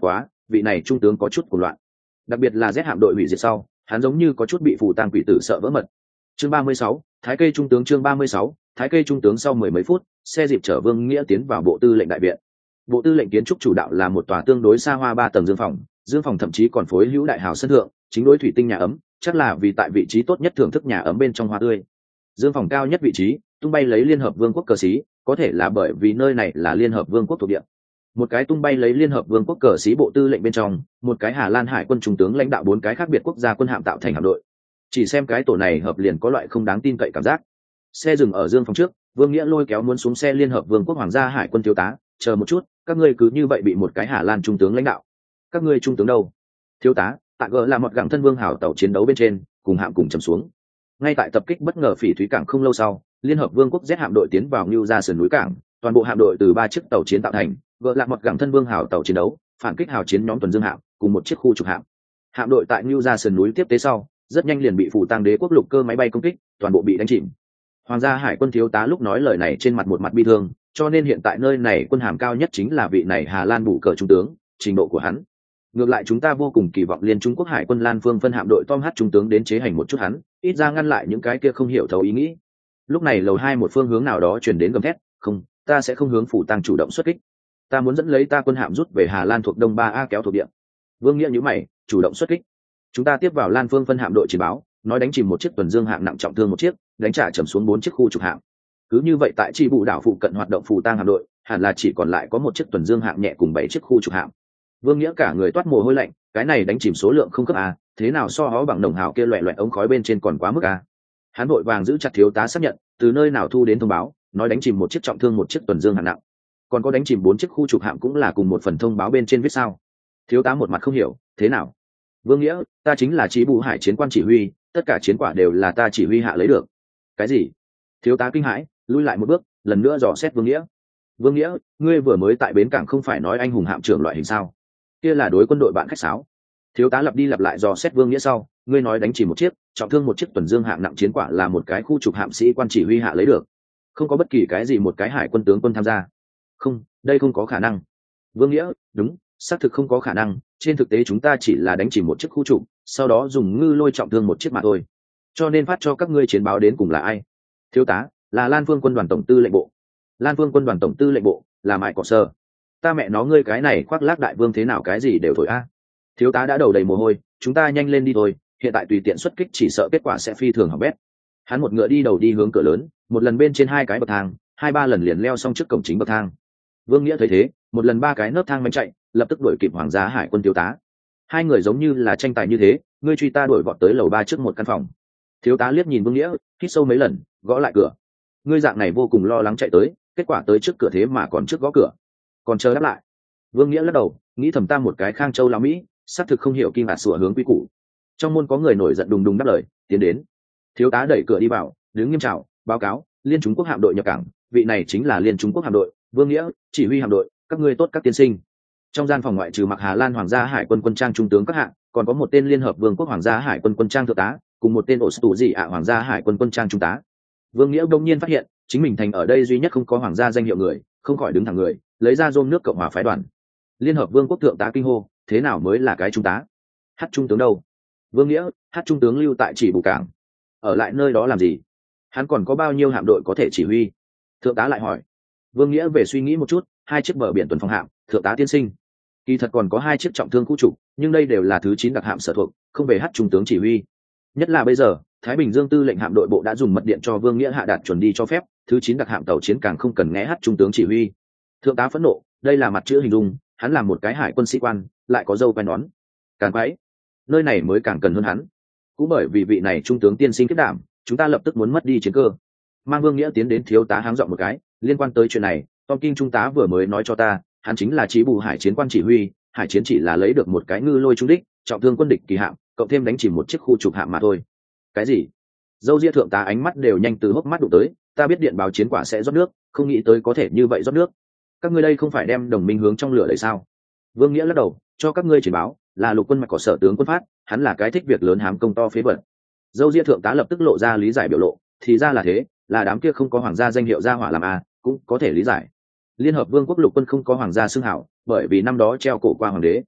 A: vị này trung tướng có chút cuồng loạn, đặc biệt là Z hạm đội hủy diệt sau, hắn giống như có chút bị phù tang quỷ tử sợ vỡ mật. Chương ba mươi sáu, Thái Cây trung tướng. Chương ba mươi sáu, Thái Cây trung tướng. Sau mười mấy phút, xe dịp chở Vương Nghĩa tiến vào bộ tư lệnh đại viện. Bộ tư lệnh kiến trúc chủ đạo là một tòa tương đối xa hoa ba tầng dương phòng, dương phòng thậm chí còn phối hữu đại hào sân thượng, chính đối thủy tinh nhà ấm, chắc là vì tại vị trí tốt nhất thưởng thức nhà ấm bên trong hoa tươi. Dương phòng cao nhất vị trí, tung bay lấy Liên Hợp Vương quốc cờ xí, có thể là bởi vì nơi này là Liên Hợp Vương quốc thuộc địa. Một cái tung bay lấy Liên Hợp Vương quốc cờ xí bộ tư lệnh bên trong, một cái Hà Lan hải quân trung tướng lãnh đạo bốn cái khác biệt quốc gia quân hạm tạo thành hạm đội. Chỉ xem cái tổ này hợp liền có loại không đáng tin cậy cảm giác. Xe dừng ở dương phòng trước, Vương Nghĩa lôi kéo muốn xuống xe Liên Hợp Vương quốc hoàng gia hải quân thiếu tá, chờ một chút, các ngươi cứ như vậy bị một cái Hà Lan trung tướng lãnh đạo. Các ngươi trung tướng đâu? Thiếu tá, tại gờ là một gặng thân vương hảo tàu chiến đấu bên trên, cùng hạm cùng chầm xuống. Ngay tại tập kích bất ngờ phỉ thúy cảng không lâu sau, Liên Hợp Vương quốc Z hạm đội tiến vào New ra sườn núi cảng, toàn bộ hạm đội từ ba chiếc tàu chiến tạo thành, gờ là một gặng thân vương hảo tàu chiến đấu, phản kích hào chiến nhóm tuần dương hạm, cùng một chiếc khu trục hạm. Hạm đội tại New ra sườn núi tiếp tế sau, rất nhanh liền bị phủ tang đế quốc lục cơ máy bay công kích, toàn bộ bị đánh chìm. Hoàng gia hải quân thiếu tá lúc nói lời này trên mặt một mặt bi thương, cho nên hiện tại nơi này quân hàm cao nhất chính là vị này Hà Lan bù cờ trung tướng, trình độ của hắn. Ngược lại chúng ta vô cùng kỳ vọng Liên Trung Quốc Hải quân Lan Phương phân hạm đội Tom H trung tướng đến chế hành một chút hắn, ít ra ngăn lại những cái kia không hiểu thấu ý nghĩ. Lúc này lầu hai một phương hướng nào đó truyền đến gầm thét, "Không, ta sẽ không hướng phủ tang chủ động xuất kích. Ta muốn dẫn lấy ta quân hạm rút về Hà Lan thuộc Đông ba A kéo thuộc địa." Vương Nghĩa nhíu mày, chủ động xuất kích. Chúng ta tiếp vào Lan Phương phân hạm đội chỉ báo, nói đánh chìm một chiếc tuần dương hạm nặng trọng thương một chiếc, đánh trả trầm xuống bốn chiếc khu trục hạm. Cứ như vậy tại chi bụ đảo phụ cận hoạt động phù tang hạm đội, hẳn là chỉ còn lại có một chiếc tuần dương hạm nhẹ cùng bảy chiếc khu trục hạm. Vương Nghĩa cả người toát mồ hôi lạnh, cái này đánh chìm số lượng không cấp a, thế nào so hó bằng đồng hào kia loẹt loẹt ống khói bên trên còn quá mức a. Hắn vội vàng giữ chặt thiếu tá xác nhận, từ nơi nào thu đến thông báo, nói đánh chìm một chiếc trọng thương một chiếc tuần dương hạm nặng, còn có đánh chìm bốn chiếc khu trục hạm cũng là cùng một phần thông báo bên trên viết sao? Thiếu tá một mặt không hiểu, thế nào? Vương Nghĩa, ta chính là Chí Bù Hải chiến quan chỉ huy, tất cả chiến quả đều là ta chỉ huy hạ lấy được. Cái gì? Thiếu tá kinh hãi, lùi lại một bước, lần nữa dò xét Vương Nghĩa. Vương Nghĩa, ngươi vừa mới tại bến cảng không phải nói anh hùng hạm trưởng loại hình sao? Kia là đối quân đội bạn khách sáo. Thiếu tá lặp đi lặp lại dò xét Vương Nghĩa sau, ngươi nói đánh chỉ một chiếc, trọng thương một chiếc tuần dương hạm nặng chiến quả là một cái khu trục hạm sĩ quan chỉ huy hạ lấy được, không có bất kỳ cái gì một cái hải quân tướng quân tham gia. Không, đây không có khả năng. Vương Nghĩa, đúng, xác thực không có khả năng, trên thực tế chúng ta chỉ là đánh chỉ một chiếc khu trục, sau đó dùng ngư lôi trọng thương một chiếc mà thôi. Cho nên phát cho các ngươi chiến báo đến cùng là ai? Thiếu tá, là Lan Phương quân đoàn tổng tư lệnh bộ. Lan Phương quân đoàn tổng tư lệnh bộ, là Mại Cỏ Sơ. Ta mẹ nó ngươi cái này khoác lác đại vương thế nào cái gì đều thổi a. Thiếu tá đã đầu đầy mồ hôi, chúng ta nhanh lên đi thôi, hiện tại tùy tiện xuất kích chỉ sợ kết quả sẽ phi thường hỏng bét. Hắn một ngựa đi đầu đi hướng cửa lớn, một lần bên trên hai cái bậc thang, hai ba lần liền leo xong trước cổng chính bậc thang. Vương Nghĩa thấy thế, một lần ba cái nấc thang mánh chạy, lập tức đuổi kịp hoàng gia hải quân thiếu tá. Hai người giống như là tranh tài như thế, ngươi truy ta đuổi vọt tới lầu ba trước một căn phòng. Thiếu tá liếc nhìn Vương Nghĩa, hít sâu mấy lần, gõ lại cửa. Ngươi dạng này vô cùng lo lắng chạy tới, kết quả tới trước cửa thế mà còn trước gõ cửa, còn chờ đáp lại. Vương Nghĩa lắc đầu, nghĩ thầm ta một cái Khang Châu lão Mỹ, xác thực không hiểu kim hạt sủa hướng quy củ. Trong môn có người nổi giận đùng đùng đáp lời, tiến đến. Thiếu tá đẩy cửa đi vào, đứng nghiêm chào, báo cáo, Liên Trung Quốc hạm đội nhập cảng, vị này chính là Liên Trung Quốc hạm đội, Vương Nghĩa, chỉ huy hạm đội, các ngươi tốt các tiên sinh. Trong gian phòng ngoại trừ mặc Hà Lan hoàng gia hải quân quân trang trung tướng các hạng, còn có một tên Liên Hợp Vương quốc hoàng gia hải quân quân trang thượng tá, cùng một tên ổ tù gì ạ hoàng gia hải quân quân trang trung tá. Vương Nghĩa đông nhiên phát hiện, chính mình thành ở đây duy nhất không có hoàng gia danh hiệu người, không khỏi đứng thẳng người, lấy ra rôm nước Cộng hòa phái đoàn. Liên Hợp Vương quốc thượng tá kinh hô, thế nào mới là cái trung tá? Hát trung tướng đâu? Vương Nghĩa, hát trung tướng lưu tại chỉ bù cảng, ở lại nơi đó làm gì? Hắn còn có bao nhiêu hạm đội có thể chỉ huy? Thượng tá lại hỏi. Vương Nghĩa về suy nghĩ một chút, hai chiếc bờ biển tuần phòng hạm, thượng tá tiên sinh, kỳ thật còn có hai chiếc trọng thương khu trục, nhưng đây đều là thứ chín đặc hạm sở thuộc, không về hát trung tướng chỉ huy. Nhất là bây giờ, Thái Bình Dương tư lệnh hạm đội bộ đã dùng mật điện cho Vương Nghĩa hạ đạt chuẩn đi cho phép, thứ chín đặc hạm tàu chiến càng không cần nghe hát trung tướng chỉ huy. Thượng tá phẫn nộ, đây là mặt chữ hình dung, hắn là một cái hải quân sĩ quan, lại có dâu quai nón, càng quái, nơi này mới càng cần hơn hắn. Cũng bởi vì vị này trung tướng tiên sinh kết đảm, chúng ta lập tức muốn mất đi chiến cơ. Mang Vương Nghĩa tiến đến thiếu tá háng giọng một cái, liên quan tới chuyện này, Tom King trung tá vừa mới nói cho ta, hắn chính là Chí Bù Hải chiến quan chỉ huy, hải chiến chỉ là lấy được một cái ngư lôi trúng đích, trọng thương quân địch kỳ hạm, cộng thêm đánh chìm một chiếc khu trục hạm mà thôi. Cái gì? Dâu ria thượng tá ánh mắt đều nhanh từ hốc mắt đụng tới, ta biết điện báo chiến quả sẽ rót nước, không nghĩ tới có thể như vậy rót nước. Các ngươi đây không phải đem đồng minh hướng trong lửa đẩy sao? Vương Nghĩa lắc đầu, cho các ngươi chiến báo, là lục quân Mạch Cỏ sở tướng quân phát, hắn là cái thích việc lớn hám công to phế vật. Dâu ria thượng tá lập tức lộ ra lý giải biểu lộ, thì ra là thế, là đám kia không có hoàng gia danh hiệu gia hỏa làm a, cũng có thể lý giải. Liên Hợp Vương quốc lục quân không có hoàng gia xưng hảo, bởi vì năm đó treo cổ qua hoàng đế.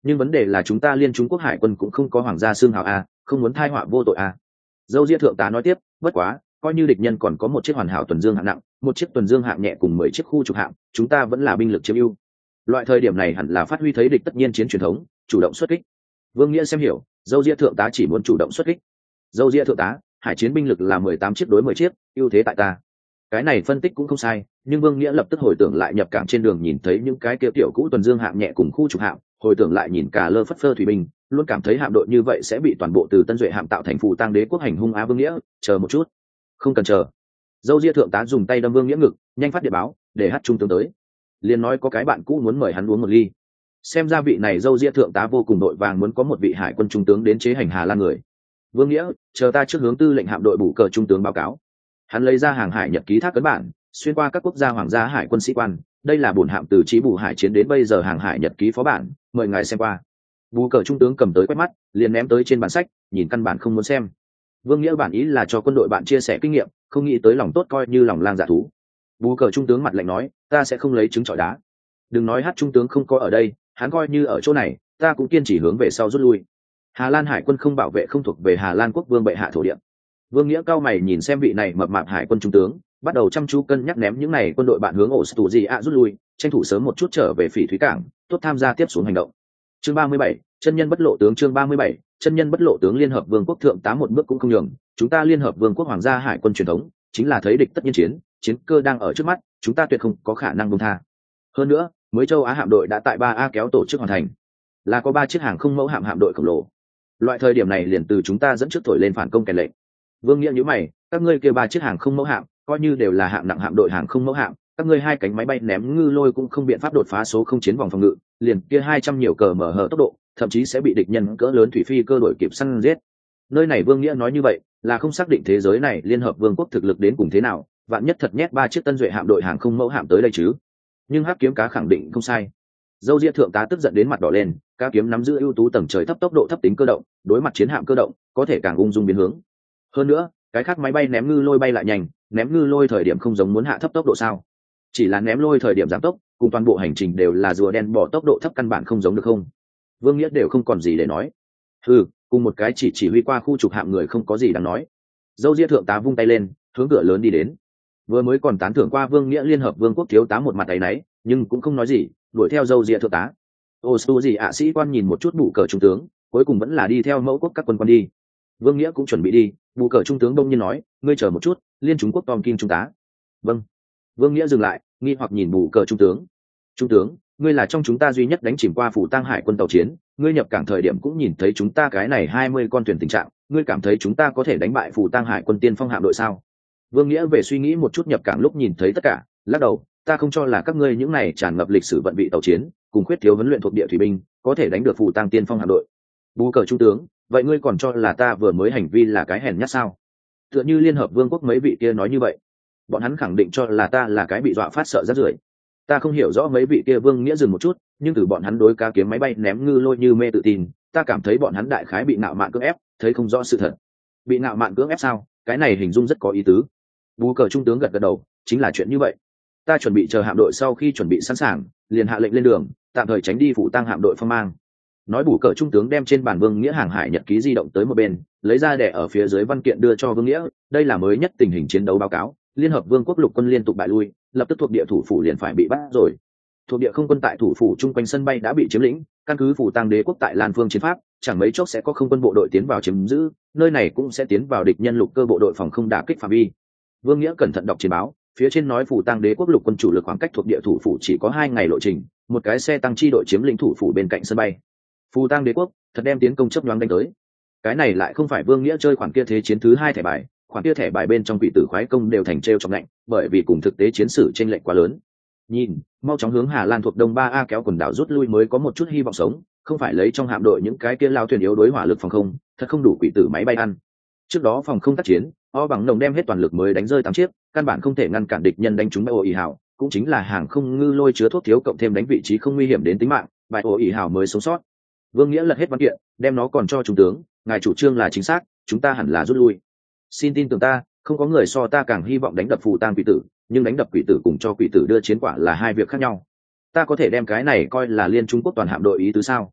A: nhưng vấn đề là chúng ta liên Trung Quốc hải quân cũng không có hoàng gia xương hào a, không muốn thai họa vô tội a. Dâu ria thượng tá nói tiếp, bất quá coi như địch nhân còn có một chiếc hoàn hảo tuần dương hạng nặng, một chiếc tuần dương hạng nhẹ cùng mười chiếc khu trục hạng, chúng ta vẫn là binh lực chiếm ưu. Loại thời điểm này hẳn là phát huy thấy địch tất nhiên chiến truyền thống, chủ động xuất kích. Vương Nghĩa xem hiểu, dâu ria thượng tá chỉ muốn chủ động xuất kích. Dâu ria thượng tá, hải chiến binh lực là mười tám chiếc đối mười chiếc, ưu thế tại ta. Cái này phân tích cũng không sai, nhưng Vương Nghĩa lập tức hồi tưởng lại nhập cảng trên đường nhìn thấy những cái kia tiểu cũ tuần dương hạng nhẹ cùng khu trục hạng, hồi tưởng lại nhìn cả lơ phất phơ thủy binh, luôn cảm thấy hạm đội như vậy sẽ bị toàn bộ từ Tân Duệ hạm tạo thành phù tang đế quốc hành hung á. Vương Nghĩa, chờ một chút. Không cần chờ. Dâu ria thượng tá dùng tay đâm Vương Nghĩa ngực, nhanh phát điện báo, để hát trung tướng tới. Liền nói có cái bạn cũ muốn mời hắn uống một ly. Xem ra vị này dâu ria thượng tá vô cùng đội vàng muốn có một vị hải quân trung tướng đến chế hành Hà Lan người. Vương Nghĩa, chờ ta trước hướng tư lệnh hạm đội bù cờ trung tướng báo cáo. Hắn lấy ra hàng hải nhật ký thác cấn bản, xuyên qua các quốc gia hoàng gia hải quân sĩ quan, đây là bổn hạm từ chí bù hải chiến đến bây giờ hàng hải nhật ký phó bản, mời ngài xem qua. Bù cờ trung tướng cầm tới quét mắt, liền ném tới trên bản sách, nhìn căn bản không muốn xem. Vương Nghĩa bản ý là cho quân đội bạn chia sẻ kinh nghiệm, không nghĩ tới lòng tốt coi như lòng lang dạ thú. Bù cờ trung tướng mặt lạnh nói, ta sẽ không lấy trứng trọi đá. Đừng nói hát trung tướng không có ở đây, hắn coi như ở chỗ này, ta cũng kiên trì hướng về sau rút lui. Hà Lan hải quân không bảo vệ không thuộc về Hà Lan quốc vương bệ hạ thổ địa. Vương Nghĩa cao mày nhìn xem vị này mập mạp hải quân trung tướng, bắt đầu chăm chú cân nhắc ném những này quân đội bạn hướng ổ tù gì ạ rút lui, tranh thủ sớm một chút trở về Phỉ Thúy cảng, tốt tham gia tiếp xuống hành động. Chương ba mươi bảy, chân nhân bất lộ tướng. Chương ba mươi bảy, chân nhân bất lộ tướng. Liên hợp vương quốc thượng tá một bước cũng không nhường, chúng ta liên hợp vương quốc hoàng gia hải quân truyền thống chính là thấy địch tất nhiên chiến, chiến cơ đang ở trước mắt, chúng ta tuyệt không có khả năng buông tha. Hơn nữa, mới châu Á hạm đội đã tại ba A kéo tổ chức hoàn thành, là có ba chiếc hàng không mẫu hạm hạm đội khổng lồ. Loại thời điểm này liền từ chúng ta dẫn trước thổi lên phản công kèn lệnh. Vương Nghĩa nhíu mày, các ngươi kia ba chiếc hàng không mẫu hạm, coi như đều là hạng nặng hạm đội hàng không mẫu hạm, các ngươi hai cánh máy bay ném ngư lôi cũng không biện pháp đột phá số không chiến vòng phòng ngự, liền kia hai trăm nhiều cờ mở hở tốc độ, thậm chí sẽ bị địch nhân cỡ lớn thủy phi cơ đội kịp săn giết. Nơi này Vương Nghĩa nói như vậy, là không xác định thế giới này liên hợp vương quốc thực lực đến cùng thế nào, vạn nhất thật nhét ba chiếc Tân Duệ hạm đội hàng không mẫu hạm tới đây chứ. Nhưng Hắc Kiếm Cá khẳng định không sai. Dâu ria thượng tá tức giận đến mặt đỏ lên, cá kiếm nắm giữ ưu tú tầng trời thấp tốc độ thấp tính cơ động, đối mặt chiến hạm cơ động, có thể càng ung dung biến hướng. Hơn nữa, cái khác máy bay ném ngư lôi bay lại nhanh, ném ngư lôi thời điểm không giống muốn hạ thấp tốc độ sao? Chỉ là ném lôi thời điểm giảm tốc, cùng toàn bộ hành trình đều là rùa đen bỏ tốc độ thấp căn bản không giống được không? Vương Nghĩa đều không còn gì để nói. Ừ, cùng một cái chỉ chỉ huy qua khu trục hạm người không có gì đáng nói. Dâu ria thượng tá vung tay lên, hướng cửa lớn đi đến. Vừa mới còn tán thưởng qua Vương Nghĩa liên hợp vương quốc thiếu tá một mặt áy náy, nhưng cũng không nói gì, đuổi theo dâu ria thượng tá. Ô su gì ạ sĩ quan nhìn một chút bù cờ trung tướng, cuối cùng vẫn là đi theo mẫu quốc các quân quan đi. Vương Nghĩa cũng chuẩn bị đi, bù cờ trung tướng đông nhiên nói, ngươi chờ một chút, liên Trung Quốc Tom Kim trung tá. Vâng. Vương Nghĩa dừng lại, nghi hoặc nhìn bù cờ trung tướng. Trung tướng, ngươi là trong chúng ta duy nhất đánh chìm qua phủ tang hải quân tàu chiến, ngươi nhập cảng thời điểm cũng nhìn thấy chúng ta cái này hai mươi con thuyền tình trạng, ngươi cảm thấy chúng ta có thể đánh bại phủ tang hải quân tiên phong hạm đội sao? Vương Nghĩa về suy nghĩ một chút nhập cảng lúc nhìn thấy tất cả, lắc đầu, ta không cho là các ngươi những này tràn ngập lịch sử vận vị tàu chiến, cùng khuyết thiếu huấn luyện thuộc địa thủy binh, có thể đánh được phủ tang tiên phong hạm đội. Bù cờ trung tướng, vậy ngươi còn cho là ta vừa mới hành vi là cái hèn nhát sao? Tựa như liên hợp vương quốc mấy vị kia nói như vậy, bọn hắn khẳng định cho là ta là cái bị dọa phát sợ rất rưởi. Ta không hiểu rõ mấy vị kia. Vương Nghĩa dừng một chút, nhưng từ bọn hắn đối cá kiếm máy bay ném ngư lôi như mê tự tin, ta cảm thấy bọn hắn đại khái bị ngạo mạn cưỡng ép, thấy không rõ sự thật. Bị ngạo mạn cưỡng ép sao? Cái này hình dung rất có ý tứ. Bù cờ trung tướng gật gật đầu, chính là chuyện như vậy. Ta chuẩn bị chờ hạm đội sau khi chuẩn bị sẵn sàng, liền hạ lệnh lên đường, tạm thời tránh đi phủ tang hạm đội phong mang. Nói bù cờ trung tướng đem trên bàn Vương Nghĩa hàng hải nhật ký di động tới một bên, lấy ra để ở phía dưới văn kiện đưa cho Vương Nghĩa, đây là mới nhất tình hình chiến đấu báo cáo, liên hợp vương quốc lục quân liên tục bại lui, lập tức thuộc địa thủ phủ liền phải bị bắt rồi. Thuộc địa không quân tại thủ phủ chung quanh sân bay đã bị chiếm lĩnh, căn cứ phủ tang đế quốc tại Lan Phương chiến pháp, chẳng mấy chốc sẽ có không quân bộ đội tiến vào chiếm giữ, nơi này cũng sẽ tiến vào địch nhân lục cơ bộ đội phòng không đả kích phạm vi. Vương Nghĩa cẩn thận đọc chiến báo, phía trên nói phủ tang đế quốc lục quân chủ lực khoảng cách thuộc địa thủ phủ chỉ có hai ngày lộ trình, một cái xe tăng chi đội chiếm lĩnh thủ phủ bên cạnh sân bay. Phủ tang đế quốc thật đem tiến công chấp nhoáng đánh tới. Cái này lại không phải Vương Nghĩa chơi khoản kia thế chiến thứ hai thẻ bài, khoản kia thẻ bài bên trong quỷ tử khoái công đều thành treo trong lạnh, bởi vì cùng thực tế chiến sử trên lệnh quá lớn. Nhìn, mau chóng hướng Hà Lan thuộc Đông ba A kéo quần đảo rút lui mới có một chút hy vọng sống, không phải lấy trong hạm đội những cái kia lao thuyền yếu đối hỏa lực phòng không, thật không đủ quỷ tử máy bay ăn. Trước đó phòng không tác chiến, o bằng nồng đem hết toàn lực mới đánh rơi tám chiếc, căn bản không thể ngăn cản địch nhân đánh trúng bãi ổ ỉ hảo, cũng chính là hàng không ngư lôi chứa thuốc thiếu cộng thêm đánh vị trí không nguy hiểm đến tính mạng, bãi ổ ỉ hảo mới sống sót. Vương Nghĩa lật hết văn kiện, đem nó còn cho trung tướng, ngài chủ trương là chính xác, chúng ta hẳn là rút lui. Xin tin tưởng ta, không có người so ta càng hy vọng đánh đập phù tang quỷ tử, nhưng đánh đập quỷ tử cùng cho quỷ tử đưa chiến quả là hai việc khác nhau. Ta có thể đem cái này coi là liên Trung Quốc toàn hạm đội ý tứ sao?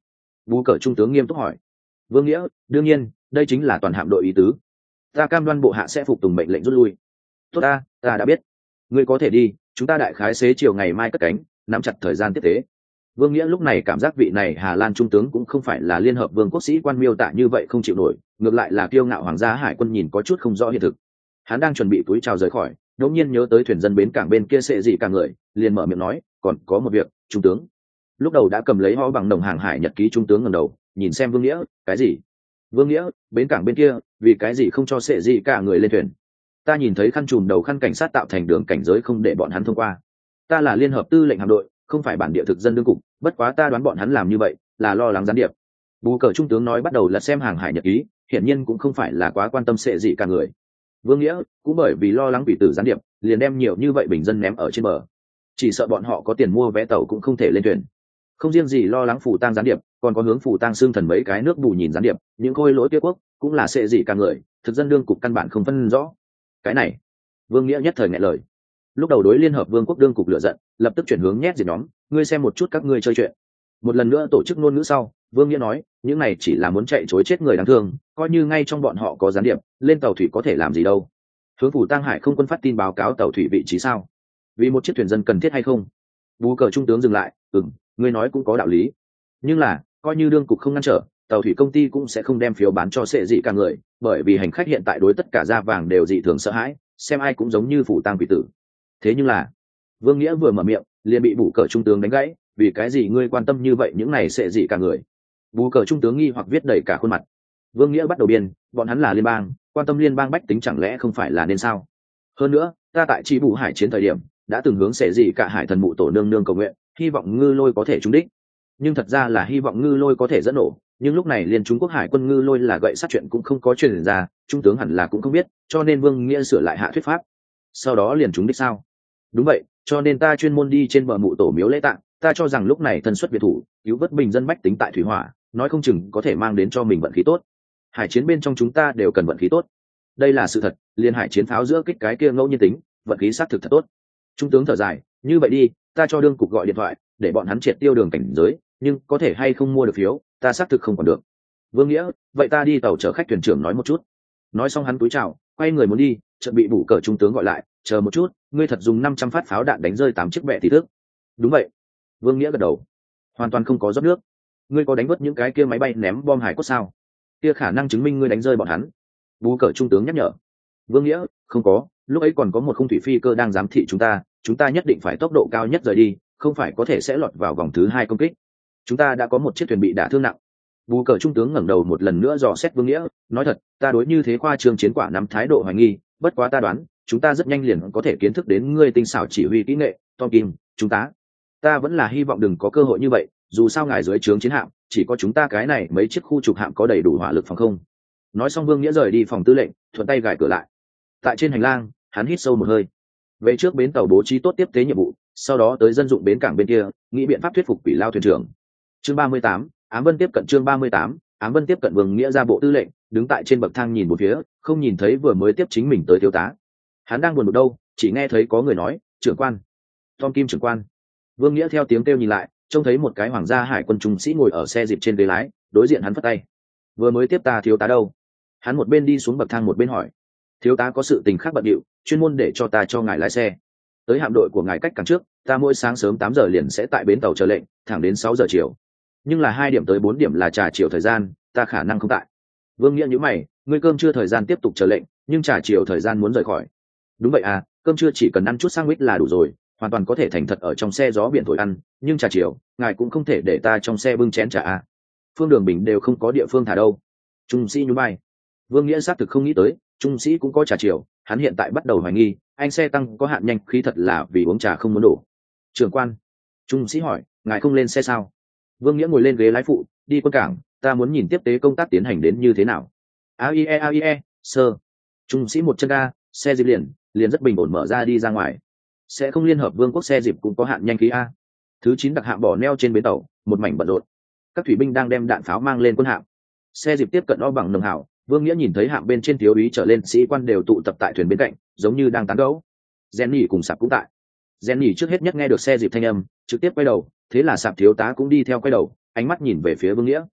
A: Bú cờ trung tướng nghiêm túc hỏi. Vương Nghĩa: đương nhiên, đây chính là toàn hạm đội ý tứ. Ta cam đoan bộ hạ sẽ phục tùng mệnh lệnh rút lui. Tốt, ta ta đã biết. Ngươi có thể đi, chúng ta đại khái xế chiều ngày mai cất cánh, nắm chặt thời gian tiếp tế. Vương Nghĩa lúc này cảm giác vị này Hà Lan trung tướng cũng không phải là liên hợp vương quốc sĩ quan miêu tả như vậy không chịu nổi, ngược lại là kiêu ngạo hoàng gia hải quân nhìn có chút không rõ hiện thực. Hắn đang chuẩn bị túi chào rời khỏi, đột nhiên nhớ tới thuyền dân bến cảng bên kia sẽ gì cả người, liền mở miệng nói, còn có một việc, trung tướng. Lúc đầu đã cầm lấy ho bằng đồng hàng hải nhật ký trung tướng ngẩng đầu, nhìn xem Vương Nghĩa, cái gì? Vương Nghĩa, bến cảng bên kia, vì cái gì không cho sẽ gì cả người lên thuyền? Ta nhìn thấy khăn trùm đầu khăn cảnh sát tạo thành đường cảnh giới không để bọn hắn thông qua. Ta là liên hợp tư lệnh hạm đội, không phải bản địa thực dân đương cục, bất quá ta đoán bọn hắn làm như vậy là lo lắng gián điệp. Bù cờ trung tướng nói bắt đầu lật xem hàng hải nhật ký, hiển nhiên cũng không phải là quá quan tâm sẽ gì cả người. Vương Nghĩa cũng bởi vì lo lắng bị tử gián điệp, liền đem nhiều như vậy bình dân ném ở trên bờ, chỉ sợ bọn họ có tiền mua vé tàu cũng không thể lên thuyền. Không riêng gì lo lắng phủ tang gián điệp, còn có hướng phủ tang xương thần mấy cái nước bù nhìn gián điệp, những khôi lỗi kia quốc cũng là sẽ gì cả người, thực dân đương cục căn bản không phân rõ. Cái này, Vương Nghĩa nhất thời nghẹn lời. Lúc đầu đối liên hợp vương quốc đương cục lựa giận, lập tức chuyển hướng nhét diệt nhóm, ngươi xem một chút các ngươi chơi chuyện. Một lần nữa tổ chức ngôn ngữ sau, Vương Nghĩa nói, những này chỉ là muốn chạy chối chết người đáng thương, coi như ngay trong bọn họ có gián điệp, lên tàu thủy có thể làm gì đâu. Hướng phủ Tăng Hải không quân phát tin báo cáo tàu thủy vị trí sao? Vì một chiếc thuyền dân cần thiết hay không? Bú cờ trung tướng dừng lại, ừm, ngươi nói cũng có đạo lý. Nhưng là, coi như đương cục không ngăn trở, tàu thủy công ty cũng sẽ không đem phiếu bán cho sẽ dị cả người, bởi vì hành khách hiện tại đối tất cả da vàng đều dị thường sợ hãi, xem ai cũng giống như phủ tang quỷ tử. Thế nhưng là, Vương Nghĩa vừa mở miệng, liền bị bù cờ trung tướng đánh gãy, vì cái gì ngươi quan tâm như vậy những này sẽ dị cả người? Bù cờ trung tướng nghi hoặc viết đầy cả khuôn mặt. Vương Nghĩa bắt đầu biên, bọn hắn là liên bang, quan tâm liên bang bách tính chẳng lẽ không phải là nên sao? Hơn nữa, ta tại chi bù hải chiến thời điểm, đã từng hướng sẽ dị cả hải thần mụ tổ nương nương cầu nguyện, hy vọng ngư lôi có thể trúng đích. Nhưng thật ra là hy vọng ngư lôi có thể dẫn nổ, nhưng lúc này liên Trung Quốc hải quân ngư lôi là gậy sát chuyện cũng không có truyền ra, trung tướng hẳn là cũng không biết, cho nên Vương Nghĩa sửa lại hạ thuyết pháp. Sau đó liền trúng đích sao? Đúng vậy, cho nên ta chuyên môn đi trên bờ mụ tổ miếu lễ tạng, ta cho rằng lúc này thân xuất biệt thủ, cứu vớt bình dân bách tính tại thủy hỏa, nói không chừng có thể mang đến cho mình vận khí tốt. Hải chiến bên trong chúng ta đều cần vận khí tốt, đây là sự thật, liên hải chiến pháo giữa kích cái kia ngẫu nhiên tính, vận khí xác thực thật tốt. Trung tướng thở dài, như vậy đi, ta cho đương cục gọi điện thoại, để bọn hắn triệt tiêu đường cảnh giới, nhưng có thể hay không mua được phiếu, ta xác thực không còn được. Vương Nghĩa, vậy ta đi tàu chở khách thuyền trưởng nói một chút. Nói xong hắn cúi chào, quay người muốn đi, chợt bị bù cờ trung tướng gọi lại, chờ một chút, ngươi thật dùng năm trăm phát pháo đạn đánh rơi tám chiếc bè thì thức. Đúng vậy. Vương Nghĩa gật đầu. Hoàn toàn không có rót nước. Ngươi có đánh vớt những cái kia máy bay ném bom hải cốt sao? Kia khả năng chứng minh ngươi đánh rơi bọn hắn. Bù cờ trung tướng nhắc nhở. Vương Nghĩa, không có, lúc ấy còn có một khung thủy phi cơ đang giám thị chúng ta, chúng ta nhất định phải tốc độ cao nhất rời đi, không phải có thể sẽ lọt vào vòng thứ hai công kích. Chúng ta đã có một chiếc thuyền bị đả thương nặng. Bù cờ trung tướng ngẩng đầu một lần nữa dò xét Vương Nghĩa, nói thật, ta đối như thế khoa trương chiến quả nắm thái độ hoài nghi, bất quá ta đoán, chúng ta rất nhanh liền có thể kiến thức đến ngươi tinh xảo chỉ huy kỹ nghệ, Tom Kim, chúng ta. Ta vẫn là hy vọng đừng có cơ hội như vậy, dù sao ngài dưới trướng chiến hạm, chỉ có chúng ta cái này mấy chiếc khu trục hạm có đầy đủ hỏa lực phòng không. Nói xong Vương Nghĩa rời đi phòng tư lệnh, thuận tay gài cửa lại. Tại trên hành lang, hắn hít sâu một hơi. Về trước bến tàu bố trí tốt tiếp tế nhiệm vụ, sau đó tới dân dụng bến cảng bên kia, nghĩ biện pháp thuyết phục Quỷ Lao thuyền trưởng. Chương ba mươi tám, Ám Vân tiếp cận chương ba mươi tám, Ám Vân tiếp cận Vương Nghĩa ra bộ tư lệnh, đứng tại trên bậc thang nhìn một phía, không nhìn thấy vừa mới tiếp chính mình tới thiếu tá. Hắn đang buồn bực đâu, chỉ nghe thấy có người nói, "Trưởng quan." Tom Kim trưởng quan. Vương Nghĩa theo tiếng kêu nhìn lại, trông thấy một cái hoàng gia hải quân trung sĩ ngồi ở xe dịp trên ghế lái, đối diện hắn phất tay. "Vừa mới tiếp ta thiếu tá đâu?" Hắn một bên đi xuống bậc thang một bên hỏi. "Thiếu tá có sự tình khác bận điệu, chuyên môn để cho ta cho ngài lái xe. Tới hạm đội của ngài cách cảng trước, ta mỗi sáng sớm tám giờ liền sẽ tại bến tàu chờ lệnh, thẳng đến sáu giờ chiều. Nhưng là hai điểm tới bốn điểm là trà chiều thời gian, ta khả năng không tại." Vương Nghĩa nhíu mày, "Ngươi cơm trưa thời gian tiếp tục chờ lệnh, nhưng trà chiều thời gian muốn rời khỏi." "Đúng vậy à, cơm trưa chỉ cần ăn chút sandwich là đủ rồi, hoàn toàn có thể thành thật ở trong xe gió biển thổi ăn, nhưng trà chiều, ngài cũng không thể để ta trong xe bưng chén trà à. Phương Đường Bình đều không có địa phương thả đâu." Trung sĩ nhún vai. Vương Nghĩa xác thực không nghĩ tới, trung sĩ cũng có trà chiều, hắn hiện tại bắt đầu hoài nghi, anh xe tăng có hạn nhanh khí thật là vì uống trà không muốn đổ. "Trưởng quan." Trung sĩ hỏi, "Ngài không lên xe sao?" Vương Nghĩa ngồi lên ghế lái phụ, "Đi quân cảng, ta muốn nhìn tiếp tế công tác tiến hành đến như thế nào." "A I E A I E, sơ." Trung sĩ một chân ga, xe dịp liền, liền rất bình ổn mở ra đi ra ngoài. Sẽ không liên hợp vương quốc xe dịp cũng có hạn nhanh khí a. Thứ chín đặc hạm bỏ neo trên bến tàu, một mảnh bận rộn. Các thủy binh đang đem đạn pháo mang lên quân hạm. Xe dịp tiếp cận o bằng nồng hảo, Vương Nghĩa nhìn thấy hạm bên trên thiếu úy trở lên sĩ quan đều tụ tập tại thuyền bên cạnh, giống như đang tán gẫu. Jenny cùng Sạp cũng tại. Jenny trước hết nhất nghe được xe dịp thanh âm, trực tiếp quay đầu, thế là Sạp thiếu tá cũng đi theo quay đầu, ánh mắt nhìn về phía Vương Nghĩa.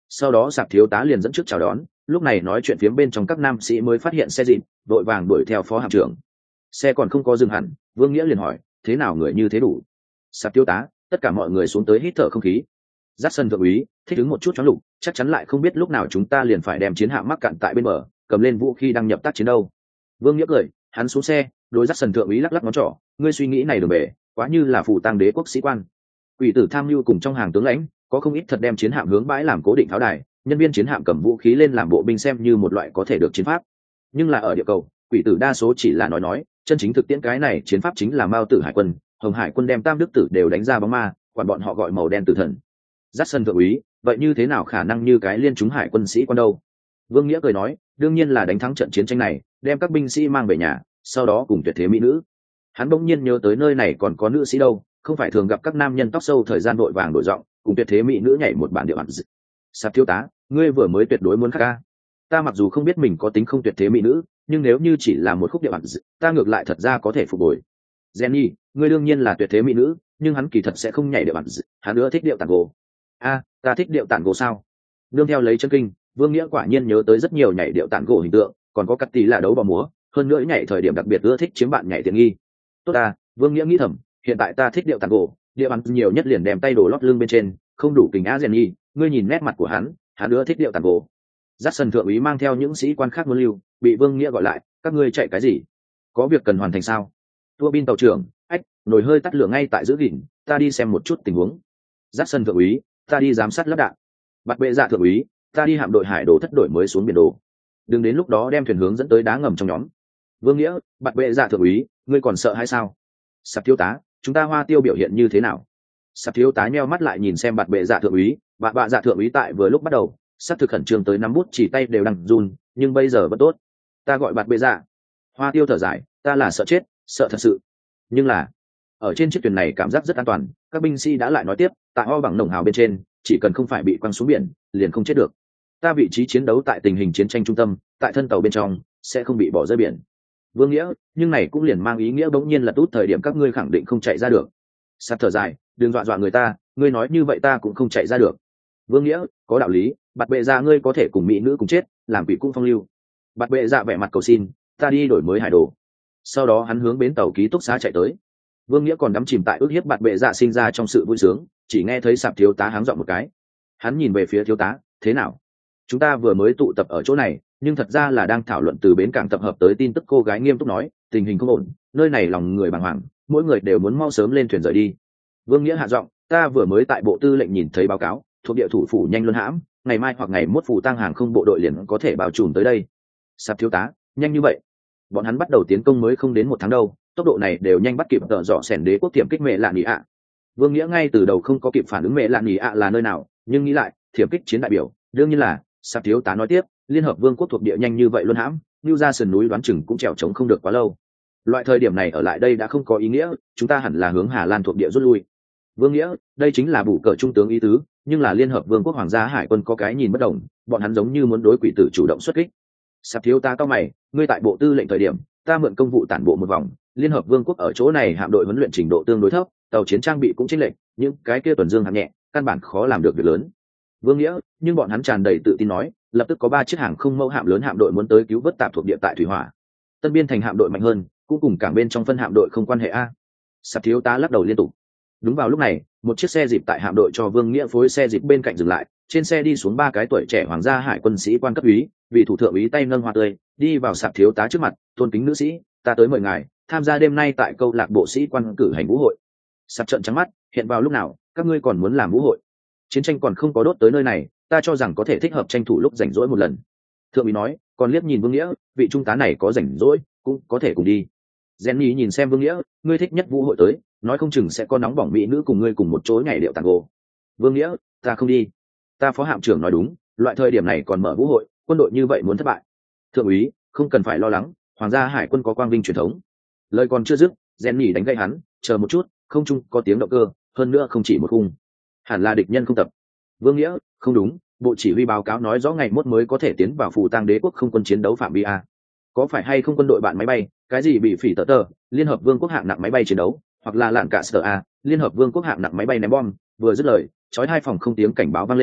A: Sau đó sạp thiếu tá liền dẫn trước chào đón, lúc này nói chuyện phía bên trong các nam sĩ mới phát hiện xe dịp, vội vàng đuổi theo phó hạm trưởng. Xe còn không có dừng hẳn, Vương Nghĩa liền hỏi, thế nào người như thế đủ? Sạp thiếu tá, tất cả mọi người xuống tới hít thở không khí. Dát sân thượng úy, thích ứng một chút choáng lục, chắc chắn lại không biết lúc nào chúng ta liền phải đem chiến hạm mắc cạn tại bên bờ, cầm lên vũ khí đăng nhập tác chiến đâu. Vương Nghĩa cười, hắn xuống xe, đối Dát sân thượng úy lắc lắc ngón trỏ, ngươi suy nghĩ này đường bể, quá như là phù tang đế quốc sĩ quan. Quỷ tử tham mưu cùng trong hàng tướng lãnh, có không ít thật đem chiến hạm hướng bãi làm cố định pháo đài, nhân viên chiến hạm cầm vũ khí lên làm bộ binh xem như một loại có thể được chiến pháp. Nhưng là ở địa cầu, quỷ tử đa số chỉ là nói nói, chân chính thực tiễn cái này chiến pháp chính là Mao Tử Hải quân, Hồng Hải quân đem Tam Đức Tử đều đánh ra bóng ma, quản bọn họ gọi màu đen tử thần. Dát sân thượng úy, vậy như thế nào khả năng như cái liên chúng hải quân sĩ quan đâu? Vương Nghĩa cười nói, đương nhiên là đánh thắng trận chiến tranh này, đem các binh sĩ mang về nhà, sau đó cùng tuyệt thế mỹ nữ. Hắn bỗng nhiên nhớ tới nơi này còn có nữ sĩ đâu, không phải thường gặp các nam nhân tóc sâu thời gian vội vàng đổi giọng, cùng tuyệt thế mỹ nữ nhảy một bản điệu ẩn. Sạp thiếu tá, ngươi vừa mới tuyệt đối muốn khắc ca. Ta mặc dù không biết mình có tính không tuyệt thế mỹ nữ, nhưng nếu như chỉ là một khúc điệu ẩn, ta ngược lại thật ra có thể phục hồi. Jenny, ngươi đương nhiên là tuyệt thế mỹ nữ, nhưng hắn kỳ thật sẽ không nhảy điệu ẩn, hắn nữa thích điệu tản gỗ. A, ta thích điệu tản gỗ sao? Nương theo lấy chân kinh, Vương Nghĩa quả nhiên nhớ tới rất nhiều nhảy điệu tản gỗ hình tượng, còn có cắt tí là đấu bò múa, hơn nữa nhảy thời điểm đặc biệt ưa thích chiếm bạn nhảy tiện nghi. Tốt ta, Vương Nghĩa nghĩ thầm, hiện tại ta thích điệu tản gỗ, điệu ẩn nhiều nhất liền đem tay đồ lót lưng bên trên, không đủ kính á Jenny, ngươi nhìn nét mặt của hắn, hắn ưa thích điệu tản gỗ. Dát sân thượng úy mang theo những sĩ quan khác muốn lưu, bị Vương Nghĩa gọi lại, các ngươi chạy cái gì? Có việc cần hoàn thành sao? Tua bin tàu trưởng, ách, nồi hơi tắt lửa ngay tại giữ gìn, ta đi xem một chút tình huống. Dát sân thượng úy, ta đi giám sát lắp đạn. Bạt bệ dạ thượng úy, ta đi hạm đội hải đồ thất đổi mới xuống biển đồ. Đừng đến lúc đó đem thuyền hướng dẫn tới đá ngầm trong nhóm. Vương Nghĩa, bạt bệ dạ thượng úy, ngươi còn sợ hay sao? Sạp thiếu tá, chúng ta Hoa Tiêu biểu hiện như thế nào? Sạp thiếu tá nheo mắt lại nhìn xem bạt bệ dạ thượng úy, bạt bạ dạ thượng úy tại vừa lúc bắt đầu, sắp thực khẩn trương tới năm bút chỉ tay đều đang run, nhưng bây giờ vẫn tốt. Ta gọi bạt bệ dạ. Hoa Tiêu thở dài, ta là sợ chết, sợ thật sự. Nhưng là ở trên chiếc thuyền này cảm giác rất an toàn, các binh sĩ đã lại nói tiếp, tại ho bằng nồng hào bên trên, chỉ cần không phải bị quăng xuống biển, liền không chết được. Ta vị trí chiến đấu tại tình hình chiến tranh trung tâm, tại thân tàu bên trong, sẽ không bị bỏ rơi biển. Vương Nghĩa, nhưng này cũng liền mang ý nghĩa bỗng nhiên là tốt thời điểm các ngươi khẳng định không chạy ra được. Sắp thở dài, đừng dọa dọa người ta, ngươi nói như vậy ta cũng không chạy ra được. Vương Nghĩa, có đạo lý, bạt bệ dạ ngươi có thể cùng mỹ nữ cùng chết, làm quỷ cung phong lưu. Bạt bệ dạ vẻ mặt cầu xin, ta đi đổi mới hải đồ. Sau đó hắn hướng bến tàu ký túc xá chạy tới. Vương Nghĩa còn đắm chìm tại ước hiếp bạt bệ dạ sinh ra trong sự vui sướng, chỉ nghe thấy sạp thiếu tá háng dọn một cái. Hắn nhìn về phía thiếu tá, thế nào? Chúng ta vừa mới tụ tập ở chỗ này, nhưng thật ra là đang thảo luận từ bến cảng tập hợp tới tin tức. Cô gái nghiêm túc nói, tình hình không ổn, nơi này lòng người bàng hoàng, mỗi người đều muốn mau sớm lên thuyền rời đi. Vương Nghĩa hạ giọng, ta vừa mới tại bộ tư lệnh nhìn thấy báo cáo, thuộc địa thủ phủ nhanh luân hãm, ngày mai hoặc ngày mốt phủ tăng hàng không bộ đội liền có thể bao trùm tới đây. Sạp thiếu tá, nhanh như vậy? Bọn hắn bắt đầu tiến công mới không đến một tháng đâu, tốc độ này đều nhanh bắt kịp tợ dọ sẻn đế quốc tiềm kích mẹ lạn ý ạ. Vương Nghĩa ngay từ đầu không có kịp phản ứng mẹ lạn ý ạ là nơi nào, nhưng nghĩ lại, thiểm kích chiến đại biểu, đương nhiên là sạp thiếu tá nói tiếp, liên hợp vương quốc thuộc địa nhanh như vậy luân hãm, như ra sườn núi đoán chừng cũng trèo trống không được quá lâu. Loại thời điểm này ở lại đây đã không có ý nghĩa, chúng ta hẳn là hướng Hà Lan thuộc địa rút lui. Vương Nghĩa, đây chính là bù cờ trung tướng ý tứ, nhưng là liên hợp vương quốc hoàng gia hải quân có cái nhìn bất đồng, bọn hắn giống như muốn đối quỷ tử chủ động xuất kích. Sạp thiếu tá cao mày, ngươi tại bộ tư lệnh thời điểm, ta mượn công vụ tản bộ một vòng, liên hợp vương quốc ở chỗ này hạm đội huấn luyện trình độ tương đối thấp, tàu chiến trang bị cũng chênh lệch, những cái kia tuần dương hạng nhẹ, căn bản khó làm được việc lớn. Vương Nghĩa, nhưng bọn hắn tràn đầy tự tin nói, lập tức có ba chiếc hàng không mẫu hạm lớn hạm đội muốn tới cứu vớt tạp thuộc địa tại thủy hỏa. Tân biên thành hạm đội mạnh hơn, cũng cùng cảng bên trong phân hạm đội không quan hệ a. Sạp thiếu tá lắc đầu liên tục. Đúng vào lúc này, một chiếc xe dịp tại hạm đội cho Vương Nghĩa phối xe dịp bên cạnh dừng lại, trên xe đi xuống ba cái tuổi trẻ hoàng gia hải quân sĩ quan cấp úy, vị thủ thượng úy tay nâng hoa tươi, đi vào sạp thiếu tá trước mặt, tôn kính nữ sĩ, ta tới mời ngài tham gia đêm nay tại câu lạc bộ sĩ quan cử hành vũ hội. Sạp trợn trắng mắt, hiện vào lúc nào các ngươi còn muốn làm vũ hội? Chiến tranh còn không có đốt tới nơi này, ta cho rằng có thể thích hợp tranh thủ lúc rảnh rỗi một lần. Thượng úy nói, còn liếc nhìn Vương Nghĩa, vị trung tá này có rảnh rỗi cũng có thể cùng đi. Jenny nhìn xem Vương Nghĩa, ngươi thích nhất vũ hội tới, nói không chừng sẽ có nóng bỏng mỹ nữ cùng ngươi cùng một chỗ nhảy điệu tango. Vương Nghĩa, ta không đi. Ta phó hạm trưởng nói đúng, loại thời điểm này còn mở vũ hội, quân đội như vậy muốn thất bại. Thượng úy, không cần phải lo lắng, hoàng gia hải quân có quang vinh truyền thống. Lời còn chưa dứt, Jenny đánh gậy hắn, chờ một chút, không chung có tiếng động cơ, hơn nữa không chỉ một khung, hẳn là địch nhân không tập. Vương Nghĩa, không đúng, bộ chỉ huy báo cáo nói rõ ngày mốt mới có thể tiến vào phù tang đế quốc không quân chiến đấu phạm vi a. Có phải hay không quân đội bạn máy bay, cái gì bị phỉ tờ tờ, liên hợp vương quốc hạng nặng máy bay chiến đấu, hoặc là lạn cả sở a, liên hợp vương quốc hạng nặng máy bay ném bom. Vừa dứt lời, chói hai phòng không tiếng cảnh báo vang lên,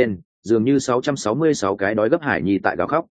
A: dường như sáu trăm sáu mươi sáu cái đói gấp hải nhi tại gào khóc.